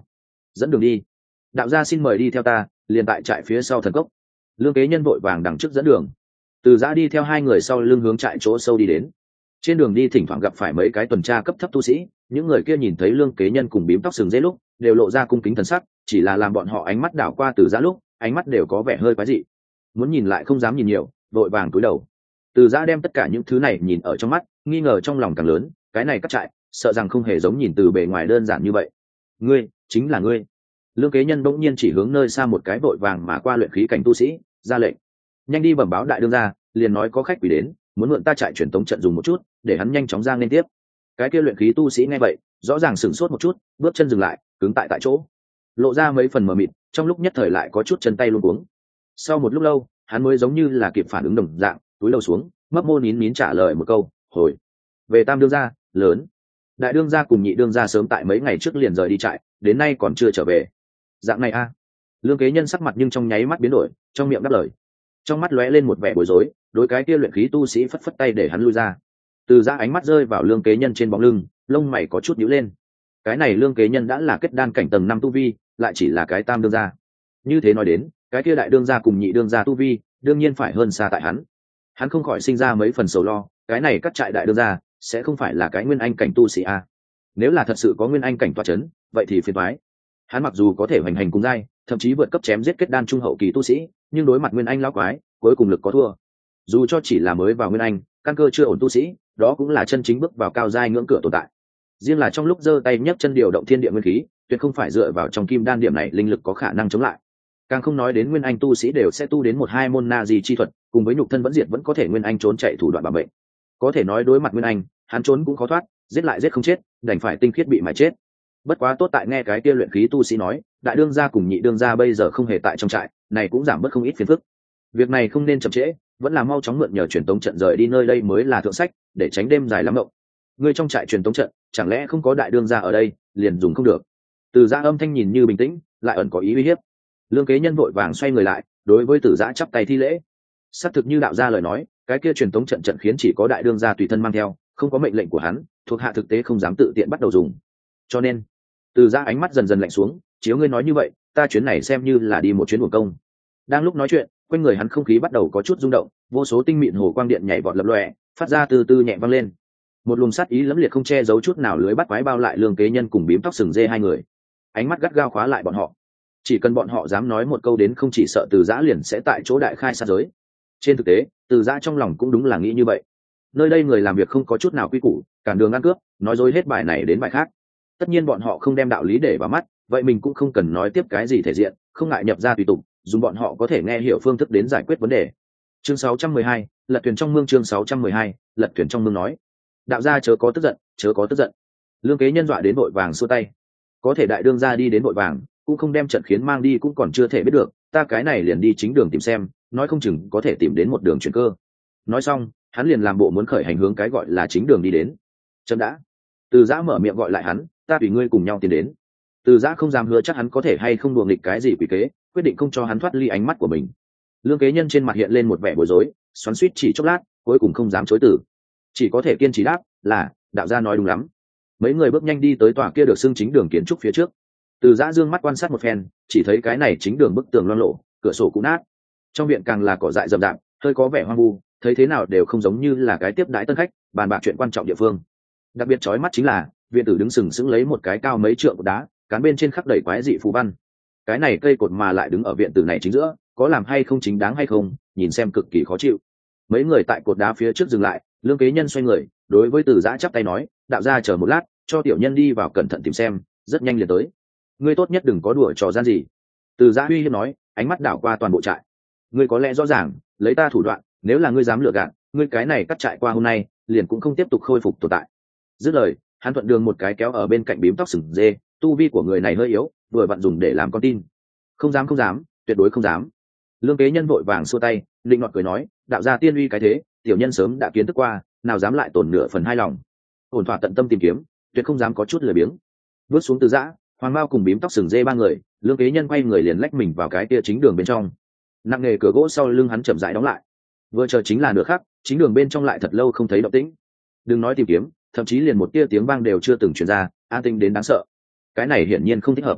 A: dẫn đường đi. Đạo gia xin mời đi theo ta, liền tại trại phía sau thần cốc. Lương Kế Nhân vội vàng đằng trước dẫn đường. Từ Giã đi theo hai người sau lưng hướng trại chỗ sâu đi đến. Trên đường đi thỉnh thoảng gặp phải mấy cái tuần tra cấp thấp tu sĩ, những người kia nhìn thấy Lương Kế Nhân cùng bím tóc sừng dê lúc đều lộ ra cung kính thần sắc, chỉ là làm bọn họ ánh mắt đảo qua Từ Giã lúc ánh mắt đều có vẻ hơi quái dị, muốn nhìn lại không dám nhìn nhiều, vội vàng cúi đầu. Từ Giã đem tất cả những thứ này nhìn ở trong mắt, nghi ngờ trong lòng càng lớn, cái này cắt trại sợ rằng không hề giống nhìn từ bề ngoài đơn giản như vậy. Ngươi chính là ngươi. Lương Kế Nhân bỗng nhiên chỉ hướng nơi xa một cái vội vàng mà qua luyện khí cảnh tu sĩ, ra lệnh: nhanh đi bẩm báo đại đương gia, liền nói có khách quỷ đến, muốn mượn ta trại truyền tống trận dùng một chút, để hắn nhanh chóng ra lên tiếp. Cái kia luyện khí tu sĩ nghe vậy, rõ ràng sửng sốt một chút, bước chân dừng lại, cứng tại chỗ, lộ ra mấy phần mờ mịt, trong lúc nhất thời lại có chút chân tay luống cuống. Sau một lúc lâu, hắn mới giống như là kịp phản ứng đồng dạng, túi đầu xuống, mấp mô nín trả lời một câu: hồi. Về tam đương gia, lớn. Đại đương gia cùng nhị đương gia sớm tại mấy ngày trước liền rời đi trại, đến nay còn chưa trở về. Dạng này a. Lương Kế Nhân sắc mặt nhưng trong nháy mắt biến đổi, trong miệng đáp lời, trong mắt lóe lên một vẻ bối rối, đối cái kia luyện khí tu sĩ phất phất tay để hắn lui ra. Từ Giã ánh mắt rơi vào Lương Kế Nhân trên bóng lưng, lông mày có chút nhíu lên. Cái này Lương Kế Nhân đã là kết đan cảnh tầng 5 tu vi, lại chỉ là cái tam đương gia. Như thế nói đến, cái kia đại đương gia cùng nhị đương gia tu vi, đương nhiên phải hơn xa tại hắn. Hắn không khỏi sinh ra mấy phần sầu lo, cái này cắt trại đại đương gia sẽ không phải là cái nguyên anh cảnh tu sĩ a. Nếu là thật sự có nguyên anh cảnh tọa chấn, vậy thì phiền toái. Hắn mặc dù có thể hoành hành cùng giai, thậm chí vượt cấp chém giết kết đan trung hậu kỳ tu sĩ, nhưng đối mặt nguyên anh lão quái, cuối cùng lực có thua. Dù cho chỉ là mới vào nguyên anh, căn cơ chưa ổn tu sĩ, đó cũng là chân chính bước vào cao giai ngưỡng cửa tồn tại. Riêng là trong lúc giơ tay nhấc chân điều động thiên địa nguyên khí, tuyệt không phải dựa vào trong kim đan điểm này linh lực có khả năng chống lại. Càng không nói đến nguyên anh tu sĩ đều sẽ tu đến một hai môn na di chi thuật, cùng với nhục thân vẫn diệt vẫn có thể nguyên anh trốn chạy thủ đoạn bảo vệ. Có thể nói đối mặt nguyên anh, hắn trốn cũng khó thoát, giết lại giết không chết, đành phải tinh khiết bị mà chết. Bất quá tốt tại nghe cái kia luyện khí tu sĩ nói, đại đương gia cùng nhị đương gia bây giờ không hề tại trong trại, này cũng giảm bớt không ít phiền phức. Việc này không nên chậm trễ, vẫn là mau chóng mượn nhờ truyền tống trận rời đi nơi đây mới là thượng sách, để tránh đêm dài lắm động. Ngươi trong trại truyền tống trận, chẳng lẽ không có đại đương gia ở đây, liền dùng không được? Từ Giã âm thanh nhìn như bình tĩnh, lại ẩn có ý uy hiếp. Lương Kế Nhân vội vàng xoay người lại, đối với Từ Giã chắp tay thi lễ. Xác thực như đạo gia lời nói, cái kia truyền tống trận trận khiến chỉ có đại đương gia tùy thân mang theo, không có mệnh lệnh của hắn, thuộc hạ thực tế không dám tự tiện bắt đầu dùng. Cho nên, Từ Giã ánh mắt dần dần lạnh xuống, chiếu ngươi nói như vậy, ta chuyến này xem như là đi một chuyến uổng công. Đang lúc nói chuyện, quanh người hắn không khí bắt đầu có chút rung động, vô số tinh mịn hồ quang điện nhảy vọt lập lòe, phát ra từ từ nhẹ vang lên. Một luồng sát ý lẫm liệt không che giấu chút nào lưới bắt quái bao lại Lương Kế Nhân cùng bím tóc sừng dê hai người. Ánh mắt gắt gao khóa lại bọn họ. Chỉ cần bọn họ dám nói một câu đến không chỉ sợ Từ Giã liền sẽ tại chỗ đại khai sát giới. Trên thực tế, Từ Giã trong lòng cũng đúng là nghĩ như vậy. Nơi đây người làm việc không có chút nào quy củ, cản đường ăn cướp, nói dối hết bài này đến bài khác. Tất nhiên bọn họ không đem đạo lý để vào mắt, vậy mình cũng không cần nói tiếp cái gì thể diện, không ngại nhập ra tùy tục, dùng bọn họ có thể nghe hiểu phương thức đến giải quyết vấn đề. Chương 612, lật thuyền trong mương. Chương 612, lật thuyền trong mương nói: đạo gia chớ có tức giận, chớ có tức giận. Lương Kế Nhân dọa đến vội vàng xua tay. Có thể đại đương gia đi đến vội vàng, cũng không đem trận khiến mang đi cũng còn chưa thể biết được, ta cái này liền đi chính đường tìm xem, nói không chừng có thể tìm đến một đường chuyển cơ. Nói xong, hắn liền làm bộ muốn khởi hành hướng cái gọi là chính đường đi đến. Chậm đã. Từ Giã mở miệng gọi lại hắn, ta tùy ngươi cùng nhau tiến đến. Từ Giã không dám hứa chắc hắn có thể hay không đùa nghịch cái gì quỷ kế, quyết định không cho hắn thoát ly ánh mắt của mình. Lương Kế Nhân trên mặt hiện lên một vẻ bối rối, xoắn xuýt chỉ chốc lát, cuối cùng không dám chối từ, chỉ có thể kiên trì đáp là đạo gia nói đúng lắm. Mấy người bước nhanh đi tới tòa kia được xưng chính đường kiến trúc phía trước. Từ Giã dương mắt quan sát một phen, chỉ thấy cái này chính đường bức tường loang lổ, cửa sổ cũ nát, trong viện càng là cỏ dại rậm rạp, hơi có vẻ hoang vu, thấy thế nào đều không giống như là cái tiếp đãi tân khách bàn bạc chuyện quan trọng địa phương. Đặc biệt chói mắt chính là viện tử đứng sừng sững lấy một cái cao mấy trượng cột đá, cán bên trên khắc đầy quái dị phù văn. Cái này cây cột mà lại đứng ở viện tử này chính giữa, có làm hay không chính đáng hay không, nhìn xem cực kỳ khó chịu. Mấy người tại cột đá phía trước dừng lại, Lương Kế Nhân xoay người, đối với Từ Giã chắp tay nói: đạo gia chờ một lát, cho tiểu nhân đi vào cẩn thận tìm xem, rất nhanh liền tới. Ngươi tốt nhất đừng có đùa trò gian gì. Từ Giã uy hiếp nói, ánh mắt đảo qua toàn bộ trại. Ngươi có lẽ rõ ràng, lấy ta thủ đoạn, nếu là ngươi dám lừa gạt, ngươi cái này cắt trại qua hôm nay, liền cũng không tiếp tục khôi phục tồn tại. Dứt lời, hắn thuận đường một cái kéo ở bên cạnh bím tóc sừng dê, tu vi của người này hơi yếu, vừa vặn dùng để làm con tin. Không dám, không dám, tuyệt đối không dám. Lương Kế Nhân vội vàng xua tay, linh ngọt cười nói: đạo gia tiên uy cái thế, tiểu nhân sớm đã kiến thức qua, nào dám lại tổn nửa phần hai lòng. Ổn thỏa tận tâm tìm kiếm, tuyệt không dám có chút lười biếng. Bước xuống Từ Giã, Hoàng Mao cùng bím tóc sừng dê ba người, Lương Kế Nhân quay người liền lách mình vào cái kia chính đường bên trong. Nặng nghề cửa gỗ sau lưng hắn chậm rãi đóng lại. Vừa chờ chính là nửa khắc, chính đường bên trong lại thật lâu không thấy động tĩnh. Đừng nói tìm kiếm, thậm chí liền một tia tiếng vang đều chưa từng truyền ra, an tĩnh đến đáng sợ. Cái này hiển nhiên không thích hợp.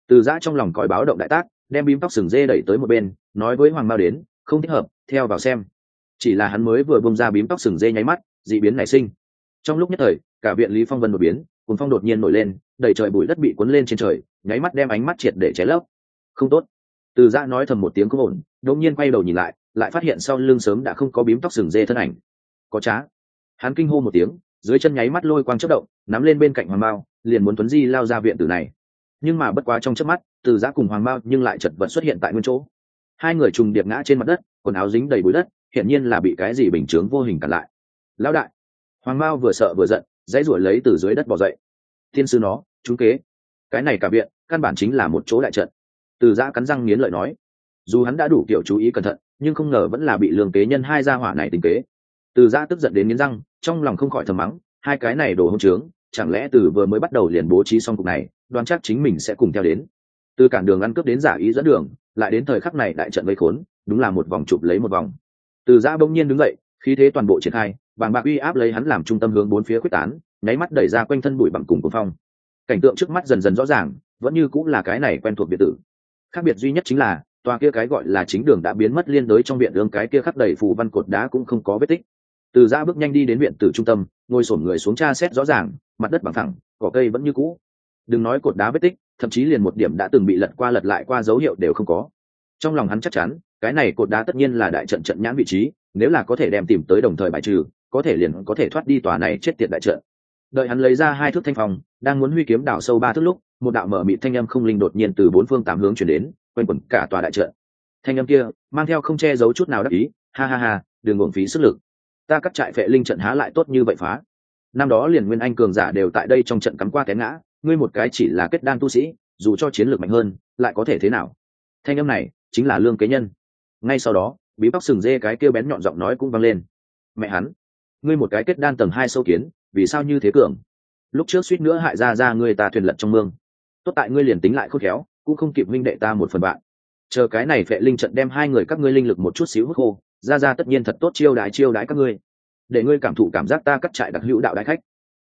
A: Từ Giã trong lòng còi báo động đại tác, đem bím tóc sừng dê đẩy tới một bên, nói với Hoàng Mao đến, không thích hợp, theo vào xem. Chỉ là hắn mới vừa bông ra bím tóc sừng dê nháy mắt, dị biến nảy sinh. Trong lúc nhất thời, cả viện Lý Phong Vân đột biến, cuồng phong đột nhiên nổi lên, đầy trời bụi đất bị cuốn lên trên trời, nháy mắt đem ánh mắt triệt để che lấp. Không tốt. Từ Giã nói thầm một tiếng không ổn, đột nhiên quay đầu nhìn lại phát hiện sau lưng sớm đã không có bím tóc sừng dê thân ảnh. Có trá. Hắn kinh hô một tiếng, dưới chân nháy mắt lôi quang chớp động, nắm lên bên cạnh Hoàng Mao, liền muốn tuấn di lao ra viện tử này. Nhưng mà bất quá trong chớp mắt, Từ Giã cùng Hoàng Mao nhưng lại chật vật xuất hiện tại nguyên chỗ. Hai người trùng điệp ngã trên mặt đất, quần áo dính đầy bụi đất, hiển nhiên là bị cái gì bình chướng vô hình cản lại. Lão đại. Hoàng Mao vừa sợ vừa giận, dãy ruổi lấy từ dưới đất bò dậy. Thiên sư nó, trúng kế. Cái này cả viện, căn bản chính là một chỗ đại trận. Từ Giã cắn răng nghiến lợi nói. Dù hắn đã đủ kiểu chú ý cẩn thận, nhưng không ngờ vẫn là bị Lương Kế Nhân hai gia hỏa này tính kế. Từ Giã tức giận đến nghiến răng, trong lòng không khỏi thầm mắng, hai cái này đồ hỗn trướng, chẳng lẽ từ vừa mới bắt đầu liền bố trí xong cục này, đoán chắc chính mình sẽ cùng theo đến. Từ cản đường ăn cướp đến giả ý dẫn đường, lại đến thời khắc này đại trận vây khốn, đúng là một vòng chụp lấy một vòng. Từ Giã bỗng nhiên đứng dậy, khí thế toàn bộ triển khai, bàng bạc uy áp lấy hắn làm trung tâm hướng bốn phía quyết tán, nháy mắt đẩy ra quanh thân bụi bặm cùng cuồng phong. Cảnh tượng trước mắt dần dần rõ ràng, vẫn như cũng là cái này quen thuộc biệt tử. Khác biệt duy nhất chính là tòa kia cái gọi là chính đường đã biến mất liên đới trong viện đường, cái kia khắc đầy phù văn cột đá cũng không có vết tích. Từ Giã bước nhanh đi đến viện tử trung tâm, ngồi xổm người xuống tra xét rõ ràng, mặt đất bằng phẳng, cỏ cây vẫn như cũ. Đừng nói cột đá vết tích, thậm chí liền một điểm đã từng bị lật qua lật lại qua dấu hiệu đều không có. Trong lòng hắn chắc chắn, cái này cột đá tất nhiên là đại trận trận nhãn vị trí, nếu là có thể đem tìm tới đồng thời bài trừ, có thể liền có thể thoát đi tòa này chết tiệt đại trận. Đợi hắn lấy ra hai thước thanh phong, đang muốn huy kiếm đào sâu ba thước lúc, một đạo mở mịt thanh âm không linh đột nhiên từ bốn phương tám hướng truyền đến, quanh quẩn cả tòa đại trận. Thanh âm kia mang theo không che giấu chút nào đắc ý, ha ha ha, đừng uổng phí sức lực. Ta cắt trại phệ linh trận há lại tốt như vậy phá. Năm đó liền nguyên anh cường giả đều tại đây trong trận cắm qua té ngã, ngươi một cái chỉ là kết đan tu sĩ, dù cho chiến lược mạnh hơn, lại có thể thế nào? Thanh âm này chính là Lương Kế Nhân. Ngay sau đó, bí tóc sừng dê cái kêu bén nhọn giọng nói cũng vang lên. Mẹ hắn, ngươi một cái kết đan tầng 2 sâu kiến, vì sao như thế cường? Lúc trước suýt nữa hại ra ngươi ta thuyền lật trong mương. Tốt tại ngươi liền tính lại khôn khéo, cũng không kịp huynh đệ ta một phần bạn. Chờ cái này phệ linh trận đem hai người các ngươi linh lực một chút xíu hút khô, ra tất nhiên thật tốt chiêu đái các ngươi, để ngươi cảm thụ cảm giác ta cắt trại đặc hữu đạo đại khách.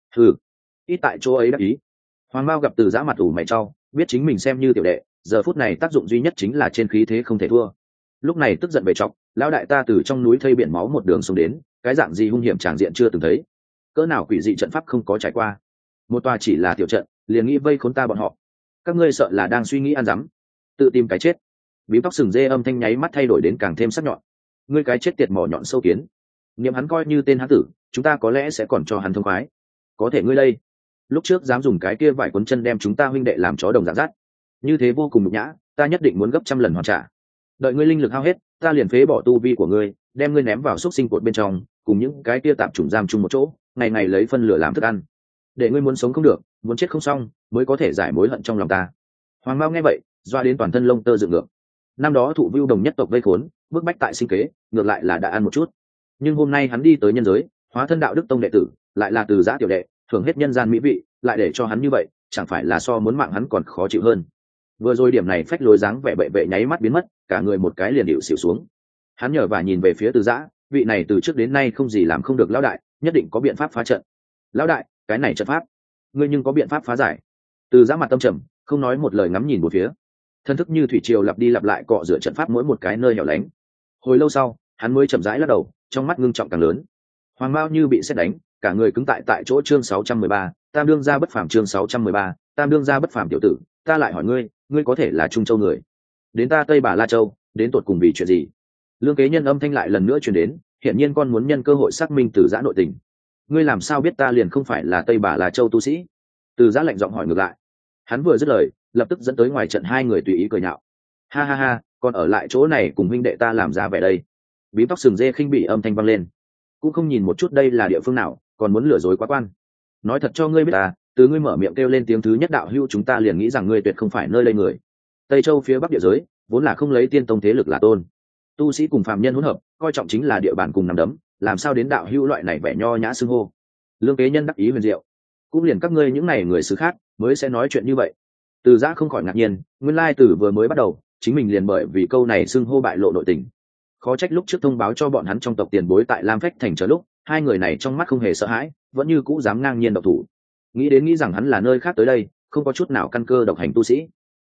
A: Ít tại chỗ ấy đắc ý. Hoàng Mao gặp Từ Giã mặt ủ mày trao, biết chính mình xem như tiểu đệ, giờ phút này tác dụng duy nhất chính là trên khí thế không thể thua. Lúc này tức giận về trọng, lão đại ta từ trong núi thây biển máu một đường xuống đến, cái dạng gì hung hiểm tràng diện chưa từng thấy, cỡ nào quỷ dị trận pháp không có trải qua. Một tòa chỉ là tiểu trận, liền nghĩ vây khốn ta bọn họ. Các ngươi sợ là đang suy nghĩ ăn dấm, tự tìm cái chết. Bím tóc sừng dê âm thanh nháy mắt thay đổi đến càng thêm sắc nhọn. Ngươi cái chết tiệt mỏ nhọn sâu kiến, niệm hắn coi như tên hán tử, chúng ta có lẽ sẽ còn cho hắn thông khoái. Có thể ngươi đây, lúc trước dám dùng cái kia vải cuốn chân đem chúng ta huynh đệ làm chó đồng dạng dắt, như thế vô cùng nhục nhã, ta nhất định muốn gấp trăm lần hoàn trả. Đợi ngươi linh lực hao hết, ta liền phế bỏ tu vi của ngươi, đem ngươi ném vào xúc sinh cột bên trong, cùng những cái kia tạp chủng giam chung một chỗ, ngày ngày lấy phân lửa làm thức ăn, để ngươi muốn sống không được, muốn chết không xong, mới có thể giải mối hận trong lòng ta. Hoàng Mao nghe vậy, doa đến toàn thân lông tơ dựng ngược. Năm đó thụ vưu đồng nhất tộc vây khốn, bức bách tại sinh kế, ngược lại là đã ăn một chút. Nhưng hôm nay hắn đi tới nhân giới, hóa thân đạo đức tông đệ tử, lại là Từ Giã tiểu đệ, thưởng hết nhân gian mỹ vị, lại để cho hắn như vậy, chẳng phải là so muốn mạng hắn còn khó chịu hơn. Vừa rồi điểm này phách lối dáng vẻ bệ vệ nháy mắt biến mất, cả người một cái liền điệu xỉu xuống. Hắn nhờ và nhìn về phía Từ Giã, vị này từ trước đến nay không gì làm không được lão đại, nhất định có biện pháp phá trận. Lão đại, cái này trận pháp, ngươi nhưng có biện pháp phá giải? Từ Giã mặt tâm trầm, không nói một lời ngắm nhìn một phía. Thân thức như thủy triều lặp đi lặp lại cọ rửa trận pháp mỗi một cái nơi hẻo lánh. Hồi lâu sau, hắn mới chậm rãi lắc đầu, trong mắt ngưng trọng càng lớn. Hoàng Mao như bị sét đánh, cả người cứng tại chỗ. Chương 613, Tam đương gia bất phàm. Chương 613, Tam đương gia bất phàm. Tiểu tử, ta lại hỏi ngươi, ngươi có thể là Trung Châu người, đến ta Tây Bà La Châu, đến tột cùng vì chuyện gì? Lương Kế Nhân âm thanh lại lần nữa truyền đến, hiện nhiên con muốn nhân cơ hội xác minh Từ Giã nội tình. Ngươi làm sao biết ta liền không phải là Tây Bà La Châu tu sĩ? Từ Giã lạnh giọng hỏi ngược lại. Hắn vừa dứt lời, lập tức dẫn tới ngoài trận hai người tùy ý cười nhạo. Ha ha ha, còn ở lại chỗ này cùng huynh đệ ta làm ra vẻ đây. Bím tóc sừng dê khinh bỉ âm thanh vang lên. Cũng không nhìn một chút đây là địa phương nào, còn muốn lừa dối quá quan. Nói thật cho ngươi biết ta, từ ngươi mở miệng kêu lên tiếng thứ nhất đạo hữu chúng ta liền nghĩ rằng ngươi tuyệt không phải nơi đây người. Tây Châu phía bắc địa giới, vốn là không lấy tiên tông thế lực là tôn. Tu sĩ cùng phàm nhân hỗn hợp, coi trọng chính là địa bàn cùng nắm đấm, làm sao đến đạo hữu loại này vẻ nho nhã xưng hô. Lương Kế Nhân đắc ý huyền diệu. Cũng liền các ngươi những này người xứ khác mới sẽ nói chuyện như vậy. Từ Giã không khỏi ngạc nhiên, nguyên lai từ vừa mới bắt đầu, chính mình liền bởi vì câu này xưng hô bại lộ nội tình. Khó trách lúc trước thông báo cho bọn hắn trong tộc tiền bối tại Lam Phách thành chờ lúc, hai người này trong mắt không hề sợ hãi, vẫn như cũ dám ngang nhiên độc thủ. Nghĩ rằng hắn là nơi khác tới đây, không có chút nào căn cơ độc hành tu sĩ.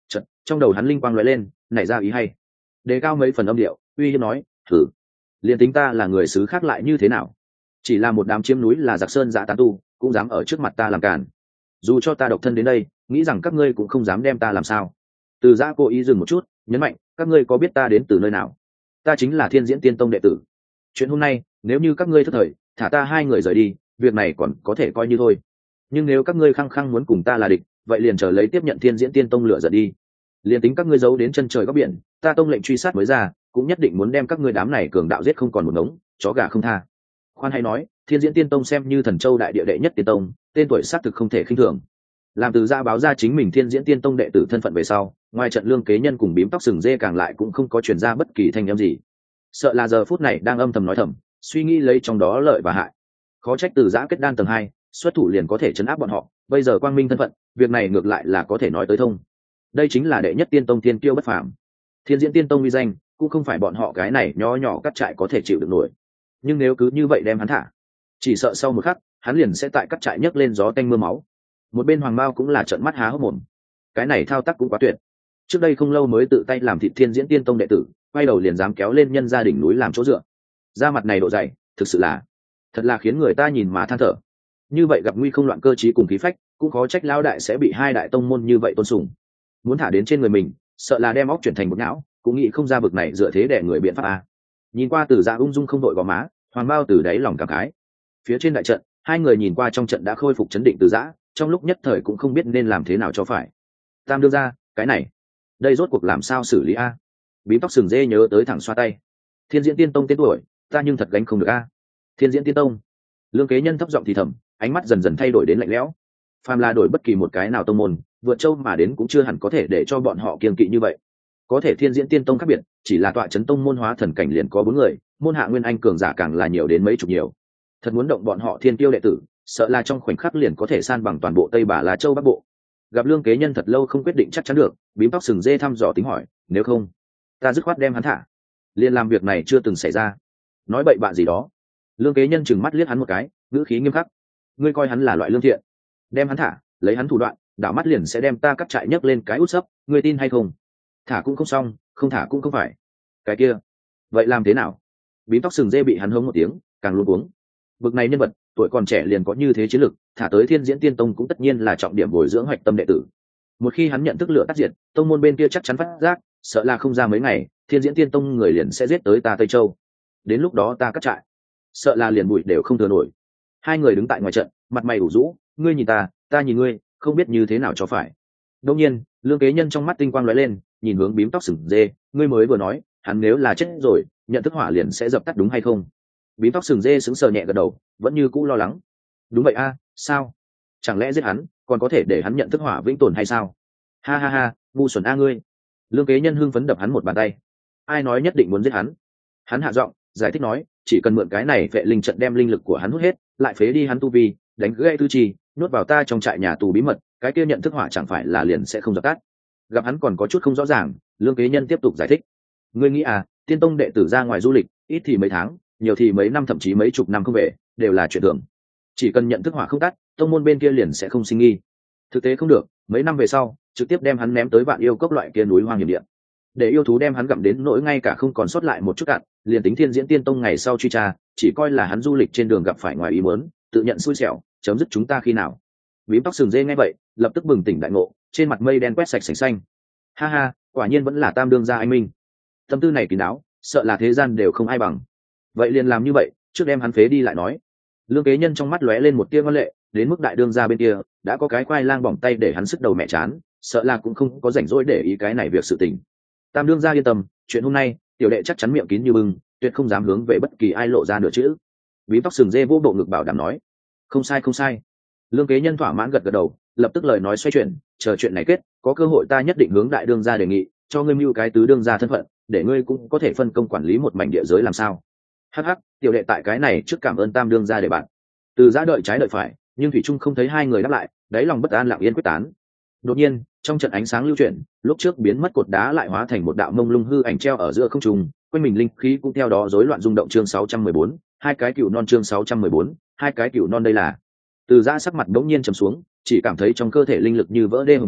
A: Chật, trong đầu hắn linh quang lóe lên, nảy ra ý hay, đề cao mấy phần âm điệu, uy hiếp nói, thử, liền tính ta là người xứ khác lại như thế nào, chỉ là một đám chiếm núi là giặc sơn dã tán tu, cũng dám ở trước mặt ta làm cản. Dù cho ta độc thân đến đây, nghĩ rằng các ngươi cũng không dám đem ta làm sao. Từ Giã cố ý dừng một chút, nhấn mạnh, các ngươi có biết ta đến từ nơi nào? Ta chính là Thiên Diễn Tiên Tông đệ tử. Chuyện hôm nay, nếu như các ngươi thất thời, thả ta hai người rời đi, việc này còn có thể coi như thôi. Nhưng nếu các ngươi khăng khăng muốn cùng ta là địch, vậy liền chờ lấy tiếp nhận Thiên Diễn Tiên Tông lửa giận đi. Liền tính các ngươi giấu đến chân trời góc biển, ta tông lệnh truy sát mới ra, cũng nhất định muốn đem các ngươi đám này cường đạo giết không còn một ngống, chó gà không tha. Khoan hay nói, Thiên Diễn Tiên Tông xem như Thần Châu đại địa đệ nhất tiên tông, tên tuổi xác thực không thể khinh thường. Làm Từ Giã báo ra chính mình Thiên Diễn Tiên Tông đệ tử thân phận về sau, ngoài trận Lương Kế Nhân cùng Bím Tóc Sừng Dê càng lại cũng không có truyền ra bất kỳ thanh âm gì. Sợ là giờ phút này đang âm thầm nói thầm, suy nghĩ lấy trong đó lợi và hại. Khó trách Từ Giã kết đan tầng 2, xuất thủ liền có thể trấn áp bọn họ, bây giờ quang minh thân phận, việc này ngược lại là có thể nói tới thông. Đây chính là đệ nhất tiên tông tiên kiêu bất phàm. Thiên Diễn Tiên Tông uy danh, cũng không phải bọn họ cái này nho nhỏ cắt trại có thể chịu được nổi. Nhưng nếu cứ như vậy đem hắn thả, chỉ sợ sau một khắc, hắn liền sẽ tại cắt trại nhấc lên gió tanh mưa máu. Một bên Hoàng Mao cũng là trợn mắt há hốc mồm. Cái này thao tác cũng quá tuyệt. Trước đây không lâu mới tự tay làm thịt Thiên Diễn Tiên Tông đệ tử, quay đầu liền dám kéo lên nhân gia đỉnh núi làm chỗ dựa. Da mặt này độ dày, thực sự là, thật là khiến người ta nhìn mà than thở. Như vậy gặp nguy không loạn cơ trí cùng khí phách, cũng khó trách lão đại sẽ bị hai đại tông môn như vậy tôn sùng. Muốn thả đến trên người mình, sợ là đem óc chuyển thành một não, cũng nghĩ không ra bực này dựa thế để người biện pháp à. Nhìn qua Từ Giã ung dung không đội gò má, Hoàng Mao từ đáy lòng cảm khái. Phía trên đại trận, hai người nhìn qua trong trận đã khôi phục chấn định Từ Giã, trong lúc nhất thời cũng không biết nên làm thế nào cho phải. Tam đưa ra, cái này, đây rốt cuộc làm sao xử lý a? Bím Tóc Sừng Dê nhớ tới thẳng xoa tay. Thiên Diễn Tiên Tông tên tuổi, ta nhưng thật gánh không được a. Thiên Diễn Tiên Tông. Lương Kế Nhân thấp giọng thì thầm, ánh mắt dần dần thay đổi đến lạnh lẽo. Phàm là đổi bất kỳ một cái nào tông môn, vượt châu mà đến cũng chưa hẳn có thể để cho bọn họ kiêng kỵ như vậy. Có thể Thiên Diễn Tiên Tông khác biệt, chỉ là tọa chấn tông môn hóa thần cảnh liền có 4 người, môn hạ nguyên anh cường giả càng là nhiều đến mấy chục nhiều. Thật muốn động bọn họ thiên tiêu đệ tử, sợ là trong khoảnh khắc liền có thể san bằng toàn bộ Tây Bà Lá Châu Bắc Bộ. Gặp Lương Kế Nhân thật lâu không quyết định chắc chắn được, Bím Tóc Sừng Dê thăm dò tính hỏi, nếu không, ta dứt khoát đem hắn thả. Liên làm việc này chưa từng xảy ra. Nói bậy bạ gì đó. Lương Kế Nhân trừng mắt liếc hắn một cái, ngữ khí nghiêm khắc. Ngươi coi hắn là loại lương thiện, đem hắn thả, lấy hắn thủ đoạn, đảo mắt liền sẽ đem ta cắt trại nhấc lên cái út sấp, ngươi tin hay không? Thả cũng không xong, không thả cũng không phải. Cái kia, vậy làm thế nào? Bím Tóc Sừng Dê bị hắn hống một tiếng, càng luống cuống. Bực này nhân vật, tuổi còn trẻ liền có như thế chiến lực, thả tới Thiên Diễn Tiên Tông cũng tất nhiên là trọng điểm bồi dưỡng hoạch tâm đệ tử. Một khi hắn nhận thức lửa tắt diệt, tông môn bên kia chắc chắn phát giác, sợ là không ra mấy ngày, Thiên Diễn Tiên Tông người liền sẽ giết tới ta Tây Châu. Đến lúc đó ta cắt trại, sợ là liền bụi đều không thừa nổi. Hai người đứng tại ngoài trận, mặt mày ủ rũ, ngươi nhìn ta nhìn ngươi, không biết như thế nào cho phải. Đương nhiên, Lương Kế Nhân trong mắt tinh quang lóe lên, nhìn hướng Bím Tóc Sừng Dê, ngươi mới vừa nói, hắn nếu là chết rồi, nhận thức hỏa liền sẽ dập tắt đúng hay không? Bím Tóc Sừng Dê sững sờ nhẹ gật đầu, vẫn như cũ lo lắng. Đúng vậy a, sao? Chẳng lẽ giết hắn, còn có thể để hắn nhận thức hỏa vĩnh tồn hay sao? Ha ha ha, ngu xuẩn a ngươi. Lương Kế Nhân hưng phấn đập hắn một bàn tay. Ai nói nhất định muốn giết hắn? Hắn hạ giọng, giải thích nói, chỉ cần mượn cái này vệ linh trận đem linh lực của hắn hút hết, lại phế đi hắn tu vi, đánh gãy tư trì, nhốt vào ta trong trại nhà tù bí mật, cái kia nhận thức hỏa chẳng phải là liền sẽ không dập tắt. Gặp hắn còn có chút không rõ ràng, Lương Kế Nhân tiếp tục giải thích. Ngươi nghĩ à, Tiên Tông đệ tử ra ngoài du lịch, ít thì mấy tháng, nhiều thì mấy năm thậm chí mấy chục năm không về, đều là chuyện thường. Chỉ cần nhận thức hỏa không tắt, tông môn bên kia liền sẽ không sinh nghi. Thực tế không được, mấy năm về sau, trực tiếp đem hắn ném tới Vạn Yêu Cốc loại kia núi hoang hiểm địa, để yêu thú đem hắn gặm đến nỗi ngay cả không còn sót lại một chút cạn. Liền tính Thiên Diễn Tiên Tông ngày sau truy tra, chỉ coi là hắn du lịch trên đường gặp phải ngoài ý muốn, tự nhận xui xẻo, chấm dứt chúng ta khi nào. Bím Tóc Sừng Dê nghe vậy, lập tức bừng tỉnh đại ngộ, trên mặt mây đen quét sạch sành xanh. Ha ha, quả nhiên vẫn là Tam đương gia anh minh. Tâm tư này kín đáo, sợ là thế gian đều không ai bằng. Vậy liền làm như vậy, trước đem hắn phế đi lại nói. Lương Kế Nhân trong mắt lóe lên một tia ngoan lệ, đến mức đại đương gia bên kia đã có cái khoai lang bỏng tay để hắn sức đầu mẹ chán, sợ là cũng không có rảnh rỗi để ý cái này việc sự tình. Tam đương gia yên tâm, chuyện hôm nay tiểu đệ chắc chắn miệng kín như bưng, tuyệt không dám hướng về bất kỳ ai lộ ra nửa chữ. Bím Tóc Sừng Dê vô bộ ngực bảo đảm nói. Không sai không sai. Lương Kế Nhân thỏa mãn gật gật đầu, lập tức lời nói xoay chuyển, chờ chuyện này kết, có cơ hội ta nhất định hướng đại đương gia đề nghị, cho ngươi mưu cái tứ đương gia thân phận, để ngươi cũng có thể phân công quản lý một mảnh địa giới làm sao. Hắc hắc, tiểu đệ tại cái này trước cảm ơn Tam đương gia để bạn. Từ Giã đợi trái đợi phải, nhưng thủy trung không thấy hai người đáp lại, đáy lòng bất an lặng yên quyết tán. Đột nhiên, trong trận ánh sáng lưu chuyển, lúc trước biến mất cột đá lại hóa thành một đạo mông lung hư ảnh treo ở giữa không trung, quanh mình linh khí cũng theo đó rối loạn rung động. Chương 614, hai cái cựu non. Chương 614, hai cái cựu non. Đây là. Từ Giã sắc mặt đống nhiên trầm xuống, chỉ cảm thấy trong cơ thể linh lực như vỡ đê hồng thủy,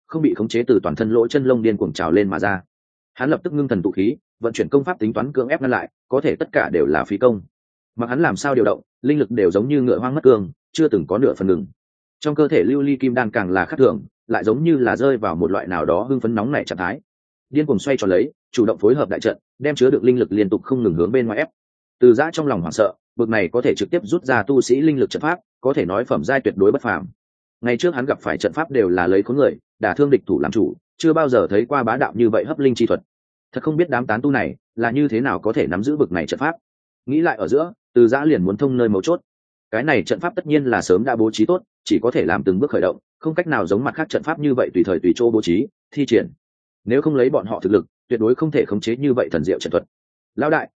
A: không bị khống chế từ toàn thân lỗ chân lông điên cuồng trào lên mà ra. Hắn lập tức ngưng thần tụ khí, vận chuyển công pháp tính toán cưỡng ép ngăn lại, có thể tất cả đều là phí công. Mà hắn làm sao điều động, linh lực đều giống như ngựa hoang mất cương, chưa từng có nửa phần ngừng. Trong cơ thể lưu ly kim đan càng là khác thường, lại giống như là rơi vào một loại nào đó hưng phấn nóng nảy trạng thái, điên cuồng xoay tròn lấy, chủ động phối hợp đại trận, đem chứa được linh lực liên tục không ngừng hướng bên ngoài ép. Từ Giã trong lòng hoảng sợ, bực này có thể trực tiếp rút ra tu sĩ linh lực trận pháp, có thể nói phẩm giai tuyệt đối bất phàm. Ngày trước hắn gặp phải trận pháp đều là lấy khốn người, đả thương địch thủ làm chủ, chưa bao giờ thấy qua bá đạo như vậy hấp linh chi thuật. Thật không biết đám tán tu này là như thế nào có thể nắm giữ bực này trận pháp. Nghĩ lại ở giữa, Từ Giã liền muốn thông nơi mấu chốt. Cái này trận pháp tất nhiên là sớm đã bố trí tốt, chỉ có thể làm từng bước khởi động, không cách nào giống mặt khác trận pháp như vậy tùy thời tùy chỗ bố trí thi triển. Nếu không lấy bọn họ thực lực, tuyệt đối không thể khống chế như vậy thần diệu trận thuật. Lão đại,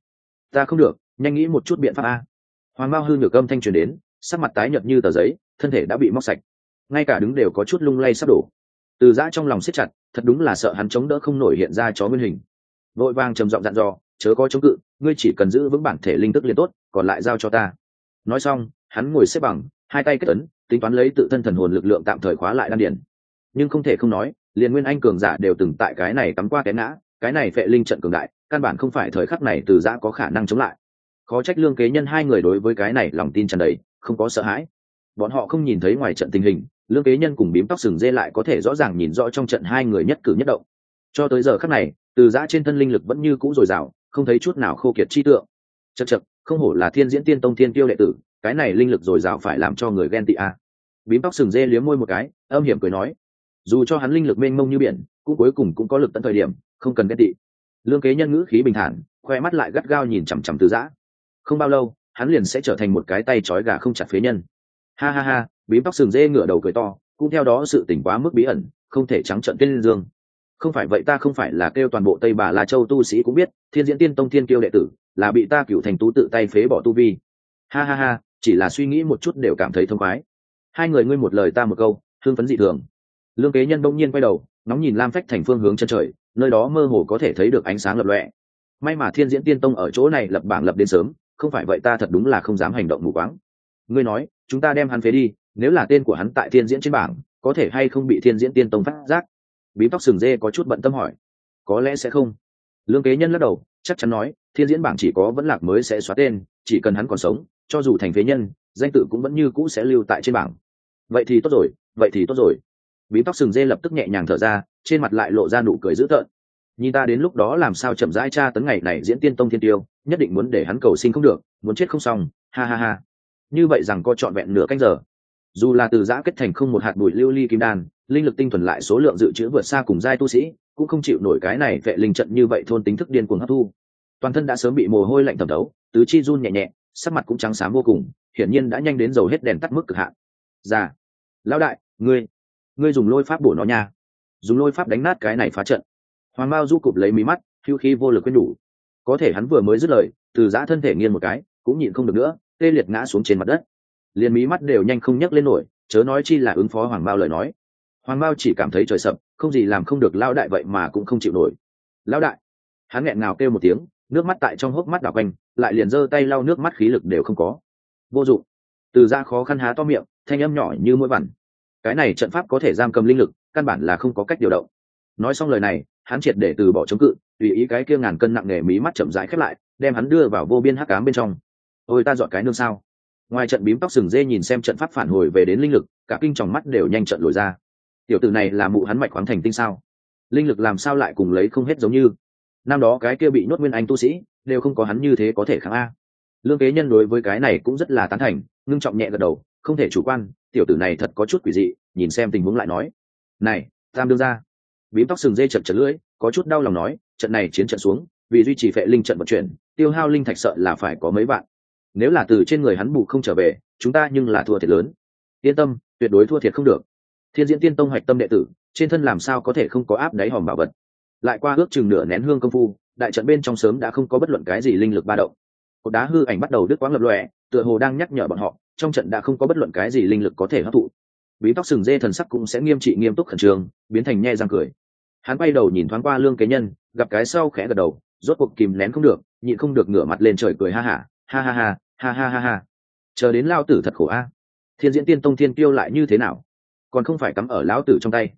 A: ta không được, nhanh nghĩ một chút biện pháp a. Hoàng Mao hư nhược âm thanh truyền đến, sắc mặt tái nhợt như tờ giấy, thân thể đã bị móc sạch, ngay cả đứng đều có chút lung lay sắp đổ. Từ Giã trong lòng siết chặt, thật đúng là sợ hắn chống đỡ không nổi hiện ra chó nguyên hình. Vội vàng trầm giọng dặn dò, chớ có chống cự, ngươi chỉ cần giữ vững bản thể linh tức liền tốt, còn lại giao cho ta. Nói xong, hắn ngồi xếp bằng, hai tay kết ấn, tính toán lấy tự thân thần hồn lực lượng tạm thời khóa lại đan điển. Nhưng không thể không nói, liền nguyên anh cường giả đều từng tại cái này cắm qua té ngã, cái này phệ linh trận cường đại, căn bản không phải thời khắc này Từ Giã có khả năng chống lại. Khó trách Lương Kế Nhân hai người đối với cái này lòng tin tràn đầy, không có sợ hãi. Bọn họ không nhìn thấy ngoài trận tình hình, Lương Kế Nhân cùng Bím Tóc Sừng Dê lại có thể rõ ràng nhìn rõ trong trận hai người nhất cử nhất động. Cho tới giờ khắc này, Từ Giã trên thân linh lực vẫn như cũ dồi dào, không thấy chút nào khô kiệt chi tượng. Chậc, không hổ là Thiên Diễn Tiên Tông thiên tiêu đệ tử, cái này linh lực dồi dào phải làm cho người ghen tị a. Bím Tóc Sừng Dê liếm môi một cái, âm hiểm cười nói, dù cho hắn linh lực mênh mông như biển, cũng cuối cùng cũng có lực tận thời điểm, không cần ghen tị. Lương Kế Nhân ngữ khí bình thản, khoe mắt lại gắt gao nhìn chằm chằm Từ Giã. Không bao lâu, hắn liền sẽ trở thành một cái tay trói gà không chặt phế nhân. Ha ha ha, Bím Tóc Sừng Dê ngửa đầu cười to, cũng theo đó sự tỉnh quá mức bí ẩn, không thể trắng trợn tên dương. Không phải vậy, ta không phải là kêu toàn bộ Tây Bà La Châu tu sĩ cũng biết, Thiên Diễn Tiên Tông thiên kiêu đệ tử là bị ta Cửu Thành Tú tự tay phế bỏ tu vi. Ha ha ha, chỉ là suy nghĩ một chút đều cảm thấy thông khoái. Hai người ngươi một lời ta một câu, hưng phấn dị thường. Lương Kế Nhân bỗng nhiên quay đầu, nóng nhìn Lam Phách Thành phương hướng chân trời, nơi đó mơ hồ có thể thấy được ánh sáng lập lòe. May mà Thiên Diễn Tiên Tông ở chỗ này lập bảng lập đến sớm, không phải vậy ta thật đúng là không dám hành động mù quáng. Ngươi nói, chúng ta đem hắn phế đi, nếu là tên của hắn tại Thiên Diễn trên bảng, có thể hay không bị Thiên Diễn Tiên Tông phát giác? Bím Tóc Sừng Dê có chút bận tâm hỏi. Có lẽ sẽ không. Lương Kế Nhân lắc đầu, chắc chắn nói, Thiên Diễn bảng chỉ có Vẫn Lạc mới sẽ xóa tên, chỉ cần hắn còn sống, cho dù thành phế nhân, danh tự cũng vẫn như cũ sẽ lưu tại trên bảng. Vậy thì tốt rồi. Bím Tóc Sừng Dê lập tức nhẹ nhàng thở ra, trên mặt lại lộ ra nụ cười dữ tợn. Nhìn ta đến lúc đó làm sao chậm rãi tra tấn ngày này Diễn Tiên Tông thiên tiêu, nhất định muốn để hắn cầu sinh không được, muốn chết không xong, ha ha ha. Như vậy rằng có trọn vẹn nửa canh giờ. Dù là Từ Giã kết thành không một hạt bụi lưu ly kim đan, linh lực tinh thuần lại số lượng dự trữ vượt xa cùng giai tu sĩ, cũng không chịu nổi cái này vệ linh trận như vậy thôn tính thức điên cuồng hấp thu. Toàn thân đã sớm bị mồ hôi lạnh thẩm thấu, tứ chi run nhẹ nhẹ, sắc mặt cũng trắng xám vô cùng, hiển nhiên đã nhanh đến dầu hết đèn tắt mức cực hạn. Dạ, lão đại, ngươi dùng lôi pháp bổ nó nha, dùng lôi pháp đánh nát cái này phá trận. Hoàng Mao du cụp lấy mí mắt, hưu khí vô lực quên đủ. Có thể hắn vừa mới dứt lời, Từ Giã thân thể nghiêng một cái, cũng nhịn không được nữa, tê liệt ngã xuống trên mặt đất, liền mí mắt đều nhanh không nhấc lên nổi, chớ nói chi là ứng phó Hoàng Mao lời nói. Hoàng Mao chỉ cảm thấy trời sập, không gì làm không được lão đại vậy mà cũng không chịu nổi. Lão đại, hắn nghẹn ngào kêu một tiếng, nước mắt tại trong hốc mắt đảo quanh, lại liền giơ tay lau nước mắt, khí lực đều không có. Vô dụng. Từ Giã khó khăn há to miệng, thanh âm nhỏ như mũi vằn. Cái này trận pháp có thể giam cầm linh lực, căn bản là không có cách điều động. Nói xong lời này, hắn triệt để từ bỏ chống cự, tùy ý cái kia ngàn cân nặng nề mí mắt chậm rãi khép lại, đem hắn đưa vào vô biên hắc ám bên trong. Ôi ta dọn cái nương sao? Ngoài trận Bím Tóc Sừng Dê nhìn xem trận pháp phản hồi về đến linh lực, cả kinh tròng mắt đều nhanh trận lồi ra. Tiểu tử này là mụ hắn mạch khoáng thành tinh sao? Linh lực làm sao lại cùng lấy không hết giống như năm đó cái kia bị nhốt nguyên anh tu sĩ, đều không có hắn như thế có thể kháng a. Lương Kế Nhân đối với cái này cũng rất là tán thành, ngưng trọng nhẹ gật đầu, không thể chủ quan, tiểu tử này thật có chút quỷ dị, nhìn xem tình huống lại nói. Này, Tam đương ra. Bím Tóc Sừng Dê chật chật lưỡi, có chút đau lòng nói, trận này chiến trận xuống, vì duy trì phệ linh trận vận chuyển, tiêu hao linh thạch sợ là phải có mấy vạn. Nếu là từ trên người hắn bù không trở về, chúng ta nhưng là thua thiệt lớn. Yên tâm, tuyệt đối thua thiệt không được. Thiên Diễn Tiên Tông hoạch tâm đệ tử, trên thân làm sao có thể không có áp đáy hòm bảo vật. Lại qua ước chừng nửa nén hương công phu, đại trận bên trong sớm đã không có bất luận cái gì linh lực ba động. Cột đá hư ảnh bắt đầu đứt quãng lập lòe, tựa hồ đang nhắc nhở bọn họ, trong trận đã không có bất luận cái gì linh lực có thể hấp thụ. Bím Tóc Sừng Dê thần sắc cũng sẽ nghiêm trị nghiêm túc khẩn trương, biến thành nhe răng cười. Hắn quay đầu nhìn thoáng qua Lương Kế Nhân, gặp cái sau khẽ gật đầu, rốt cuộc kìm nén không được, nhịn không được ngửa mặt lên trời cười ha hả, ha ha ha, ha ha ha ha. Chờ đến lao tử thật khổ a. Thiên Diễn Tiên Tông thiên tiêu lại như thế nào, còn không phải cắm ở lão tử trong tay.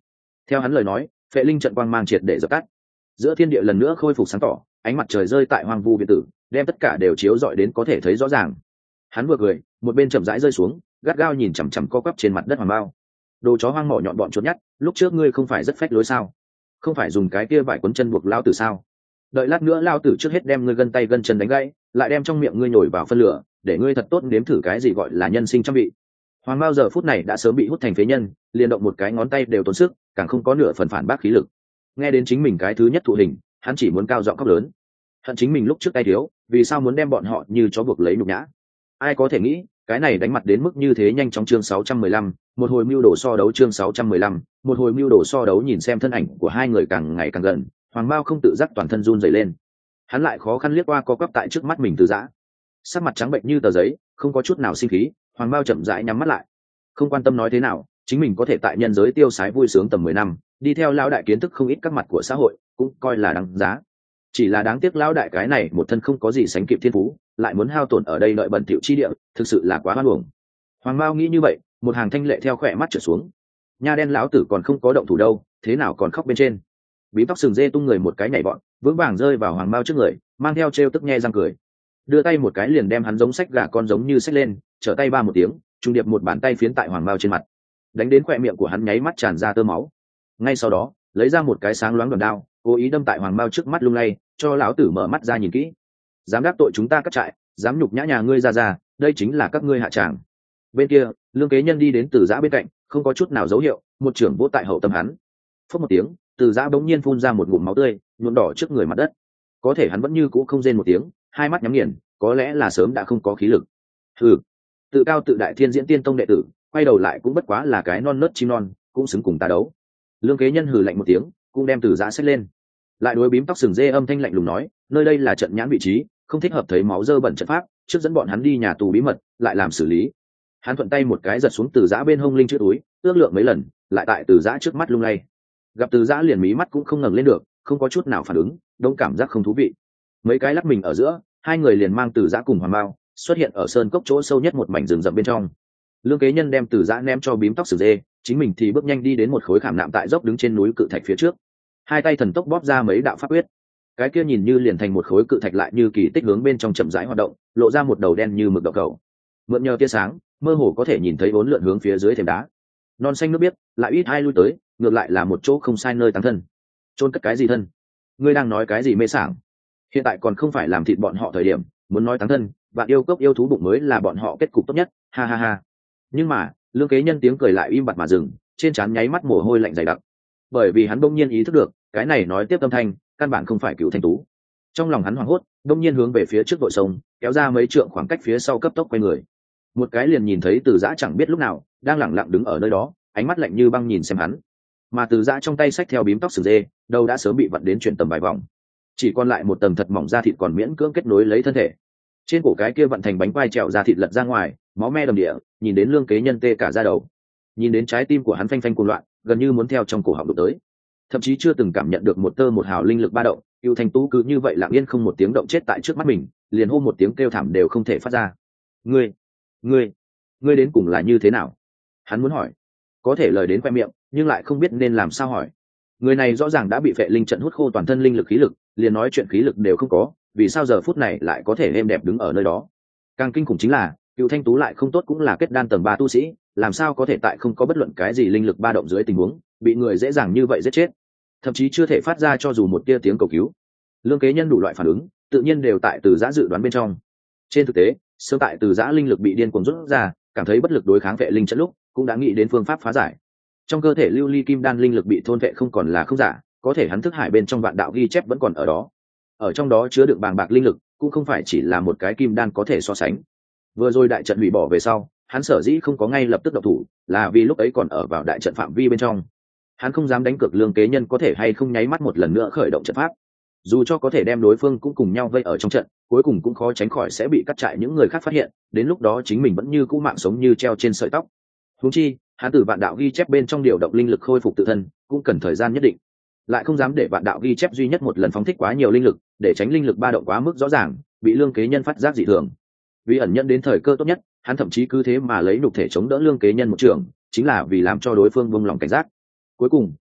A: Theo hắn lời nói, phệ linh trận quang mang triệt để dập tắt, giữa thiên địa lần nữa khôi phục sáng tỏ, ánh mặt trời rơi tại hoang vu việt tử, đem tất cả đều chiếu rọi đến có thể thấy rõ ràng. Hắn vừa cười, một bên chậm rãi rơi xuống, gắt gao nhìn chằm chằm co quắp trên mặt đất Hoàng Bao. Đồ chó hoang mỏ nhọn bọn chốt nhắt, lúc trước ngươi không phải rất phách lối sao? Không phải dùng cái kia vải quấn chân buộc lao tử sao? Đợi lát nữa lao tử trước hết đem ngươi gân tay gân chân đánh gãy, lại đem trong miệng ngươi nhồi vào phân lửa, để ngươi thật tốt nếm thử cái gì gọi là nhân sinh trăm vị. Hoàng Bao giờ phút này đã sớm bị hút thành phế nhân, liền động một cái ngón tay đều tốn sức, càng không có nửa phần phản bác khí lực. Nghe đến chính mình cái thứ nhất thụ hình, hắn chỉ muốn cao giọng khóc lớn. Hận chính mình lúc trước tay thiếu, vì sao muốn đem bọn họ như chó buộc lấy nhục nhã. Ai có thể nghĩ, cái này đánh mặt đến mức như thế nhanh trong chương 615, một hồi mưu đồ so đấu chương 615, một hồi mưu đồ so đấu. Nhìn xem thân ảnh của hai người càng ngày càng gần, Hoàng Bao không tự giác toàn thân run rẩy lên. Hắn lại khó khăn liếc qua co quắp tại trước mắt mình Từ Giã, sắc mặt trắng bệnh như tờ giấy, không có chút nào sinh khí. Hoàng Bao chậm rãi nhắm mắt lại, không quan tâm nói thế nào, chính mình có thể tại nhân giới tiêu sái vui sướng tầm 10 năm, đi theo lão đại kiến thức không ít các mặt của xã hội, cũng coi là đáng giá. Chỉ là đáng tiếc lão đại cái này một thân không có gì sánh kịp thiên phú, lại muốn hao tổn ở đây đợi bẩn thỉu chi địa, thực sự là quá hoan uổng. Hoàng Bao nghĩ như vậy, một hàng thanh lệ theo khỏe mắt trượt xuống. Nha đen lão tử còn không có động thủ đâu, thế nào còn khóc bên trên. Bím tóc sừng dê tung người một cái nhảy bọn, vững vàng rơi vào Hoàng Bao trước người, mang theo trêu tức nhe răng cười, đưa tay một cái liền đem hắn giống sách gà con giống như xách lên, trở tay ba một tiếng, trung điệp một bàn tay phiến tại Hoàng Bao trên mặt, đánh đến khỏe miệng của hắn nháy mắt tràn ra tơ máu. Ngay sau đó, lấy ra một cái sáng loáng đòn đao, cố ý đâm tại Hoàng Bao trước mắt lung lay, cho lão tử mở mắt ra nhìn kỹ. Dám đắc tội chúng ta cắt trại, dám nhục nhã nhà ngươi ra, đây chính là các ngươi hạ tràng. Bên kia, Lương Kế Nhân đi đến Từ Giã bên cạnh, không có chút nào dấu hiệu, một trưởng vỗ tại hậu tâm hắn. Phất một tiếng, Từ Giã bỗng nhiên phun ra một ngụm máu tươi, nhuộm đỏ trước người mặt đất. Có thể hắn vẫn như cũ không rên một tiếng, hai mắt nhắm nghiền, có lẽ là sớm đã không có khí lực. Hừ, tự cao tự đại Thiên Diễn Tiên Tông đệ tử, quay đầu lại cũng bất quá là cái non nớt chim non, cũng xứng cùng ta đấu. Lương Kế Nhân hừ lạnh một tiếng, cũng đem Từ Giã xách lên, lại đối bím tóc sừng dê âm thanh lạnh lùng nói, nơi đây là trận nhãn vị trí, không thích hợp thấy máu dơ bẩn trận pháp, trước dẫn bọn hắn đi nhà tù bí mật, lại làm xử lý. Hắn thuận tay một cái giật xuống Từ Giã bên hông linh chữ túi, ước lượng mấy lần, lại tại Từ Giã trước mắt lung lay. Gặp Từ Giã liền mí mắt cũng không ngẩng lên được, không có chút nào phản ứng, đông cảm giác không thú vị. Mấy cái lắc mình ở giữa, hai người liền mang Từ Giã cùng Hoàng Bao xuất hiện ở sơn cốc chỗ sâu nhất một mảnh rừng rậm bên trong. Lương Kế Nhân đem Từ Giã ném cho bím tóc sừng dê, chính mình thì bước nhanh đi đến một khối khảm nạm tại dốc đứng trên núi cự thạch phía trước, hai tay thần tốc bóp ra mấy đạo pháp quyết. Cái kia nhìn như liền thành một khối cự thạch lại như kỳ tích hướng bên trong chậm rãi hoạt động, lộ ra một đầu đen như mực đậu cầu. Mượn nhờ tia sáng, mơ hồ có thể nhìn thấy bốn lượn hướng phía dưới thềm đá. Non xanh nước biếc, lại ít ai lui tới, ngược lại là một chỗ không sai nơi táng thân. Chôn cất cái gì thân? Ngươi đang nói cái gì mê sảng? Hiện tại còn không phải làm thịt bọn họ thời điểm, muốn nói táng thân, bạn yêu cốc yêu thú bụng mới là bọn họ kết cục tốt nhất, ha ha ha. Nhưng mà, Lương Kế Nhân tiếng cười lại im bặt mà dừng, trên trán nháy mắt mồ hôi lạnh dày đặc. Bởi vì hắn bỗng nhiên ý thức được, cái này nói tiếp âm thanh, căn bản không phải Cửu Thanh Tú. Trong lòng hắn hoảng hốt, bỗng nhiên hướng về phía trước đội sông, kéo ra mấy trượng khoảng cách phía sau cấp tốc quay người. Một cái liền nhìn thấy Từ Giã chẳng biết lúc nào đang lẳng lặng đứng ở nơi đó, ánh mắt lạnh như băng nhìn xem hắn. Mà Từ Giã trong tay xách theo bím tóc sừng dê, đầu đã sớm bị vặn đến chuyển tầm vài vòng, chỉ còn lại một tầng thật mỏng da thịt còn miễn cưỡng kết nối lấy thân thể. Trên cổ cái kia vặn thành bánh quai trèo da thịt lật ra ngoài, máu me đầm địa, nhìn đến Lương Kế Nhân tê cả da đầu. Nhìn đến trái tim của hắn phanh phanh cuồng loạn, gần như muốn theo trong cổ họng đụng tới. Thậm chí chưa từng cảm nhận được một tơ một hào linh lực ba động, Cửu Thanh Tú cứ như vậy lặng yên không một tiếng động chết tại trước mắt mình, liền hô một tiếng kêu thảm đều không thể phát ra. Ngươi đến cùng là như thế nào? Hắn muốn hỏi, có thể lời đến khoe miệng, nhưng lại không biết nên làm sao hỏi. Người này rõ ràng đã bị phệ linh trận hút khô toàn thân linh lực khí lực, liền nói chuyện khí lực đều không có, vì sao giờ phút này lại có thể êm đẹp đứng ở nơi đó? Càng kinh khủng chính là, Cửu Thanh Tú lại không tốt cũng là kết đan tầng 3 tu sĩ, làm sao có thể tại không có bất luận cái gì linh lực ba động dưới tình huống, bị người dễ dàng như vậy giết chết, thậm chí chưa thể phát ra cho dù một tia tiếng cầu cứu. Lương Kế Nhân đủ loại phản ứng, tự nhiên đều tại Từ Giã dự đoán bên trong. Trên thực tế, sớm tại Từ Giã linh lực bị điên cuồng rút ra, cảm thấy bất lực đối kháng vệ linh trận lúc, cũng đã nghĩ đến phương pháp phá giải. Trong cơ thể lưu ly kim đan linh lực bị thôn vệ không còn là không giả, có thể hắn thức hải bên trong vạn đạo ghi chép vẫn còn ở đó. Ở trong đó chứa đựng bàng bạc linh lực, cũng không phải chỉ là một cái kim đan có thể so sánh. Vừa rồi đại trận hủy bỏ về sau, hắn sở dĩ không có ngay lập tức động thủ, là vì lúc ấy còn ở vào đại trận phạm vi bên trong. Hắn không dám đánh cược Lương Kế Nhân có thể hay không nháy mắt một lần nữa khởi động trận pháp. Dù cho có thể đem đối phương cũng cùng nhau vây ở trong trận, cuối cùng cũng khó tránh khỏi sẽ bị cắt trại những người khác phát hiện, đến lúc đó chính mình vẫn như cũ mạng sống như treo trên sợi tóc. Huống chi, hắn từ vạn đạo ghi chép bên trong điều động linh lực khôi phục tự thân, cũng cần thời gian nhất định. Lại không dám để vạn đạo ghi chép duy nhất một lần phóng thích quá nhiều linh lực, để tránh linh lực ba động quá mức rõ ràng, bị Lương Kế Nhân phát giác dị thường. Vì ẩn nhận đến thời cơ tốt nhất, hắn thậm chí cứ thế mà lấy nhục thể chống đỡ Lương Kế Nhân một trường, chính là vì làm cho đối phương buông lòng cảnh giác. Cuối cùng,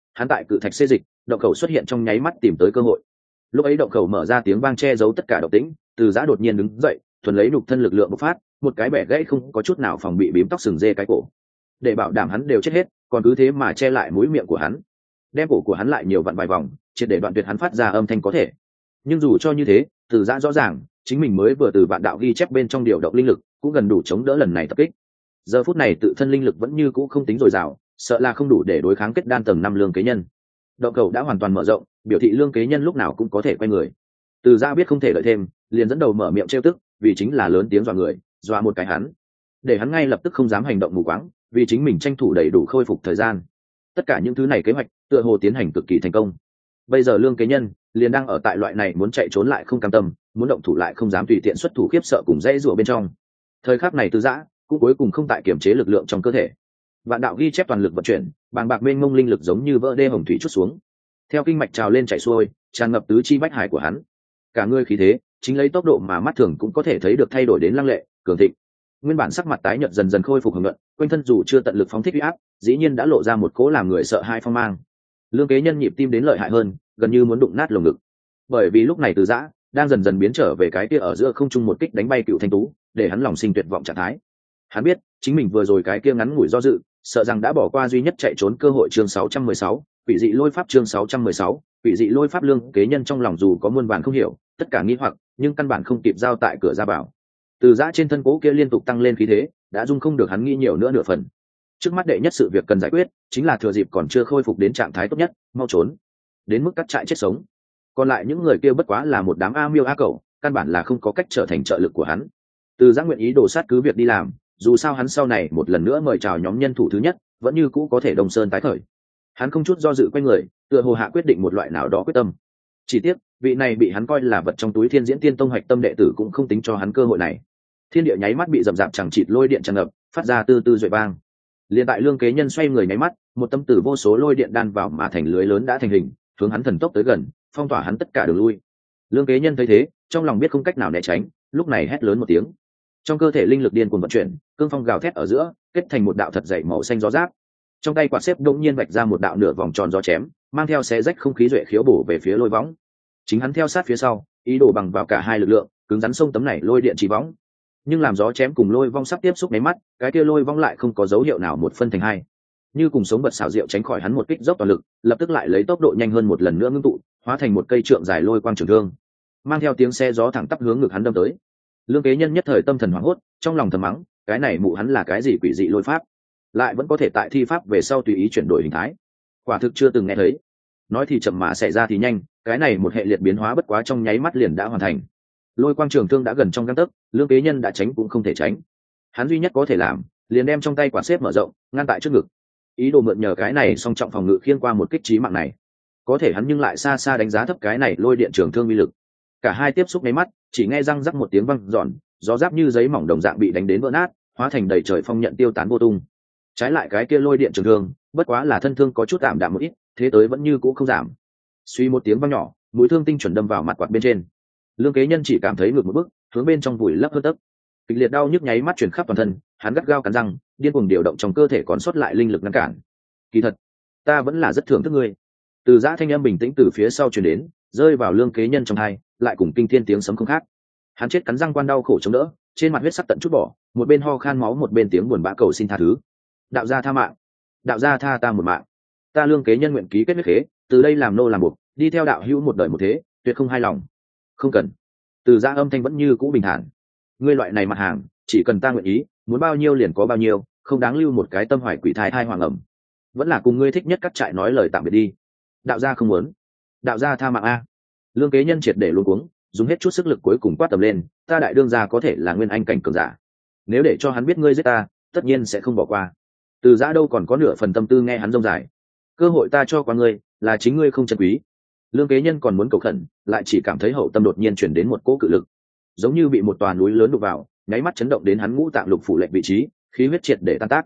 A: hắn tại cự thạch xê dịch, động khẩu xuất hiện trong nháy mắt tìm tới cơ hội. Lúc ấy động khẩu mở ra tiếng vang che giấu tất cả động tĩnh, Từ Giã đột nhiên đứng dậy, thuần lấy nhục thân lực lượng bộc phát, một cái bẻ gãy không có chút nào phòng bị bím tóc sừng dê cái cổ. Để bảo đảm hắn đều chết hết, còn cứ thế mà che lại mũi miệng của hắn, đem cổ của hắn lại nhiều vặn vài vòng, triệt để đoạn tuyệt hắn phát ra âm thanh có thể. Nhưng dù cho như thế, Từ Giã rõ ràng chính mình mới vừa từ vạn đạo ghi chép bên trong điều động linh lực, cũng gần đủ chống đỡ lần này tập kích. Giờ phút này tự thân linh lực vẫn như cũ không tính dồi dào, sợ là không đủ để đối kháng kết đan tầng 5 Lương Kế Nhân. Động cầu đã hoàn toàn mở rộng, biểu thị Lương Kế Nhân lúc nào cũng có thể quay người. Từ Giã biết không thể đợi thêm, liền dẫn đầu mở miệng trêu tức, vì chính là lớn tiếng dọa người, dọa một cái hắn, để hắn ngay lập tức không dám hành động mù quáng, vì chính mình tranh thủ đầy đủ khôi phục thời gian. Tất cả những thứ này kế hoạch tựa hồ tiến hành cực kỳ thành công. Bây giờ Lương Kế Nhân liền đang ở tại loại này muốn chạy trốn lại không cam tâm, muốn động thủ lại không dám tùy tiện xuất thủ khiếp sợ cùng dãy rủa bên trong. Thời khắc này Từ Giã cũng cuối cùng không tại kiểm chế lực lượng trong cơ thể. Vạn đạo ghi chép toàn lực vận chuyển, bàng bạc mênh mông linh lực giống như vỡ đê hồng thủy chút xuống, theo kinh mạch trào lên chảy xuôi, tràn ngập tứ chi bách hải của hắn. Cả người khí thế chính lấy tốc độ mà mắt thường cũng có thể thấy được thay đổi đến lăng lệ, cường thịnh. Nguyên bản sắc mặt tái nhợt dần dần khôi phục hồng nhuận, quanh thân dù chưa tận lực phóng thích uy áp, dĩ nhiên đã lộ ra một cỗ làm người sợ hãi phong mang. Lương Kế Nhân nhịp tim đến lợi hại hơn, gần như muốn đụng nát lồng ngực. Bởi vì lúc này Từ Giã đang dần dần biến trở về cái kia ở giữa không trung một kích đánh bay Cựu Thanh Tú, để hắn lòng sinh tuyệt vọng trạng thái. Hắn biết chính mình vừa rồi cái kia ngắn ngủi do dự, sợ rằng đã bỏ qua duy nhất chạy trốn cơ hội. Chương 616, quỷ dị lôi pháp. Chương 616, quỷ dị lôi pháp. Lương Kế Nhân trong lòng dù có muôn vàn không hiểu, tất cả nghi hoặc, nhưng căn bản không kịp giao tại cửa ra bảo. Từ Giã trên thân cố kia liên tục tăng lên khí thế, đã dung không được hắn nghĩ nhiều nữa nửa phần. Trước mắt đệ nhất sự việc cần giải quyết chính là thừa dịp còn chưa khôi phục đến trạng thái tốt nhất, mau trốn, đến mức cắt trại chết sống. Còn lại những người kia bất quá là một đám a miêu a cẩu, căn bản là không có cách trở thành trợ lực của hắn. Từ Giã nguyện ý đổ sát cứ việc đi làm, dù sao hắn sau này một lần nữa mời chào nhóm nhân thủ thứ nhất, vẫn như cũ có thể Đông Sơn tái khởi. Hắn không chút do dự quay người, tựa hồ hạ quyết định một loại nào đó quyết tâm. Chỉ tiếc vị này bị hắn coi là vật trong túi Thiên Diễn Tiên Tông hoạch tâm đệ tử cũng không tính cho hắn cơ hội này. Thiên địa nháy mắt bị rầm rạp chẳng chịt lôi điện tràn ngập, phát ra tư tư duệ vang. Liên tại Lương Kế Nhân xoay người nháy mắt, một tâm tử vô số lôi điện đan vào mà thành lưới lớn đã thành hình, hướng hắn thần tốc tới gần, phong tỏa hắn tất cả đường lui. Lương Kế Nhân thấy thế, trong lòng biết không cách nào né tránh, lúc này hét lớn một tiếng. Trong cơ thể linh lực điên cuồng vận chuyển, cương phong gào thét ở giữa, kết thành một đạo thật dày màu xanh gió giáp. Trong tay quạt xếp đột nhiên vạch ra một đạo nửa vòng tròn gió chém, mang theo xé rách không khí duệ khiếu bổ về phía lôi võng. Chính hắn theo sát phía sau, ý đồ bằng vào cả hai lực lượng, cứng rắn xông tấm này lôi điện chỉ võng. Nhưng làm gió chém cùng lôi vong sắp tiếp xúc mấy mắt, cái kia lôi vong lại không có dấu hiệu nào một phân thành hai, như cùng sống vật xảo diệu tránh khỏi hắn một kích dốc toàn lực, lập tức lại lấy tốc độ nhanh hơn một lần nữa ngưng tụ, hóa thành một cây trượng dài lôi quang trường thương, mang theo tiếng xe gió thẳng tắp hướng ngực hắn đâm tới. Lương Kế Nhân nhất thời tâm thần hoảng hốt, trong lòng thầm mắng, cái này mụ hắn là cái gì quỷ dị lôi pháp, lại vẫn có thể tại thi pháp về sau tùy ý chuyển đổi hình thái, quả thực chưa từng nghe thấy. Nói thì chậm mà xảy ra thì nhanh, cái này một hệ liệt biến hóa bất quá trong nháy mắt liền đã hoàn thành. Lôi quang trường thương đã gần trong gang tấc, Lương Kế Nhân đã tránh cũng không thể tránh. Hắn duy nhất có thể làm, liền đem trong tay quạt xếp mở rộng, ngăn tại trước ngực, ý đồ mượn nhờ cái này song trọng phòng ngự khiên qua một kích chí mạng này. Có thể hắn nhưng lại xa xa đánh giá thấp cái này lôi điện trường thương uy lực. Cả hai tiếp xúc mấy mắt, chỉ nghe răng rắc một tiếng vang giòn, gió giáp như giấy mỏng đồng dạng bị đánh đến vỡ nát, hóa thành đầy trời phong nhận tiêu tán vô tung. Trái lại cái kia lôi điện trường thương, bất quá là thân thương có chút tạm đạm một ít, thế tới vẫn như cũ không giảm. Suy một tiếng vang nhỏ, mũi thương tinh chuẩn đâm vào mặt quạt bên trên. Lương Kế Nhân chỉ cảm thấy ngược một bước, hướng bên trong vùi lấp hơn tấc. Kịch liệt đau nhức nháy mắt truyền khắp toàn thân, hắn gắt gao cắn răng, điên cuồng điều động trong cơ thể còn sót lại linh lực ngăn cản. Kỳ thật, ta vẫn là rất thưởng thức ngươi. Từ Giã thanh âm bình tĩnh từ phía sau truyền đến, rơi vào Lương Kế Nhân trong tai, lại cùng kinh thiên tiếng sấm không khác. Hắn chết cắn răng quan đau khổ chống đỡ, trên mặt huyết sắc tận chút bỏ, một bên ho khan máu một bên tiếng buồn bã cầu xin tha thứ. Đạo gia tha mạng, đạo gia tha ta một mạng. Ta Lương Kế Nhân nguyện ký kết huyết khế, từ đây làm nô làm buộc, đi theo đạo hữu một đời một thế, tuyệt không hai lòng. Không cần. Từ Giã âm thanh vẫn như cũ bình thản. Ngươi loại này mặt hàng, chỉ cần ta nguyện ý, muốn bao nhiêu liền có bao nhiêu, không đáng lưu một cái tâm hoài quỷ thai hoàng ẩm. Vẫn là cùng ngươi thích nhất cắt trại nói lời tạm biệt đi. Đạo gia không muốn. Đạo gia tha mạng a. Lương Kế Nhân triệt để luống cuống, dùng hết chút sức lực cuối cùng quát tầm lên, ta đại đương gia có thể là nguyên anh cảnh cường giả, nếu để cho hắn biết ngươi giết ta, tất nhiên sẽ không bỏ qua. Từ Giã đâu còn có nửa phần tâm tư nghe hắn rông dài. Cơ hội ta cho qua ngươi, là chính ngươi không trân quý. Lương Kế Nhân còn muốn cầu khẩn, lại chỉ cảm thấy hậu tâm đột nhiên chuyển đến một cỗ cự lực, giống như bị một tòa núi lớn đụng vào, nháy mắt chấn động đến hắn ngũ tạng lục phủ lệnh vị trí, khí huyết triệt để tan tác.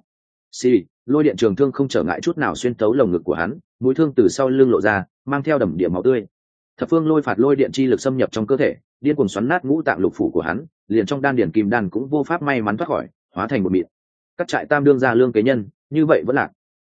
A: Lôi điện trường thương không trở ngại chút nào xuyên tấu lồng ngực của hắn, mũi thương từ sau lưng lộ ra, mang theo đầm điểm máu tươi. Thập phương lôi phạt lôi điện chi lực xâm nhập trong cơ thể, điên cuồng xoắn nát ngũ tạng lục phủ của hắn, liền trong đan điển kim đan cũng vô pháp may mắn thoát khỏi, hóa thành một mịn. Các trại tam đương gia Lương Kế Nhân, như vậy vẫn lạc.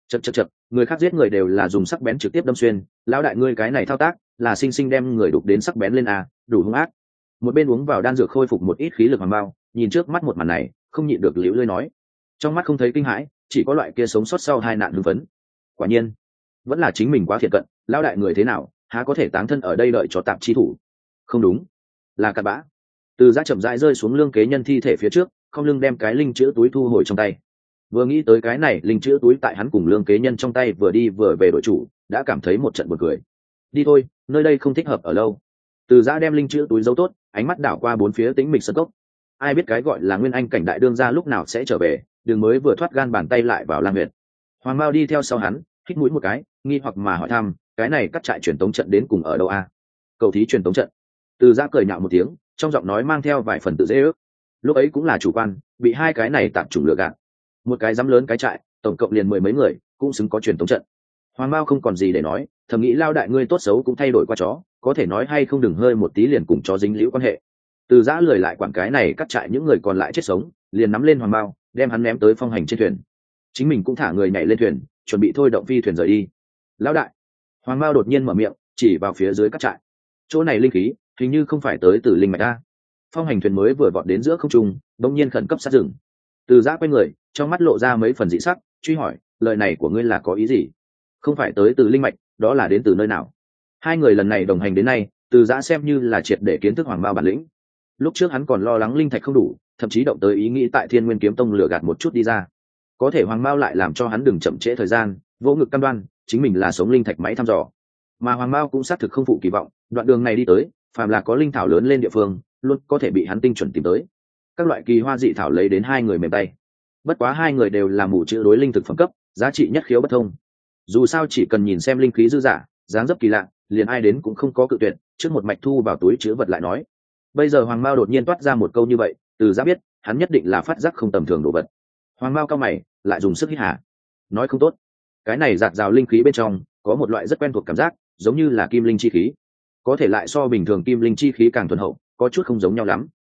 A: Chậc, người khác giết người đều là dùng sắc bén trực tiếp đâm xuyên, lão đại ngươi cái này thao tác là sinh sinh đem người đục đến sắc bén lên à, đủ hung ác. Một bên uống vào đan dược khôi phục một ít khí lực Hoàng Bao, nhìn trước mắt một màn này không nhịn được liễu lơi nói, trong mắt không thấy kinh hãi, chỉ có loại kia sống sót sau hai nạn hưng phấn. Quả nhiên vẫn là chính mình quá thiệt cận, lão đại người thế nào há có thể táng thân ở đây đợi cho tạp chi thủ. Không đúng, là cặn bã. Từ Giã chậm rãi rơi xuống lương kế nhân thi thể phía trước, không lưng đem cái linh chữ túi thu hồi trong tay. Vừa nghĩ tới cái này linh chữ túi tại hắn cùng lương kế nhân trong tay vừa đi vừa về đội chủ, đã cảm thấy một trận buồn cười. Đi thôi, nơi đây không thích hợp ở lâu. Từ Giã đem linh chữ túi giấu tốt, ánh mắt đảo qua bốn phía tĩnh mịch sân cốc. Ai biết cái gọi là nguyên anh cảnh đại đương gia lúc nào sẽ trở về, đường mới vừa thoát gan bàn tay lại vào Lang Huyệt. Hoàng Mao đi theo sau hắn, hít mũi một cái, nghi hoặc mà hỏi thăm, cái này cắt trại truyền tống trận đến cùng ở đâu a? Cầu thí truyền tống trận. Từ Giã cười nhạo một tiếng, trong giọng nói mang theo vài phần tự dễ ước. Lúc ấy cũng là chủ quan, bị hai cái này tạm chủng lừa gạt. Một cái dám lớn cái trại, tổng cộng liền 10 mấy người, cũng xứng có truyền tống trận. Hoàng Mao không còn gì để nói, thầm nghĩ lao đại ngươi tốt xấu cũng thay đổi qua chó, có thể nói hay không đừng hơi một tí liền cùng chó dính liễu quan hệ. Từ Giã lười lại quản cái này cắt trại những người còn lại chết sống, liền nắm lên Hoàng Mao, đem hắn ném tới phong hành trên thuyền. Chính mình cũng thả người nhảy lên thuyền, chuẩn bị thôi động phi thuyền rời đi. Lão đại, Hoàng Mao đột nhiên mở miệng, chỉ vào phía dưới cắt trại. Chỗ này linh khí, hình như không phải tới từ linh mạch a. Phong hành thuyền mới vừa vọt đến giữa không trung, đột nhiên khẩn cấp sát dừng. Từ Giã quay người, trong mắt lộ ra mấy phần dị sắc, truy hỏi, lời này của ngươi là có ý gì? Không phải tới từ linh mạch, đó là đến từ nơi nào? Hai người lần này đồng hành đến nay, Từ Giã xem như là triệt để kiến thức Hoàng Mao bản lĩnh. Lúc trước hắn còn lo lắng linh thạch không đủ, thậm chí động tới ý nghĩ tại Thiên Nguyên Kiếm Tông lừa gạt một chút đi ra. Có thể Hoàng Mao lại làm cho hắn đừng chậm trễ thời gian, vỗ ngực cam đoan, chính mình là sống linh thạch máy thăm dò. Mà Hoàng Mao cũng xác thực không phụ kỳ vọng, đoạn đường này đi tới, phàm là có linh thảo lớn lên địa phương, luôn có thể bị hắn tinh chuẩn tìm tới. Các loại kỳ hoa dị thảo lấy đến hai người mềm tay. Bất quá hai người đều là mù chữ đối linh thực phẩm cấp, giá trị nhất khiếu bất thông. Dù sao chỉ cần nhìn xem linh khí dư giả, dáng dấp kỳ lạ, liền ai đến cũng không có cự tuyệt, trước một mạch thu vào túi chứa vật lại nói. Bây giờ Hoàng Mao đột nhiên toát ra một câu như vậy, Từ Giã biết, hắn nhất định là phát giác không tầm thường đồ vật. Hoàng Mao cao mày, lại dùng sức hít hà. Nói không tốt, cái này dạt dào linh khí bên trong có một loại rất quen thuộc cảm giác, giống như là kim linh chi khí, có thể lại so bình thường kim linh chi khí càng thuần hậu, có chút không giống nhau lắm.